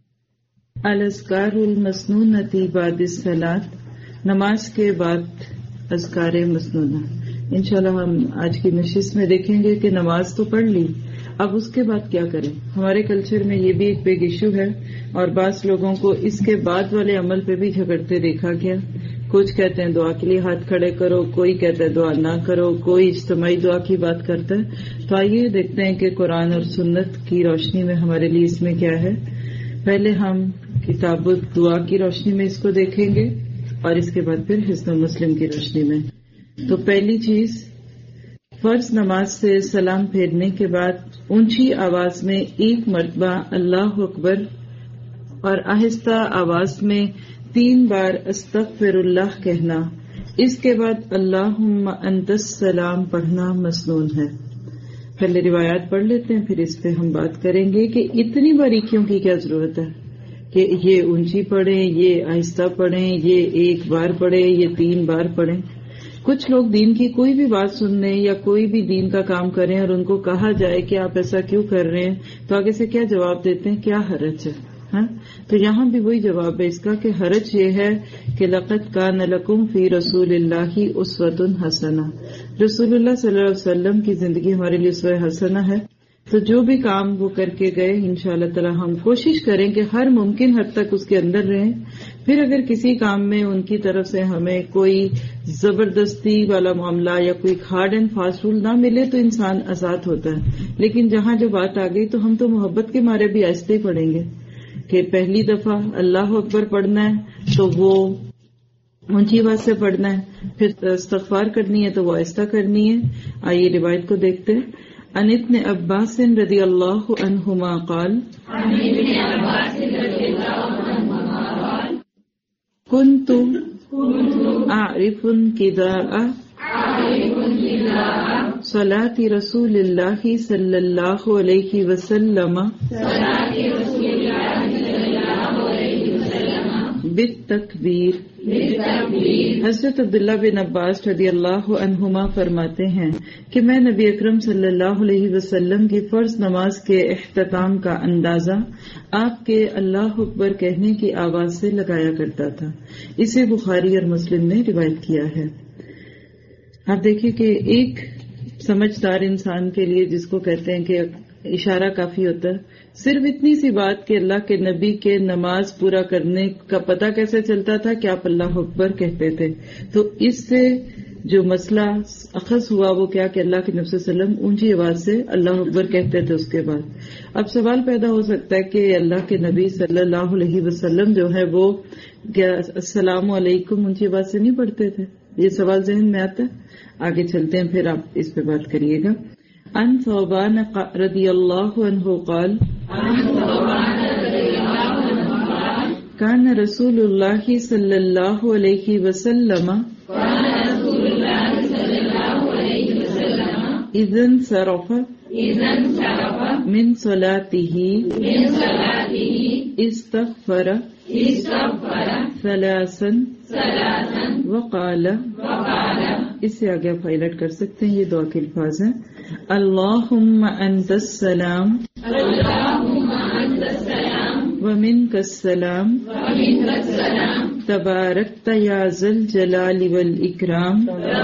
الاذکار المسنونۃ بعد الصلاۃ، نماز کے بعد اذکار مسنونہ۔ انشاءاللہ ہم آج کی نشست میں دیکھیں گے کہ نماز تو پڑھ لی، اب اس کے بعد کیا کریں۔ ہمارے کلچر میں یہ بھی ایک بگ ایشو ہے اور بعض لوگوں کو اس کے بعد والے عمل پہ بھی جھگڑتے دیکھا گیا۔ کچھ کہتے ہیں دعا کے لیے ہاتھ کھڑے کرو، کوئی کہتا ہے دعا نہ کرو، کوئی اجتماعی دعا کی بات کرتا ہے۔ تو آئیے دیکھتے ہیں کہ قرآن اور سنت کی روشنی میں ہمارے لیے اس میں کیا ہے۔ پہلے ہم کتاب دعا کی روشنی میں اس کو دیکھیں گے اور اس کے بعد پھر حسن مسلم کی روشنی میں۔ تو پہلی چیز، فرض نماز سے سلام پھیرنے کے بعد اونچی آواز میں ایک مرتبہ اللہ اکبر اور آہستہ آواز میں 3 بار استغفر اللہ کہنا، اس کے بعد اللہم انت السلام پڑھنا مسنون ہے۔ پہلے روایات پڑھ لیتے ہیں، پھر اس پہ ہم بات کریں گے کہ اتنی باریکیوں کی کیا ضرورت ہے کہ یہ اونچی پڑھیں، یہ آہستہ پڑھیں، یہ 1 بار پڑھیں، یہ 3 بار پڑھیں۔ کچھ لوگ دین کی کوئی بھی بات سننے یا کوئی بھی دین کا کام کریں اور ان کو کہا جائے کہ آپ ایسا کیوں کر رہے ہیں تو آگے سے کیا جواب دیتے ہیں، کیا حرج ہے؟ تو یہاں بھی وہی جواب ہے اس کا کہ حرج یہ ہے کہ لقد کان لکم فی رسول اللہ اسوۃ حسنہ، رسول اللہ صلی اللہ علیہ وسلم کی زندگی ہمارے لیے اسوہ حسنہ ہے۔ تو جو بھی کام وہ کر کے گئے انشاءاللہ تعالی ہم کوشش کریں کہ ہر ممکن حد تک اس کے اندر رہیں۔ پھر اگر کسی کام میں ان کی طرف سے ہمیں کوئی زبردستی والا معاملہ یا کوئی ہارڈ اینڈ فاسٹ رول نہ ملے تو انسان آزاد ہوتا ہے، لیکن جہاں جو بات آ گئی تو ہم تو محبت کے مارے بھی آہستہ ہی پڑھیں گے کہ پہلی دفعہ اللہ اکبر پڑھنا ہے تو وہ اونچی آواز سے پڑھنا ہے، پھر استغفار کرنی ہے تو وہ آہستہ کرنی ہے۔ آئیے روایت کو دیکھتے ہیں۔ عن ابن عباس رضی اللہ عنہما قال كنت اعرف انقضاء صلاة رسول اللہ صلی اللہ علیہ وسلم بالتکبیر۔ حضرت عبداللہ بن عباس رضی اللہ عنہما فرماتے ہیں کہ میں نبی اکرم صلی اللہ علیہ وسلم کی فرض نماز کے اختتام کا اندازہ آپ کے اللہ اکبر کہنے کی آواز سے لگایا کرتا تھا۔ اسے بخاری اور مسلم نے روایت کیا ہے۔ آپ دیکھیں کہ ایک سمجھدار انسان کے لیے جس کو کہتے ہیں کہ اشارہ کافی ہوتا ہے، صرف اتنی سی بات کہ اللہ کے نبی کے نماز پورا کرنے کا پتہ کیسے چلتا تھا کہ آپ اللہ اکبر کہتے تھے۔ تو اس سے جو مسئلہ اخذ ہوا وہ کیا کہ اللہ کے نبی صلی اللہ علیہ وسلم اونچی آواز سے اللہ اکبر کہتے تھے۔ اس کے بعد اب سوال پیدا ہو سکتا ہے کہ اللہ کے نبی صلی اللہ علیہ وسلم جو ہے وہ کیا السلام علیکم اونچی آواز سے نہیں پڑھتے تھے؟ یہ سوال ذہن میں آتا ہے۔ آگے چلتے ہیں، پھر آپ اس پہ بات کریے گا۔ عن ثوبان رضی اللہ عنہ قال کان رسول اللہ صلی اللہ علیہ وسلم اذا انصرف من صلاته استغفر ثلاثا وقال، اس سے آگے آپ ہائلائٹ کر سکتے ہیں، یہ دعا کے الفاظ ہیں۔ اللہم انت السلام ومنک السلام تبارکت یا ذی الجلال والاکرام۔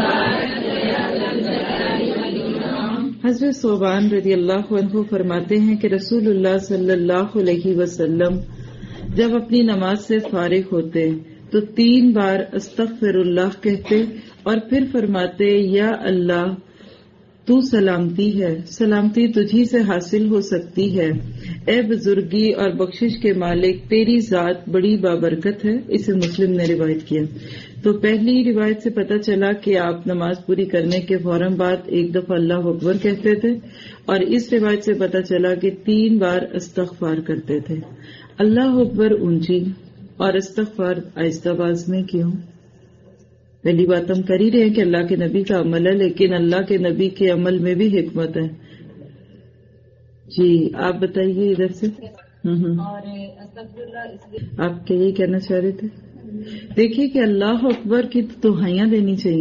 حضرت ثوبان رضی اللہ عنہ فرماتے ہیں کہ رسول اللہ صلی اللہ علیہ وسلم جب اپنی نماز سے فارغ ہوتے تو 3 بار استغفر اللہ کہتے اور پھر فرماتے یا اللہ تو سلامتی ہے، سلامتی تجھی سے حاصل ہو سکتی ہے، اے بزرگی اور بخشش کے مالک تیری ذات بڑی بابرکت ہے۔ اسے مسلم نے روایت کیا۔ تو پہلی روایت سے پتہ چلا کہ آپ نماز پوری کرنے کے فوراً بعد 1 دفعہ اللہ اکبر کہتے تھے، اور اس روایت سے پتہ چلا کہ 3 بار استغفار کرتے تھے۔ اللہ اکبر اونچی اور استغفار آہستہ آواز میں کیوں؟ پہلی بات ہم کر ہی رہے ہیں کہ اللہ کے نبی کا عمل ہے، لیکن اللہ کے نبی کے عمل میں بھی حکمت ہے۔ جی آپ بتائیے ادھر سے۔ آپ کیا یہ کہنا چاہ رہے تھے؟ دیکھیے کہ اللہ اکبر کی دہائیاں دینی چاہیے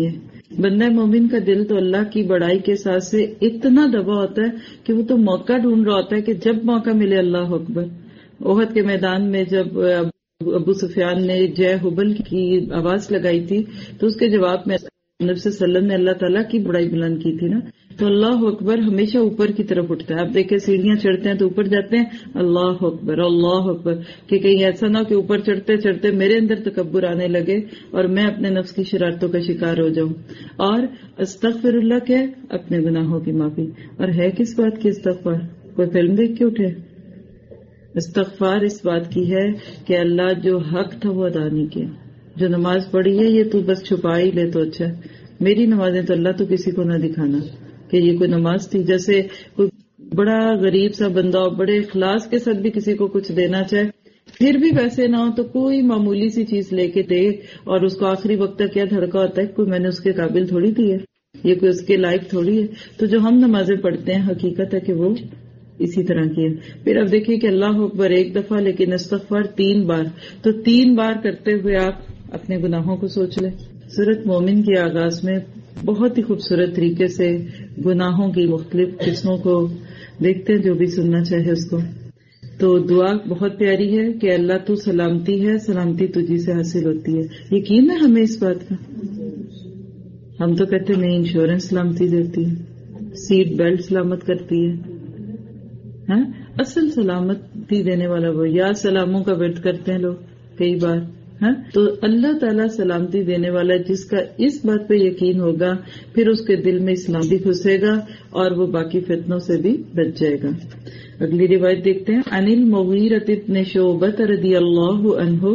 بندہ مومن کا دل تو اللہ کی بڑائی کے ساتھ سے اتنا دبا ہوتا ہے کہ وہ تو موقع ڈھونڈ رہا ہوتا ہے کہ جب موقع ملے اللہ اکبر. احد کے میدان میں جب ابو سفیان نے جے حبل کی آواز لگائی تھی تو اس کے جواب میں نبی صلی اللہ علیہ وسلم نے اللہ تعالیٰ کی بڑائی بلند کی تھی نا. تو اللہ اکبر ہمیشہ اوپر کی طرف اٹھتا ہے. آپ دیکھیں سیڑھیاں چڑھتے ہیں تو اوپر جاتے ہیں اللہ اکبر کہ کہیں ایسا نہ کہ اوپر چڑھتے چڑھتے میرے اندر تکبر آنے لگے اور میں اپنے نفس کی شرارتوں کا شکار ہو جاؤں. اور استغفر اللہ کیا؟ اپنے گناہوں کی معافی. اور ہے کس بات کی استغفار؟ کوئی فلم دیکھ کے اٹھے؟ استغفار اس بات کی ہے کہ اللہ جو حق تھا وہ ادا نہیں کیا. جو نماز پڑھی ہے یہ تو بس چھپا ہی لے تو اچھا ہے. میری نمازیں تو اللہ تو کسی کو نہ دکھانا کہ یہ کوئی نماز تھی. جیسے کوئی بڑا غریب سا بندہ اور بڑے اخلاص کے ساتھ بھی کسی کو کچھ دینا چاہے پھر بھی ویسے نہ ہو تو کوئی معمولی سی چیز لے کے دے اور اس کو آخری وقت تک کیا دھڑکا ہوتا ہے کوئی میں نے اس کے قابل تھوڑی دی ہے, یہ کوئی اس کے لائق تھوڑی ہے. تو جو ہم نمازیں پڑھتے ہیں حقیقت ہے کہ وہ اسی طرح کی ہے. پھر اب دیکھیے کہ اللہ اکبر ایک دفعہ لیکن استغفار 3 بار. تو 3 بار کرتے ہوئے آپ اپنے گناہوں کو سوچ لیں. سورۃ مومن کے آغاز میں بہت ہی خوبصورت طریقے سے گناہوں کی مختلف قسموں کو دیکھتے ہیں. جو بھی سننا چاہے اس کو. تو دعا بہت پیاری ہے کہ اللہ تو سلامتی ہے, سلامتی تجھی سے حاصل ہوتی ہے. یقین ہے ہمیں اس بات کا؟ ہم تو کہتے نہیں انشورنس سلامتی دیتی ہے, سیٹ بیلٹ سلامت کرتی ہے. ہاں اصل سلامتی دینے والا وہ یا سلاموں کا ورد کرتے ہیں لوگ کئی بار. ہاں تو اللہ تعالیٰ سلامتی دینے والا جس کا اس بات پہ یقین ہوگا پھر اس کے دل میں اسلام بھی گھسے گا اور وہ باقی فتنوں سے بھی بچ جائے گا. اگلی روایت دیکھتے ہیں. عن المغیرۃ بن شعبۃ رضی اللہ عنہ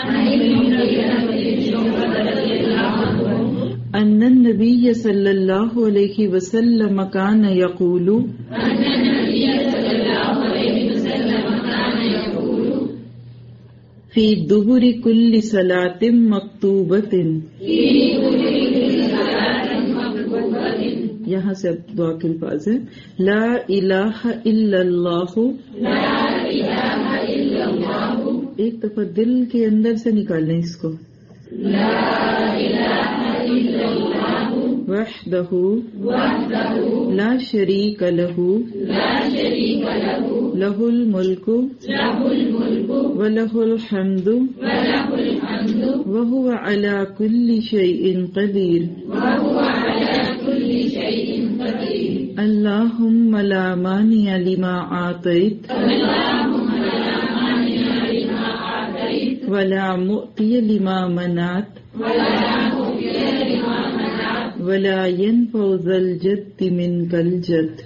ان النبی صلی اللہ علیہ وسلم کان یقول فی دبر کل صلاۃ مکتوبۃ. یہاں سے اب دعا کے الفاظ ہیں. لا الہ الا اللہ. ایک دفعہ دل کے اندر سے نکالیں اس کو. لا الہ الا اللہ وحدہ لا شریک لہ لہ الملک وَلَهُ الْحَمْدُ وَهُوَ عَلَى كُلِّ شَيْءٍ قَدِيرٌ. اللهم لا مانع لما أعطيت ولا معطي لما منعت ولا ينفع ذا الجد منك الجد.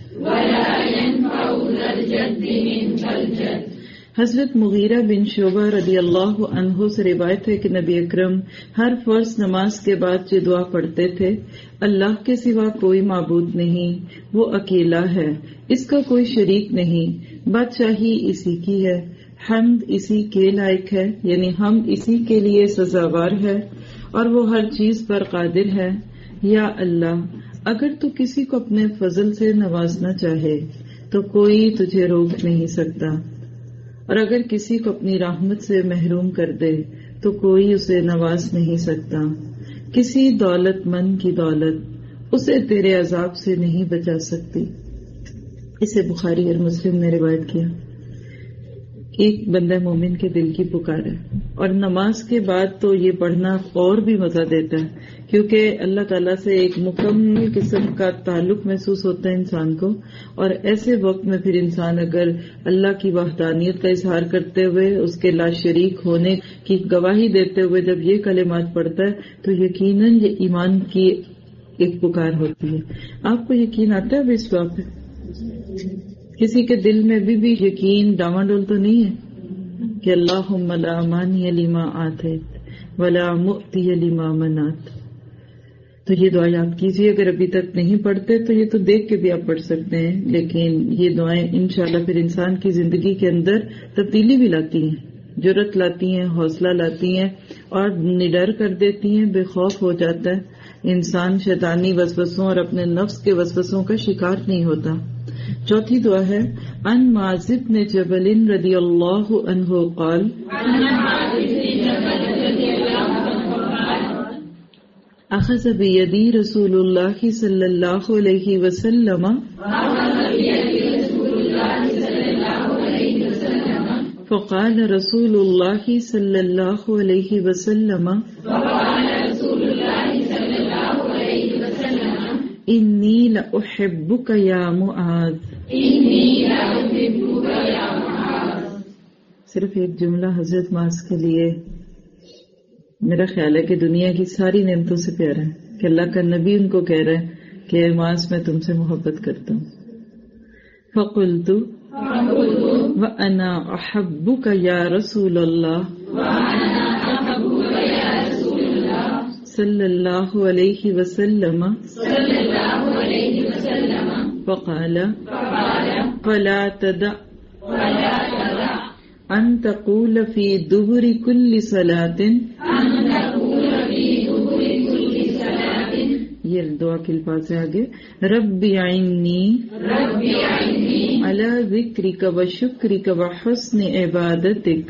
حضرت مغیرہ بن شعبہ رضی اللہ عنہ سے روایت ہے کہ نبی اکرم ہر فرض نماز کے بعد جو دعا پڑھتے تھے, اللہ کے سوا کوئی معبود نہیں, وہ اکیلا ہے, اس کا کوئی شریک نہیں, بادشاہی اسی کی ہے, حمد اسی کے لائق ہے, یعنی ہم اسی کے لیے سزاوار ہے, اور وہ ہر چیز پر قادر ہے. یا اللہ, اگر تو کسی کو اپنے فضل سے نوازنا چاہے تو کوئی تجھے روک نہیں سکتا, اور اگر کسی کو اپنی رحمت سے محروم کر دے تو کوئی اسے نواز نہیں سکتا. کسی دولت مند کی دولت اسے تیرے عذاب سے نہیں بچا سکتی. اسے بخاری اور مسلم نے روایت کیا. ایک بندہ مومن کے دل کی پکار ہے, اور نماز کے بعد تو یہ پڑھنا اور بھی مزہ دیتا ہے کیونکہ اللہ تعالیٰ سے ایک مکمل قسم کا تعلق محسوس ہوتا ہے انسان کو. اور ایسے وقت میں پھر انسان اگر اللہ کی وحدانیت کا اظہار کرتے ہوئے اس کے لا شریک ہونے کی گواہی دیتے ہوئے جب یہ کلمات پڑھتا ہے تو یقیناً یہ ایمان کی ایک پکار ہوتی ہے. آپ کو یقین آتا ہے اس بات پہ؟ کسی کے دل میں بھی یقین ڈاواڈول تو نہیں ہے کہ اللہم لا مانع لما آتیت ولا معطی لما منعت. تو یہ دعائیں آپ کیجیے. اگر ابھی تک نہیں پڑھتے تو یہ تو دیکھ کے بھی آپ پڑھ سکتے ہیں, لیکن یہ دعائیں انشاءاللہ پھر انسان کی زندگی کے اندر تبدیلی بھی لاتی ہیں, جرأت لاتی ہیں, حوصلہ لاتی ہیں, اور نڈر کر دیتی ہیں. بے خوف ہو جاتا ہے انسان, شیطانی وسوسوں اور اپنے نفس کے وسوسوں کا شکار نہیں ہوتا. چوتھی دعا ہے ان معاذ بن جبل رضی اللہ عنہ قال اخذ بیدی رسول اللہ صلی اللہ علیہ وسلم فقال رسول اللہ صلی اللہ علیہ وسلم انی لأحبک یا معاذ. صرف ایک جملہ حضرت معاذ کے لیے میرا خیال ہے کہ دنیا کی ساری نعمتوں سے پیارا ہے کہ اللہ کا نبی ان کو کہہ رہا ہے کہ معاذ میں تم سے محبت کرتا ہوں. فقلت وَأَنَا أَحَبُّكَ يَا رَسُولَ اللَّهِ صلی اللہ علیہ وسلم فقال فلا تدع ان تقول فی دبر کل صلاة. یہ دعا کے الفاظ سے آگے رب اعنی علی ذکرک و شکرک و حسن عبادتک.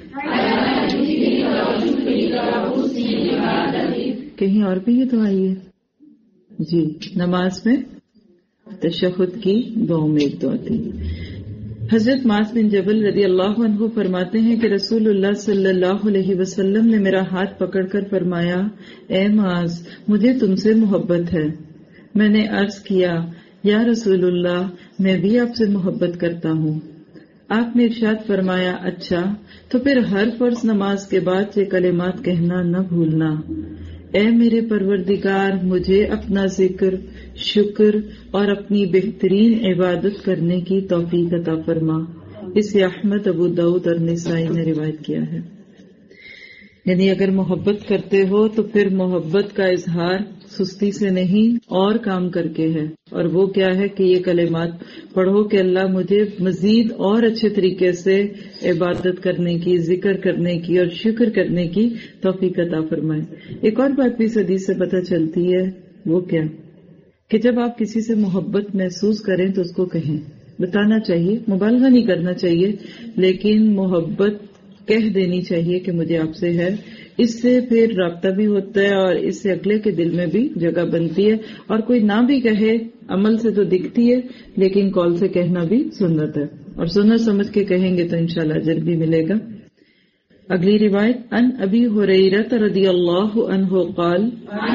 کہیں اور بھی یہ دعا ہے جی نماز میں تشہد کی دعاؤں میں ایک دعا تھی. حضرت معاذ بن جبل رضی اللہ عنہ فرماتے ہیں کہ رسول اللہ صلی اللہ علیہ وسلم نے میرا ہاتھ پکڑ کر فرمایا اے معاذ مجھے تم سے محبت ہے. میں نے عرض کیا یا رسول اللہ میں بھی آپ سے محبت کرتا ہوں. آپ نے ارشاد فرمایا اچھا تو پھر ہر فرض نماز کے بعد یہ کلمات کہنا نہ بھولنا اے میرے پروردگار مجھے اپنا ذکر شکر اور اپنی بہترین عبادت کرنے کی توفیق عطا فرما. اسے احمد ابو داؤد اور نسائی نے روایت کیا ہے. یعنی اگر محبت کرتے ہو تو پھر محبت کا اظہار سستی سے نہیں اور کام کر کے ہے اور وہ کیا ہے کہ یہ کلمات پڑھو کہ اللہ مجھے مزید اور اچھے طریقے سے عبادت کرنے کی ذکر کرنے کی اور شکر کرنے کی توفیق عطا فرمائے. ایک اور بات بھی اس حدیث سے پتہ چلتی ہے وہ کیا کہ جب آپ کسی سے محبت محسوس کریں تو اس کو کہیں بتانا چاہیے مبالغہ نہیں کرنا چاہیے لیکن محبت کہہ دینی چاہیے کہ مجھے آپ سے ہے. اس سے پھر رابطہ بھی ہوتا ہے اور اس سے اگلے کے دل میں بھی جگہ بنتی ہے اور کوئی نہ بھی کہے عمل سے تو دکھتی ہے لیکن قول سے کہنا بھی سنت ہے اور سنت سمجھ کے کہیں گے تو انشاءاللہ اجر بھی ملے گا. اگلی روایت ان ابی ہریرہ رضی اللہ عنہ قال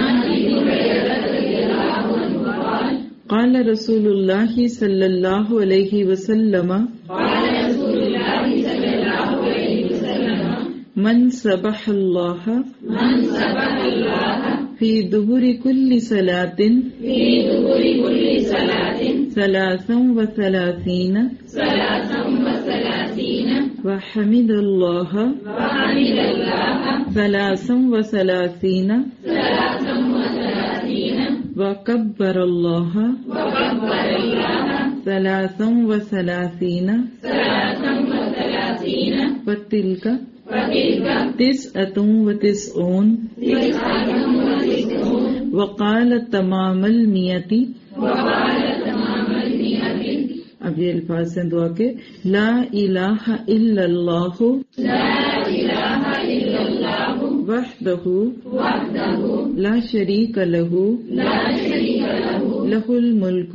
قال رسول اللہ صلی اللہ علیہ وسلم من سبح اللہ فی دبر کل صلاۃ ثلاثا وثلاثین وحمد اللہ ثلاثا وثلاثین وکبر اللہ ثلاثا وثلاثین وتلک تسعة وتسعون وقال تمام المئة. اب یہ الفاظ ہیں دعا کے لا الہ الا اللہ وحدہ لا شریک لہ لہ الملک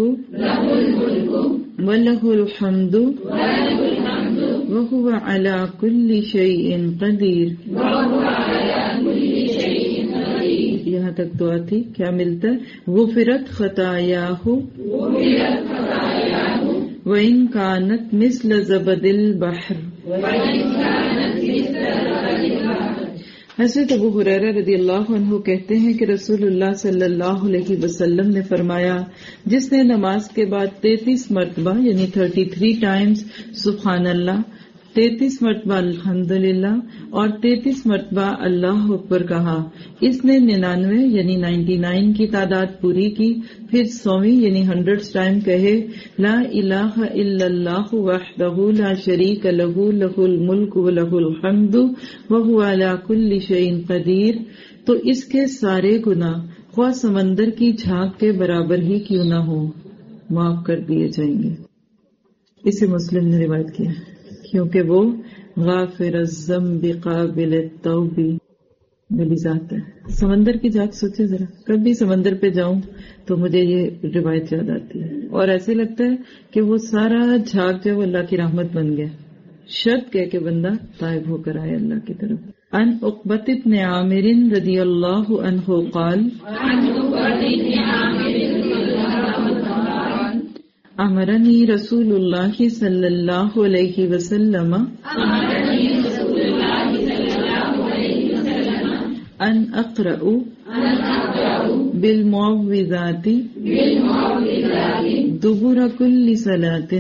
وَلَهُ الْحَمْدُ وَهُوَ عَلَى كُلِّ شَيْءٍ قَدِيرٌ. یہاں تک دعا تھی. کیا ملتا ہے غفرت خطایاہ وَإِن كَانَتْ مِثْلَ زَبَدِ الْبَحْرِ. حضرت ابو ہریرہ رضی اللہ عنہ کہتے ہیں کہ رسول اللہ صلی اللہ علیہ وسلم نے فرمایا جس نے نماز کے بعد 33 مرتبہ یعنی 33 ٹائمز سبحان اللہ 33 مرتبہ الحمدللہ اور 33 مرتبہ اللہ اکبر کہا اس نے 99 یعنی 99 کی تعداد پوری کی پھر 100ویں یعنی 100 ٹائم کہے لا الہ الا اللہ وحدہ لا شریک لہ لہ الملک ولہ الحمد وہو علی کل شیء قدیر تو اس کے سارے گناہ خواہ سمندر کی جھانک کے برابر ہی کیوں نہ ہو معاف کر دیے جائیں گے. اسے مسلم نے روایت کیا کیونکہ وہ غافر الذنب قابل التوب میری ذات ہے. سمندر کی جھاگ سوچے ذرا، کبھی سمندر پہ جاؤں تو مجھے یہ روایت یاد آتی ہے اور ایسے لگتا ہے کہ وہ سارا جھاگ جو وہ اللہ کی رحمت بن گیا. شرط کہہ کے بندہ طائب ہو کر آئے اللہ کی طرف. عن عقبۃ بن عامر رضی اللہ عنہ قال امرنی رسول اللہ صلی اللہ علیہ وسلم ان اقرأ بالمعوذات دبر کل صلاۃ.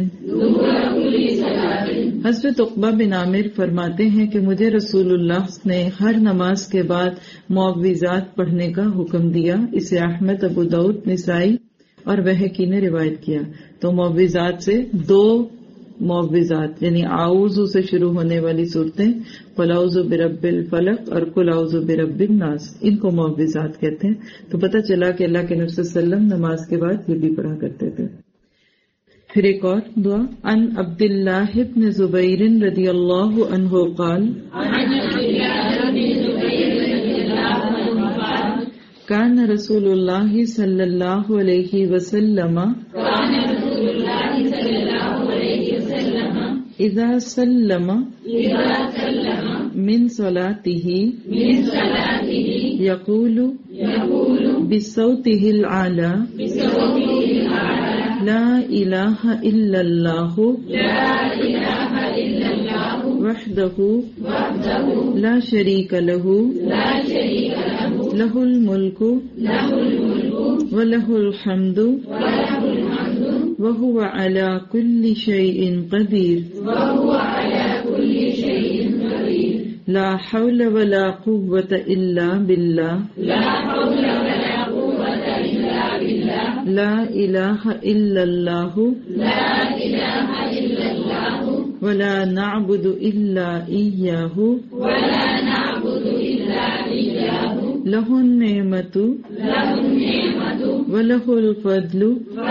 حضرت عقبہ بن عامر فرماتے ہیں کہ مجھے رسول اللہ نے ہر نماز کے بعد معوذات پڑھنے کا حکم دیا. اسے احمد، ابو داؤد، نسائی اور بہقی نے روایت کیا. تو معوذات سے دو معوذات یعنی اعوذ سے شروع ہونے والی صورتیں قل اعوذ برب الفلق اور قل اعوذ برب الناس، ان کو معوذات کہتے ہیں. تو پتہ چلا کہ اللہ کے نبی صلی اللہ علیہ وسلم نماز کے بعد یہ بھی پڑھا کرتے تھے. پھر ایک اور دعا. عن عبداللہ بن زبیر رضی اللہ عنہ قال کان رسول اللہ صلی اللہ علیہ وسلم اذا سلم من صلاته یقول بصوته العالی لا الہ الا اللہ وحدہ لا شریک لہ لہ الملک ولہ الحمد وهو على كل شيء قدير لا حول ولا قوة إلا بالله لا إله إلا الله ولا نعبد إلا إياه له النعمة وله الفضل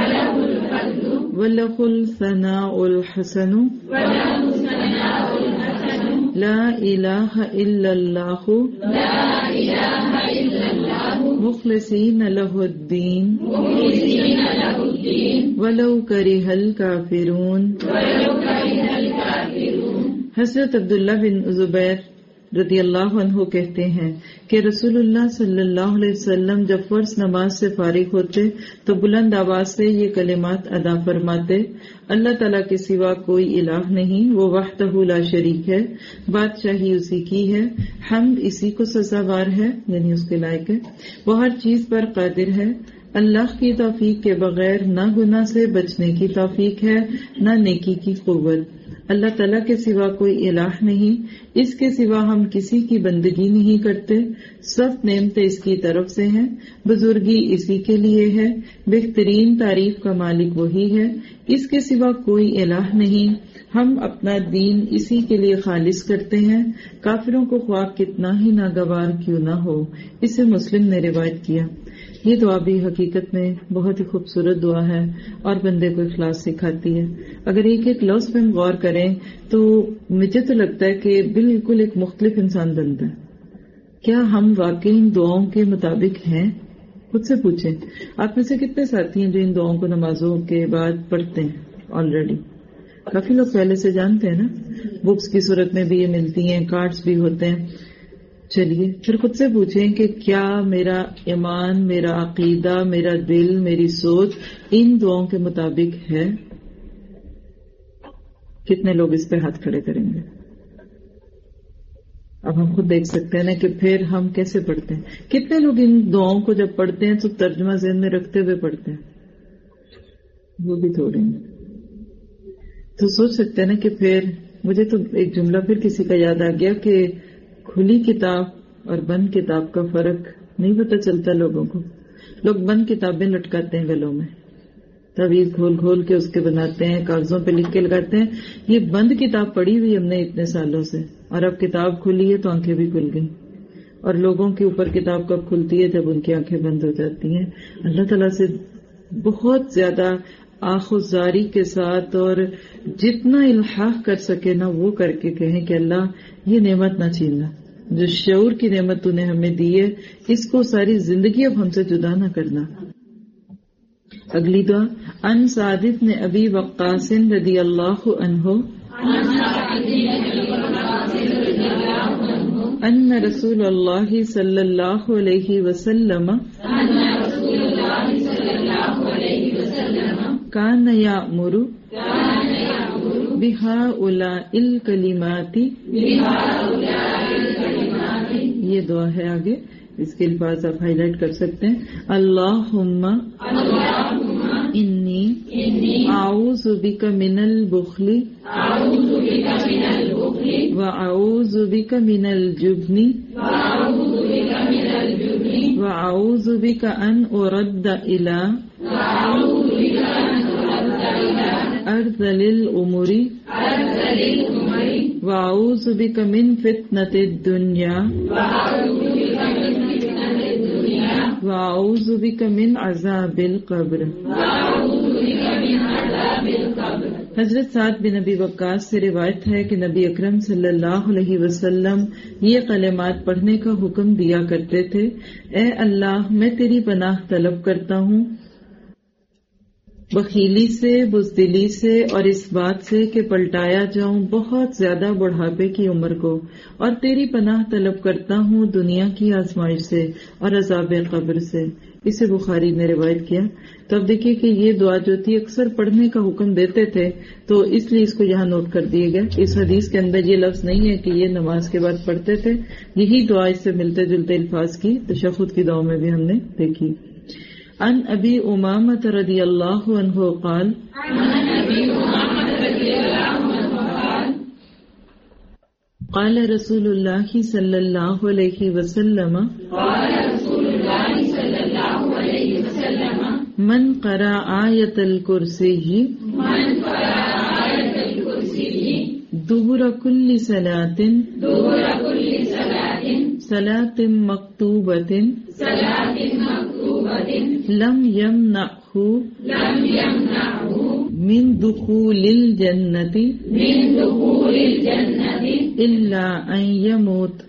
وله الثناء الحسن لا إله إلا الله مخلصين له الدين ولو كره الكافرون. حضرت عبداللہ بن زبیر رضی اللہ عنہ کہتے ہیں کہ رسول اللہ صلی اللہ علیہ وسلم جب فرض نماز سے فارغ ہوتے تو بلند آواز سے یہ کلمات ادا فرماتے. اللہ تعالیٰ کے سوا کوئی الہ نہیں، وہ وحدہ لا شریک ہے، بادشاہی اسی کی ہے، حمد اسی کو سزاوار ہے یعنی اس کے لائق ہے، وہ ہر چیز پر قادر ہے. اللہ کی توفیق کے بغیر نہ گناہ سے بچنے کی توفیق ہے نہ نیکی کی قوت. اللہ تعالیٰ کے سوا کوئی الہ نہیں، اس کے سوا ہم کسی کی بندگی نہیں کرتے، سب نعمتیں اس کی طرف سے ہیں، بزرگی اسی کے لیے ہے، بہترین تعریف کا مالک وہی ہے، اس کے سوا کوئی الہ نہیں، ہم اپنا دین اسی کے لیے خالص کرتے ہیں، کافروں کو خواہ کتنا ہی ناگوار کیوں نہ ہو. اسے مسلم نے روایت کیا. یہ دعا بھی حقیقت میں بہت ہی خوبصورت دعا ہے اور بندے کو اخلاص سکھاتی ہے. اگر ایک ایک لفظ پہ ہم غور کریں تو مجھے تو لگتا ہے کہ بالکل ایک مختلف انسان بنتا ہے. کیا ہم واقعی ان دعاؤں کے مطابق ہیں؟ خود سے پوچھیں. آپ میں سے کتنے ساتھی ہیں جو ان دعاؤں کو نمازوں کے بعد پڑھتے ہیں آلریڈی؟ کافی لوگ پہلے سے جانتے ہیں نا، بکس کی صورت میں بھی یہ ملتی ہیں، کارڈز بھی ہوتے ہیں. چلیے پھر خود سے پوچھیں کہ کیا میرا ایمان، میرا عقیدہ، میرا دل، میری سوچ ان دعاؤں کے مطابق ہے؟ کتنے لوگ اس پہ ہاتھ کھڑے کریں گے؟ اب ہم خود دیکھ سکتے ہیں نا کہ پھر ہم کیسے پڑھتے ہیں. کتنے لوگ ان دعاؤں کو جب پڑھتے ہیں تو ترجمہ ذہن میں رکھتے ہوئے پڑھتے ہیں؟ وہ بھی تھوڑے ہیں. تو سوچ سکتے ہیں نا کہ پھر مجھے تو ایک جملہ پھر کسی کا یاد آ گیا کہ کھلی کتاب اور بند کتاب کا فرق نہیں پتہ چلتا لوگوں کو. لوگ بند کتابیں لٹکاتے ہیں گلوں میں، تعویذ کھول کھول کے اس کے بناتے ہیں، کاغذوں پہ لکھ کے لگاتے ہیں. یہ بند کتاب پڑھی ہوئی ہم نے اتنے سالوں سے، اور اب کتاب کھلی ہے تو آنکھیں بھی کھل گئی. اور لوگوں کے اوپر کتاب کب کھلتی ہے؟ جب ان کی آنکھیں بند ہو جاتی ہیں. اللہ تعالیٰ سے بہت زیادہ آخوزاری کے ساتھ اور جتنا الحاح کر سکے نا وہ کر کے کہیں کہ اللہ یہ نعمت نہ چھیننا، جو شعور کی نعمت تو نے ہمیں دی ہے اس کو ساری زندگی اب ہم سے جدا نہ کرنا. اگلی دعا ان سعد بن ابی وقاص رضی اللہ عنہ ان رسول اللہ صلی اللہ علیہ وسلم کان یأمر بہؤلاء الکلمات. یہ دعا ہے آگے، اس کے الفاظ آپ ہائی لائٹ کر سکتے ہیں. اللہم انی اعوذ بک من البخل واعوذ بک من الجبن واعوذ بک ان ارد الی ارذل الامور واعوذ بک من فتنۃ الدنیا واعوذ بک من عذاب القبر. حضرت سعد بن ابی وقاص سے روایت ہے کہ نبی اکرم صلی اللہ علیہ وسلم یہ کلمات پڑھنے کا حکم دیا کرتے تھے. اے اللہ میں تیری پناہ طلب کرتا ہوں بخیلی سے، بزدلی سے اور اس بات سے کہ پلٹایا جاؤں بہت زیادہ بڑھاپے کی عمر کو، اور تیری پناہ طلب کرتا ہوں دنیا کی آزمائش سے اور عذاب قبر سے. اسے بخاری نے روایت کیا. تو اب دیکھیے کہ یہ دعا جو تھی اکثر پڑھنے کا حکم دیتے تھے، تو اس لیے اس کو یہاں نوٹ کر دیے گئے. اس حدیث کے اندر یہ لفظ نہیں ہے کہ یہ نماز کے بعد پڑھتے تھے. یہی دعا اس سے ملتے جلتے الفاظ کی تشہد کی دعاؤں میں بھی ہم نے دیکھی. عن ابی امامہ رضی اللہ عنہ قال قال رسول اللہ صلی اللہ علیہ وسلم من قرأ آیت الکرسی دبر کل صلاۃ صلاۃ مکتوبۃ لم یمنعہ من دخول الجنۃ الا ان یموت.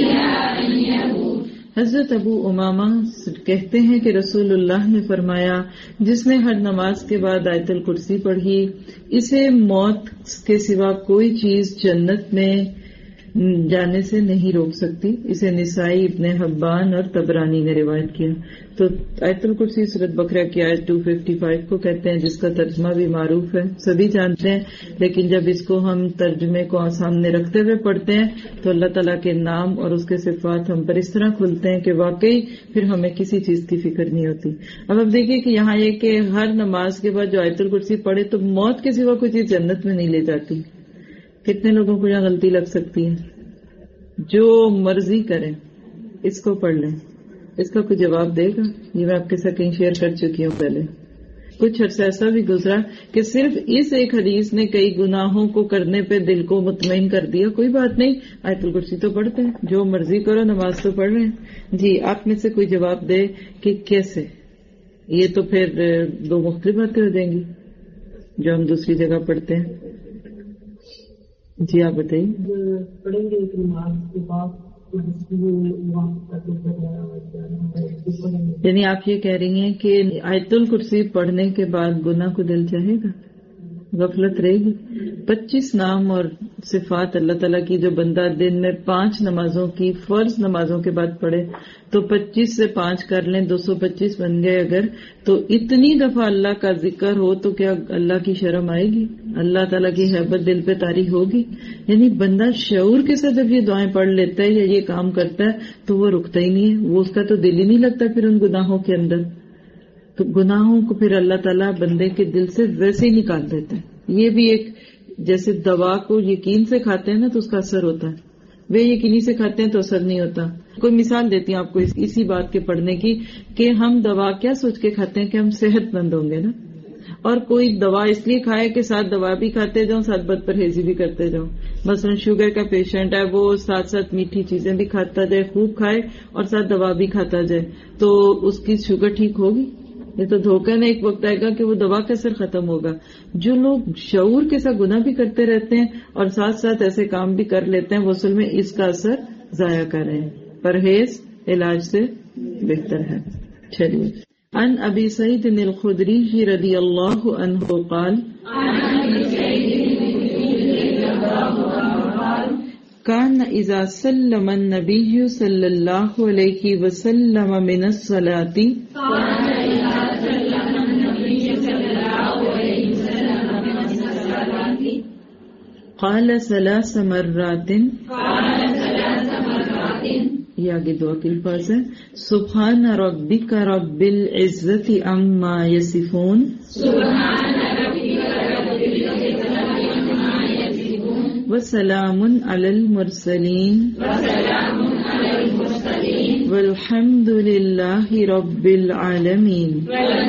حضرت ابو امامہ کہتے ہیں کہ رسول اللہ نے فرمایا جس نے ہر نماز کے بعد آیت الکرسی پڑھی اسے موت کے سوا کوئی چیز جنت میں جانے سے نہیں روک سکتی. اسے نسائی، ابن حبان اور طبرانی نے روایت کیا. تو آیت الکرسی سورۃ بقرہ کی آیت 255 کو کہتے ہیں، جس کا ترجمہ بھی معروف ہے، سبھی جانتے ہیں. لیکن جب اس کو ہم ترجمے کو سامنے رکھتے ہوئے پڑھتے ہیں تو اللہ تعالیٰ کے نام اور اس کے صفات ہم پر اس طرح کھلتے ہیں کہ واقعی پھر ہمیں کسی چیز کی فکر نہیں ہوتی. اب دیکھیے کہ یہاں یہ کہ ہر نماز کے بعد جو آیت الکرسی پڑھے تو موت کے سوا کوئی چیز جنت میں نہیں لے جاتی. کتنے لوگوں کو یہاں غلطی لگ سکتی ہے؟ جو مرضی کریں اس کو پڑھ لیں، اس کا کوئی جواب دے گا؟ یہ میں آپ کے ساتھ کہیں شیئر کر چکی ہوں پہلے. کچھ عرصہ ایسا بھی گزرا کہ صرف اس ایک حدیث نے کئی گناہوں کو کرنے پہ دل کو مطمئن کر دیا. کوئی بات نہیں، آیت الکرسی تو پڑھتے ہیں، جو مرضی کرو، نماز تو پڑھ رہے ہیں. جی آپ میں سے کوئی جواب دے کہ کیسے؟ یہ تو پھر دو مختلف باتیں ہو جائیں گی جو ہم دوسری جگہ پڑھتے ہیں. جی آپ بتائیے. پڑھیں گے نماز کے بعد یعنی آپ یہ کہہ رہی ہیں کہ آیت الکرسی پڑھنے کے بعد گناہ کو دل چاہے گا، غفلت رہے گی. 25 نام اور صفات اللہ تعالیٰ کی جو بندہ دن میں 5 نمازوں کی فرض نمازوں کے بعد پڑھے تو 25 سے 5 کر لیں 225 بن گئے. اگر تو اتنی دفعہ اللہ کا ذکر ہو تو کیا اللہ کی شرم آئے گی؟ اللہ تعالیٰ کی حیبت دل پہ طاری ہوگی؟ یعنی بندہ شعور کے ساتھ جب یہ دعائیں پڑھ لیتا ہے یا یہ کام کرتا ہے تو وہ رکتا ہی نہیں ہے، وہ اس کا تو دل ہی نہیں لگتا پھر ان گناہوں کے اندر. تو گناہوں کو پھر اللہ تعالیٰ بندے کے دل سے ویسے ہی نکال دیتا ہے. یہ بھی ایک جیسے دوا کو یقین سے کھاتے ہیں نا تو اس کا اثر ہوتا ہے، بے یقینی سے کھاتے ہیں تو اثر نہیں ہوتا. کوئی مثال دیتی ہوں آپ کو اسی بات کے پڑھنے کی کہ ہم دوا کیا سوچ کے کھاتے ہیں کہ ہم صحت مند ہوں گے نا، اور کوئی دوا اس لیے کھائے کہ ساتھ دوا بھی کھاتے جاؤں، ساتھ بد پرہیزی بھی کرتے جاؤں. مثلا شوگر کا پیشنٹ ہے، وہ ساتھ ساتھ میٹھی چیزیں بھی کھاتا جائے، خوب کھائے اور ساتھ دوا بھی کھاتا جائے، تو اس کی شوگر ٹھیک ہوگی؟ یہ تو دھوکہ نہیں. ایک وقت آئے گا کہ وہ دوا کا اثر ختم ہوگا. جو لوگ شعور کے ساتھ گناہ بھی کرتے رہتے ہیں اور ساتھ ساتھ ایسے کام بھی کر لیتے ہیں وہ اصل میں اس کا اثر ضائع کر رہے ہیں. پرہیز علاج سے بہتر ہے. چلیے. عن ابی سعید الخدری رضی اللہ عنہ قال كان اذا سلم النبي صلی اللہ علیہ وسلم من الصلاة قال 3 مرات یہ آگے دعا کے الفاظ ہیں. سبحان ربک رب العزت عما یصفون وسلام علی المرسلین والحمد للہ رب العالمین.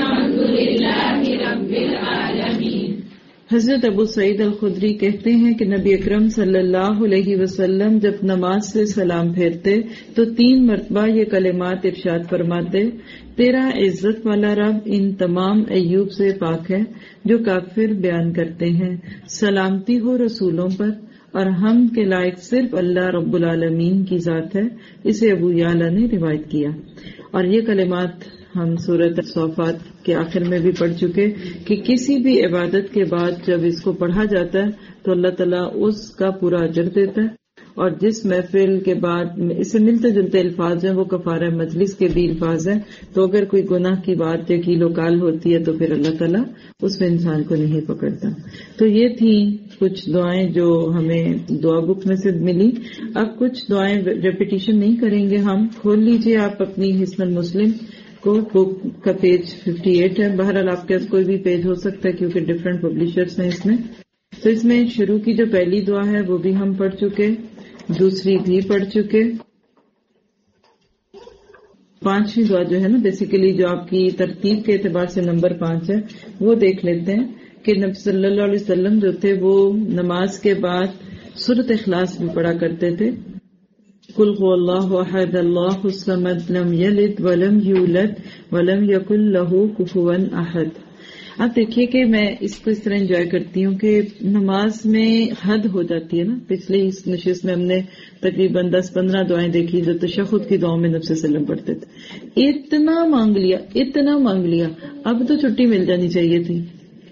حضرت ابو سعید الخدری کہتے ہیں کہ نبی اکرم صلی اللہ علیہ وسلم جب نماز سے سلام پھیرتے تو 3 مرتبہ یہ کلمات ارشاد فرماتے. تیرا عزت والا رب ان تمام عیوب سے پاک ہے جو کافر بیان کرتے ہیں. سلامتی ہو رسولوں پر اور ہم کے لائق صرف اللہ رب العالمین کی ذات ہے. اسے ابو یعلا نے روایت کیا. اور یہ کلمات ہم سورۃ الصافات کے آخر میں بھی پڑھ چکے کہ کسی بھی عبادت کے بعد جب اس کو پڑھا جاتا ہے تو اللہ تعالیٰ اس کا پورا اجر دیتا ہے. اور جس محفل کے بعد اس سے ملتے جلتے الفاظ ہیں وہ کفارہ مجلس کے بھی الفاظ ہیں. تو اگر کوئی گناہ کی بات یا کیل و کال ہوتی ہے تو پھر اللہ تعالیٰ اس میں انسان کو نہیں پکڑتا. تو یہ تھی کچھ دعائیں جو ہمیں دعا بک میں سے ملی. اب کچھ دعائیں ریپیٹیشن نہیں کریں گے ہم. کھول لیجئے آپ اپنی حسن المسلم کو. بک کا پیج 58 ہے. بہرحال آپ کے پاس کوئی بھی پیج ہو سکتا ہے کیونکہ ڈفرینٹ پبلشرز ہیں اس میں. تو اس میں شروع کی جو پہلی دعا ہے وہ بھی ہم پڑھ چکے, دوسری بھی پڑھ چکے. 5ویں دعا جو ہے نا بیسیکلی جو آپ کی ترتیب کے اعتبار سے نمبر 5 ہے وہ دیکھ لیتے ہیں کہ نبی صلی اللہ علیہ وسلم جو تھے وہ نماز کے بعد سورۃ اخلاص بھی پڑھا کرتے تھے. قل هو اللہ احد اللہ الصمد لم یلد ولم یولد ولم یکن لہ کفوا احد. آپ دیکھیے کہ میں اس کو اس طرح انجوائے کرتی ہوں کہ نماز میں حد ہو جاتی ہے نا. پچھلے اس نشست میں ہم نے تقریباً 10-15 دعائیں دیکھی جو تشہد کی دعاؤں میں نبی صلی اللہ علیہ وسلم پڑھتے تھے. اتنا مانگ لیا اب تو چھٹی مل جانی چاہیے تھی.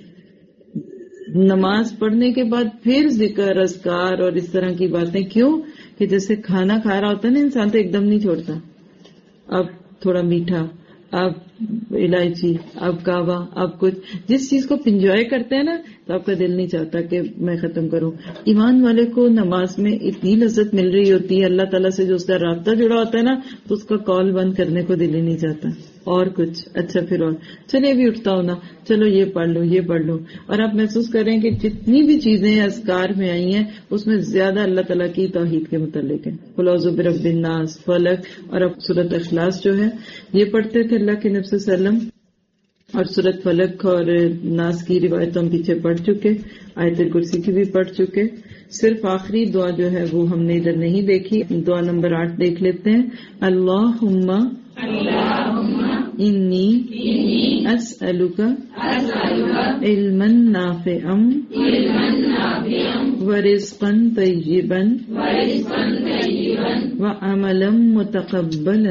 نماز پڑھنے کے بعد پھر ذکر اذکار اور اس طرح کی باتیں. کیوں کہ جیسے کھانا کھا رہا ہوتا ہے نا انسان تو ایک دم نہیں چھوڑتا. اب تھوڑا میٹھا, اب الائچی, اب کعوہ, اب کچھ جس چیز کو انجوائے کرتے ہیں نا تو آپ کا دل نہیں چاہتا کہ میں ختم کروں. ایمان والے کو نماز میں اتنی لذت مل رہی ہوتی ہے, اللہ تعالیٰ سے جو اس کا رابطہ جڑا ہوتا ہے نا تو اس کا کال بند کرنے کو دل ہی نہیں چاہتا. اور کچھ اچھا پھر اور چلے بھی اٹھتا ہوں نا, چلو یہ پڑھ لو. اور آپ محسوس کر رہے ہیں کہ جتنی بھی چیزیں اذکار میں آئی ہیں اس میں زیادہ اللہ تعالیٰ کی توحید کے متعلق ہے. قل اعوذ برب الناس, فلق, اور اب سورۃ اخلاص جو ہے یہ پڑھتے تھے اللہ کے نبی صلی اللہ علیہ وسلم. اور سورۃ فلق اور ناس کی روایت ہم پیچھے پڑھ چکے, آیت الکرسی کی بھی پڑھ چکے. صرف آخری دعا جو ہے وہ ہم نے ادھر نہیں دیکھی. دعا نمبر 8 دیکھ لیتے ہیں. اللہم انی اسألک علما نافعا ورزقا طیبا وعملا متقبلا.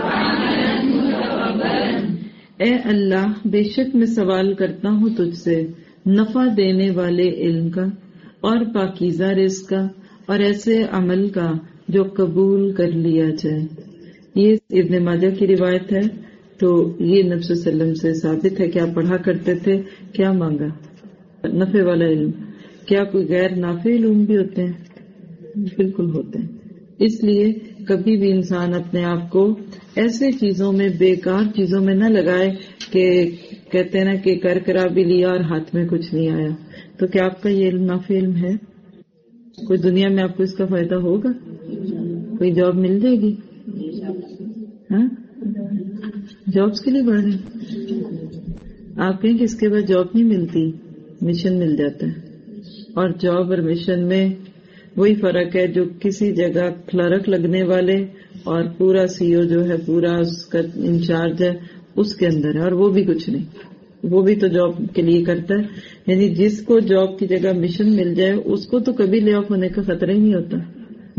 اے اللہ, بے شک میں سوال کرتا ہوں تجھ سے نفع دینے والے علم کا اور پاکیزہ رزق کا اور ایسے عمل کا جو قبول کر لیا جائے. یہ ابن ماجہ کی روایت ہے. تو یہ نبی صلی اللہ علیہ وسلم سے ثابت ہے کہ آپ پڑھا کرتے تھے. کیا مانگا؟ نفع والا علم. کیا کوئی غیر نافع علوم بھی ہوتے ہیں؟ بالکل ہوتے ہیں. اس لیے کبھی بھی انسان اپنے آپ کو ایسے چیزوں میں, بیکار چیزوں میں نہ لگائے کہ کہتے ہیں نا کہ کر کرا بھی لیا اور ہاتھ میں کچھ نہیں آیا. تو کیا آپ کا یہ علم نافع علم ہے؟ کوئی دنیا میں آپ کو اس کا فائدہ ہوگا؟ کوئی جاب مل جائے گی؟ ہاں, جابس کے لیے بڑھ رہے آپ کہیں کہ اس کے بعد جاب نہیں ملتی, مشن مل جاتا ہے. اور جاب اور مشن میں وہی فرق ہے جو کسی جگہ کلرک لگنے والے اور پورا سی او جو ہے, پورا اس کا انچارج ہے, اس کے اندر ہے. اور وہ بھی کچھ نہیں, وہ بھی تو جاب کے لیے کرتا ہے. یعنی جس کو جاب کی جگہ مشن مل جائے اس کو تو کبھی لے آف ہونے کا خطرہ ہی نہیں ہوتا.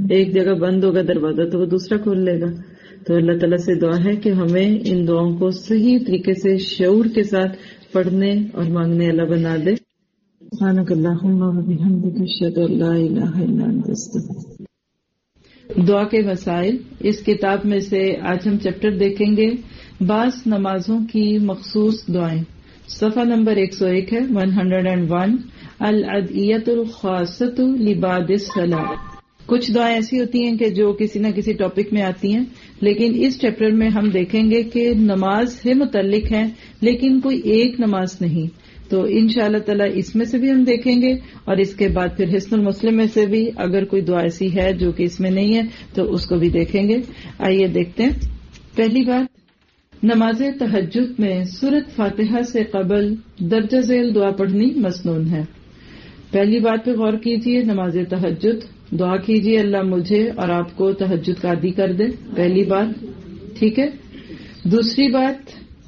ایک جگہ بند ہوگا دروازہ تو وہ دوسرا کھول لے گا. تو اللہ تعالیٰ سے دعا ہے کہ ہمیں ان دعاؤں کو صحیح طریقے سے شعور کے ساتھ پڑھنے اور مانگنے اللہ بنا دے. سبحانک اللہم و بحمدک اشہد ان لا الہ الا انت استغفرک. دعا کے مسائل اس کتاب میں سے آج ہم چیپٹر دیکھیں گے بعض نمازوں کی مخصوص دعائیں. صفحہ نمبر 101 ہے 101. الادعیۃ الخاصۃ لبعض الصلاۃ. کچھ دعائیں ایسی ہوتی ہیں کہ جو کسی نہ کسی ٹاپک میں آتی ہیں، لیکن اس چیپٹر میں ہم دیکھیں گے کہ نماز سے متعلق ہیں لیکن کوئی ایک نماز نہیں. تو انشاءاللہ تعالی اس میں سے بھی ہم دیکھیں گے اور اس کے بعد پھر حصن المسلم میں سے بھی اگر کوئی دعا ایسی ہے جو کہ اس میں نہیں ہے تو اس کو بھی دیکھیں گے. آئیے دیکھتے ہیں. پہلی بات، نماز تہجد میں سورۃ فاتحہ سے قبل درجہ ذیل دعا پڑھنی مسنون ہے. پہلی بات پہ غور کیجئے. نماز تہجد دعا کیجئے اللہ مجھے اور آپ کو تہجد کا عادی کر دے. پہلی بات، ٹھیک ہے. دوسری بات،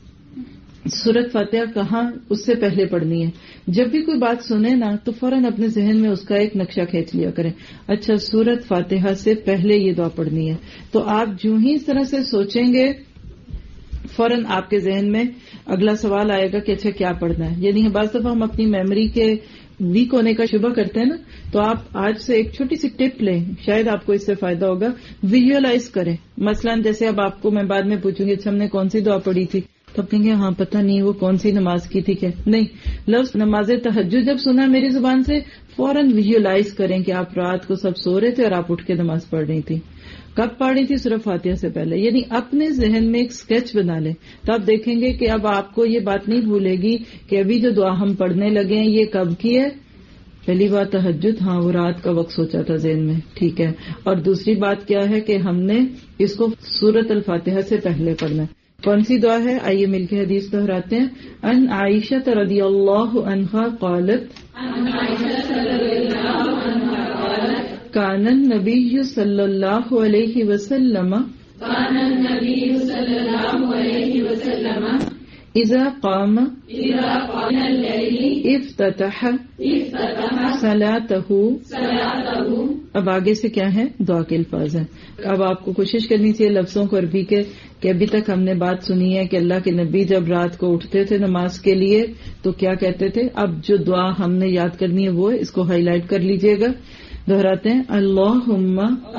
سورۃ فاتحہ کہاں اس سے پہلے پڑھنی ہے. جب بھی کوئی بات سنیں نا تو فوراً اپنے ذہن میں اس کا ایک نقشہ کھینچ لیا کریں. اچھا سورۃ فاتحہ سے پہلے یہ دعا پڑھنی ہے. تو آپ جو ہی اس طرح سے سوچیں گے فوراً آپ کے ذہن میں اگلا سوال آئے گا کہ اچھا کیا پڑھنا ہے. یعنی بعض دفعہ ہم اپنی میموری کے ویک ہونے کا شبہ کرتے ہیں نا، تو آپ آج سے ایک چھوٹی سی ٹپ لیں، شاید آپ کو اس سے فائدہ ہوگا. ویژوائز کریں. مثلا جیسے اب آپ کو میں بعد میں پوچھوں گی اچھا ہم نے کون سی دعا پڑھی تھی، تو آپ کہیں گے ہاں پتہ نہیں وہ کون سی نماز کی تھی. کیا نہیں، لفظ نماز تہجد جب سنا میری زبان سے فوراً ویژوائز کریں کہ آپ رات کو سب سو رہے تھے اور آپ اٹھ کے نماز پڑھ رہی تھی. کب پڑھ رہی تھی؟ سورۃ فاتحہ سے پہلے. یعنی اپنے ذہن میں ایک سکیچ بنا لیں تو آپ دیکھیں گے کہ اب آپ کو یہ بات نہیں بھولے گی کہ ابھی جو دعا ہم پڑھنے لگے ہیں یہ کب کی ہے. پہلی بات تہجد، ہاں وہ رات کا وقت سوچا تھا ذہن میں، ٹھیک ہے. اور دوسری بات کیا ہے کہ ہم نے اس کو سورۃ الفاتحہ سے پہلے پڑھنا ہے. کون سی دعا ہے؟ آئیے مل کے حدیث دہراتے ہیں. ان عائشہ رضی اللہ عنہا قالت کان النبی صلی اللہ علیہ وسلم اذا قام افتتح صلاته. اب آگے سے کیا ہے؟ دعا کے الفاظ ہیں. اب آپ کو کوشش کرنی چاہیے لفظوں کو عربی کے، کہ ابھی تک ہم نے بات سنی ہے کہ اللہ کے نبی جب رات کو اٹھتے تھے نماز کے لیے تو کیا کہتے تھے. اب جو دعا ہم نے یاد کرنی ہے وہ ہے، اس کو ہائی لائٹ کر لیجئے گا. دہراتے ہیں. اللہم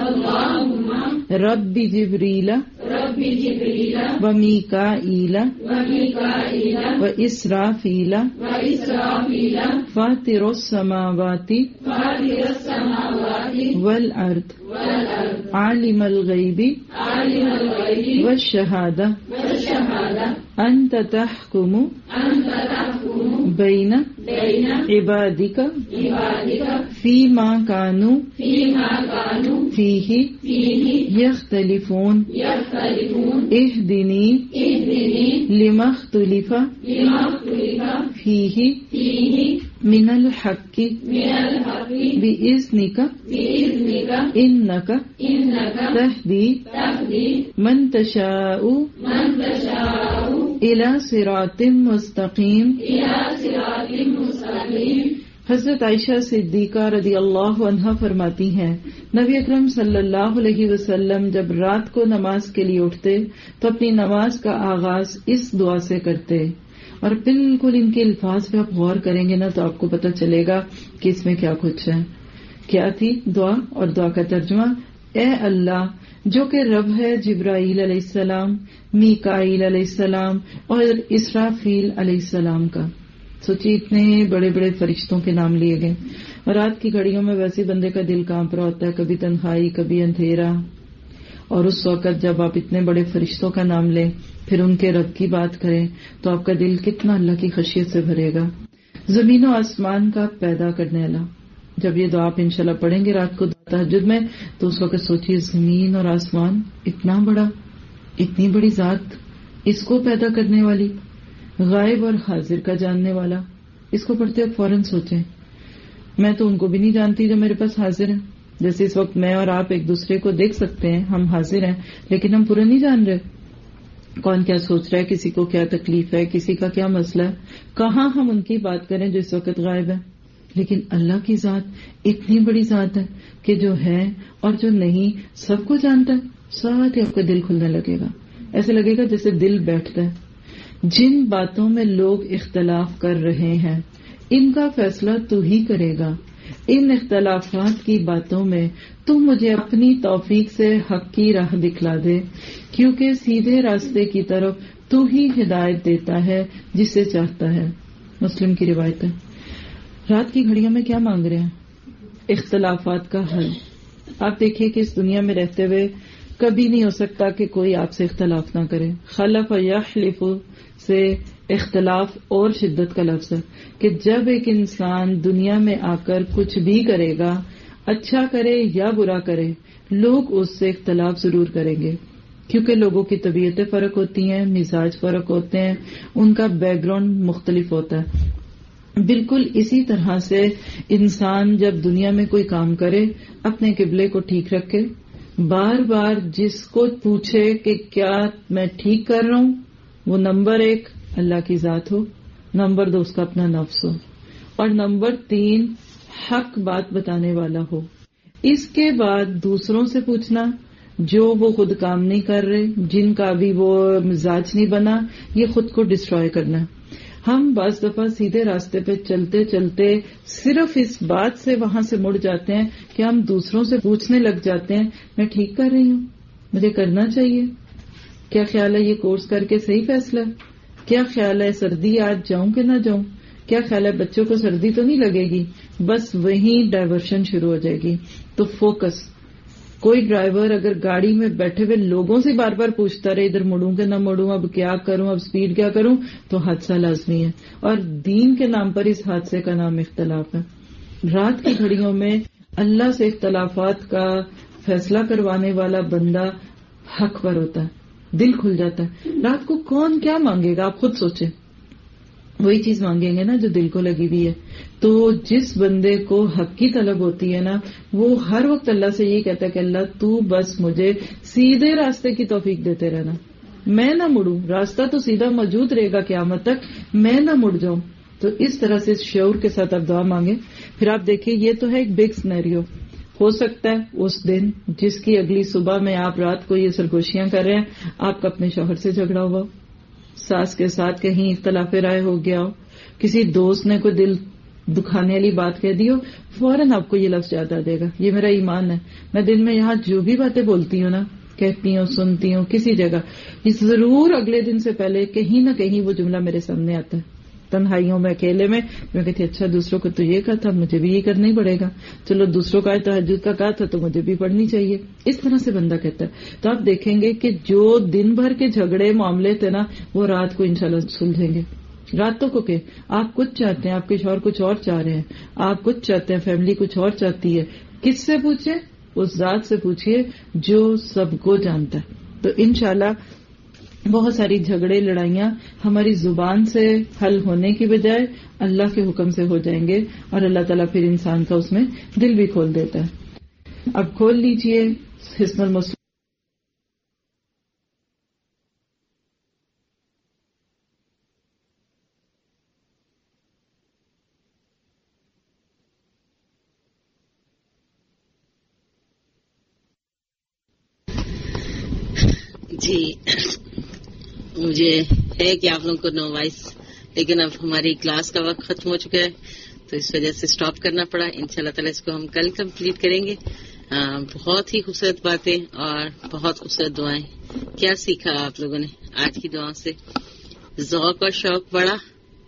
رب جبریل و میکائیل و اسرافیل فاطر السماوات والارض عالم الغیب والشہادہ انت تحکم بین عبادک فیما کانوا فیہ یختلفون اہدنی لما اختلف فیہ من الحق بإذنک انک تہدی من تشاء الی صراط مستقیم. حضرت عائشہ صدیقہ رضی اللہ عنہا فرماتی ہیں نبی اکرم صلی اللہ علیہ وسلم جب رات کو نماز کے لیے اٹھتے تو اپنی نماز کا آغاز اس دعا سے کرتے. اور بالکل ان کے الفاظ پہ آپ غور کریں گے نا تو آپ کو پتہ چلے گا کہ اس میں کیا کچھ ہے. کیا تھی دعا اور دعا کا ترجمہ؟ اے اللہ جو کہ رب ہے جبرائیل علیہ السلام، میکائیل علیہ السلام اور اسرافیل علیہ السلام کا. سوچیے اتنے بڑے بڑے فرشتوں کے نام لیے گئے. اور رات کی گھڑیوں میں ویسے بندے کا دل کانپ رہا ہوتا ہے، کبھی تنہائی کبھی اندھیرا. اور اس وقت جب آپ اتنے بڑے فرشتوں کا نام لیں پھر ان کے رب کی بات کریں تو آپ کا دل کتنا اللہ کی خشیت سے بھرے گا. زمین و آسمان کا پیدا کرنے والا. جب یہ دعا آپ انشاءاللہ پڑھیں گے رات کو تہجد میں تو اس وقت سوچیے زمین اور آسمان اتنا بڑا، اتنی بڑی ذات، اس کو پیدا کرنے والی، غائب اور حاضر کا جاننے والا. اس کو پڑھتے وقت فوراً سوچیں میں تو ان کو بھی نہیں جانتی جو میرے پاس حاضر ہیں. جیسے اس وقت میں اور آپ ایک دوسرے کو دیکھ سکتے ہیں، ہم حاضر ہیں لیکن ہم پورا نہیں جان رہے کون کیا سوچ رہا ہے، کسی کو کیا تکلیف ہے، کسی کا کیا مسئلہ ہے. کہاں ہم ان کی بات کریں جو اس وقت غائب ہے. لیکن اللہ کی ذات اتنی بڑی ذات ہے کہ جو ہے اور جو نہیں سب کو جانتا ہے. ساتھ ہی آپ کا دل کھلنے لگے گا، ایسے لگے گا جیسے دل بیٹھتا ہے. جن باتوں میں لوگ اختلاف کر رہے ہیں ان کا فیصلہ تو ہی کرے گا. ان اختلافات کی باتوں میں تو مجھے اپنی توفیق سے حق کی راہ دکھلا دے، کیونکہ سیدھے راستے کی طرف تو ہی ہدایت دیتا ہے جسے چاہتا ہے. مسلم کی روایت ہے. رات کی گھڑیوں میں کیا مانگ رہے ہیں؟ اختلافات کا حل. آپ دیکھیے کہ اس دنیا میں رہتے ہوئے کبھی نہیں ہو سکتا کہ کوئی آپ سے اختلاف نہ کرے. خلف یخلف سے اختلاف اور شدت کا لفظ ہے کہ جب ایک انسان دنیا میں آ کر کچھ بھی کرے گا، اچھا کرے یا برا کرے، لوگ اس سے اختلاف ضرور کریں گے، کیونکہ لوگوں کی طبیعتیں فرق ہوتی ہیں، مزاج فرق ہوتے ہیں، ان کا بیک گراؤنڈ مختلف ہوتا ہے. بالکل اسی طرح سے انسان جب دنیا میں کوئی کام کرے اپنے قبلے کو ٹھیک رکھے، بار بار جس کو پوچھے کہ کیا میں ٹھیک کر رہا ہوں، وہ نمبر 1 اللہ کی ذات ہو، نمبر 2 اس کا اپنا نفس ہو، اور نمبر 3 حق بات بتانے والا ہو. اس کے بعد دوسروں سے پوچھنا جو وہ خود کام نہیں کر رہے، جن کا بھی وہ مزاج نہیں بنا، یہ خود کو ڈسٹروائے کرنا ہے. ہم بعض دفعہ سیدھے راستے پہ چلتے چلتے صرف اس بات سے وہاں سے مڑ جاتے ہیں کہ ہم دوسروں سے پوچھنے لگ جاتے ہیں میں ٹھیک کر رہی ہوں، مجھے کرنا چاہیے، کیا خیال ہے یہ کورس کر کے صحیح فیصلہ ہے، کیا خیال ہے سردی آج جاؤں کہ نہ جاؤں، کیا خیال ہے بچوں کو سردی تو نہیں لگے گی. بس وہیں ڈائیورشن شروع ہو جائے گی. تو فوکس. کوئی ڈرائیور اگر گاڑی میں بیٹھے ہوئے لوگوں سے بار بار پوچھتا رہے ادھر مڑوں کہ نہ مڑوں، اب کیا کروں، اب سپیڈ کیا کروں، تو حادثہ لازمی ہے. اور دین کے نام پر اس حادثے کا نام اختلاف ہے. رات کی گھڑیوں میں اللہ سے اختلافات کا فیصلہ کروانے والا بندہ حق پر ہوتا ہے، دل کھل جاتا ہے. رات کو کون کیا مانگے گا آپ خود سوچیں، وہی چیز مانگیں گے نا جو دل کو لگی ہوئی ہے. تو جس بندے کو حق کی طلب ہوتی ہے نا، وہ ہر وقت اللہ سے یہ کہتا ہے کہ اللہ تو بس مجھے سیدھے راستے کی توفیق دیتے رہنا، میں نہ مڑوں، راستہ تو سیدھا موجود رہے گا قیامت تک، میں نہ مڑ جاؤں. تو اس طرح سے شعور کے ساتھ آپ دعا مانگیں. پھر آپ دیکھیں یہ تو ہے ایک بگ سینیریو. ہو سکتا ہے اس دن جس کی اگلی صبح میں آپ رات کو یہ سرگوشیاں کر رہے ہیں آپ کا اپنے شوہر سے جھگڑا ہوا، ساس کے ساتھ کہیں اختلاف رائے ہو گیا ہو، کسی دوست نے کوئی دل دکھانے والی بات کہہ دی ہو، فوراً آپ کو یہ لفظ یاد آ جائے گا یہ میرا ایمان ہے. میں دن میں یہاں جو بھی باتیں بولتی ہوں نا، کہتی ہوں، سنتی ہوں کسی جگہ، یہ ضرور اگلے دن سے پہلے کہیں نہ کہیں وہ جملہ میرے سامنے آتا ہے. تنہائیوں میں اکیلے میں کہتی اچھا دوسروں کو تو یہ کہا تھا، مجھے بھی یہ کرنا ہی پڑے گا، چلو دوسروں کا تہجد کا کہا تھا تو مجھے بھی پڑھنی چاہیے. اس طرح سے بندہ کہتا ہے. تو آپ دیکھیں گے کہ جو دن بھر کے جھگڑے معاملے تھے نا وہ رات کو انشاءاللہ سلجھیں گے. راتوں کو کہ آپ کچھ چاہتے ہیں، آپ کے شوہر کچھ اور چاہ رہے ہیں، آپ کچھ چاہتے ہیں، فیملی کچھ اور چاہتی ہے، کس سے پوچھیں؟ اس ذات سے پوچھئے جو سب کو جانتا ہے. تو انشاءاللہ بہت ساری جھگڑے لڑائیاں ہماری زبان سے حل ہونے کی بجائے اللہ کے حکم سے ہو جائیں گے، اور اللہ تعالیٰ پھر انسان کا اس میں دل بھی کھول دیتا ہے. اب کھول لیجئے حسن المسلم. جی مجھے ہے کہ آپ لوگوں کو نو وائس، لیکن اب ہماری کلاس کا وقت ختم ہو چکا ہے تو اس وجہ سے سٹاپ کرنا پڑا. انشاءاللہ تعالیٰ اس کو ہم کل کمپلیٹ کریں گے. بہت ہی خوبصورت باتیں اور بہت خوبصورت دعائیں. کیا سیکھا آپ لوگوں نے آج کی دعاؤں سے؟ ذوق اور شوق بڑا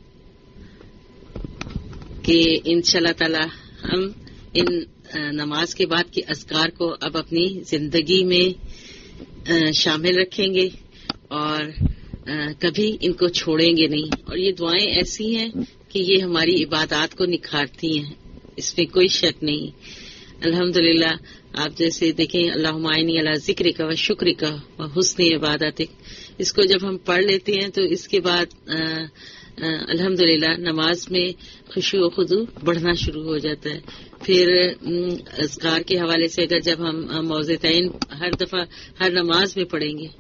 کہ انشاءاللہ تعالیٰ ہم ان نماز کے بعد کے اذکار کو اب اپنی زندگی میں شامل رکھیں گے اور کبھی ان کو چھوڑیں گے نہیں. اور یہ دعائیں ایسی ہیں کہ یہ ہماری عبادات کو نکھارتی ہیں، اس میں کوئی شک نہیں. الحمدللہ آپ جیسے دیکھیں اللہم اعنی علی ذکرک و شکرک و حسن عبادتک، اس کو جب ہم پڑھ لیتے ہیں تو اس کے بعد الحمدللہ نماز میں خشوع و خضوع بڑھنا شروع ہو جاتا ہے. پھر اذکار کے حوالے سے اگر جب ہم موضعتین ہر دفعہ ہر نماز میں پڑھیں گے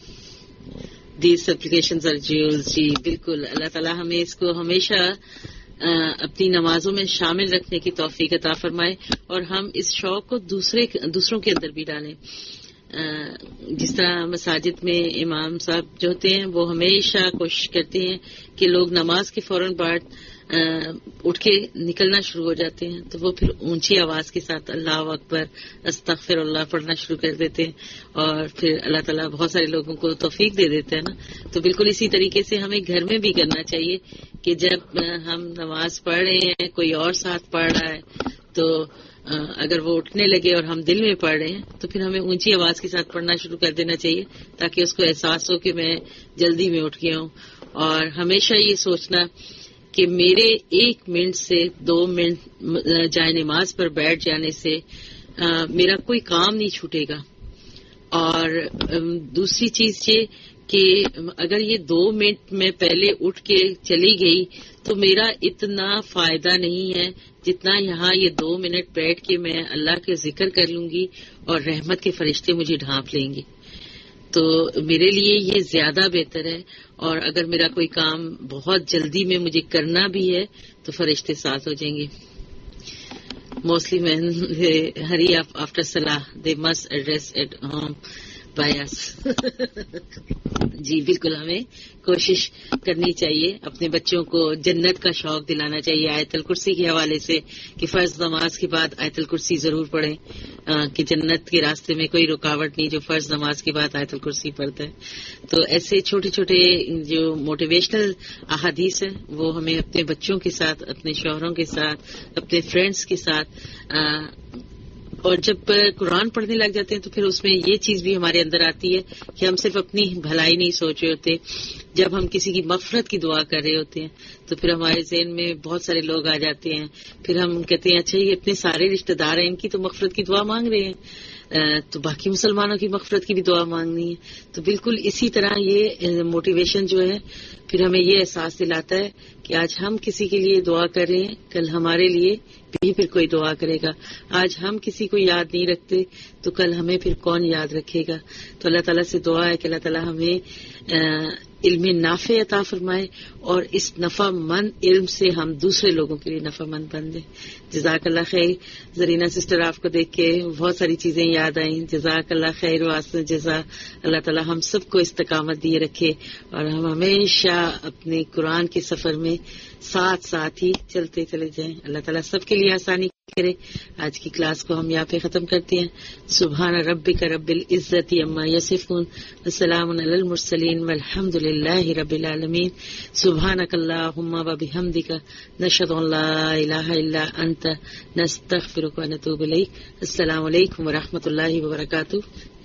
دیز سپلیکیشنز اور جیوز، جی بالکل اللہ تعالیٰ ہمیں اس کو ہمیشہ اپنی نمازوں میں شامل رکھنے کی توفیق عطا فرمائے اور ہم اس شوق کو دوسروں کے اندر بھی ڈالیں. جس طرح مساجد میں امام صاحب جو ہوتے ہیں وہ ہمیشہ کوشش کرتے ہیں کہ لوگ نماز کے فوراً بعد اٹھ کے نکلنا شروع ہو جاتے ہیں تو وہ پھر اونچی آواز کے ساتھ اللہ اکبر استغفر اللہ پڑھنا شروع کر دیتے ہیں اور پھر اللہ تعالیٰ بہت سارے لوگوں کو توفیق دے دیتا ہے نا. تو بالکل اسی طریقے سے ہمیں گھر میں بھی کرنا چاہیے کہ جب ہم نماز پڑھ رہے ہیں کوئی اور ساتھ پڑھ رہا ہے تو اگر وہ اٹھنے لگے اور ہم دل میں پڑھ رہے ہیں تو پھر ہمیں اونچی آواز کے ساتھ پڑھنا شروع کر دینا چاہیے تاکہ اس کو احساس ہو کہ میں جلدی میں اٹھ گیا ہوں. اور ہمیشہ یہ سوچنا کہ میرے 1 منٹ سے 2 منٹ جائے نماز پر بیٹھ جانے سے میرا کوئی کام نہیں چھوٹے گا. اور دوسری چیز یہ کہ اگر یہ 2 منٹ میں پہلے اٹھ کے چلی گئی تو میرا اتنا فائدہ نہیں ہے جتنا یہاں یہ 2 منٹ بیٹھ کے میں اللہ کے ذکر کر لوں گی اور رحمت کے فرشتے مجھے ڈھانپ لیں گے. تو میرے لیے یہ زیادہ بہتر ہے. اور اگر میرا کوئی کام بہت جلدی میں مجھے کرنا بھی ہے تو فرشتے ساتھ ہو جائیں گے. موسٹلی مین ہری آفٹر صلاح they must address at home by us. جی بالکل ہمیں کوشش کرنی چاہیے اپنے بچوں کو جنت کا شوق دلانا چاہیے آیت الکرسی کے حوالے سے کہ فرض نماز کے بعد آیت الکرسی ضرور پڑھیں کہ جنت کے راستے میں کوئی رکاوٹ نہیں جو فرض نماز کے بعد آیت الکرسی پڑھتا ہے. تو ایسے چھوٹے چھوٹے جو موٹیویشنل احادیث ہیں وہ ہمیں اپنے بچوں کے ساتھ اپنے شوہروں کے ساتھ اپنے فرینڈس کے ساتھ اور جب قرآن پڑھنے لگ جاتے ہیں تو پھر اس میں یہ چیز بھی ہمارے اندر آتی ہے کہ ہم صرف اپنی بھلائی نہیں سوچ رہے ہوتے. جب ہم کسی کی مغفرت کی دعا کر رہے ہوتے ہیں تو پھر ہمارے ذہن میں بہت سارے لوگ آ جاتے ہیں. پھر ہم کہتے ہیں اچھا یہ اتنے سارے رشتہ دار ہیں ان کی تو مغفرت کی دعا مانگ رہے ہیں تو باقی مسلمانوں کی مغفرت کی بھی دعا مانگنی ہے. تو بالکل اسی طرح یہ موٹیویشن جو ہے پھر ہمیں یہ احساس دلاتا ہے کہ آج ہم کسی کے لیے دعا کر رہے ہیں کل ہمارے لیے بھی پھر کوئی دعا کرے گا. آج ہم کسی کو یاد نہیں رکھتے تو کل ہمیں پھر کون یاد رکھے گا. تو اللہ تعالیٰ سے دعا ہے کہ اللہ تعالیٰ ہمیں علم نافع عطا فرمائے اور اس نفع مند علم سے ہم دوسرے لوگوں کے لیے نفع مند بن دیں. جزاک اللہ خیر. زرینہ سسٹر آپ کو دیکھ کے بہت ساری چیزیں یاد آئیں. جزاک اللہ خیر واسطہ جزا. اللہ تعالیٰ ہم سب کو استقامت دیے رکھے اور ہم ہمیشہ اپنے قرآن کے سفر میں ساتھ ہی چلتے چلے جائیں. اللہ تعالیٰ سب کے لیے آسانی کرے. آج کی کلاس کو ہم یہاں پہ ختم کرتے ہیں. سبحان ربک رب العزت عما یصفون وسلام علی المرسلین والحمد للہ رب العالمین. سبحانک اللہم وبحمدک نشہد ان لا الہ الا انت نستغفرک ونتوب الیک. السلام علیکم ورحمۃ اللہ وبرکاتہ.